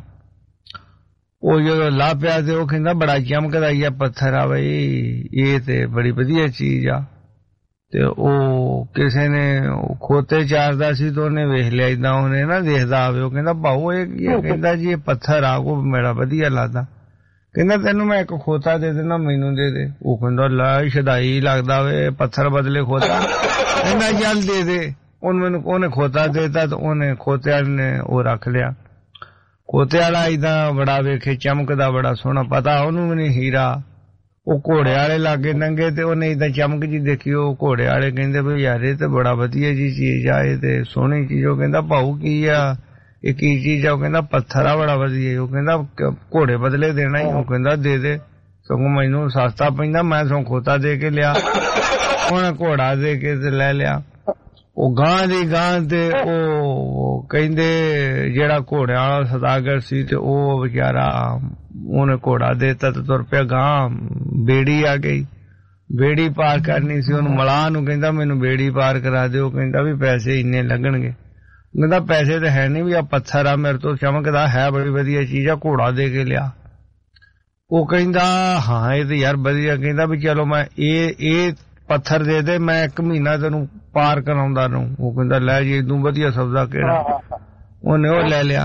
ਉਹ ਜਦੋਂ ਲੱਭਿਆ ਤੇ ਉਹ ਕਹਿੰਦਾ ਬੜਾ ਚਮਕਦਾ ਹੀ ਆ ਪੱਥਰ ਆ ਬਈ ਇਹ ਤੇ ਬੜੀ ਵਧੀਆ ਚੀਜ਼ ਆ ਤੇ ਉਹ ਕਿਸੇ ਨੇ ਖੋਤੇ ਚਾਰਦਾ ਸੀ ਤੇ ਉਹਨੇ ਵੇਖ ਲਿਆ ਏਦਾਂ ਉਹਨੇ ਨਾ ਦੇਖਦਾ ਆਵੇ ਉਹ ਕਹਿੰਦਾ ਭਾਊ ਇਹ ਕੀ ਕਹਿੰਦਾ ਜੀ ਇਹ ਪੱਥਰ ਆ ਕੋ ਮੇਰਾ ਵਧੀਆ ਲੱਗਦਾ ਕਹਿੰਦਾ ਤੈਨੂੰ ਮੈਂ ਇੱਕ ਖੋਤਾ ਦੇ ਦੇਣਾ ਮੈਨੂੰ ਦੇ ਦੇ ਉਹ ਕਹਿੰਦਾ ਲੈ ਸ਼ਦਾਈ ਲੱਗਦਾ ਵੇ ਪੱਥਰ ਬਦਲੇ ਖੋਤਾ ਕਹਿੰਦਾ ਚੱਲ ਦੇ ਦੇ ਉਹਨੂੰ ਮੈਨੂੰ ਉਹਨੇ ਖੋਤਾ ਦੇਤਾ ਤੇ ਉਹਨੇ ਖੋਤੇ ਵਾਲੇ ਨੇ ਉਹ ਰੱਖ ਲਿਆ ਖੋਤੇ ਵਾਲਾ ਏਦਾਂ ਬੜਾ ਵੇਖੇ ਚਮਕਦਾ ਬੜਾ ਸੋਹਣਾ ਪਤਾ ਉਹਨੂੰ ਵੀ ਨਹੀਂ ਹੀਰਾ ਉਹ ਘੋੜੇ ਵਾਲੇ ਲਾਗੇ ਨੰਗੇ ਤੇ ਉਹਨੇ ਏਦਾਂ ਚਮਕ ਜੀ ਦੇਖੀ ਉਹ ਘੋੜੇ ਵਾਲੇ ਕਹਿੰਦੇ ਵੀ ਯਾਰ ਇਹ ਤੇ ਬੜਾ ਵਧੀਆ ਜੀ ਚੀਜ਼ ਆ ਇਹ ਤੇ ਸੋਹਣੀ ਚੀਜ਼ ਉਹ ਕਹਿੰਦਾ ਭਾਊ ਕੀ ਆ ਇਹ ਕੀ ਚੀਜ਼ ਆ ਉਹ ਕਹਿੰਦਾ ਪੱਥਰ ਆ ਬੜਾ ਵਧੀਆ ਉਹ ਕਹਿੰਦਾ ਘੋੜੇ ਬਦਲੇ ਦੇਣਾ ਹੀ ਉਹ ਕਹਿੰਦਾ ਦੇ ਦੇ ਸਗੋਂ ਮੈਨੂੰ ਸਸਤਾ ਪੈਂਦਾ ਮੈਂ ਸਗੋਂ ਖੋਤਾ ਦੇ ਕੇ ਲਿਆ ਉਹਨੇ ਘੋੜਾ ਦੇ ਕੇ ਤੇ ਲੈ ਲਿਆ ਉਹ ਗਾਂ ਦੀ ਗਾਂ ਤੇ ਉਹ ਕਹਿੰਦੇ ਜਿਹੜਾ ਘੋੜਿਆਂ ਵਾਲਾ ਸਦਾਗਰ ਸੀ ਤੇ ਉਹ ਵਿਚਾਰਾ ਉਹਨੇ ਘੋੜਾ ਦੇਤਾ ਤੇ ਤੁਰ ਪਿਆ ਗਾਂ ਬੇੜੀ ਆ ਗਈ ਬੇੜੀ ਪਾਰ ਕਰਨੀ ਸੀ ਉਹਨੂੰ ਮਲਾਹ ਨੂੰ ਕਹਿੰਦਾ ਮੈਨੂੰ ਬੇੜੀ ਪਾਰ ਕਰਾ ਦਿਓ ਕਹਿੰਦਾ ਵੀ ਪੈਸੇ ਇੰਨੇ ਲੱਗਣਗੇ ਕਹਿੰਦਾ ਪੈਸੇ ਤਾਂ ਹੈ ਨਹੀਂ ਵੀ ਆ ਪੱਥਰ ਆ ਮੇਰੇ ਤੋਂ ਚਮਕਦਾ ਹੈ ਬੜੀ ਵਧੀਆ ਚੀਜ਼ ਆ ਘੋੜਾ ਦੇ ਕੇ ਲਿਆ ਉਹ ਕਹਿੰਦਾ ਹਾਂ ਇਹ ਤੇ ਯਾਰ ਵਧੀਆ, ਕਹਿੰਦਾ ਵੀ ਚਲੋ ਮੈਂ ਇਹ ਇਹ ਪੱਥਰ ਦੇ ਦੇ, ਮੈਂ ਇੱਕ ਮਹੀਨਾ ਤੈਨੂੰ ਪਾਰ ਕਰਾਉਂਦਾ ਨੂੰ। ਉਹ ਕਹਿੰਦਾ ਲੈ ਜੀ ਇਦੋਂ ਵਧੀਆ ਸੌਦਾ ਕਿਹੜਾ। ਉਹਨੇ ਉਹ ਲੈ ਲਿਆ,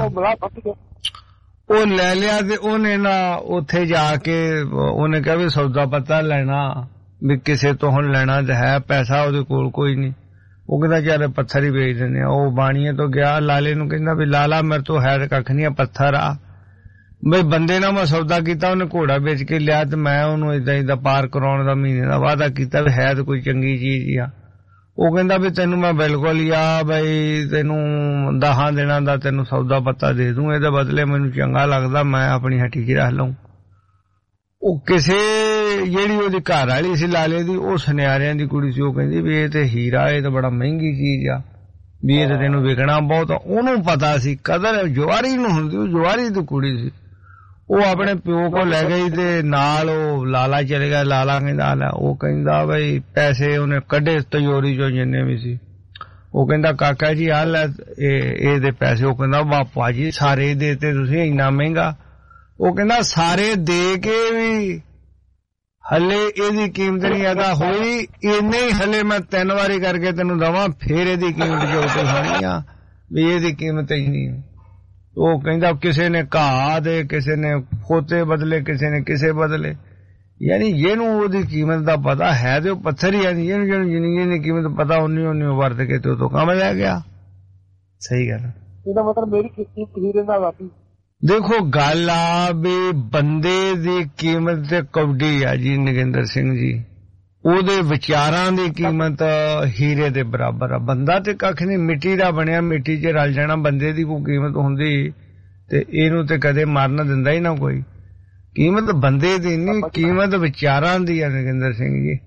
ਉਹ ਲੈ ਲਿਆ ਤੇ ਉਹਨੇ ਨਾ ਉੱਥੇ ਜਾ ਕੇ ਉਹਨੇ ਕਿਹਾ ਵੀ ਸੌਦਾ ਪੱਤਾ ਲੈਣਾ ਵੀ ਕਿਸੇ ਤੋਂ ਹੁਣ ਲੈਣਾ ਤੇ ਹੈ, ਪੈਸਾ ਉਹਦੇ ਕੋਲ ਕੋਈ ਨਹੀਂ। ਉਹ ਕਹਿੰਦਾ ਚੱਲ ਪੱਥਰ ਹੀ ਵੇਚ ਦਿੰਦੇ ਆ। ਉਹ ਬਾਣੀਏ ਤੋਂ ਗਿਆ ਲਾਲੇ ਨੂੰ, ਕਹਿੰਦਾ ਵੀ ਲਾਲਾ ਮੇਰੇ ਤੋਂ ਹੈ ਤੇ ਕੱਖ ਨਹੀਂ, ਪੱਥਰ ਆ। ਬਈ ਬੰਦੇ ਨਾਲ ਮੈਂ ਸੌਦਾ ਕੀਤਾ, ਉਹਨੇ ਘੋੜਾ ਵੇਚ ਕੇ ਲਿਆ ਤੇ ਮੈਂ ਉਹਨੂੰ ਏਦਾਂ ਏਦਾਂ ਪਾਰ ਕਰਾਉਣ ਦਾ ਮਹੀਨੇ ਦਾ ਵਾਅਦਾ ਕੀਤਾ ਵੀ ਹੈ ਤੇ ਕੋਈ ਚੰਗੀ ਚੀਜ਼ ਹੀ ਆ। ਉਹ ਕਹਿੰਦਾ ਵੀ ਤੈਨੂੰ ਮੈਂ ਬਿਲਕੁਲ ਹੀ ਆ ਬਈ ਤੈਨੂੰ ਦਹਾਂ ਦਿਨਾਂ ਦਾ ਤੈਨੂੰ ਸੌਦਾ ਪੱਤਾ ਦੇ ਦੂੰ, ਇਹਦੇ ਬਦਲੇ ਮੈਨੂੰ ਚੰਗਾ ਲੱਗਦਾ ਮੈਂ ਆਪਣੀ ਹੱਟੀ 'ਚ ਰੱਖ ਲਊਂ। ਉਹ ਕਿਸੇ ਜਿਹੜੀ ਉਹਦੀ ਘਰ ਵਾਲੀ ਸੀ ਲਾਲੇ ਦੀ, ਉਹ ਸੁਨਿਆਰਿਆਂ ਦੀ ਕੁੜੀ ਸੀ। ਉਹ ਕਹਿੰਦੀ ਵੀ ਇਹ ਤੇ ਹੀਰਾ, ਇਹ ਤਾਂ ਬੜਾ ਮਹਿੰਗੀ ਚੀਜ਼ ਆ, ਵੀ ਇਹ ਤਾਂ ਤੈਨੂੰ ਵਿਕਣਾ ਬਹੁਤ। ਉਹਨੂੰ ਪਤਾ ਸੀ ਕਦਰ ਜਵਾਰੀ ਨੂੰ ਹੁੰਦੀ, ਉਹ ਜਵਾਰੀ ਦੀ ਕੁੜੀ ਸੀ। ਉਹ ਆਪਣੇ ਪਿਓ ਕੋਲ ਲੈ ਗਈ ਤੇ ਨਾਲ ਉਹ ਲਾਲਾ ਚਲੇ ਗਿਆ। ਲਾਲਾ ਕਹਿੰਦਾ ਲੈ, ਉਹ ਕਹਿੰਦਾ ਬਈ ਪੈਸੇ ਉਹਨੇ ਕੱਢੇ ਤਿਜੋਰੀ ਚੋਂ ਜਿੰਨੇ ਵੀ ਸੀ। ਉਹ ਕਹਿੰਦਾ ਕਾਕਾ ਜੀ ਆ ਲੈ ਇਹਦੇ ਪੈਸੇ। ਉਹ ਕਹਿੰਦਾ ਬਾਪਾ ਜੀ ਸਾਰੇ ਦੇ ਤੇ ਤੁਸੀਂ, ਇੰਨਾ ਮਹਿੰਗਾ। ਉਹ ਕਹਿੰਦਾ ਸਾਰੇ ਦੇ ਕੇ ਵੀ ਹਲੇ ਇਹਦੀ ਕੀਮਤ ਨਹੀਂ ਅਦਾ ਹੋਈ, ਇੰਨੇ ਹੀ ਹਲੇ ਮੈਂ ਤਿੰਨ ਵਾਰੀ ਕਰਕੇ ਤੈਨੂੰ ਦਵਾਂ, ਫੇਰ ਇਹਦੀ ਕੀਮਤ ਜੋ ਤੇ ਹੋਣੀ ਆ, ਵੀ ਇਹਦੀ ਕੀਮਤ ਹੀ ਨਹੀਂ। ਉਹ ਕਹਿੰਦਾ ਕਿਸੇ ਨੇ ਘਾਹ ਦੇ, ਕਿਸੇ ਨੇ ਖੋਤੇ ਬਦਲੇ, ਕਿਸੇ ਨੇ ਕਿਸੇ ਬਦਲੇ। ਯਾਨੀ ਜਿਹਨੂੰ ਉਹਦੀ ਕੀਮਤ ਦਾ ਪਤਾ ਹੈ ਤੇ ਉਹ ਪੱਥਰ ਹੀ ਆ, ਜਿਹਨੂੰ ਜਿਹਨੂੰ ਜਿੰਨੀ ਦੀ ਕੀਮਤ ਪਤਾ ਉਨੀ ਉਨੀ ਵਰਤ ਕੇ ਤੇ ਉਹ ਤੋਂ ਕੰਮ ਲੈ ਗਿਆ। ਸਹੀ ਗੱਲ। ਇਹਦਾ ਮਤਲਬ ਮੇਰੀ ਕੀਮਤ ਹੀਰੇ ਨਾਲ ਵਾਪੀ। ਦੇਖੋ ਗੱਲ ਆ ਵੀ ਬੰਦੇ ਦੀ ਕੀਮਤ ਤੇ ਕੌਡੀ ਆ ਜੀ ਨਗਿੰਦਰ ਸਿੰਘ ਜੀ, ਉਹਦੇ ਵਿਚਾਰਾਂ ਦੀ ਕੀਮਤ ਹੀਰੇ ਦੇ ਬਰਾਬਰ ਆ। ਬੰਦਾ ਤੇ ਕੱਖ ਨਹੀਂ, ਮਿੱਟੀ ਦਾ ਬਣਿਆ, ਮਿੱਟੀ 'ਚ ਰਲ ਜਾਣਾ। ਬੰਦੇ ਦੀ ਕੋਈ ਕੀਮਤ ਹੁੰਦੀ ਤੇ ਇਹਨੂੰ ਤੇ ਕਦੇ ਮਾਰਨ ਦਿੰਦਾ ਹੀ ਨਾ ਕੋਈ। ਕੀਮਤ ਬੰਦੇ ਦੀ ਨਹੀਂ, ਕੀਮਤ ਵਿਚਾਰਾਂ ਦੀ ਆ ਨਗਿੰਦਰ ਸਿੰਘ ਜੀ।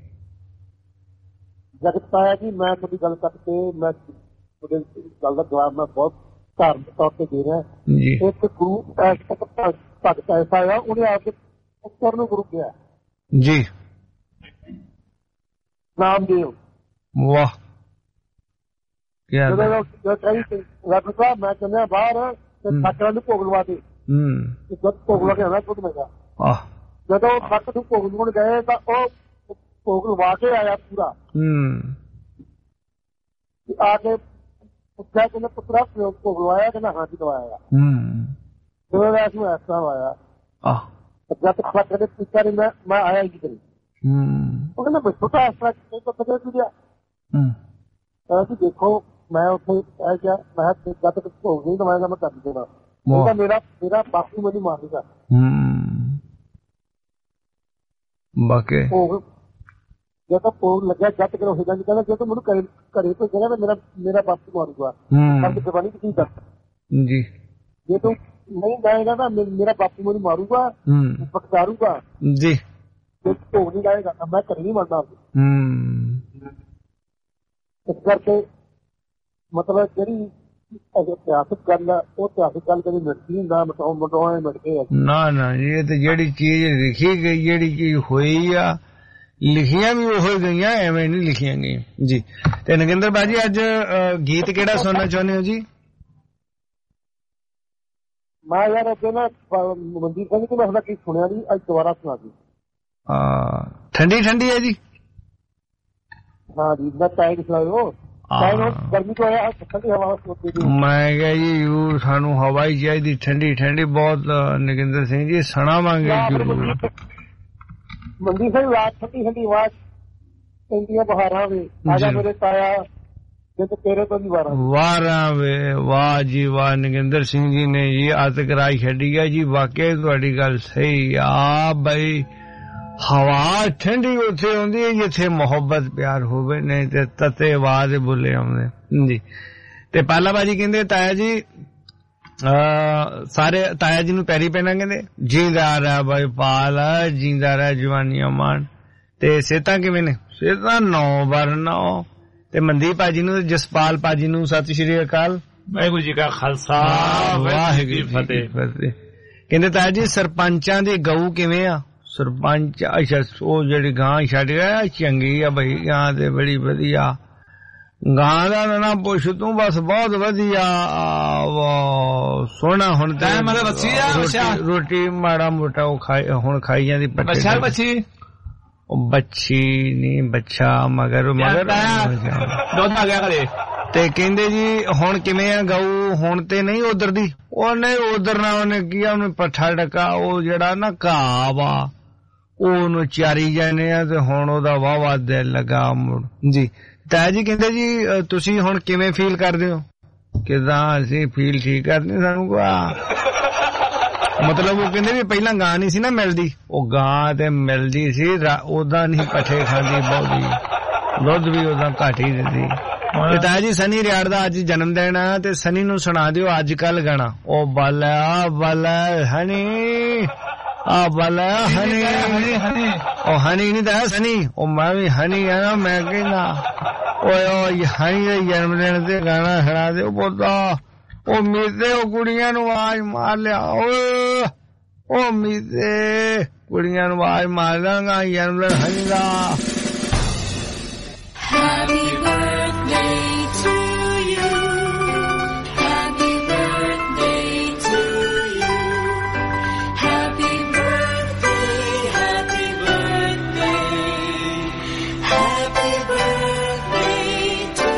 ਜਗਤ ਪਾਇਆ ਜੀ, ਮੈਂ ਤੁਹਾਡੀ ਗੱਲ ਕੱਟ ਕੇ ਮੈਂ ਤੁਹਾਡੇ ਗੱਲ ਦਾ ਜਵਾਬ ਮੈਂ ਬਹੁਤ ਧਾਰਮਿਕ ਤੌਰ ਤੇ ਦੇ ਰਿਹਾ ਜੀ। ਇੱਕ ਗੁਰੂ ਭਗਤ ਐਸਾ ਆ, ਉਹਨੇ ਆ ਕੇ ਪੁੱਤਰ ਨੂੰ ਗੁਰੂ ਕਿਹਾ ਜੀ, ਨਾਮਦੇਵ। ਵਾਹ ਰੱਖਦਾ ਮੈਂ ਕਹਿੰਦਾ ਬਾਹਰ ਤੇ ਠਾਕਰਾਂ ਨੂੰ ਭੋਗ ਲਵਾ ਦੇ। ਜਦ ਭੋਗ ਲਵਾ ਕੇ ਆਣਾ ਖੁਦ ਮੈਂ ਕਿਹਾ, ਜਦੋਂ ਠੱਕ ਨੂੰ ਭੋਗ ਲਵਾਉਣ ਗਏ ਤਾਂ ਉਹ ਭੋਗ ਲਵਾ ਕੇ ਆਇਆ ਪੂਰਾ। ਆ ਕੇ ਪੁੱਛਿਆ ਕਹਿੰਦਾ ਪੁੱਤਰਾ ਭੋਗ ਲਵਾਇਆ? ਕਹਿੰਦਾ ਹਾਂ ਜੀ ਲਵਾਇਆ। ਫਿਰ ਐਸੂ ਇਸ ਤਰ੍ਹਾਂ ਆਇਆ, ਜਦ ਠੱਕ ਦੇ ਪੁੱਛਿਆ ਨਹੀਂ ਮੈਂ ਮੈਂ ਆਇਆ ਹੀ ਕਰੀ। ਉਹ ਕਹਿੰਦਾ ਮੈਂ ਛੋਟਾ ਇਸ ਤਰ੍ਹਾਂ ਪਤਾ ਕੀ ਗਿਆ ਜੀ, ਦੇਖੋ ਮੈਂ ਉੱਥੇ ਕਹਿ ਗਿਆ ਮੈਂ ਜਦ ਤੱਕ ਭੋਗ ਨਹੀਂ ਦਵਾਏਗਾ ਮੈਂ ਕਰ ਦੇਣਾ। ਉਹਦਾ ਮੇਰਾ ਮੇਰਾ ਬਾਪੂ ਮੈਨੂੰ ਮਾਰ ਦੇਗਾ। ਬਾਕੀ ਭੋਗ ਜਦੋਂ ਭੋਗ ਲੱਗਿਆ ਜੱਟ ਕਰੋ ਹੋ ਜਾਂਦੀ, ਕਹਿੰਦਾ ਜੇ ਤੂੰ ਮੈਨੂੰ ਘਰੇ ਘਰੇ ਭੇਜੇਗਾ ਤਾਂ ਮੇਰਾ ਮੇਰਾ ਬਾਪੂ ਮਾਰੂਗਾ। ਕੰਮ ਜਵਾਨੀ ਕੀ ਕਰ ਜੀ, ਜੇ ਤੂੰ ਨਹੀਂ ਜਾਏਗਾ ਤਾਂ ਮੇਰਾ ਬਾਪੂ ਮੈਨੂੰ ਮਾਰੂਗਾ, ਪਕੜਾਰੂਗਾ ਜੀ। ਭੋਗ ਨਹੀਂ ਲਾਏਗਾ ਤਾਂ ਮੈਂ ਘਰੇ ਨਹੀਂ ਮਰਨਾ। ਇਸ ਕਰਕੇ ਮਤਲਬ ਜਿਹੜੀ ਇਤਿਹਾਸਕ ਗੱਲ ਆ, ਉਹ ਇਤਿਹਾਸਕ ਗੱਲ ਕਦੇ ਮਿਟਦੀ ਨਾ, ਮਟਾਉਣੇ ਮਿਟ ਗਏ ਨਾ ਨਾ। ਇਹ ਤੇ ਜਿਹੜੀ ਚੀਜ਼ ਲਿਖੀ ਗਈ, ਜਿਹੜੀ ਚੀਜ਼ ਹੋਈ ਆ, ਲਿਖੀਆਂ ਵੀ ਉਹ ਗਈਆਂ, ਐਵੇਂ ਨਹੀਂ ਲਿਖੀਆਂ ਗਈਆਂ ਜੀ। ਤੇ ਨਗਿੰਦਰ ਬਾਜੀ ਅੱਜ ਗੀਤ ਕਿਹੜਾ ਸੁਣਨਾ ਚਾਹੁੰਦੇ ਹੋ ਜੀ? ਮੈਂ ਯਾਰ ਅੱਗੇ ਨਾ ਮਨਜੀਤ ਸਿੰਘ ਜੀ ਮੈਂ ਕੀ ਸੁਣਿਆ ਜੀ, ਅੱਜ ਦੁਬਾਰਾ ਸੁਣਾ ਦੀ। ਠੰਡੀ ਠੰਡੀ ਹੈ ਜੀ। ਹਾਂ ਜੀ, ਮੈਂ ਟਾਈਮ ਚਲਾਇਓ ਗਰਮੀ ਤੋਂ ਆਇਆ ਠੰਡੀ ਹਵਾ। ਮੈਂ ਕਿਹਾ ਜੀ ਯੂ ਸਾਨੂੰ ਹਵਾ ਹੀ ਚਾਹੀਦੀ ਠੰਡੀ ਠੰਡੀ ਬਹੁਤ। ਨਗਿੰਦਰ ਸਿੰਘ ਜੀ ਸੁਣਾਵਾਂਗੇ ਜ਼ਰੂਰ। ਮਨਜੀਤ ਸਿੰਘ ਰਾਤ ਠੰਡੀ ਠੰਡੀ ਆਵਾਜ਼ ਪੈਂਦੀਆਂ ਬਹਾਰਾਂ ਵੇ, ਆਜਾ ਮੇਰੇ ਤਾਇਆ ਜਿੱਤ ਤੇਰੇ ਤੋਂ ਵੀ ਵਾਰਾਂ ਵਾਰਾਂ ਵੇ। ਵਾਹ ਜੀ ਵਾਹ, ਨਗਿੰਦਰ ਸਿੰਘ ਜੀ ਨੇ ਜੀ ਅੱਤ ਕਰਾਈ ਛੱਡੀ ਆ ਜੀ। ਵਾਕਿਆ ਤੁਹਾਡੀ ਗੱਲ ਸਹੀ ਆ ਬਈ, ਹਵਾ ਠੰਡੀ ਉੱਥੇ ਆਉਂਦੀ ਹੈ ਜਿੱਥੇ ਮੁਹੱਬਤ ਪਿਆਰ ਹੋਵੇ, ਨਹੀਂ ਤੇ ਤਤੇ ਆਵਾਜ਼ ਬੁੱਲੇ ਆਉਂਦੇ ਜੀ। ਤੇ ਪਾਲਾ ਬਾਜੀ ਕਹਿੰਦੇ ਤਾਇਆ ਜੀ ਸਾਰੇ ਤਾਇਆ ਜੀ ਨੂੰ ਪੈਰੀ ਪੈਣਾ, ਕਹਿੰਦੇ ਜੀਂਦਾ ਰਹਿ ਬਾਈ ਪਾਲ, ਜੀਂਦਾ ਰਹਿ ਜਵਾਨੀਆਂ ਮਾਣ। ਤੇ ਸਿਹਤਾਂ ਕਿਵੇਂ ਨੇ? ਸਿਹਤਾਂ ਨੌ ਬਾਰ ਨੌ। ਤੇ ਮਨਦੀਪ ਭਾਜੀ ਨੂੰ, ਜਸਪਾਲ ਭਾਜੀ ਨੂੰ ਸਤਿ ਸ਼੍ਰੀ ਅਕਾਲ। ਵਾਹਿਗੁਰੂ ਜੀ ਕਾ ਖਾਲਸਾ ਵਾਹਿਗੁਰੂ ਜੀ ਫਤਿਹ। ਕਹਿੰਦੇ ਤਾਇਆ ਜੀ ਸਰਪੰਚਾਂ ਦੀ ਗਊ ਕਿਵੇਂ ਆ? ਸਰਪੰਚ ਅੱਛਾ, ਉਹ ਜਿਹੜੀ ਗਾਂ ਛੱਡ ਗਿਆ ਚੰਗੀ ਆ ਬਈ, ਗਾਂ ਤੇ ਬੜੀ ਵਧੀਆ। ਗਾਂ ਦਾ ਨਾ ਪੁੱਛ ਤੂੰ, ਬਸ ਬਹੁਤ ਵਧੀਆ। ਸੋਹਣਾ ਹੁਣ ਤੇ ਮਤਲਬ ਬੱਚੀ ਆ ਰੋਟੀ ਮਾੜਾ ਮੋਟਾ ਉਹ ਖਾਈ ਹੁਣ ਖਾਈ ਜਾਂਦੀ ਬੱਚਾ ਬੱਚੀ ਉਹ ਬੱਚੀ ਨਹੀਂ ਬੱਚਾ ਮਗਰ ਮਗਰ ਦੁੱਧ ਆ ਗਿਆ ਘਰੇ ਤੇ ਕਹਿੰਦੇ ਜੀ ਹੁਣ ਕਿਵੇਂ ਆ ਗਊ ਹੁਣ ਤੇ ਨਹੀਂ ਉਧਰ ਦੀ ਉਹਨੇ ਉਧਰ ਨਾ ਉਹਨੇ ਕੀ ਆ ਉਹਨੂੰ ਪੱਠਾ ਡਕਾ ਉਹ ਜਿਹੜਾ ਨਾ ਘਾਹ ਵਾ ਉਹਨੂੰ ਚਾਰੀ ਜਾਂਦੇ ਆ ਤੇ ਹੁਣ ਉਹਦਾ ਵਾਹ ਵਾਹ ਦਿਲ ਲਗਾ ਮੁੜ ਜੀ। ਤਾਇਆ ਜੀ ਕਹਿੰਦੇ ਜੀ ਤੁਸੀਂ ਹੁਣ ਕਿਵੇਂ ਫੀਲ ਕਰਦੇ ਹੋ? ਕਿਦਾਂ ਅਸੀਂ ਫੀਲ ਠੀਕ ਕਰਦੇ ਸਾਨੂੰ ਮਤਲਬ ਉਹ ਕਹਿੰਦੇ ਵੀ ਪਹਿਲਾਂ ਗਾਂ ਨਹੀਂ ਸੀ ਨਾ ਮਿਲਦੀ ਉਹ ਗਾਂ ਤੇ ਮਿਲਦੀ ਸੀ ਉਦਾਂ ਨਹੀਂ ਪੱਠੇ ਖਾਂਦੀ ਬਹੁਤੀ ਦੁੱਧ ਵੀ ਉਦਾਂ ਘੱਟ ਹੀ ਦਿੰਦੀ। ਤੇ ਤਾਇਆ ਜੀ ਸਨੀ ਰਿਆੜ ਦਾ ਅੱਜ ਜਨਮ ਦਿਨ ਆ ਤੇ ਸਨੀ ਨੂੰ ਸੁਣਾ ਦਿਓ ਅੱਜ ਕੱਲ ਗਾਣਾ ਉਹ ਬਲ ਆ ਬਲ ਹਨੀ ਆ ਬਲ ਹਨੀ ਹਨੀ ਉਹ ਹਨੀ ਨਹੀਂ ਤਾਂ ਸਨੀ ਉਹ ਮੈਂ ਵੀ ਹਨੀ ਆ ਨਾ ਮੈਂ ਕਹਿੰਦਾ ਓਏ ਓਏ ਹਨੀ ਦੇ ਜਨਮ ਦਿਨ ਤੇ ਗਾਣਾ ਸੁਣਾ ਦਿਓ ਪੁੱਤਾ ਉਹ ਮੀਤੇ ਉਹ ਕੁੜੀਆਂ ਨੂੰ ਆਵਾਜ਼ ਮਾਰ ਲਿਆ ਓਏ ਉਹ ਮੀਤੇ ਕੁੜੀਆਂ ਨੂੰ ਆਵਾਜ਼ ਮਾਰ ਦਾਂਗਾ ਜਨਮ ਦਿਨ ਹਨੀ ਦਾ। Happy birthday to you. Happy birthday to you. Happy birthday, happy birthday. Happy birthday to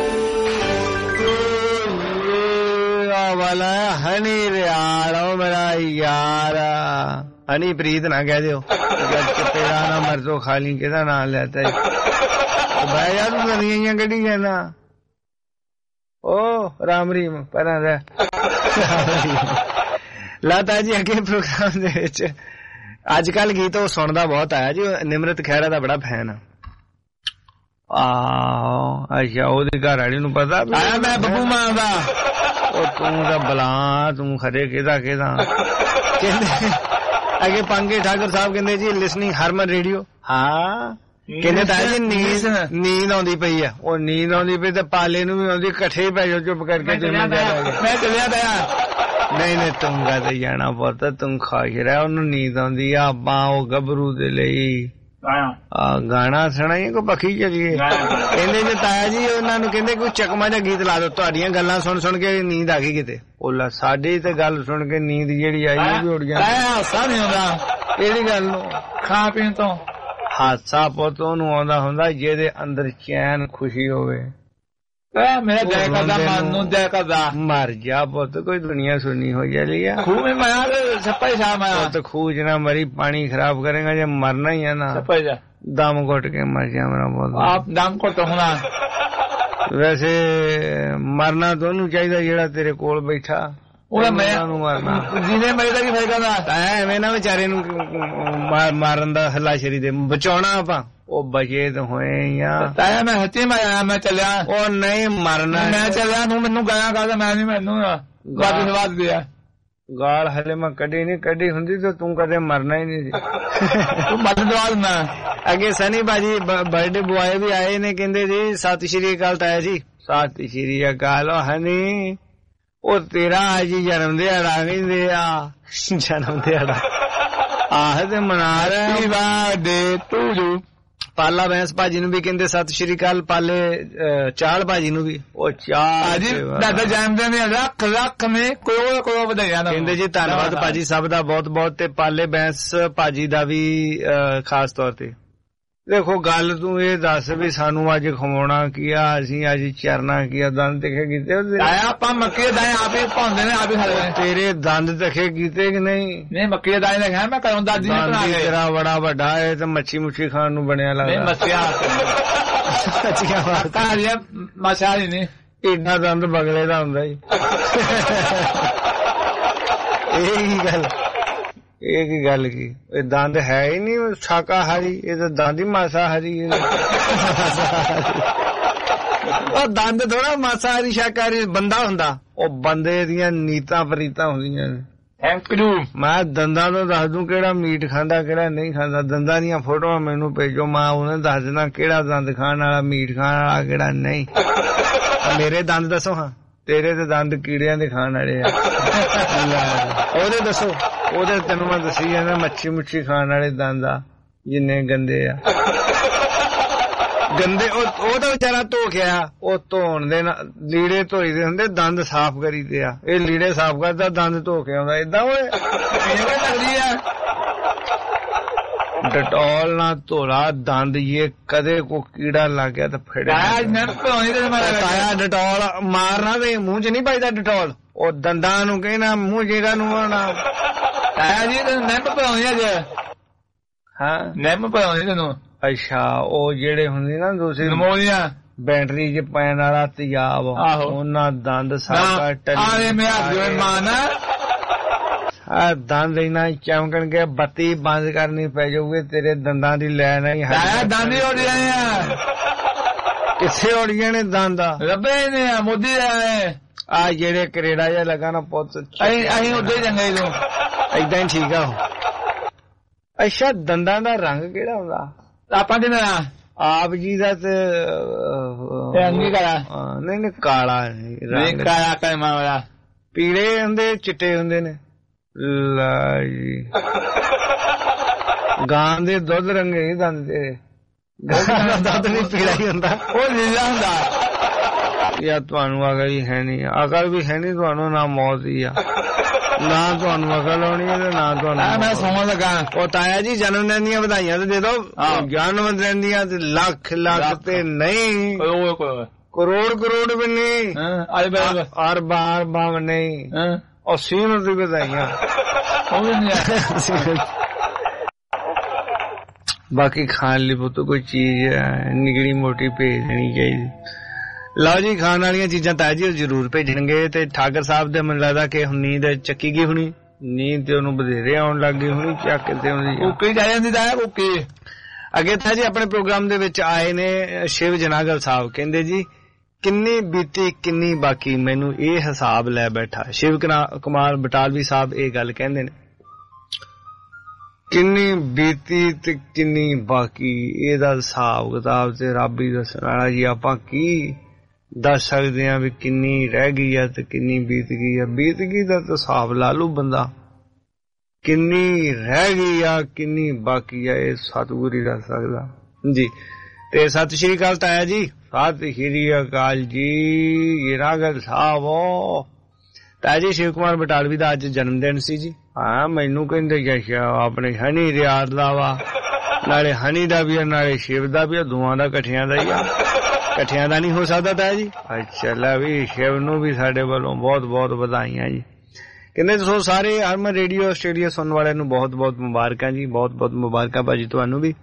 you. ਆ ਵਾਲਾ ਹਨੀ ਰਿਆਲ ਓ ਮੇਰਾ ਯਾਰ ਹਨੀ ਪ੍ਰੀਤ ਨਾ ਕਹਿ ਦਿਓ ਜਦ ਤੇਰਾ ਨਾ ਮਰਜ਼ੋ ਖਾਲੀ ਕਿਹਦਾ ਨਾਂ ਲੈਤਾ ਭਾਈ ਯਾਰ ਤੂੰ ਨਦੀਆਂ ਕੱਢੀ ਜਾਂਦਾ ਉਹ ਰਾਮ ਰੀਮ ਪਰਾਂ ਦਾ ਲਾਤਾ ਜੀ ਅੱਗੇ ਪ੍ਰੋਗਰਾਮ ਦੇ ਵਿੱਚ ਅੱਜ ਕੱਲ ਗੀਤ ਉਹ ਸੁਣਦਾ ਬਹੁਤ ਆਇਆ ਜੀ ਨਿਮਰਤ ਖਹਿਰਾ ਦਾ ਬੜਾ ਫੈਨ ਆ ਆਹੋ ਅੱਛਾ ਉਹਦੇ ਘਰ ਵਾਲੀ ਨੂੰ ਪਤਾ ਆਇਆ ਮੈਂ ਬੱਬੂ ਮਾਨ ਦਾ ਉਹ ਤੂੰ ਤਾਂ ਬਲਾ ਤੂੰ ਖਰੇ ਕਿਹਦਾ ਕਿਹਦਾ ਕਹਿੰਦੇ ਅੱਗੇ ਪੰਗੇ ਠਾਕੁਰ ਸਾਹਿਬ ਕਹਿੰਦੇ ਜੀ ਲਿਸਨਿੰਗ ਹਰਮਨ ਰੇਡੀਓ ਹਾਂ ਕਹਿੰਦੇ ਤਾਂ ਜੀ ਨੀਂਦ ਨੀਂਦ ਆਉਂਦੀ ਪਈ ਆ ਉਹ ਨੀਂਦ ਆਉਂਦੀ ਪਈ ਤੇ ਪਾਲੇ ਨੂੰ ਵੀ ਆਉਂਦੀ ਇਕੱਠੇ ਪੈ ਜਾਓ ਚੁੱਪ ਕਰਕੇ ਮੈਂ ਚੱਲਿਆ ਪਿਆ ਨਹੀਂ ਨਹੀਂ ਤੂੰ ਗਾ ਤੇ ਜਾਣਾ ਪੁੱਤ ਤੂੰ ਖਾਸ਼ ਰਿਹਾ ਉਹਨੂੰ ਨੀਂਦ ਆਉਂਦੀ ਆ ਆਪਾਂ ਉਹ ਗੱਭਰੂ ਦੇ ਲਈ ਆ ਗਾਣਾ ਸੁਣਾਈਏ ਕੋਈ ਪੱਖੀ ਚੱਲੀਏ ਕਹਿੰਦੇ ਜੇ ਤਾਇਆ ਜੀ ਉਹਨਾਂ ਨੂੰ ਕਹਿੰਦੇ ਕੋਈ ਚਕਮਾ ਜਿਹਾ ਗੀਤ ਲਾ ਦੋ ਤੁਹਾਡੀਆਂ ਗੱਲਾਂ ਸੁਣ ਸੁਣ ਕੇ ਨੀਂਦ ਆ ਗਈ ਕਿਤੇ ਉਹ ਸਾਡੀ ਤੇ ਗੱਲ ਸੁਣ ਕੇ ਨੀਂਦ ਜਿਹੜੀ ਆਈ ਉਹ ਵੀ ਉੱਡ ਗਈ ਹਾਸਾ ਨਹੀਂ ਆਉਂਦਾ ਕਿਹੜੀ ਗੱਲ ਨੂੰ ਖਾ ਪੀਣ ਤੋਂ ਹਾਸਾ ਪੁੱਤ ਉਹਨੂੰ ਆਉਂਦਾ ਹੁੰਦਾ ਜਿਹਦੇ ਅੰਦਰ ਚੈਨ ਖੁਸ਼ੀ ਹੋਵੇ ਮੇਰਾ ਜੈ ਕਰਦਾ ਮਨ ਨੂੰ ਜੈ ਕਰਦਾ ਮਰ ਜਾ ਪੁੱਤ ਕੋਈ ਦੁਨੀਆ ਸੁਣਨੀ ਹੋ ਜਾਲੀ ਆ ਖੂਹ में माया छप्पा ही छा माया तो खूह जना मरी पानी खराब करेगा जब मरना ही है ना छप्पा जा दम घुट के मर जा मेरा बहुत आप दम घुट होना वैसे मरना दोनों चाहिए जेड़ा तेरे कोल बैठा मारना ਜਿਹਨੇ ਮੇਰੇ ਦਾ ਕੀ ਫਾਇਦਾ ਦਾ ਐਵੇਂ ਨਾ ਵਿਚਾਰੇ ਨੂੰ ਮਾਰਨ ਦਾ ਹੱਲਾ ਸ਼ਰੀ ਦੇ ਬਚਾਉਣਾ ਆਪਾਂ ਉਹ ਬਚੇ ਤਾਂ ਹੋਏ ਆ ਤਾਇਆ ਮੈਂ ਹੱਥੀ ਮੈਂ ਆਇਆ ਮੈਂ ਚੱਲਿਆ ਉਹ ਨਹੀਂ ਮਰਨਾ ਮੈਂ ਚੱਲਿਆ ਤੂੰ ਮੈਨੂੰ ਗਾਇਆ ਕਰਦਾ ਮੈਂ ਨਹੀਂ ਮੈਨੂੰ ਗਾਦੀ ਸਵਾਦ ਦਿਆ ਗਾਲ ਹਲੇ ਮੈਂ ਕੱਢੀ ਨਹੀਂ ਕੱਢੀ ਹੁੰਦੀ ਤਾਂ ਤੂੰ ਕਦੇ ਮਰਨਾ ਹੀ ਨਹੀਂ ਸੀ ਤੂੰ ਮਰਨ ਦਵਾਲ ਨਾ ਅੱਗੇ ਸਨੀ ਬਾਜੀ ਬਰਥਡੇ ਬੁਆਏ ਵੀ ਆਏ ਨੇ ਕਹਿੰਦੇ ਜੀ ਸਤਿ ਸ਼੍ਰੀ ਅਕਾਲ ਤਾਇਆ ਜੀ ਸਤਿ ਸ਼੍ਰੀ ਅਕਾਲ ਹਨੀ ਉਹ ਤੇਰਾ ਅੱਜ ਜਨਮ ਦਿਹਾੜਾ ਨਹੀਂ ਦਿਆ ਜਨਮ ਦਿਹਾੜਾ ਆਹ ਤੇ ਮਨਾ ਰਿਹਾ ਬਰਥਡੇ ਟੂ ਯੂ ਪਾਲਾ ਬੈਂਸ ਭਾਜੀ ਨੂੰ ਵੀ ਕਹਿੰਦੇ ਸਤਿ ਸ਼੍ਰੀ ਅਕਾਲ ਪਾਲੇ ਚਾਲ ਭਾਜੀ ਨੂੰ ਵੀ ਉਹ ਚਾਲ ਜੀ ਦਾਦਾ ਜਾਣਦੇ ਨੇ ਲੱਖ ਲੱਖ ਨੇ ਕਰੋੜ ਕਰੋੜ ਵਧਾਈਆਂ ਕਹਿੰਦੇ ਜੀ ਧੰਨਵਾਦ ਭਾਜੀ ਸਭ ਦਾ ਬਹੁਤ ਬਹੁਤ ਤੇ ਪਾਲੇ ਬੈਂਸ ਭਾਜੀ ਦਾ ਵੀ ਖਾਸ ਤੌਰ ਤੇ ਦੇਖੋ ਗੱਲ ਤੂੰ ਇਹ ਦੱਸ ਵੀ ਸਾਨੂੰ ਅੱਜ ਖਵਾਉਣਾ ਕੀ ਆ ਅਸੀਂ ਅੱਜ ਚਰਨਾ ਕੀ ਆ ਦੰਦ ਤਿੱਖੇ ਕੀਤੇ ਆਪਾਂ ਮੱਕੀ ਦੇ ਦਾਣੇ ਆਪੇ ਪਾਉਂਦੇ ਨੇ ਆਪੇ ਖਾਂਦੇ ਨੇ ਤੇਰੇ ਦੰਦ ਤਿੱਖੇ ਕੀਤੇ ਕਿ ਨਹੀਂ ਨਹੀਂ ਮੱਕੀ ਦੇ ਦਾਣੇ ਦਾ ਖਾਇਆ ਮੈਂ ਘਰੋਂ ਦਾਦੀ ਨੇ ਬਣਾ ਕੇ ਤੇਰਾ ਬੜਾ ਵੱਡਾ ਹੈ ਤੇ ਮੱਛੀ ਮੁੱਛੀ ਖਾਣ ਨੂੰ ਬਣਿਆ ਲੱਗਦਾ ਨਹੀਂ ਮੱਛੀਆਂ ਮੱਛੀਆਂ ਵਾਸਤਾ ਮੱਛਾ ਨਹੀਂ ਏਡਾ ਦੰਦ ਬਗਲੇ ਦਾ ਹੁੰਦਾ ਜੀ ਇਹ ਕੀ ਗੱਲ ਇਹ ਕੀ ਗੱਲ ਕੀ ਇਹ ਦੰਦ ਹੈ ਹੀ ਨਹੀਂ ਸ਼ਾਕਾਹਾਰੀ ਇਹ ਤਾਂ ਦੰਦ ਹੀ ਮਾਸਾਹਾਰੀ ਉਹ ਦੰਦ ਥੋੜਾ ਮਾਸਾਹਾਰੀ ਸ਼ਾਕਾਹਾਰੀ ਬੰਦਾ ਹੁੰਦਾ ਉਹ ਬੰਦੇ ਦੀਆਂ ਨੀਤਾਂ ਪ੍ਰੀਤਾਂ ਹੁੰਦੀਆਂ ਨੇ ਥੈਂਕ ਯੂ ਮੈਂ ਦੰਦਾਂ ਤੋਂ ਦੱਸ ਦੂੰ ਕਿਹੜਾ ਮੀਟ ਖਾਂਦਾ ਕਿਹੜਾ ਨਹੀਂ ਖਾਂਦਾ ਦੰਦਾਂ ਦੀਆਂ ਫੋਟੋਆਂ ਮੈਨੂੰ ਭੇਜੋ ਮੈਂ ਉਹਨੇ ਦੱਸ ਦੇਣਾ ਕਿਹੜਾ ਦੰਦ ਖਾਣ ਵਾਲਾ ਮੀਟ ਖਾਣ ਵਾਲਾ ਕਿਹੜਾ ਨਹੀਂ ਮੇਰੇ ਦੰਦ ਦੱਸੋ ਹਾਂ ਤੇਰੇ ਤੇ ਦੰਦ ਕੀੜਿਆਂ ਦੇ ਖਾਣ ਵਾਲੇ ਆ ਉਹਦੇ ਦੱਸੋ ਉਹਦੇ ਤੈਨੂੰ ਮੈਂ ਦੱਸੀ ਜਾਂਦਾ ਮੱਛੀ ਮੁੱਛੀ ਖਾਣ ਵਾਲੇ ਦੰਦ ਆ ਜਿੰਨੇ ਗੰਦੇ ਆ ਗੰਦੇ ਉਹ ਤਾਂ ਵਿਚਾਰਾ ਧੋ ਕੇ ਆ, ਉਹ ਧੋਣ ਦੇ ਲੀੜੇ ਧੋਈ ਦੇ ਹੁੰਦੇ, ਦੰਦ ਸਾਫ਼ ਕਰੀਦੇ ਆ, ਇਹ ਲੀੜੇ ਸਾਫ਼ ਕਰਦਾ ਦੰਦ ਧੋ ਕੇ ਆਉਂਦਾ ਏਦਾਂ। ਓਏ ਲੱਗਦੀ ਆ ਡਟੋਲ ਨਾਲ ਧੋਲਾ ਦੰਦ, ਇਹ ਕਦੇ ਕੋ ਕੀੜਾ ਲੱਗ ਗਿਆ ਤਾਂ ਫੜਿਆ ਡਟੋਲ ਮਾਰਨਾ ਤੇ ਮੂੰਹ ਚ ਨਹੀਂ ਪਾਈਦਾ ਡਟੋਲ, ਉਹ ਦੰਦਾਂ ਨੂੰ ਕਹਿਣਾ ਮੂੰਹ ਜਿਹੜਾ ਨੂੰ ਆਉਣਾ। ਜੀ ਨਿੰਮ ਪਾਉਣੀ ਅੱਜ? ਹਾਂ ਨਿੰਮ ਪਾਉਣੀ ਤੈਨੂੰ? ਅੱਛਾ, ਉਹ ਜਿਹੜੇ ਹੁੰਦੇ ਨਾ ਦੂਸਰੀ ਨਮੋਨੀਆ ਬੈਟਰੀ ਚ ਪੈਣ ਵਾਲਾ ਤੇਜ਼ਾਬ, ਉਹਨਾਂ ਦੰਦ ਸਾਰਾ ਟੱਲੀ ਮਾਨਾ ਆ ਦੰਦ ਇੰਨਾ ਚਮਕਣਗੇ, ਬੱਤੀ ਬੰਦ ਕਰਨੀ ਪੈ ਜਾਊਗੀ ਤੇਰੇ ਦੰਦਾਂ ਦੀ ਲੈ ਨਹੀਂ। ਦੰਦ ਹੀ ਉੜ ਜਾਣੇ ਆ। ਕਿੱਥੇ ਉੜ ਜਾਣੇ ਦੰਦ? ਰੱਬੇ ਨੇ ਮੋਦੀ ਆ ਜਿਹੜੇ ਕਰੇੜਾ ਜਿਹਾ ਲੱਗਾ ਨਾ ਪੁੱਤ, ਅਸੀਂ ਉਦੋਂ ਹੀ ਚੰਗੇ ਤੂੰ ਏਦਾਂ ਹੀ ਠੀਕ ਆ। ਅੱਛਾ, ਦੰਦਾਂ ਦਾ ਰੰਗ ਕਿਹੜਾ ਹੁੰਦਾ? ਆਪਾਂ ਦੇ ਆਪ ਜੀ ਦਾ ਤੇ ਨਹੀਂ ਨਹੀਂ ਕਾਲਾ ਨਹੀਂ, ਕਾਲਾ ਕਾਲਾ ਵਾਲਾ ਪੀਲੇ ਹੁੰਦੇ ਚਿੱਟੇ ਹੁੰਦੇ ਨੇ। ਲਾ ਜੀ ਗਾਂ ਦੇ ਦੁੱਧ ਰੰਗੇ ਹੀ ਦੰਦ ਤੇਰੇ, ਦੁੱਧ ਨਹੀਂ ਪੀਲਾ ਹੀ ਹੁੰਦਾ, ਉਹ ਨੀਲਾ ਹੁੰਦਾ। ਯਾਰ ਤੁਹਾਨੂੰ ਅਕਲ ਹੀ ਹੈ ਨੀ, ਅਕਲ ਵੀ ਹੈ ਨੀ ਤੁਹਾਨੂੰ, ਨਾ ਮੌਤ ਹੀ ਆ, ਨਾ ਤੁਹਾਨੂੰ ਅਕਲ ਆਉਣੀ ਹੈ ਤੇ ਨਾ ਤੁਹਾਨੂੰ। ਮੈਂ ਸੌਂ ਲੱਗਾ। ਉਹ ਤਾਇਆ ਜੀ ਜਨਮ ਦਿਨ ਦੀਆਂ ਵਧਾਈਆਂ ਤੇ ਦੇ ਦੋ, ਜਨਮ ਦਿਨ ਦੀਆਂ ਤੇ ਲੱਖ ਲੱਖ ਤੇ ਨਹੀਂ ਕਰੋੜ ਕਰੋੜ ਵੀ ਨਹੀਂ, ਅਰਬ ਅਰਬਾਂ ਨਹੀਂ, और सीमत की बधाइयां। बाकी खान ली पुत कोई चीज निगड़ी मोटी भेज देनी चाहिए। लो जी, खान वाली चीजां ताया जी जरूर भेजणगे। ते ठाकर साहब दे मैनूं लगदा कि नींद चक्की गई होनी, नींद ते ओनूं बधेरे आउण लग गई होनी, चक ते ओनदी ओके जा जांदी ताया ओके। अगे ताया जी अपने प्रोग्राम दे विच आए ने शिव जनागल साहब, कहंदे जी किन्नी बीती किन्नी बाकी, मैनू ये हिसाब लै बैठा। शिव कुमार बटालवी साहब ये गल कहंदे ने, किन्नी बीती ते किन्नी बाकी, एदा हिसाब किताब ते रब ही दस्सण वाला जी। आपां की दस सकदे हां भी किन्नी रह गई है ते किन्नी बीत गई है। बीत गई दा तां हिसाब ला लू बंदा, किन्नी रह गई है किन्नी बाकी है ये सतगुर ही दस सकदा जी। ते सत श्री अकाल ताया जी, सत श्री अकाल जी जनागल साहब। ताया जी शिव कुमार बटालवी दा अज जन्मदिन सी जी। हाँ मैनू कहंदे अपने हनी रियाज दा वा, नाले हनी दा भी नाले शिव दा भी, दोवां दा कट्ठियां दा ही आ, कट्ठियां दा नहीं हो सकदा ताया जी। अच्छा ला भी शिव नू भी साडे वालों बहुत बहुत बधाइयां जी। कहंदे सो सारे हरमन रेडियो आस्ट्रेलिया सुनने वाले नू बहुत बहुत मुबारकां जी, बहुत बहुत मुबारकां भाजी तुहानू भी।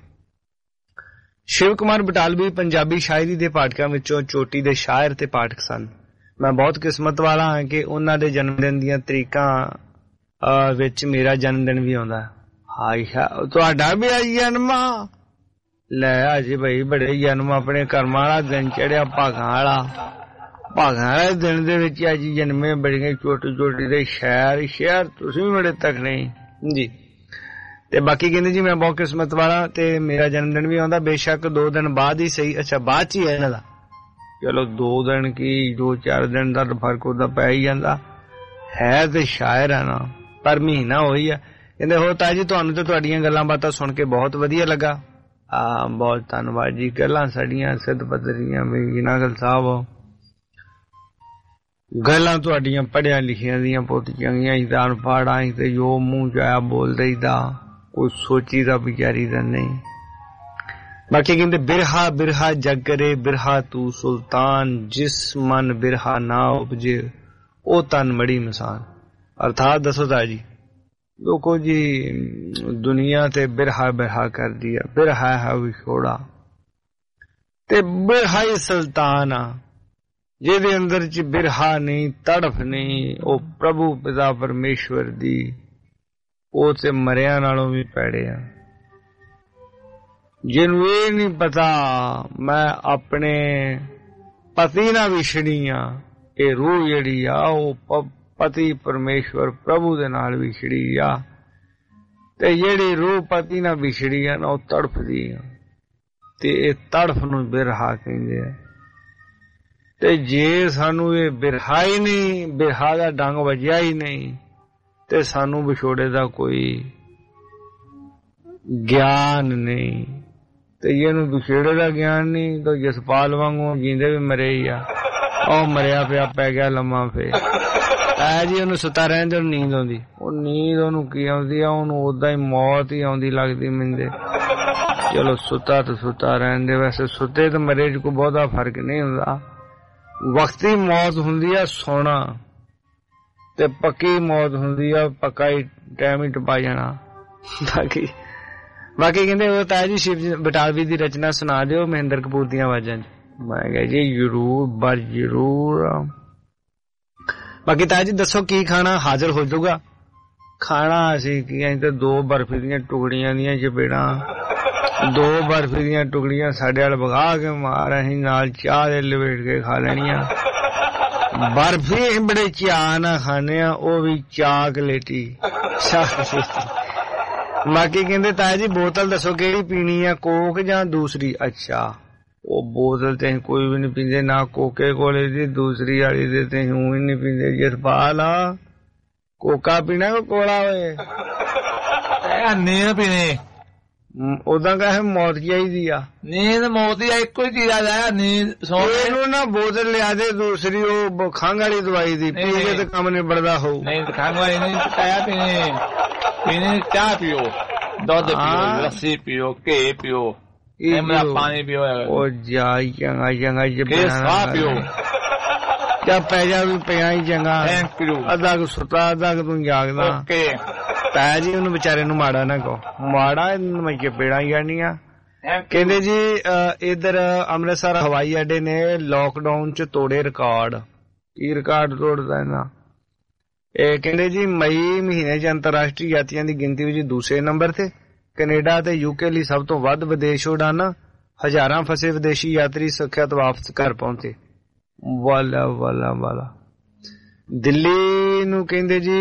शिव कुमार बटालवी पंजाबी शायरी दे पाठकां विचों चोटी दे शायर ते पाठक सन। मैं बहुत किस्मत वाला हाँ कि उन्हां दे जन्मदिन दीयां तरीकां विच मेरा जन्मदिन भी आउंदा। हाय तुहाडा भी आई जन्म? लै अज भाई बड़े जन्म, अपने कर्मां वाला दिन चढ़िया, भागां वाला भागां वाले दिन दे विच अज जन्मे बड़ियां चोटी चोटी दे शायर। शहर तुसीं भी बड़े तकड़े जी। ते बाकी कहंदे जी मैं बहुत किस्मत वाला ते मेरा जन्मदिन भी आउंदा, बेशक दो दिन बाद ही सही। अच्छा बाद च ही है इन्हां दा, चलो दो दिन की दो चार दिन दा फर्क उदा पै ही जांदा है, ते शायर है ना, पर महीना होई है। कहंदे हो ताया जी तुहानू ते तुहाडीआं गल्लां बातां सुन के बहुत वधिया लगा। आ बहुत धन्नवाद जी। गल्लां साडीआं सिद्ध पद्धरियां भी जनागल साहब, गल्लां तुहाडीआं पढ़िया लिखियां दियां पोतियां गईयां, असीं तां अनपढ़ आं, ते जो मूंह च आया बोल दईदा, कोई सोची दा विचारी दा नहीं। बाकी कहते बिरहा बिरहा जग करे, बिरहा तू सुल्तान, जिस मन बिरहा ना उपजे ओ तन मड़ी मिसान। अर्थात दसो ता जी लोगो जी दुनिया ते बिरहा बिरहा कर दिया, बिरहा है विछोड़ा ते बिरहा ही सुल्तान आ, जेदे अंदर च बिरहा नहीं, तड़फ नहीं, ओ प्रभु पिता परमेश्वर दी, ओ ते मरिया नालों भी पैड़े आ। जिन्नू ये नहीं पता मैं अपने पति ना विछड़ी आ, ये रूह जिहड़ी आ ओ पति परमेश्वर प्रभु दे नाल विछड़ी आ, ते जिहड़ी रूह पति ना विछड़ी आ ना ओ तड़फदी आ, ते ये तड़फ नूं बिरहा कहंदे आ। ते जे सानू ये बिरहा ही नहीं, बिरहा दा डंग वजिया ही नहीं, ते सानू विछोड़े दा कोई ज्ञान नहीं, ਤੇ ਇਹਨੂੰ ਵਿਛੇੜੇ ਦਾ ਗਿਆਨ ਨਹੀਂ ਤਾਂ ਜਸਪਾਲ ਵਾਂਗੂ ਜੀਂਦੇ ਵੀ ਮਰੇ ਹੀ ਆ ਉਹ ਮਰਿਆ ਪਿਆ ਪੈ ਗਿਆ ਲੰਮਾ ਫੇ ਆ ਜੀ ਉਹਨੂੰ ਸੁੱਤਾ ਰਹਿਣ ਤੇ ਨੀਂਦ ਆਉਂਦੀ ਉਹ ਨੀਂਦ ਉਹਨੂੰ ਕੀ ਆਉਂਦੀ ਆ ਉਹਨੂੰ ਓਦਾਂ ਹੀ ਮੌਤ ਹੀ ਆਉਂਦੀ ਲੱਗਦੀ ਮੈਨੂੰ ਚਲੋ ਸੁੱਤਾ ਤਾਂ ਸੁੱਤਾ ਰਹਿਣ ਦੇ ਵੈਸੇ ਸੁੱਤੇ ਤੇ ਮਰੇ 'ਚ ਕੋਈ ਬਹੁਤਾ ਫਰਕ ਨਹੀਂ ਹੁੰਦਾ ਵਕਤੀ ਮੌਤ ਹੁੰਦੀ ਆ ਸੋਣਾ ਤੇ ਪੱਕੀ ਮੌਤ ਹੁੰਦੀ ਆ ਪੱਕਾ ਹੀ ਟਾਈਮ ਹੀ ਟਪਾ ਜਾਣਾ ਬਾਕੀ ਬਾਕੀ ਕਹਿੰਦੇ ਉਹ ਤਾਇਆ ਜੀ ਸ਼ਿਵ ਬਟਾਲਵੀ ਦੀ ਰਚਨਾ ਸੁਣਾ ਦਿਓ ਮਹਿੰਦਰ ਕਪੂਰ ਦੀਆਂ ਆਵਾਜ਼ਾਂ 'ਚ ਮੈਂ ਕਿਹਾ ਜੀ ਜ਼ਰੂਰ ਬਸ ਜ਼ਰੂਰ ਬਾਕੀ ਤਾਇਆ ਜੀ ਦੱਸੋ ਕੀ ਖਾਣਾ ਹਾਜ਼ਰ ਹੋ ਜਾਊਗਾ ਖਾਣਾ ਅਸੀਂ ਕੀ ਅਸੀਂ ਤੇ ਦੋ ਬਰਫੀ ਦੀਆਂ ਟੁਕੜੀਆਂ ਦੀਆਂ ਚਪੇੜਾਂ ਦੋ ਬਰਫੀ ਦੀਆਂ ਟੁਕੜੀਆਂ ਸਾਡੇ ਵਾਲ ਵਗਾ ਕੇ ਮਾਰ ਅਸੀਂ ਨਾਲ ਚਾਹ ਦੇ ਲਪੇਟ ਕੇ ਖਾ ਲੈਣੀਆਂ ਬਰਫੀ ਬੜੇ ਚਾਅ ਨਾਲ ਖਾਣੇ ਆ ਉਹ ਵੀ ਚਾਕਲੇਟੀ ਬਾਕੀ ਕਹਿੰਦੇ ਤਾਇਆ ਜੀ ਬੋਤਲ ਦੱਸੋ ਕਿਹੜੀ ਪੀਣੀ ਆ ਕੋਕ ਜਾਂ ਦੂਸਰੀ ਅੱਛਾ ਉਹ ਬੋਤਲ ਤੇ ਅਸੀਂ ਕੋਈ ਵੀ ਨਹੀਂ ਪੀਂਦੇ ਨਾ ਕੋਕੇ ਕੋਲੇ ਦੀ ਦੂਸਰੀ ਵਾਲੀ ਦੇ ਤੇ ਅਸੀਂ ਹੀ ਨਹੀਂ ਪੀਂਦੇ ਜਸਪਾਲ ਆ ਕੋਕਾ ਪੀਣਾ ਕੋ ਕੋਲਾ ਹੋਏ ਨੀਂਦ ਪੀਣੀ ਉਦਾਂ ਕਹੇ ਮੌਤ ਚਾਹੀਦੀ ਆ ਨੀਂਦ ਮੌਤ ਦੀ ਇੱਕੋ ਹੀ ਚੀਜ਼ ਆ ਨੀਂਦ ਇਹਨੂੰ ਨਾ ਬੋਤਲ ਲਿਆ ਦੇ ਦੂਸਰੀ ਉਹ ਖੰਘ ਵਾਲੀ ਦਵਾਈ ਦੀ ਪੀ ਕੇ ਤੇ ਕੰਮ ਨਿਬੜਦਾ ਹੋਊ ਨਹੀਂ ਖੰਘ ਵਾਲੀ ਨਹੀਂ ਚਾਹ ਪੀਣੀ ਪੀਣੀ ਚਾਹ ਪੀਓ ਦੁੱਧ ਪੀਓ ਲੱਸੀ ਪੀਓ ਘੇ ਪੀਓ ਇਮਰਾ ਪਾਣੀ ਪੀਓ ਉਹ ਜਾ ਚੰਗਾ ਚੰਗਾ ਜੇ ਸਾਹ ਪੀਓ ਕਿਆ ਪੈ ਜਾ ਵੀ ਪਿਆ ਹੀ ਚੰਗਾ ਅੱਧਾ ਕੁ ਸੁੱਤਾ ਅੱਧਾ ਕੁ ਤੂੰ ਜਾਗਦਾ ਓਕੇ ਤਾਇਆ ਜੀ ਉਹਨੂੰ ਵਿਚਾਰੇ ਨੂੰ ਮਾੜਾ ਨਾ ਕਹੋ ਮਾੜਾ ਇਹਨੂੰ ਮੈਂ ਚਪੇੜਾਂ ਜਾਣੀਆਂ ਕਹਿੰਦੇ ਜੀ ਇਧਰ ਅੰਮ੍ਰਿਤਸਰ ਹਵਾਈ ਅੱਡੇ ਨੇ ਲਾਕਡਾਊਨ ਚ ਤੋੜੇ ਰਿਕਾਰਡ ਕੀ ਰਿਕਾਰਡ ਤੋੜਦਾ ਇਹਨਾਂ ਇਹ ਕਹਿੰਦੇ ਜੀ ਮਈ ਮਹੀਨੇ ਚ ਅੰਤਰਰਾਸ਼ਟਰੀ ਯਾਤਰੀਆਂ ਦੀ ਗਿਣਤੀ ਵਿੱਚ ਦੂਸਰੇ ਨੰਬਰ ਤੇ ਕੈਨੇਡਾ ਤੇ ਯੂਕੇ ਲਈ ਸਭ ਤੋਂ ਵੱਧ ਵਿਦੇਸ਼ ਉਡਾਨਾਂ ਹਜ਼ਾਰਾਂ ਫਸੇ ਵਿਦੇਸ਼ੀ ਯਾਤਰੀ ਸੁਰੱਖਿਅਤ ਵਾਪਸ ਘਰ ਪਹੁੰਚੇ ਵਾਲਾ ਵਾਲਾ ਵਾਲਾ ਦਿੱਲੀ ਨੂੰ ਕਹਿੰਦੇ ਜੀ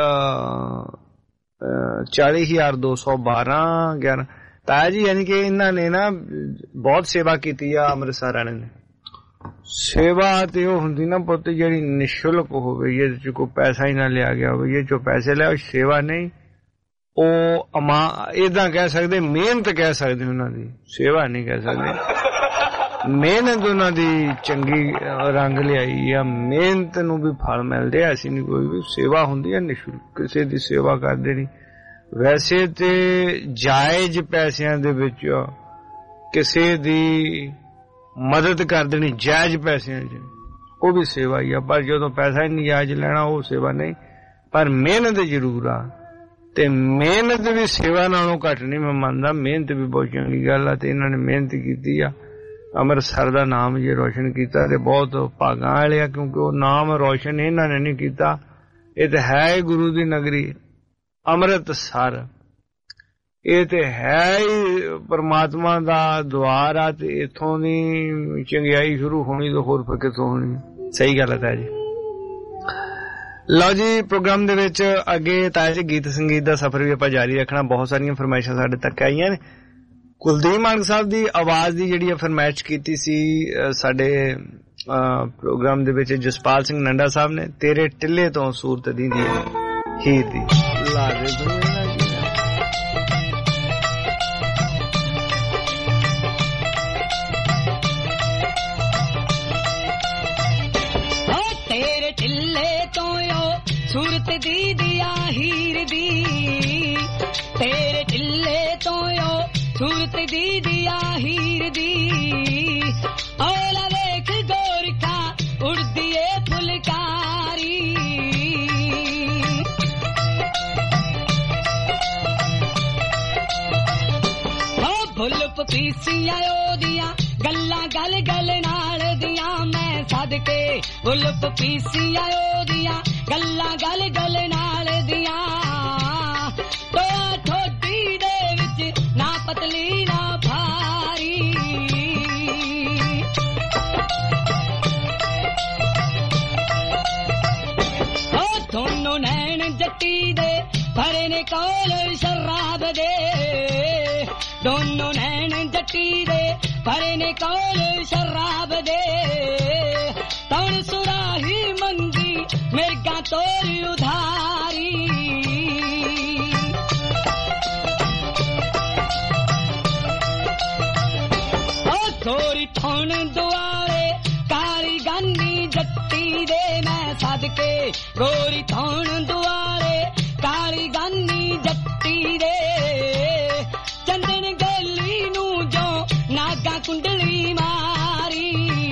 ਚਾਲੀ ਹਜ਼ਾਰ ਦੋ ਸੌ ਬਾਰਾਂ ਗਿਆਰਾਂ ਤਾਇਆ ਜੀ ਯਾਨੀ ਕਿ ਇਹਨਾਂ ਨੇ ਨਾ ਬਹੁਤ ਸੇਵਾ ਕੀਤੀ ਆ ਅੰਮ੍ਰਿਤਸਰ ਵਾਲੇ ਨੇ ਸੇਵਾ ਤੇ ਉਹ ਹੁੰਦੀ ਨਾ ਪੁੱਤ ਜਿਹੜੀ ਨਿਸ਼ੁਲਕ ਹੋਵੇ ਇਹਦੇ ਚ ਕੋਈ ਪੈਸਾ ਹੀ ਨਾ ਲਿਆ ਗਿਆ ਹੋਵੇ ਇਹ ਚੋਂ ਪੈਸੇ ਲਿਆ ਸੇਵਾ ਨਹੀਂ ਉਹ ਅਮਾ ਏਦਾਂ ਕਹਿ ਸਕਦੇ ਮਿਹਨਤ ਕਹਿ ਸਕਦੇ ਉਹਨਾਂ ਦੀ ਸੇਵਾ ਨਹੀਂ ਕਹਿ ਸਕਦੇ ਮਿਹਨਤ ਉਹਨਾਂ ਦੀ ਚੰਗੀ ਰੰਗ ਲਿਆਈ ਆ ਮਿਹਨਤ ਨੂੰ ਵੀ ਫਲ ਮਿਲਦੇ ਐਸੀ ਨਹੀਂ ਕੋਈ ਵੀ ਸੇਵਾ ਹੁੰਦੀ ਹੈ ਨਿਸ਼ੁਲਕ ਕਿਸੇ ਦੀ ਸੇਵਾ ਕਰ ਦੇਣੀ ਵੈਸੇ ਤੇ ਜਾਇਜ਼ ਪੈਸਿਆਂ ਦੇ ਵਿੱਚ ਕਿਸੇ ਦੀ ਮਦਦ ਕਰ ਦੇਣੀ ਜਾਇਜ਼ ਪੈਸਿਆਂ 'ਚ ਉਹ ਵੀ ਸੇਵਾ ਹੀ ਆ ਪਰ ਜਦੋਂ ਪੈਸਾ ਹੀ ਨਹੀਂ ਜਾਇਜ਼ ਲੈਣਾ ਉਹ ਸੇਵਾ ਨਹੀਂ ਪਰ ਮਿਹਨਤ ਜ਼ਰੂਰ ਆ ਤੇ ਮਿਹਨਤ ਵੀ ਸੇਵਾ ਨਾਲੋਂ ਘੱਟ ਨਹੀਂ ਮੈਂ ਮੰਨਦਾ ਮਿਹਨਤ ਵੀ ਬਹੁਤ ਚੰਗੀ ਗੱਲ ਆ ਤੇ ਇਹਨਾਂ ਨੇ ਮਿਹਨਤ ਕੀਤੀ ਆ ਅੰਮ੍ਰਿਤਸਰ ਦਾ ਨਾਮ ਜੇ ਰੋਸ਼ਨ ਕੀਤਾ ਤੇ ਬਹੁਤ ਭਾਗਾਂ ਵਾਲੇ ਆ ਕਿਉਂਕਿ ਉਹ ਨਾਮ ਰੋਸ਼ਨ ਇਹਨਾਂ ਨੇ ਨਹੀਂ ਕੀਤਾ ਇਹ ਤੇ ਹੈ ਗੁਰੂ ਦੀ ਨਗਰੀ ਅੰਮ੍ਰਿਤਸਰ ਇਹ ਤੇ ਹੈ ਹੀ ਪਰਮਾਤਮਾ ਦਾ ਦੁਆਰ ਆ ਤੇ ਇੱਥੋਂ ਦੀ ਚੰਗਿਆਈ ਸ਼ੁਰੂ ਹੋਣੀ ਤਾਂ ਹੋਰ ਫਿਰ ਕਿੱਥੋਂ ਹੋਣੀ ਸਹੀ ਗੱਲ ਹੈ ਤਾਇਆ ਜੀ ਲਓ ਜੀ ਪ੍ਰੋਗਰਾਮ ਦੇ ਵਿੱਚ ਅੱਗੇ ਤਾਇਆ ਜੀ ਗੀਤ ਸੰਗੀਤ ਦਾ ਸਫ਼ਰ ਵੀ ਆਪਾਂ ਜਾਰੀ ਰੱਖਣਾ ਬਹੁਤ ਸਾਰੀਆਂ ਫਰਮਾਇਸ਼ਾਂ ਸਾਡੇ ਤੱਕ ਆਈਆਂ ਨੇ ਕੁਲਦੀਪ ਮਾਨਕ ਸਾਹਿਬ ਦੀ ਆਵਾਜ਼ ਦੀ ਜਿਹੜੀ ਫਰਮਾਇਸ਼ ਕੀਤੀ ਸੀ ਸਾਡੇ ਪ੍ਰੋਗਰਾਮ ਦੇ ਵਿੱਚ ਜਸਪਾਲ ਸਿੰਘ ਨੰਡਾ ਸਾਹਿਬ ਨੇ ਤੇਰੇ ਟਿੱਲੇ ਤੋਂ ਸੂਰਤ ਦੀ ਦੀ ਹੀਰ ਦੀ ਲਾ ਦੇ ਸੂਰਤ ਦੀ ਦਿਆ ਹੀਰ ਦੀ ਤੇਰੇ ਢਿੱਲੇ ਤੋਂ ਓ ਸੂਰਤ ਦੀ ਦਿਆ ਹੀਰ ਦੀ ਔਲਾ ਵੇਖ ਗੋਰਖਾ ਉੜਦੀ ਏ ਫੁਲਕਾਰੀ ਓ ਭੁੱਲ ਪਪੀਸੀਆਂ ਉਹਦੀਆਂ ਗੱਲਾਂ ਗਲ ਗਲ ਨਾਲ ਦੀਆਂ ਮੈਂ ਸਦਕੇ ਭੁੱਲ ਪਪੀਸੀਆਂ ਉਹਦੀਆਂ ਗੱਲਾਂ ਗਲ ਗਲ ਨਾਲ ਦੀਆਂ ਟੋਆ ਠੋਡੀ ਦੇ ਵਿੱਚ ਨਾ ਪਤਲੀ ਨਾ ਭਾਰੀ ਓ ਦੋਨੋਂ ਨੈਣ ਜੱਟੀ ਦੇ ਭਰੇ ਨੇ ਕੋਲ ਸ਼ਰਾਬ ਦੇ ਦੋਨੋਂ ਨੈਣ ਜੱਟੀ ਦੇ ਭਰੇ ਨੇ ਕੋਲ ਸ਼ਰਾਬ ਦੇ ਤਣ ਸੁਰਾਹੀ ਮੰਗੀ ਮਿਰਗਾ ਤੋਰੀ ਉਧਾਰੀ गोरी थोन दुआरे काली गानी जट्टी दे मैं सदके गोरी थोन दुआरे काली गानी जट्टी दे चंदन गली नू जो नागा कुंडली मारी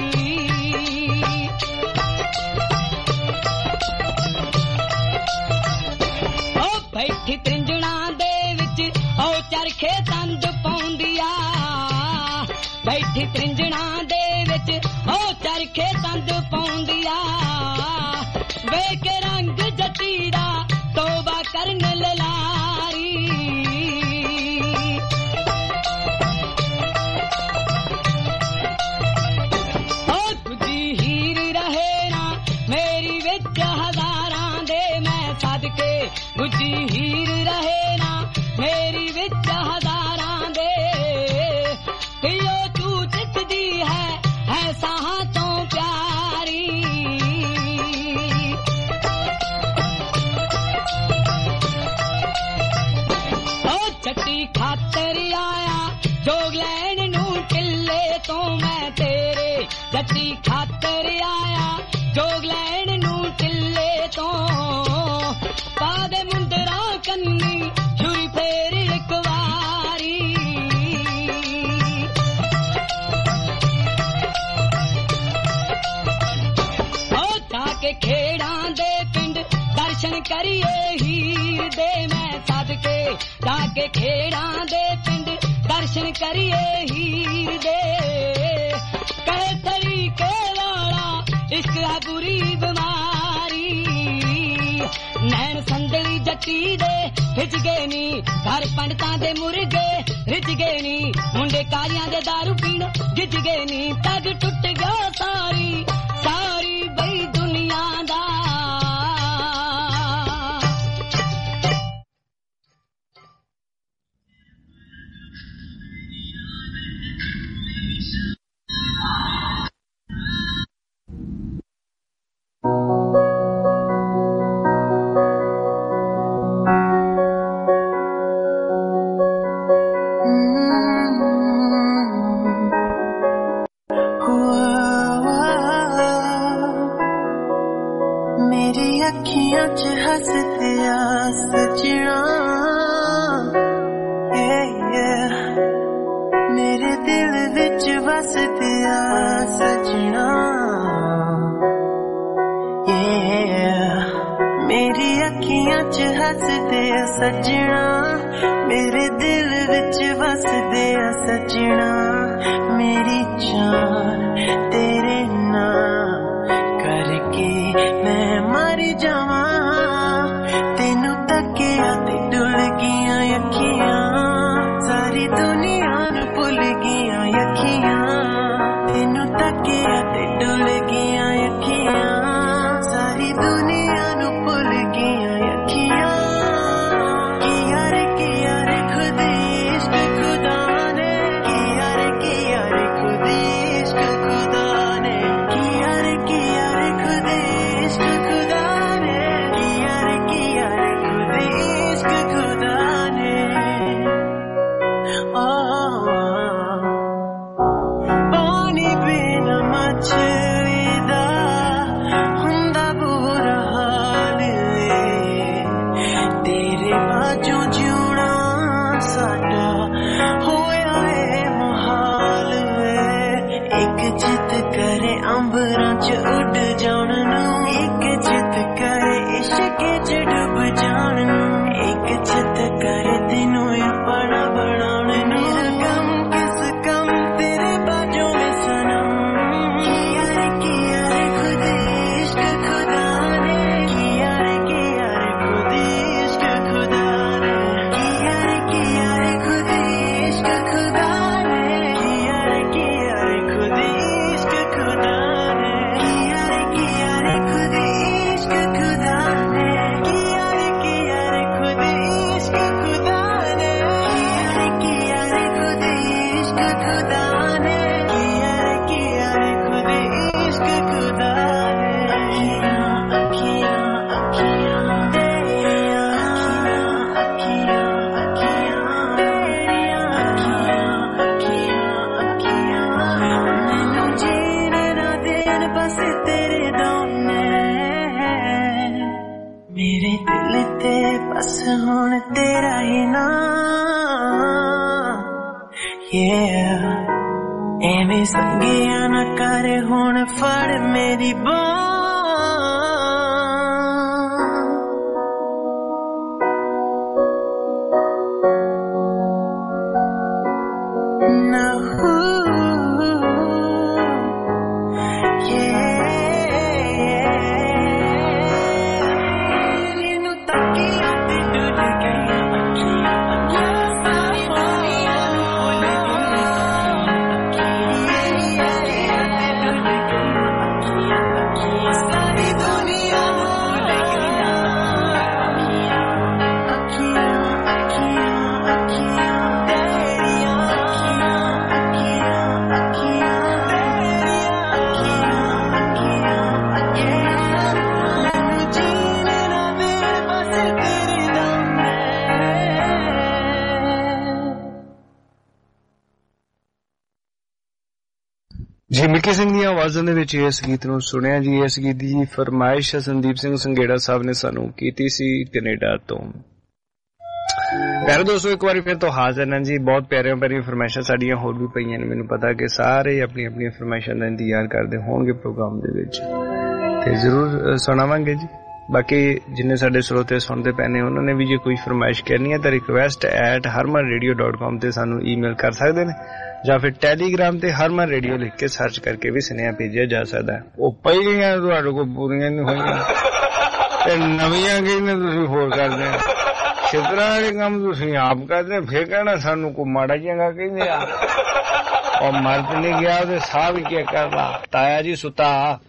ओ बैठी त्रिंजणा दे विच ओ चरखे तंद पौंदिया बैठी त्रिंजणा दे विच ओ चरखे तंद पौंदिया वेख रंग जट्टी दा तौबा करन ललारी ओ तुझी हीर रहे ना मेरी विच हजारां दे मैं सदके तुझी हीर रहे ना मेरी विच हजारां दे कियो तू चितदी है है साहां तो प्यारी चट्टी खातर आया जोग लैन नू टिल्ले तो मैं तेरे चट्टी खातर आया जोग लैन नू टिल्ले तो पादे मुंदरा कन्नी छुरी फेर एक वारी ओ जाके खेड़ा दे पिंड दर्शन करिए हीर दे मैं सदके जाके खेड़ा दे पिंड दर्शन करिए हीर दे कहे तरीके वाला इश्क है बुरी बीमारी नैन संदली जट्टी दे खिच गए नी घर पंडतां दे मुर्गे रिज गए नी मुंडे कालियां दे दारू पीण गिज गए नी तग टुट गया सारी सारी बई दुनिया दा खुदा ते बस हुण तेरा ही नाम yeah एवें संगिया न कर हुण फड़ मेरी बांह ਜੀ ਮਿੱਕੀ ਸਿੰਘ ਦੀਆਂ ਆਵਾਜ਼ਾਂ ਦੇ ਵਿੱਚ ਇਸ ਗੀਤ ਨੂੰ ਸੁਣਿਆ ਜੀ। ਇਸ ਗੀਤ ਦੀ ਫਰਮਾਇਸ਼ ਸੰਦੀਪ ਸਿੰਘ ਸੰਘੇੜਾ ਸਾਹਿਬ ਨੇ ਸਾਨੂੰ ਕੀਤੀ ਸੀ ਕੈਨੇਡਾ ਤੋਂ। ਪਿਆਰੇ ਦੋਸਤੋ ਇੱਕ ਵਾਰੀ ਫਿਰ ਤੋਂ ਹਾਜ਼ਰ ਹਾਂ ਜੀ। ਬਹੁਤ ਪਿਆਰੀਆਂ ਪਿਆਰੀਆਂ ਫਰਮਾਇਸ਼ਾਂ ਸਾਡੀਆਂ ਹੋਰ ਵੀ ਪਈਆਂ ਨੇ। ਮੈਨੂੰ ਪਤਾ ਕਿ ਸਾਰੇ ਆਪਣੀ ਆਪਣੀਆਂ ਫਰਮਾਇਸ਼ਾਂ ਦਾ ਇੰਤਜ਼ਾਰ ਕਰਦੇ ਹੋਣਗੇ ਪ੍ਰੋਗਰਾਮ ਦੇ ਵਿੱਚ ਤੇ ਜ਼ਰੂਰ ਸੁਣਾਵਾਂਗੇ ਜੀ। ਬਾਕੀ ਜਿੰਨੇ ਸਾਡੇ ਸਰੋਤੇ ਸੁਣਦੇ ਪਏ ਨੇ ਉਹਨਾਂ ਨੇ ਵੀ ਜੇ ਕੋਈ ਫਰਮਾਇਸ਼ ਕਰਨੀ ਹੈ ਤਾਂ request at Harman radio dot com ਤੇ ਸਾਨੂੰ ਈਮੇਲ ਕਰ ਸਕਦੇ ਨੇ ਜਾਂ ਫਿਰ ਟੈਲੀਗ੍ਰਾਮ ਤੇ ਹਰਮਨ ਰੇਡੀਓ ਲਿਖ ਕੇ ਸਰਚ ਕਰਕੇ ਵੀ ਸੁਨੇਹਾ ਭੇਜਿਆ ਜਾ ਸਕਦਾ। ਉਹ ਪਹਿਲੀਆਂ ਤੁਹਾਡੇ ਕੋਲ ਪੂਰੀਆਂ ਨਹੀਂ ਹੋਈਆਂ ਤੇ ਨਵੀਆਂ ਕਿਹਨੇ ਤੁਸੀਂ ਹੋਰ ਕਰਦੇ ਛਿੱਤਰਾਂ ਵਾਲੇ ਕੰਮ ਤੁਸੀਂ ਆਪ ਕਰਦੇ ਫਿਰ ਕਹਿਣਾ ਸਾਨੂੰ ਕੋਈ ਮਾੜਾ ਚੰਗਾ ਕਹਿੰਦੇ ਆ। ਉਹ ਮਰਦ ਨਹੀਂ ਗਿਆ ਉਹਦੇ ਸਾਹ ਵੀ ਕੀ ਕਰਦਾ। ਤਾਇਆ ਜੀ ਸੁੱਤਾ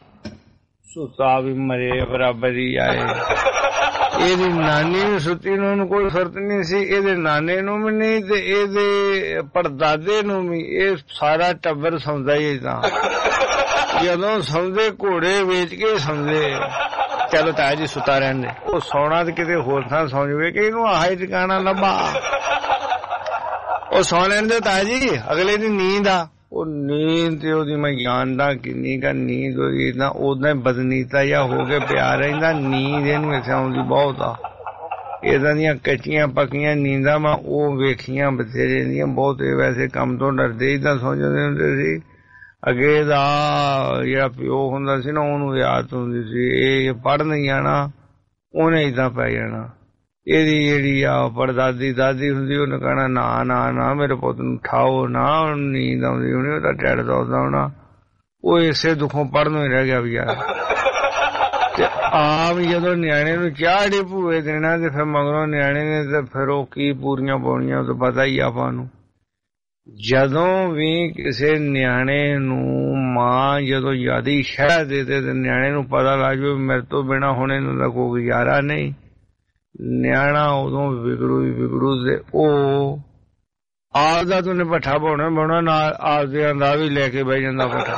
ਸੁੱਤਾ ਵੀ ਮਰੇ ਬਰਾਬਰ ਹੀ ਆਏ। ਇਹਦੀ ਨਾਨੀ ਨੂੰ ਸੁੱਤੀ ਨੂੰ ਉਹਨੂੰ ਕੋਈ ਫਰਕ ਨਹੀਂ ਸੀ, ਇਹਦੇ ਨਾਨੇ ਨੂੰ ਵੀ ਨਹੀਂ ਤੇ ਇਹਦੇ ਪੜਦਾਦੇ ਨੂੰ ਵੀ। ਇਹ ਸਾਰਾ ਟੱਬਰ ਸੌਂਦਾ ਹੀ ਤਾਂ ਜਦੋਂ ਸੌਂਦੇ ਘੋੜੇ ਵੇਚ ਕੇ ਸੌਂਦੇ। ਚਲੋ ਤਾਇਆ ਜੀ ਸੁੱਤਾ ਰਹਿਣ ਦੇ। ਉਹ ਸੌਣਾ ਤੇ ਕਿਤੇ ਹੋਰ ਥਾਂ ਸੌਂ ਜਾਵੇ ਕਿ ਇਹਨੂੰ ਆਹ ਹੀ ਟਿਕਾਣਾ ਲੱਭਾ। ਉਹ ਸੌ ਲੈਣ ਦੇ ਤਾਇਆ ਜੀ ਅਗਲੇ ਦੀ ਨੀਂਦ ਆ। ਉਹ ਨੀਂਦ ਤੇ ਉਹਦੀ ਮੈਂ ਜਾਣਦਾ ਕਿੰਨੀ ਕੁ ਨੀਂਦ ਹੋਈ ਤਾਂ ਉਦਾਂ ਹੀ ਬਦਨੀਤਾ ਜਿਹਾ ਹੋ ਕੇ ਪਿਆ ਰਹਿੰਦਾ। ਨੀਂਦ ਇਹਨੂੰ ਇੱਥੇ ਆਉਂਦੀ ਬਹੁਤ ਆ। ਇਦਾਂ ਦੀਆਂ ਕੱਚੀਆਂ ਪੱਕੀਆਂ ਨੀਂਦਾਂ ਮੈਂ ਉਹ ਵੇਖੀਆਂ ਬਥੇਰੇ ਦੀਆਂ। ਬਹੁਤ ਵੈਸੇ ਕੰਮ ਤੋਂ ਡਰਦੇ ਹੀ ਤਾਂ ਸੌਂ ਜਾਂਦੇ ਹੁੰਦੇ ਸੀ। ਅੱਗੇ ਦਾ ਜਿਹੜਾ ਪਿਓ ਹੁੰਦਾ ਸੀ ਨਾ ਉਹਨੂੰ ਯਾਦ ਹੁੰਦੀ ਸੀ ਇਹ ਪੜ੍ਹ ਨਹੀਂ ਜਾਣਾ ਉਹਨੇ ਏਦਾਂ ਪੈ ਜਾਣਾ। ਇਹਦੀ ਜਿਹੜੀ ਆ ਪੜਦਾਦੀ ਦਾਦੀ ਹੁੰਦੀ ਉਹਨੇ ਕਹਿਣਾ ਨਾ ਨਾ ਨਾ ਮੇਰੇ ਪੁੱਤ ਨੂੰ ਉਠਾਓ ਨਾ। ਨੀਂਦ ਆਉਂਦੀ ਹੋਣੀ ਉਹਦਾ ਟੈਡ ਦੌੜਦਾ ਹੋਣਾ। ਉਹ ਇਸੇ ਦੁੱਖੋਂ ਪੜ੍ਹਨੋਂ ਹੀ ਰਹਿ ਗਿਆ ਵੀ ਯਾਰ। ਤੇ ਆਪ ਜਦੋਂ ਨਿਆਣੇ ਨੂੰ ਚਾਹ ਡੇ ਭੂਏ ਦੇਣਾ ਤੇ ਫਿਰ ਮਗਰੋਂ ਨਿਆਣੇ ਨੇ ਤੇ ਫਿਰ ਉਹ ਕੀ ਪੂਰੀਆਂ ਪਾਉਣੀਆਂ ਉਹ ਤਾਂ ਪਤਾ ਹੀ ਆਪਾਂ ਨੂੰ। ਜਦੋਂ ਵੀ ਕਿਸੇ ਨਿਆਣੇ ਨੂੰ ਮਾਂ ਜਦੋਂ ਜ਼ਿਆਦਾ ਸ਼ਹਿ ਦੇ ਦੇ ਤੇ ਨਿਆਣੇ ਨੂੰ ਪਤਾ ਲੱਗ ਜਾਵੇ ਮੇਰੇ ਤੋਂ ਬਿਨਾਂ ਹੁਣ ਇਹਨਾਂ ਦਾ ਕੋਈ ਗੁਜ਼ਾਰਾ ਨਹੀਂ। ਨਿਆਣਾ ਉਦੋਂ ਵਿਗੜੂ ਵਿਗੜੂ ਤੇ ਉਹ ਆਪਦਾ ਤੋਂ ਨੇ ਭੱਠਾ ਪਾਉਣਾ ਪਾਉਣਾ ਨਾਲ ਆਪਦਿਆਂ ਦਾ ਵੀ ਲੈ ਕੇ ਬਹਿ ਜਾਂਦਾ ਭੱਠਾ।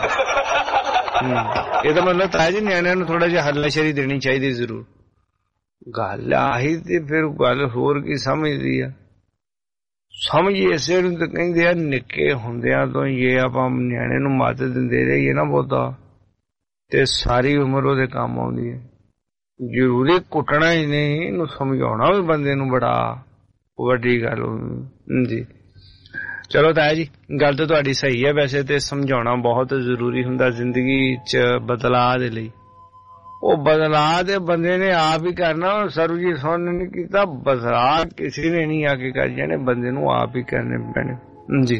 ਇਹਦਾ ਮਤਲਬ ਤਾਇਆ ਜੀ ਨਿਆਣਿਆਂ ਨੂੰ ਥੋੜਾ ਜਿਹਾ ਹੱਲਾਸ਼ੇਰੀ ਦੇਣੀ ਚਾਹੀਦੀ ਜ਼ਰੂਰ। ਗੱਲ ਆਹੀ ਤੇ ਫਿਰ ਗੱਲ ਹੋਰ ਕੀ ਸਮਝਦੀ ਆ। ਸਮਝ ਇਸੇ ਨੂੰ ਤਾਂ ਕਹਿੰਦੇ ਆ ਨਿੱਕੇ ਹੁੰਦਿਆਂ ਤੋਂ ਇਹ ਆਪਾਂ ਨਿਆਣੇ ਨੂੰ ਮੱਤ ਦਿੰਦੇ ਰਹੀਏ ਨਾ ਬਹੁਤਾ ਤੇ ਸਾਰੀ ਉਮਰ ਉਹਦੇ ਕੰਮ ਆਉਂਦੀ ਹੈ। ਜ਼ਰੂਰੀ ਕੁੱਟਣਾ ਹੀ ਨਹੀਂ ਇਹਨੂੰ ਸਮਝਾਉਣਾ ਵੀ ਬੰਦੇ ਨੂੰ ਬੜਾ ਵੱਡੀ ਗੱਲ ਜੀ। ਚਲੋ ਤਾਇਆ ਜੀ ਗੱਲ ਤਾਂ ਤੁਹਾਡੀ ਸਹੀ ਹੈ ਵੈਸੇ ਤੇ ਸਮਝਾਉਣਾ ਬਹੁਤ ਜ਼ਰੂਰੀ ਹੁੰਦਾ ਜ਼ਿੰਦਗੀ ਚ ਬਦਲਾਅ ਦੇ ਲਈ। ਉਹ ਬਦਲਾਅ ਦੇ ਬੰਦੇ ਨੇ ਆਪ ਹੀ ਕਰਨਾ। ਸਰਬਜੀਤ ਸਿੰਘ ਨੇ ਕੀਤਾ ਬਦਲਾਅ ਕਿਸੇ ਨੇ ਨਹੀਂ ਆ ਕੇ ਕਰ ਜਾਣੇ ਬੰਦੇ ਨੂੰ ਆਪ ਹੀ ਕਰਨੇ ਪੈਣੇ ਜੀ।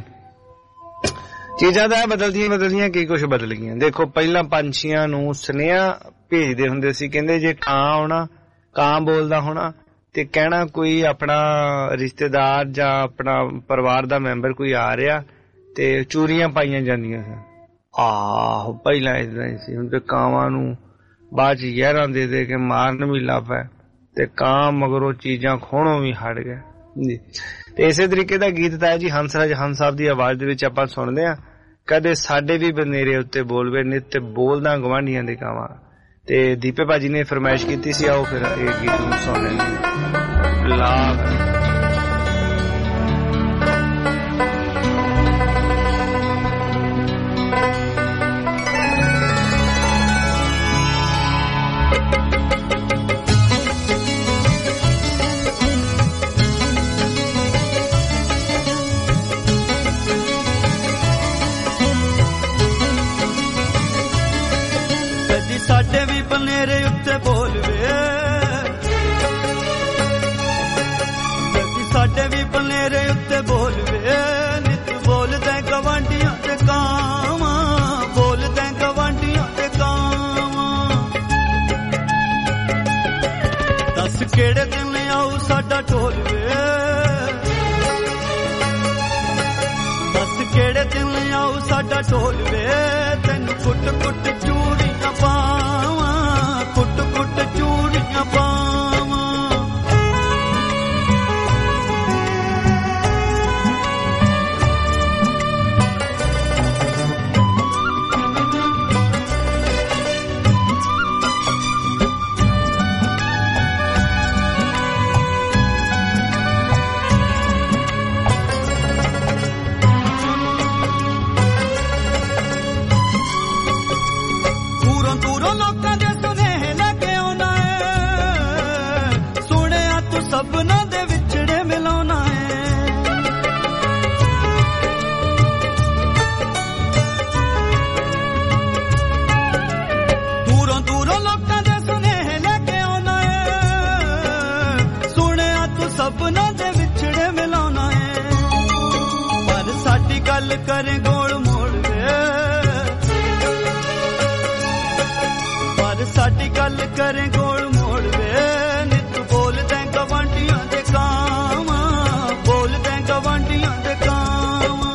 ਚੀਜ਼ਾਂ ਤਾਂ ਬਦਲਦੀਆਂ ਬਦਲਦੀਆਂ ਕੀ ਕੁਛ ਬਦਲ ਗਈਆਂ। ਦੇਖੋ ਪਹਿਲਾਂ ਪੰਛੀਆਂ ਨੂੰ ਸੁਨੇਹਾ ਭੇਜਦੇ ਹੁੰਦੇ ਸੀ ਕਹਿੰਦੇ ਜੇ ਕਾਂ ਆਉਣਾ ਕਾਂ ਬੋਲਦਾ ਹੋਣਾ ਤੇ ਕਹਿਣਾ ਕੋਈ ਆਪਣਾ ਰਿਸ਼ਤੇਦਾਰ ਜਾਂ ਆਪਣਾ ਪਰਿਵਾਰ ਦਾ ਮੈਂਬਰ ਕੋਈ ਆ ਰਿਹਾ ਤੇ ਚੂਰੀਆਂ ਪਾਈਆਂ ਜਾਂਦੀਆਂ ਸਨ। ਆਹੋ ਪਹਿਲਾਂ ਏਦਾਂ ਹੀ ਸੀ। ਹੁਣ ਤੇ ਕਾਵਾਂ ਨੂੰ ਬਾਅਦ ਚ ਜ਼ਹਿਰਾਂ ਦੇ ਦੇ ਕੇ ਮਾਰਨ ਵੀ ਲੱਗ ਪਏ ਤੇ ਕਾਂ ਮਗਰੋਂ ਚੀਜ਼ਾਂ ਖੋਣੋਂ ਵੀ ਹਟ ਗਏ ਜੀ। ਤੇ ਇਸੇ ਤਰੀਕੇ ਦਾ ਗੀਤ ਤਾਂ ਜੀ ਹੰਸਰਾਜ ਹੰਸ ਸਾਹਿਬ ਦੀ ਆਵਾਜ਼ ਦੇ ਵਿੱਚ ਆਪਾਂ ਸੁਣਦੇ ਹਾਂ। ਕਦੇ ਸਾਡੇ ਵੀ ਬਨੇਰੇ ਉੱਤੇ ਬੋਲਵੇ ਨਿੱਤ ਬੋਲਦਾ ਗਵਾਂਢੀਆਂ ਦੇ ਕਾਵਾਂ। ਤੇ ਦੀਪੇ ਭਾਜੀ ਨੇ ਫਰਮਾਇਸ਼ ਕੀਤੀ ਸੀ ਆਓ ਫਿਰ ਇਹ ਗੀਤ ਨੂੰ ਸੁਣ ਲੈਂਦੇ ਲਾ। ਸਾਡੇ ਵੀ ਬਨੇਰੇ ਉੱਤੇ ਬੋਲ ਵੇ ਨਿਤ ਬੋਲਦੇ ਗਵਾਂਢੀਆਂ ਤੇ ਕਾਵਾਂ ਬੋਲਦੇ ਗਵਾਂਢੀਆਂ ਤੇ ਕਾਵਾਂ ਦੱਸ ਕਿਹੜੇ ਦਿਨ ਆਉ ਸਾਡਾ ਢੋਲ ਵੇ ਦੱਸ ਕਿਹੜੇ ਦਿਨ ਆਉ ਸਾਡਾ ਢੋਲ ਵੇ ਤੈਨੂੰ ਕੁੱਟ ਕੁੱਟ ਚੂੜੀਆਂ ਪਾਵਾਂ ਕੁੱਟ ਕੁੱਟ ਚੂੜੀਆਂ ਪਾਵਾਂ ਸਭਨਾਂ ਦੇ ਵਿਛੜੇ ਮਿਲਾਉਣਾ ਹੈ ਦੂਰੋਂ ਦੂਰੋਂ ਲੋਕਾਂ ਦੇ ਸੁਨੇਹੇ ਲੈ ਕੇ ਆਉਣਾ ਹੈ ਸੁਣਿਆ ਤੂੰ ਸਭਨਾਂ ਦੇ ਵਿਛੜੇ ਮਿਲਾਉਣਾ ਹੈ ਪਰ ਸਾਡੀ ਗੱਲ ਕਰੇ ਗੋਲ ਮੋੜ ਵੇ ਪਰ ਸਾਡੀ ਗੱਲ ਕਰੇ ਗੋਲ ਮੋੜ ਵੇ ਨਿਤ ਬੋਲਦੇ ਗਵਾਂਢੀਆਂ ਦੇ ਕਾਵਾਂ ਬੋਲਦੇ ਗਵਾਂਢੀਆਂ ਦੇ ਕਾਵਾਂ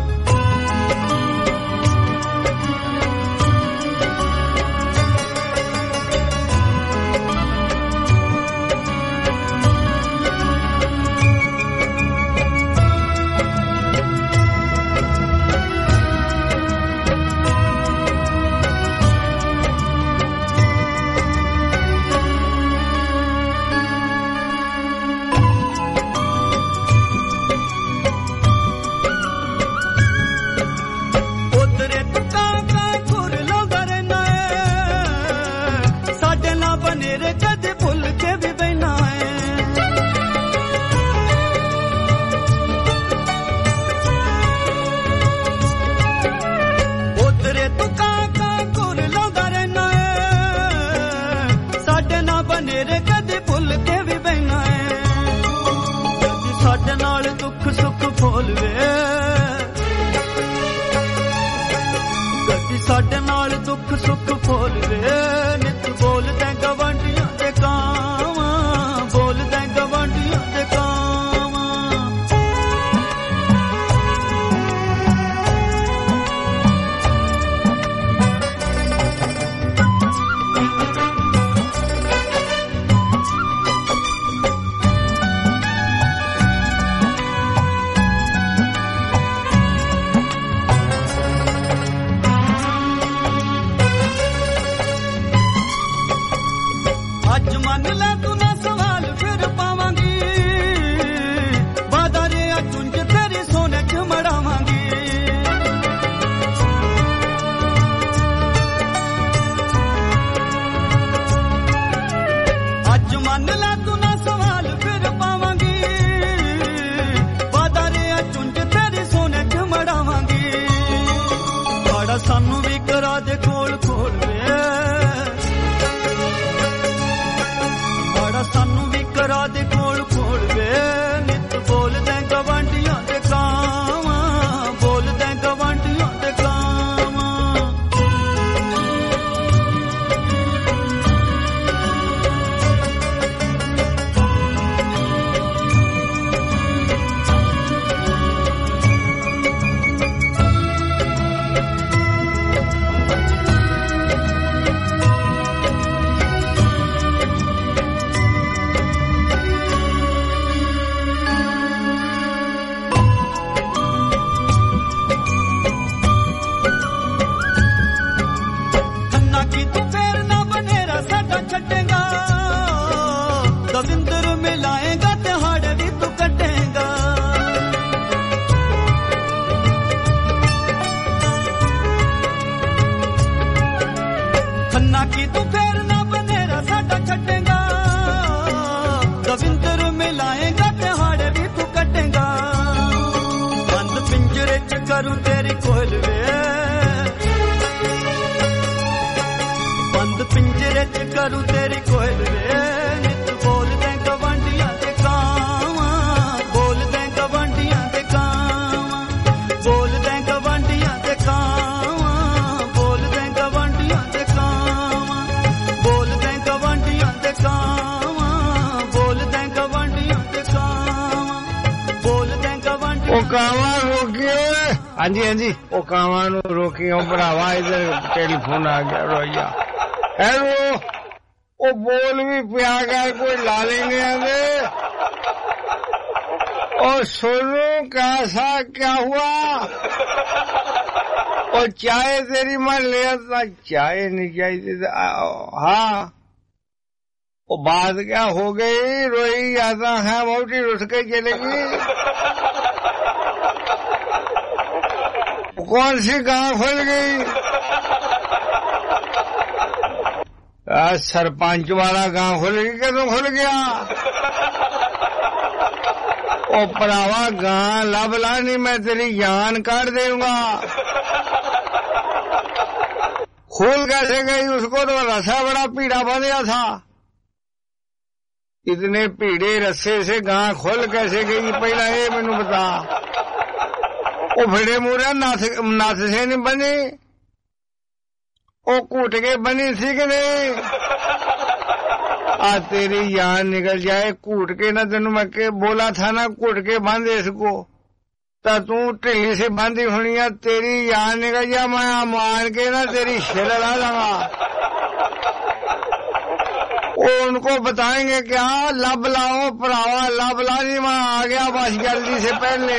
ਸਾਡੇ ਨਾਲ ਦੁੱਖ ਸੁੱਖ ਫੋਲਵੇ ਨਿਤ ਬੋਲਦੇ ਗਵਾਂਢੀਆਂ ਦੇ ਕਾਵਾਂ ਬੋਲਦੇ ਗਵਾਂਢੀਆਂ ਦੇ ਕਾਵਾਂ ਸਾਨੂੰ ਵੀ ਕਰਾ ਦੇ ਕੋਲ ਕੋਲ ਵੇ ਬੜਾ ਸਾਨੂੰ ਵੀ ਕਰਾ ਦੇ ਕੋਲ ਕੋਲ ਵੇ ਨਿਤ ਬੋਲਦੇ ਗਵਾਂਢੀਆਂ ਦੇ ਕਾਵਾਂ ਬੋਲਦੇ ਗਵਾਂਢੀਆਂ ਦੇ ਕਾਵਾਂ करूं तेरी कोल वे बंद पिंजरे च करूं तेरी कोल वे नित बोल दे गवांढियां ते कावां ਉਹ ਕਾਵਾਂ ਰੋਕਿਓ। ਹਾਂਜੀ ਹਾਂਜੀ ਉਹ ਕਾਵਾਂ ਨੂੰ ਰੋਕਿਓ ਭਰਾਵਾ, ਇਧਰ ਟੈਲੀਫੋਨ ਆ ਗਿਆ ਰੋਈਆ। ਹੈਲੋ ਉਹ ਬੋਲ ਵੀ ਪਿਆ ਕਰ, ਕੋਈ ਲਾ लेंगे आगे। और सोनू कैसा क्या हुआ? और चाय तेरी मैं ले आता। चाय नहीं चाहिए। हाँ वो बात क्या हो गई? रोई आता है मोटी रुस के चलेगी। कौन सी गांव खुल गई? सरपंच वाला गांव खुल गया। कदों खुल गया? ओ भरावा गां लब ला, नहीं मैं तेरी जान काट दूंगा। खुल कैसे गई? उसको तो रस्सा बड़ा पीड़ा बंधा था। इतने पीड़े रस्से से गां खुल कैसे गई? पहला ये मैनू बता। ओ भिड़े मूरे नाथ नाथ से नहीं बनी, ओ घुट के बनी सी कि नहीं? आ तेरी जान निकल जाए घुट के ना। तेनू मैं के बोला था ना घुट के बांधे इसको, ता तू ढिल्ली से बांधी होनी है। तेरी जान निकल जा, मैं मान के ना तेरी शिर ला लूंगा। वो उनको बताएंगे क्या? लब लाओ भरावा, लब ला। नहीं मैं आ गया बस जल्दी से पहले।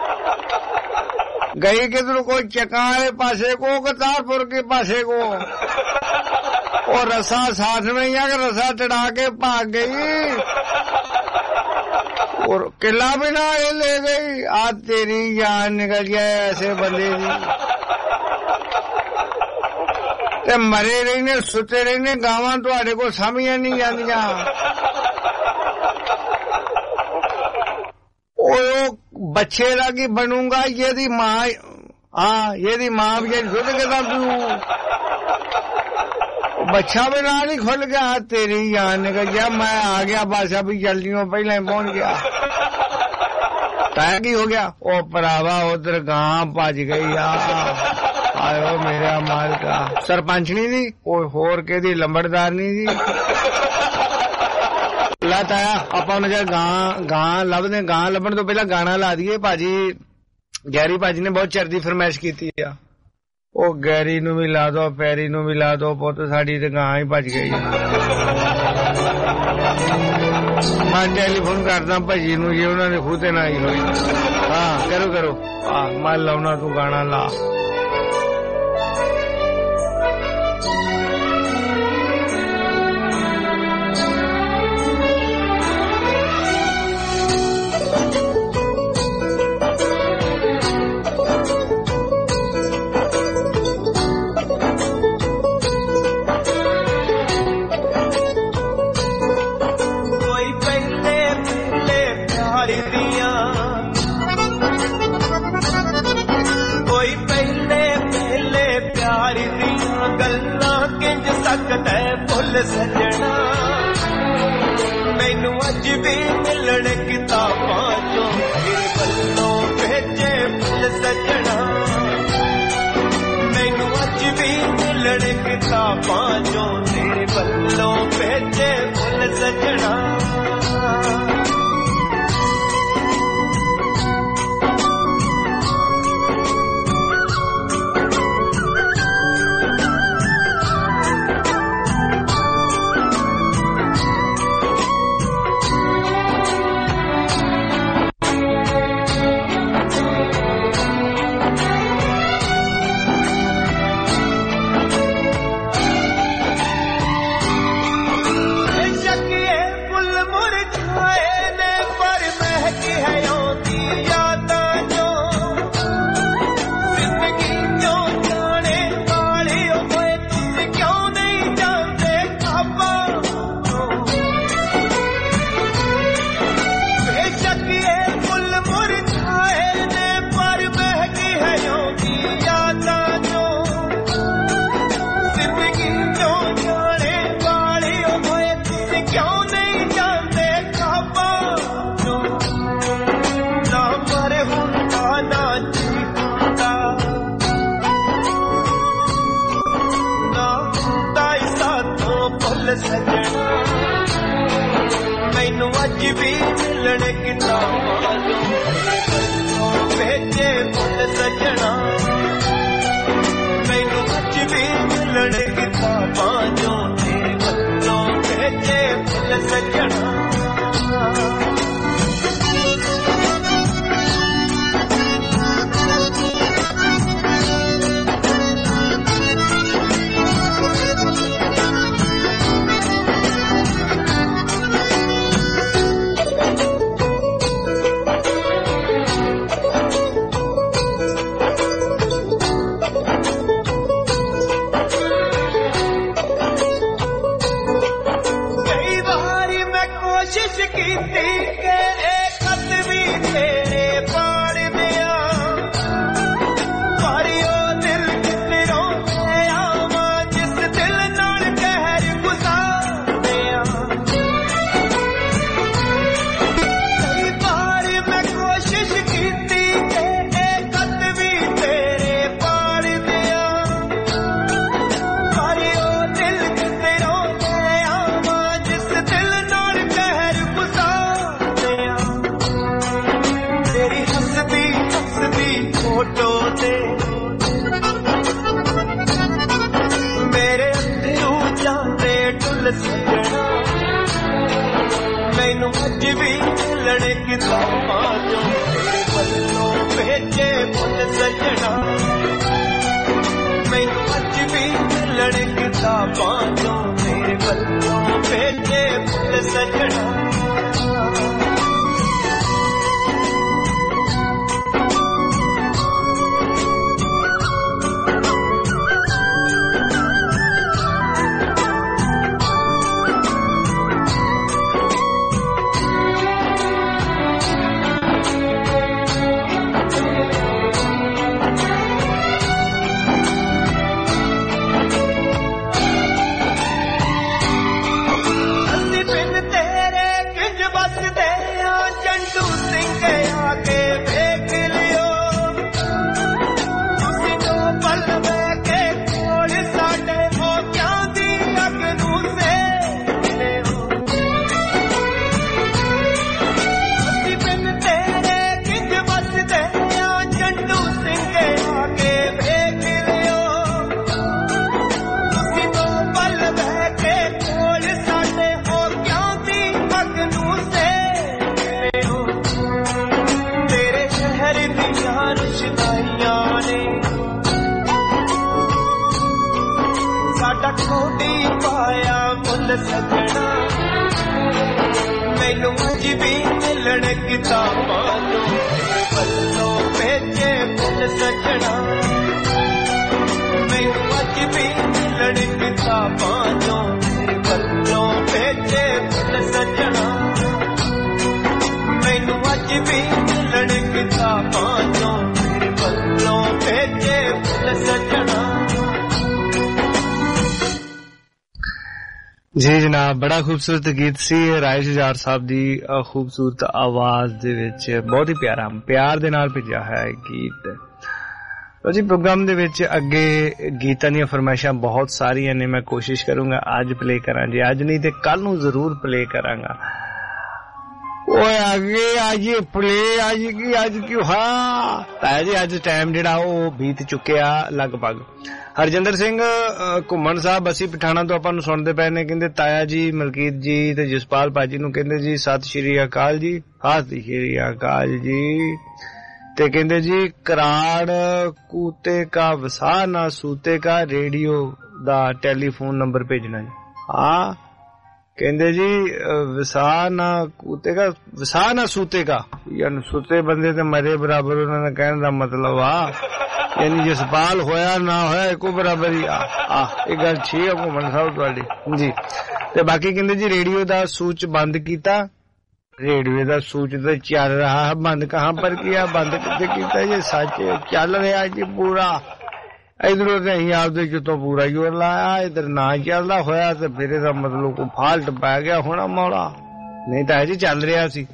गई किधर को? चकाए पासे को, करतारपुर के पासे को। और रसा साथ में ही अगर रसा चढ़ा के भाग गई और किला भी ना ले गई। आज तेरी जान निकल जाए ऐसे बंदे की। ते मरे रहने सुते रहने गावां तुहाडे को समझ नहीं आंदियां। ओ बच्चे दा की बनूंगा? यदि मां, हाँ यदि मां भी खुद के पीऊ, बच्चा भी ना नहीं खुल गया। तेरी जान निकल गया, मैं आ गया बस अभी जल्दियों पहले पहुंच गया। तय की हो गया? ओ भरावा उधर गां भज गई। आ आयो मेरा माल का सरपंच नहीं थी, कोई होर के दी लंबड़दार नहीं थी। लत आया ਆਪਾਂ ਨੂੰ ਜੇ ਗਾਂ ਗਾਂ ਲੱਭਦੇ। ਗਾਂ ਲੱਭਣ ਤੋਂ ਪਹਿਲਾਂ ਗਾਣਾ ਲਾ ਦਈਏ। ਭਾਜੀ ਗੈਰੀ ਭਾਜੀ ਨੇ ਬਹੁਤ ਚਿਰ ਦੀ ਫਰਮਾਇਸ਼ ਕੀਤੀ ਆ। ਉਹ ਗੈਰੀ ਨੂੰ ਵੀ ਲਾ ਦੋ, ਪੈਰੀ ਨੂੰ ਵੀ ਲਾ ਦੋ, ਪੁੱਤ ਸਾਡੀ ਤੇ ਗਾਂ ਹੀ ਭੱਜ ਗਈ। ਮੈਂ ਟੈਲੀਫੋਨ ਕਰਦਾ ਭਾਜੀ ਨੂੰ, ਜੇ ਉਹਨਾਂ ਨੇ ਖੂਹ ਤੇ ਨਾ ਆਈ ਹੋਈ। ਹਾਂ ਕਰੋ ਕਰੋ। ਹਾਂ ਮੈਂ ਲਾਉਣਾ, ਤੂੰ ਗਾਣਾ ਲਾ। सजना मैनू अज भी मिलन किताबां चों तेरे वल्लों भेजे फुल सजना। मैनू अज भी मिलन किताबां चों तेरे वल्लों भेजे फुल सजना। मैनू अज भी मिलन किताबां चों मिलने किताबां जो तेरे वल्लों भेजे फुल सजना मैनू अज भी मिलने किताबां जो तेरे वल्लों भेजे फुल सजना सजना मैनू अज भी मिलन किताबां जो तेरे वल्लों भेजे फुल सजना मैनू अज भी मिलन किताबां जो तेरे वल्लों भेजे फुल सजना मैनू अज भी मिलन किताबां जो तेरे वल्लों भेजे फुल सजना जी जनाब बड़ा खूबसूरत गीत सी राय जुजार साहब दी खूबसूरत आवाज दे विच बहुत ही प्यारा प्यार दे नाल भेजा है गीत तो जी प्रोग्राम दे विच अगे गीतां दी फरमाइशां बहुत सारियां ने मैं कोशिश करूंगा आज प्ले करां जी आज नहीं ते कल नूं जरूर प्ले करांगा ओए आगे आज प्ले आज की आज क्यों हाँ ताया जी आज टाइम जिहड़ा ओ बीत चुकिया लगभग हरजिंदर सिंह घुम्मन साहब ਅਸੀਂ ਪਠਾਣਾ ਤੋਂ ਆਪਾਂ ਨੂੰ ਸੁਣਦੇ ਪਏ ਨੇ ਕਹਿੰਦੇ ਤਾਇਆ ਜੀ ਮਲਕੀਤ ਜੀ ਤੇ ਜਸਪਾਲ ਭਾਜੀ ਨੂੰ ਕਹਿੰਦੇ ਜੀ ਸਤਿ ਸ਼੍ਰੀ ਅਕਾਲ ਜੀ ਸਤਿ ਸ਼੍ਰੀ ਅਕਾਲ ਜੀ ਤੇ ਕਹਿੰਦੇ ਜੀ ਕਰਾੜ ਕੂਤੇ ਕਾ ਵਸਾ ਨਾ ਸੂਤੇ ਕਾ ਰੇਡੀਓ ਦਾ ਟੈਲੀਫੋਨ ਨੰਬਰ ਭੇਜਣਾ ਜੀ ਹਾਂ ਕਹਿੰਦੇ ਜੀ ਵਸਾ ਨਾ ਕੂਤੇ ਕਾ ਵਸਾ ਨਾ ਸੂਤੇ ਕਾ ਯਾਨੀ ਸੁੱਤੇ ਬੰਦੇ ਤੇ ਮਰੇ ਬਰਾਬਰ ਉਹਨਾਂ ਦਾ ਕਹਿਣ ਦਾ ਮਤਲਬ ਆ यानी जसपाल होया ना होया एको बराबर ही आ आ ये गल ठीक है घुमन साहब तुहाडी जी ते बाकी कहंदे जी रेडियो दा सूच बंद कीता रेडियो दा सूच तो चल रहा है बंद कहां पर किया बंद किथे कीता ये सच चल रहा जी पूरा इधरों ते अहीं आपदे चों पूरा ही लाया इधर ना चलदा होया ते फिर इहदा मतलब को फाल्ट पै गया होना मौला नहीं ताया जी चल रहा सी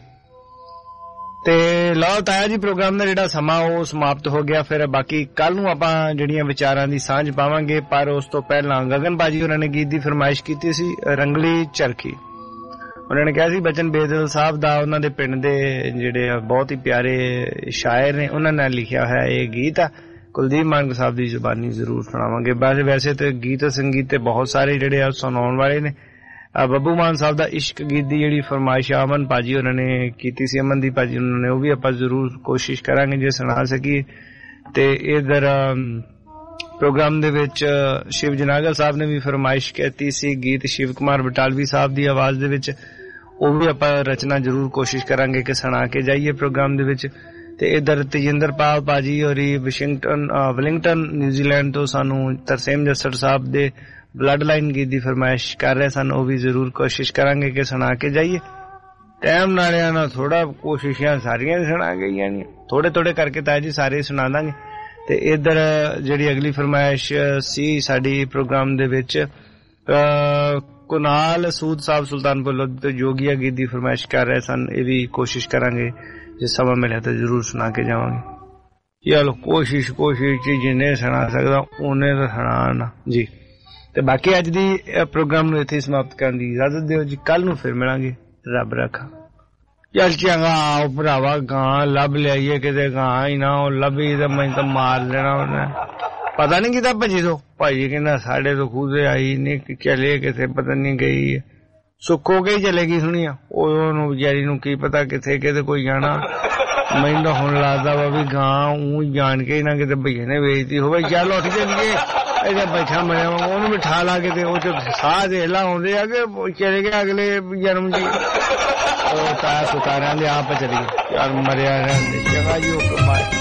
ਤੇ ਲਓ ਤਾਇਆ ਜੀ ਪ੍ਰੋਗਰਾਮ ਦਾ ਜਿਹੜਾ ਸਮਾਂ ਉਹ ਸਮਾਪਤ ਹੋ ਗਿਆ ਫਿਰ ਬਾਕੀ ਕੱਲ ਨੂੰ ਆਪਾਂ ਜਿਹੜੀਆਂ ਵਿਚਾਰਾਂ ਦੀ ਸਾਂਝ ਪਾਵਾਂਗੇ ਪਰ ਉਸ ਤੋਂ ਪਹਿਲਾਂ ਗਗਨ ਬਾਜੀ ਉਹਨਾਂ ਨੇ ਗੀਤ ਦੀ ਫਰਮਾਇਸ਼ ਕੀਤੀ ਸੀ ਰੰਗਲੀ ਚਰਖੀ ਉਹਨਾਂ ਨੇ ਕਿਹਾ ਸੀ ਬਚਨ ਬੇਦਲ ਸਾਹਿਬ ਦਾ ਉਹਨਾਂ ਦੇ ਪਿੰਡ ਦੇ ਜਿਹੜੇ ਬਹੁਤ ਹੀ ਪਿਆਰੇ ਸ਼ਾਇਰ ਨੇ ਉਹਨਾਂ ਨੇ ਲਿਖਿਆ ਹੋਇਆ ਇਹ ਗੀਤ ਆ ਕੁਲਦੀਪ ਮਾਨਕ ਸਾਹਿਬ ਦੀ ਜ਼ੁਬਾਨੀ ਜ਼ਰੂਰ ਸੁਣਾਵਾਂਗੇ ਬਸ ਵੈਸੇ ਤੇ ਗੀਤ ਸੰਗੀਤ ਤੇ ਬਹੁਤ ਸਾਰੇ ਜਿਹੜੇ ਆ ਸੁਣਾਉਣ ਵਾਲੇ ਨੇ ਬੱਬੂ ਮਾਨ ਸਾਹਿਬ ਦਾ ਇਸ਼ਕ ਗੀਤ ਦੀ ਜਿਹੜੀ ਫਰਮਾਇਸ਼ ਅਮਨ ਭਾਜੀ ਉਹਨਾਂ ਨੇ ਕੀਤੀ ਸੀ ਅਮਨਦੀਪ ਭਾਜੀ ਉਹਨਾਂ ਨੇ ਉਹ ਵੀ ਆਪਾਂ ਜ਼ਰੂਰ ਕੋਸ਼ਿਸ਼ ਕਰਾਂਗੇ ਜੇ ਸੁਣਾ ਸਕੀਏ ਤੇ ਇਧਰ ਪ੍ਰੋਗਰਾਮ ਦੇ ਵਿੱਚ ਸ਼ਿਵ ਜਨਾਗਲ ਸਾਹਿਬ ਨੇ ਵੀ ਫਰਮਾਇਸ਼ ਕੀਤੀ ਸੀ ਗੀਤ ਸ਼ਿਵ ਕੁਮਾਰ ਬਟਾਲਵੀ ਸਾਹਿਬ ਦੀ ਆਵਾਜ਼ ਦੇ ਵਿੱਚ ਉਹ ਵੀ ਆਪਾਂ ਰਚਨਾ ਜ਼ਰੂਰ ਕੋਸ਼ਿਸ਼ ਕਰਾਂਗੇ ਕਿ ਸੁਣਾ ਕੇ ਜਾਈਏ ਪ੍ਰੋਗਰਾਮ ਦੇ ਵਿੱਚ ਤੇ ਇਧਰ ਤੇਜਿੰਦਰਪਾਲ ਭਾਜੀ ਹੋਰੀ ਵਾਸ਼ਿੰਗਟਨ ਵਲਿੰਗਟਨ ਨਿਊਜ਼ੀਲੈਂਡ ਤੋਂ ਸਾਨੂੰ ਤਰਸੇਮ ਜੱਸੜ ਸਾਹਿਬ ਦੇ ਬਲੱਡ ਲਾਈਨ ਗੀਤ ਦੀ ਫਰਮਾਇਸ਼ ਕਰ ਰਹੇ ਸਨ ਉਹ ਵੀ ਜ਼ਰੂਰ ਕੋਸ਼ਿਸ਼ ਕਰਾਂਗੇ ਕਿ ਸੁਣਾ ਕੇ ਜਾਈਏ ਟਾਈਮ ਨਾਲਿਆਂ ਨਾਲ ਥੋੜਾ ਕੋਸ਼ਿਸ਼ਾਂ ਸਾਰੀਆਂ ਸੁਣਾ ਗਈਆਂ ਨੇ ਥੋੜੇ ਥੋੜੇ ਕਰਕੇ ਤਾਂ ਜੀ ਸਾਰੇ ਸੁਣਾ ਦਾਂਗੇ ਤੇ ਇਧਰ ਜਿਹੜੀ ਅਗਲੀ ਫਰਮਾਇਸ਼ ਸੀ ਸਾਡੀ ਪ੍ਰੋਗਰਾਮ ਦੇ ਵਿੱਚ ਕੁਨਾਲ ਸੂਦ ਸਾਹਿਬ ਸੁਲਤਾਨਪੁਰ ਲੋਧੀ ਤੋਂ ਜੋਗੀਆ ਗੀਤ ਦੀ ਫਰਮਾਇਸ਼ ਕਰ ਰਹੇ ਸਨ ਇਹ ਵੀ ਕੋਸ਼ਿਸ਼ ਕਰਾਂਗੇ ਜੇ ਸਮਾਂ ਮਿਲਿਆ ਤਾਂ ਜ਼ਰੂਰ ਸੁਣਾ ਕੇ ਜਾਵਾਂਗੇ ਚਲੋ ਕੋਸ਼ਿਸ਼ ਕੋਸ਼ਿਸ਼ ਜਿੰਨੇ ਸੁਣਾ ਸਕਦਾ ਉਹਨੇ ਤਾਂ ਸੁਣਾਣਾ ਜੀ ਤੇ ਬਾਕੀ ਅੱਜ ਦੀ ਪ੍ਰੋਗਰਾਮ ਨੂੰ ਇੱਥੇ ਸਮਾਪਤ ਕਰਨ ਦੀ ਇਜਾਜ਼ਤ ਦਿਓ ਜੀ ਕੱਲ ਨੂੰ ਫਿਰ ਮਿਲਾਂਗੇ ਰੱਬ ਰੱਖਾ ਚੱਲ ਚੰਗਾ ਆਓ ਭਰਾਵਾ ਗਾਂ ਲੱਭ ਲਿਆਈਏ ਕਿਤੇ ਗਾਂ ਹੀ ਨਾ ਉਹ ਲੱਭੀ ਤਾਂ ਮੈਂ ਤਾਂ ਮਾਰ ਲੈਣਾ ਉਹਨੇ ਪਤਾ ਨਹੀਂ ਕਿਤਾ ਭੱਜੀ ਤੋਂ ਭਾਜੀ ਕਹਿੰਦਾ ਸਾਡੇ ਤੋਂ ਖੂਦੇ ਆਈ ਨਹੀਂ ਚਲੇ ਕਿਤੇ ਪਤਾ ਨਹੀਂ ਗਈ ਸੁੱਕੋ ਕੇ ਹੀ ਚਲੇਗੀ ਸੁਣੀਆ। ਉਹਨੂੰ ਵਿਚਾਰੀ ਨੂੰ ਕੀ ਪਤਾ ਕਿੱਥੇ ਕਿਤੇ ਕੋਈ ਜਾਣਾ। ਮੈਨੂੰ ਤਾਂ ਹੁਣ ਲੱਗਦਾ ਵਾ ਵੀ ਗਾਂ ਊਂ ਜਾਣ ਕੇ ਨਾ ਕਿਤੇ ਭਈਏ ਨੇ ਵੇਚਤੀ ਹੋਵੇ। ਚੱਲ ਉੱਠ ਜਾਈਏ ਇਹਦਾ ਬੈਠਾ ਮਰਿਆ ਉਹਨੂੰ ਬਿਠਾ ਲਾ ਕੇ ਤੇ ਉਹ ਚ ਸਾਹ ਦੇ ਲਾ ਆਉਂਦੇ ਆ ਕਿ ਚਲੇ ਗਏ ਅਗਲੇ ਜਨਮ ਜੀ। ਉਹ ਤਾਇਆ ਸੁਤਾਰਿਆਂ ਦੇ ਆਪ ਚਲੀ ਯਾਰ ਮਰਿਆ ਰਹਿੰਦੇ ਜਗ੍ਹਾ ਜੀ ਉਹ ਕਮਾਏ।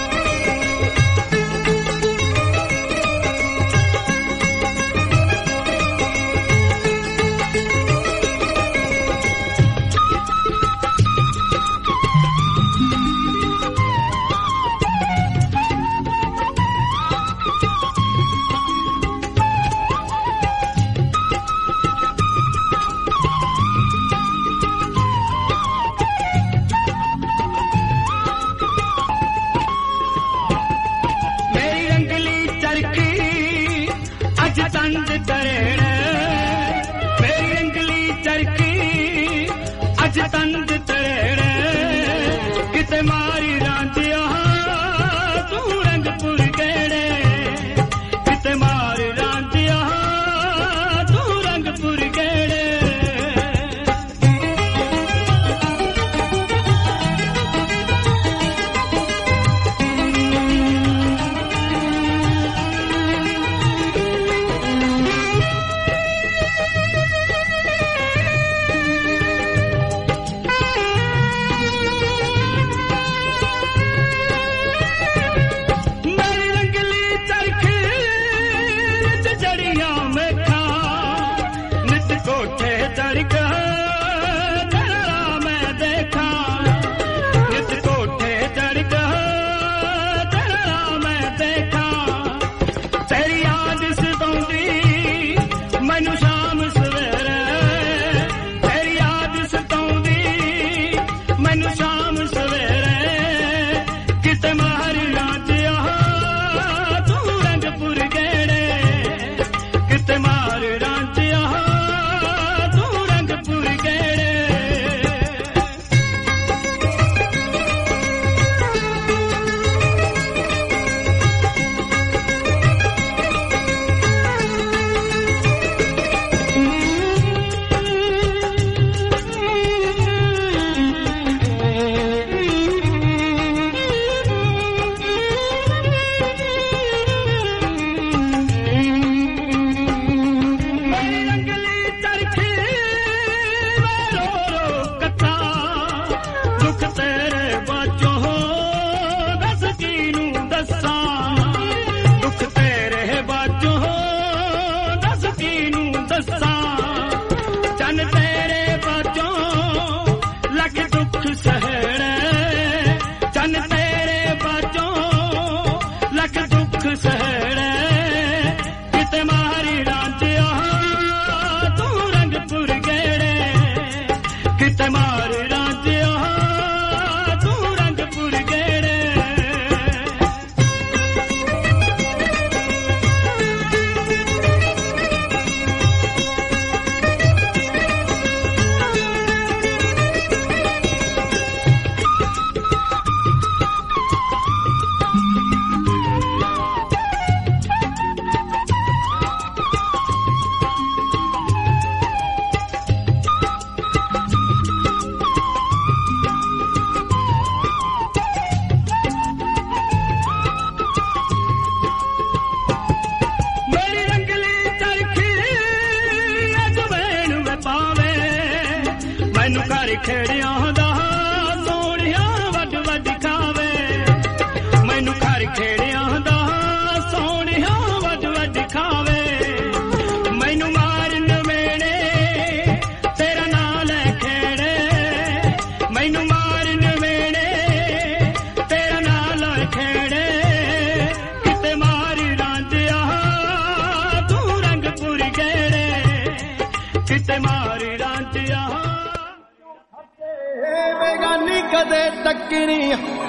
बेगानी कदे तकनी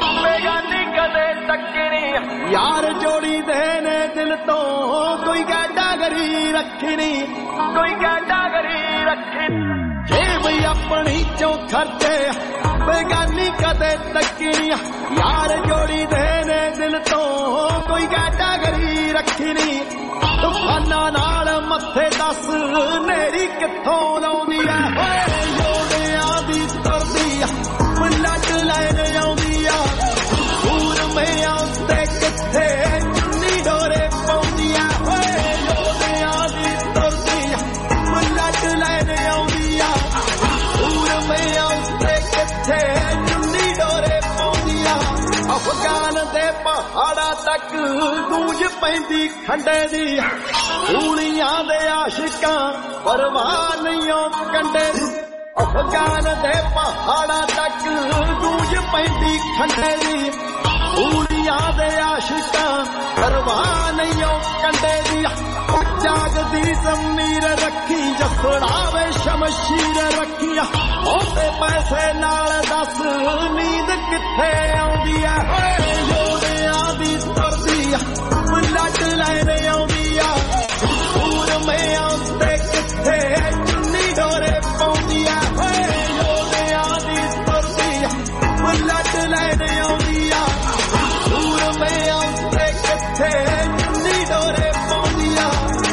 बेगानी कदे तकनी यार जोड़ी देने दिल तो कोई कैटागरी रखनी कोई कैटागरी रखनी जे भई अपनी चो खर्चे बेगानी कदे तकनी यार जोड़ी देने दिल तो कोई कैटागरी रखनी तूफाना नाल मथे दस नेरी कित्थों लाउंदी है ਤੱਕ ਗੂੰਜ ਪੈਂਦੀ ਖੰਡੇ ਦੀ ਗੋਲੀਆਂ ਦੇ ਆਸ਼ਿਕਾਂ ਪਰਵਾਹ ਨਹੀਂ ਉਹ ਕੰਡੇ ਅਫਗਾਨ ਦੇ ਪਹਾੜਾਂ ਤੱਕ ਗੂੰਜ ਪੈਂਦੀ ਖੰਡੇ ਦੀ ਗੋਲੀਆਂ ਦੇ ਆਸ਼ਿਕਾਂ ਪਰਵਾਹ ਨਹੀਂ ਉਹ ਕੰਡੇ ਦੀ ਜਾਗਦੀ ਜ਼ਮੀਰ ਰੱਖੀ ਜਸੜਾਵੇ ਸ਼ਮਸ਼ੀਰ ਰੱਖੀਆਂ ਉਹਦੇ ਪੈਸੇ ਨਾਲ ਦੱਸ ਨੀਂਦ ਕਿੱਥੇ ਆਉਂਦੀ ਐ ਹੋਏ ਯੋਧਿਆਂ ਦੀ ਤੁਰਦੀ ਲੱਟ ਲੈਣੇ ਆਉਂਦੀ ਆ ਦੂਰ ਮੈਂ ਆਉਂਦੇ ਕਿੱਥੇ ਚੁੰਨੀ ਡੋਰੇ ਪਾਉਂਦੀ ਐ ਹੋਏ ਯੋਧਿਆਂ ਦੀ ਤੁਰਦੀ ਲੱਟ ਲੈਣੇ ਆਉਂਦੀ ਆ ਦੂਰ ਮੈਂ ਆਉਂਦੇ ਕਿੱਥੇ ਚੁੰਨੀ ਡੋਰੇ ਪਾਉਂਦੀ ਆ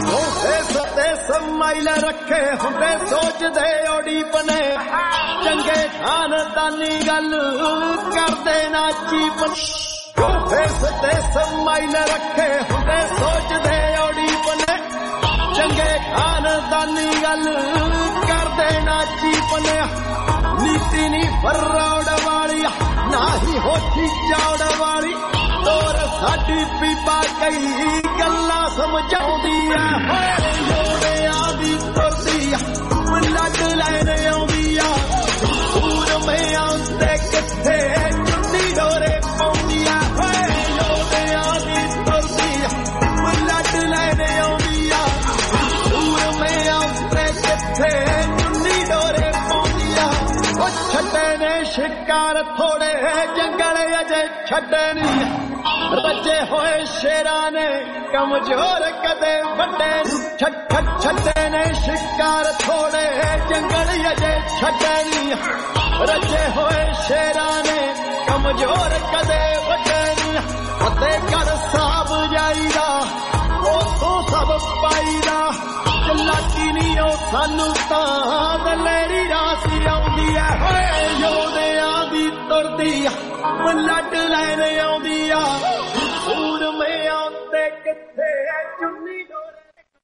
ਸਮਾਈਲ ਰੱਖੇ ਹੁੰਦੇ ਸੋਚਦੇ ਓੜੀ ਬਨੇ ਚੰਗੇ ਖਾਨਦਾਨੀ ਗੱਲ ਕਰਦੇ ਨਾ ਚੀਪਨ ਫੇਸ ਤੇ ਸਮਾਈਲ ਰੱਖੇ ਹੁੰਦੇ ਸੋਚਦੇ ਓੜੀ ਬਨੇ ਚੰਗੇ ਖਾਨਦਾਨੀ ਗੱਲ ਕਰਦੇ ਨਾ ਚੀਪਨ ਨੀਤੀ ਨੀ ਫਰੌੜ ਵਾਲੀ ਨਾ ਹੀ ਹੋਠੀ ਚੌੜ ਵਾਲੀ ਤੋਰ ਸਾਡੀ ਬੀਬਾ ਕਈ ਗੱਲਾਂ ਸਮਝਾਉਂਦੀ ਐ ਹੋਏ ਯੋਧਿਆਂ ਦੀ ਤੁਰਦੀ ਲੱਗ ਲੈਣ ਆਉਂਦੀ ਆ ਦੂਰ ਮੈਂ ਆਉਂਦੇ ਕਿੱਥੇ ਚੁੰਨੀ ਡੋਰੇ ਪਾਉਂਦੀ ਆ ਹੋਏ ਯੋਧਿਆਂ ਦੀ ਤੁਰਦੀ ਲੱਗ ਲੈਣ ਆਉਂਦੀ ਆ ਦੂਰ ਮੈਂ ਆਉਂਦੇ ਕਿੱਥੇ ਚੁੰਨੀ ਡੋਰੇ ਪਾਉਂਦੀ ਆ ਉਹ ਛੱਡੇ ਨੇ ਸ਼ਿਕਾਰ ਥੋੜੇ ਜੰਗਲ ਅਜੇ ਛੱਡੇ ਨਹੀਂ ਰੱਜੇ ਹੋਏ ਸ਼ੇਰਾਂ ਨੇ ਕਮਜ਼ੋਰ ਕਦੇ ਵੱਡੇ ਛੱਡ ਛੱਡੇ ਨੇ ਸ਼ਿਕਾਰ ਥੋੜੇ ਜੰਗਲ ਅਜੇ ਛੱਡੇ ਨਹੀਂ ਰੱਜੇ ਹੋਏ ਸ਼ੇਰਾਂ ਨੇ ਕਮਜ਼ੋਰ ਕਦੇ ਵੱਡੇ ਨਹੀਂ ਅਤੇ ਘਰ ਸਾਬ ਜਾਈਦਾ ਉਥੋਂ ਸਭ ਪਾਈਦਾ ਚਲਾਕੀ ਨਹੀਂ ਉਹ ਸਾਨੂੰ ਤਾਂ ਦਲੇਰੀ ਰਾਸੀ ਆਉਂਦੀ ਐ ਹੋਏ ਯੋਧਿਆਂ ਦੀ ਤੁਰਦੀ ਲੱਟ ਲੈਣ ਆਉਂਦੀ ਆ ਦੂਰ ਮੈਂ ਆਉਂਦੇ ਕਿੱਥੇ ਚੁੰਨੀ ਡੋਰੇ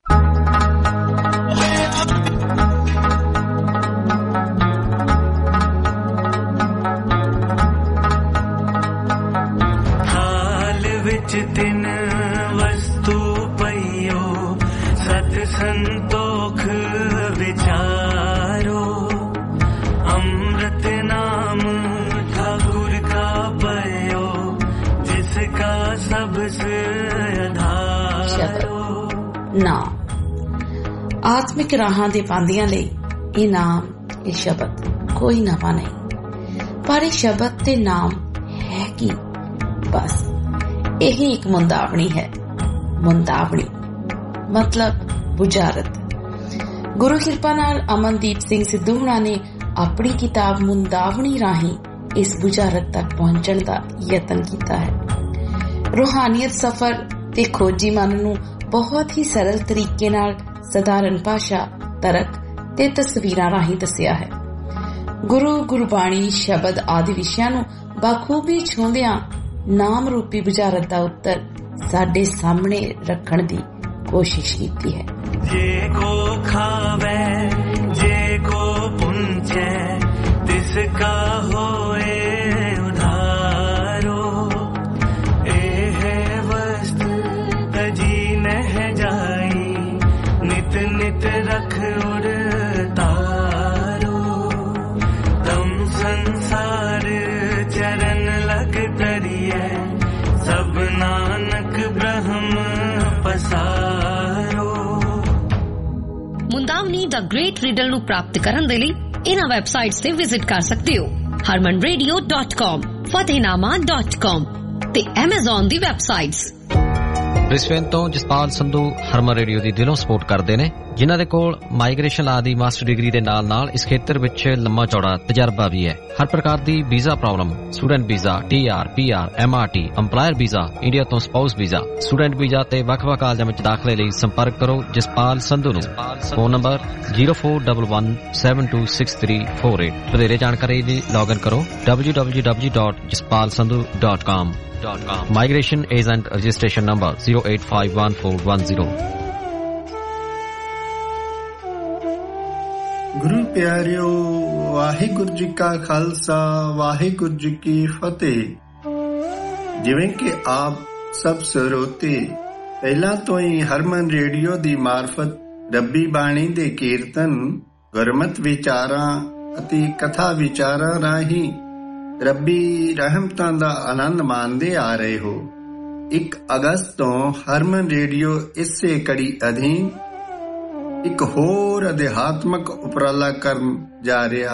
ਹਾਲ ਵਿੱਚ ਤਿੰਨ ਵਸਤੂ ਪਈਓ ਸਤ ਸੰਤੋਖ ਵਿਚਾਰੋ ਅੰਮ੍ਰਿਤ ਨਾਮ ठाकुर का पयो जिसका सबसे आधारो ਨਾਮ ਆਤਮਿਕ ਰਾਹਾਂ ਦੇ ਪਾਂਦੀਆਂ ਲਈ ਇਹ ਨਾਮ ਇਹ ਸ਼ਬਦ ਕੋਈ ਨਵਾਂ ਨਹੀਂ ਪਰ ਇਹ ਸ਼ਬਦ ਤੇ ਨਾਮ ਹੈ ਕੀ ਬਸ ਇਹੀ ਇੱਕ ਮੁੰਦਾਵਣੀ ਹੈ ਮੁੰਦਾਵਣੀ ਮਤਲਬ ਬੁਝਾਰਤ ਗੁਰੂ ਕਿਰਪਾ ਨਾਲ ਅਮਨਦੀਪ ਸਿੰਘ ਸਿੱਧੂ ਹੁਣਾਂ ਨੇ ਆਪਣੀ ਕਿਤਾਬ ਮੁੰਦਾਵਣੀ ਰਾਹੀਂ ਇਸ ਬੁਝਾਰਤ ਤੱਕ ਪਹੁੰਚਣ ਦਾ ਯਤਨ ਕੀਤਾ ਹੈ ਰੂਹਾਨੀਅਤ ਸਫ਼ਰ ਤੇ ਖੋਜੀ ਮਨ ਨੂੰ ਬਹੁਤ ਹੀ ਸਰਲ ਤਰੀਕੇ ਨਾਲ ਸਧਾਰਨ ਭਾਸ਼ਾ ਤਰਕ ਤੇ ਤਸਵੀਰਾਂ ਰਾਹੀਂ ਦੱਸਿਆ ਹੈ ਗੁਰੂ ਗੁਰਬਾਣੀ ਸ਼ਬਦ ਆਦਿ ਵਿਸ਼ਿਆਂ ਨੂੰ ਬਾਖੂਬੀ ਛੂੰਹਦਿਆਂ ਨਾਮ ਰੂਪੀ ਬੁਝਾਰਤ ਦਾ ਉੱਤਰ ਸਾਡੇ ਸਾਹਮਣੇ ਰੱਖਣ ਦੀ ਕੋਸ਼ਿਸ਼ ਕੀਤੀ ਹੈ ਜੇ ਕੋ ਖਾਵੇ ਜੇ ਕੋ ਪੁੰਚੇ ਤਿਸਕਾ ਹੋਏ ਉਧਾਰੋ ਇਹ ਵਸਤ ਤਜੀ ਨਹਿ ਜਾਈ ਨਿਤ ਨਿਤ ਰਖ ਉੜ ਤਾਰੋ ਤਮ ਸੰਸਾਰ ਚਰਨ ਲਗ ਤਰੀਏ ਸਭ ਨਾਨਕ ਬ੍ਰਹਮ ਪਸਾਰੋ ਮੁੰਦਾਵਨੀ ਦਾ ਗ੍ਰੇਟ ਰੀਡਲ ਨੂੰ ਪ੍ਰਾਪਤ ਕਰਨ ਦੇ ਲਈ ਇਹਨਾਂ ਵੈਬਸਾਈਟਸ ਤੇ ਵਿਜ਼ਿਟ ਕਰ ਸਕਦੇ ਹੋ harman radio dot com fatehnaama dot com ਤੇ Amazon ਦੀ ਵੈਬਸਾਈਟਸ ਬ੍ਰਿਸਬੇਨ ਤੋਂ ਜਸਪਾਲ ਸੰਧੂ ਹਰਮਨ ਰੇਡੀਓ ਦੀ ਦਿਲੋਂ ਸਪੋਰਟ ਕਰਦੇ ਨੇ ਜਿਨ੍ਹਾਂ ਦੇ ਕੋਲ ਮਾਈਗ੍ਰੇਸ਼ਨ ਲਾ ਦੀ ਮਾਸਟਰ ਡਿਗਰੀ ਦੇ ਨਾਲ ਨਾਲ ਇਸ ਖੇਤਰ ਵਿੱਚ ਲੰਮਾ ਚੌੜਾ ਤਜਰਬਾ ਵੀ ਹੈ ਹਰ ਪ੍ਰਕਾਰ ਦੀ visa problem student visa T R P R M R T employer visa India ਤੋਂ ਸਪਾਊਸ ਵੀਜ਼ਾ ਸਟੂਡੈਂਟ ਵੀਜ਼ਾ ਤੇ ਵੱਖ-ਵੱਖ ਕਾਲਜਾਂ ਵਿੱਚ ਦਾਖਲੇ ਲਈ ਸੰਪਰਕ ਕਰੋ ਜਸਪਾਲ ਸੰਧੂ ਨੂੰ phone number zero four one one seven two six three four eight ਵਧੇਰੇ ਜਾਣਕਾਰੀ ਲਈ ਲੌਗਇਨ ਕਰੋ w w w dot jaspal sandhu dot com Migration Agent Registration Number zero eight five one four one zero ਗੁਰੂ ਪਿਆਰਿਓ ਵਾਹਿਗੁਰੂ ਜੀ ਕਾ ਖਾਲਸਾ ਵਾਹਿਗੁਰੂ ਜੀ ਕੀ ਫਤਿਹ ਜਿਵੇਂ ਕਿ ਆਪ ਸਭ ਸਰੋਤੇ ਪਹਿਲਾਂ ਤੋਂ ਹੀ ਹਰਮਨ ਰੇਡੀਓ ਦੀ ਮਾਰਫਤ ਰੱਬੀ ਬਾਣੀ ਦੇ ਕੀਰਤਨ, ਗੁਰਮਤ ਵਿਚਾਰਾਂ ਅਤੇ ਕਥਾ ਵਿਚਾਰਾਂ ਰਾਹੀਂ ਰੱਬੀ ਰਹਿਮਤਾਂ ਦਾ ਆਨੰਦ ਮਾਣਦੇ ਆ ਰਹੇ ਹੋ। ਇੱਕ ਅਗਸਤ ਤੋਂ ਹਰਮਨ ਰੇਡੀਓ ਇਸੇ ਕੜੀ ਅਧੀਨ ਇੱਕ ਹੋਰ ਅਧਿਆਤਮਕ ਉਪਰਾਲਾ ਕਰਨ ਜਾ ਰਿਹਾ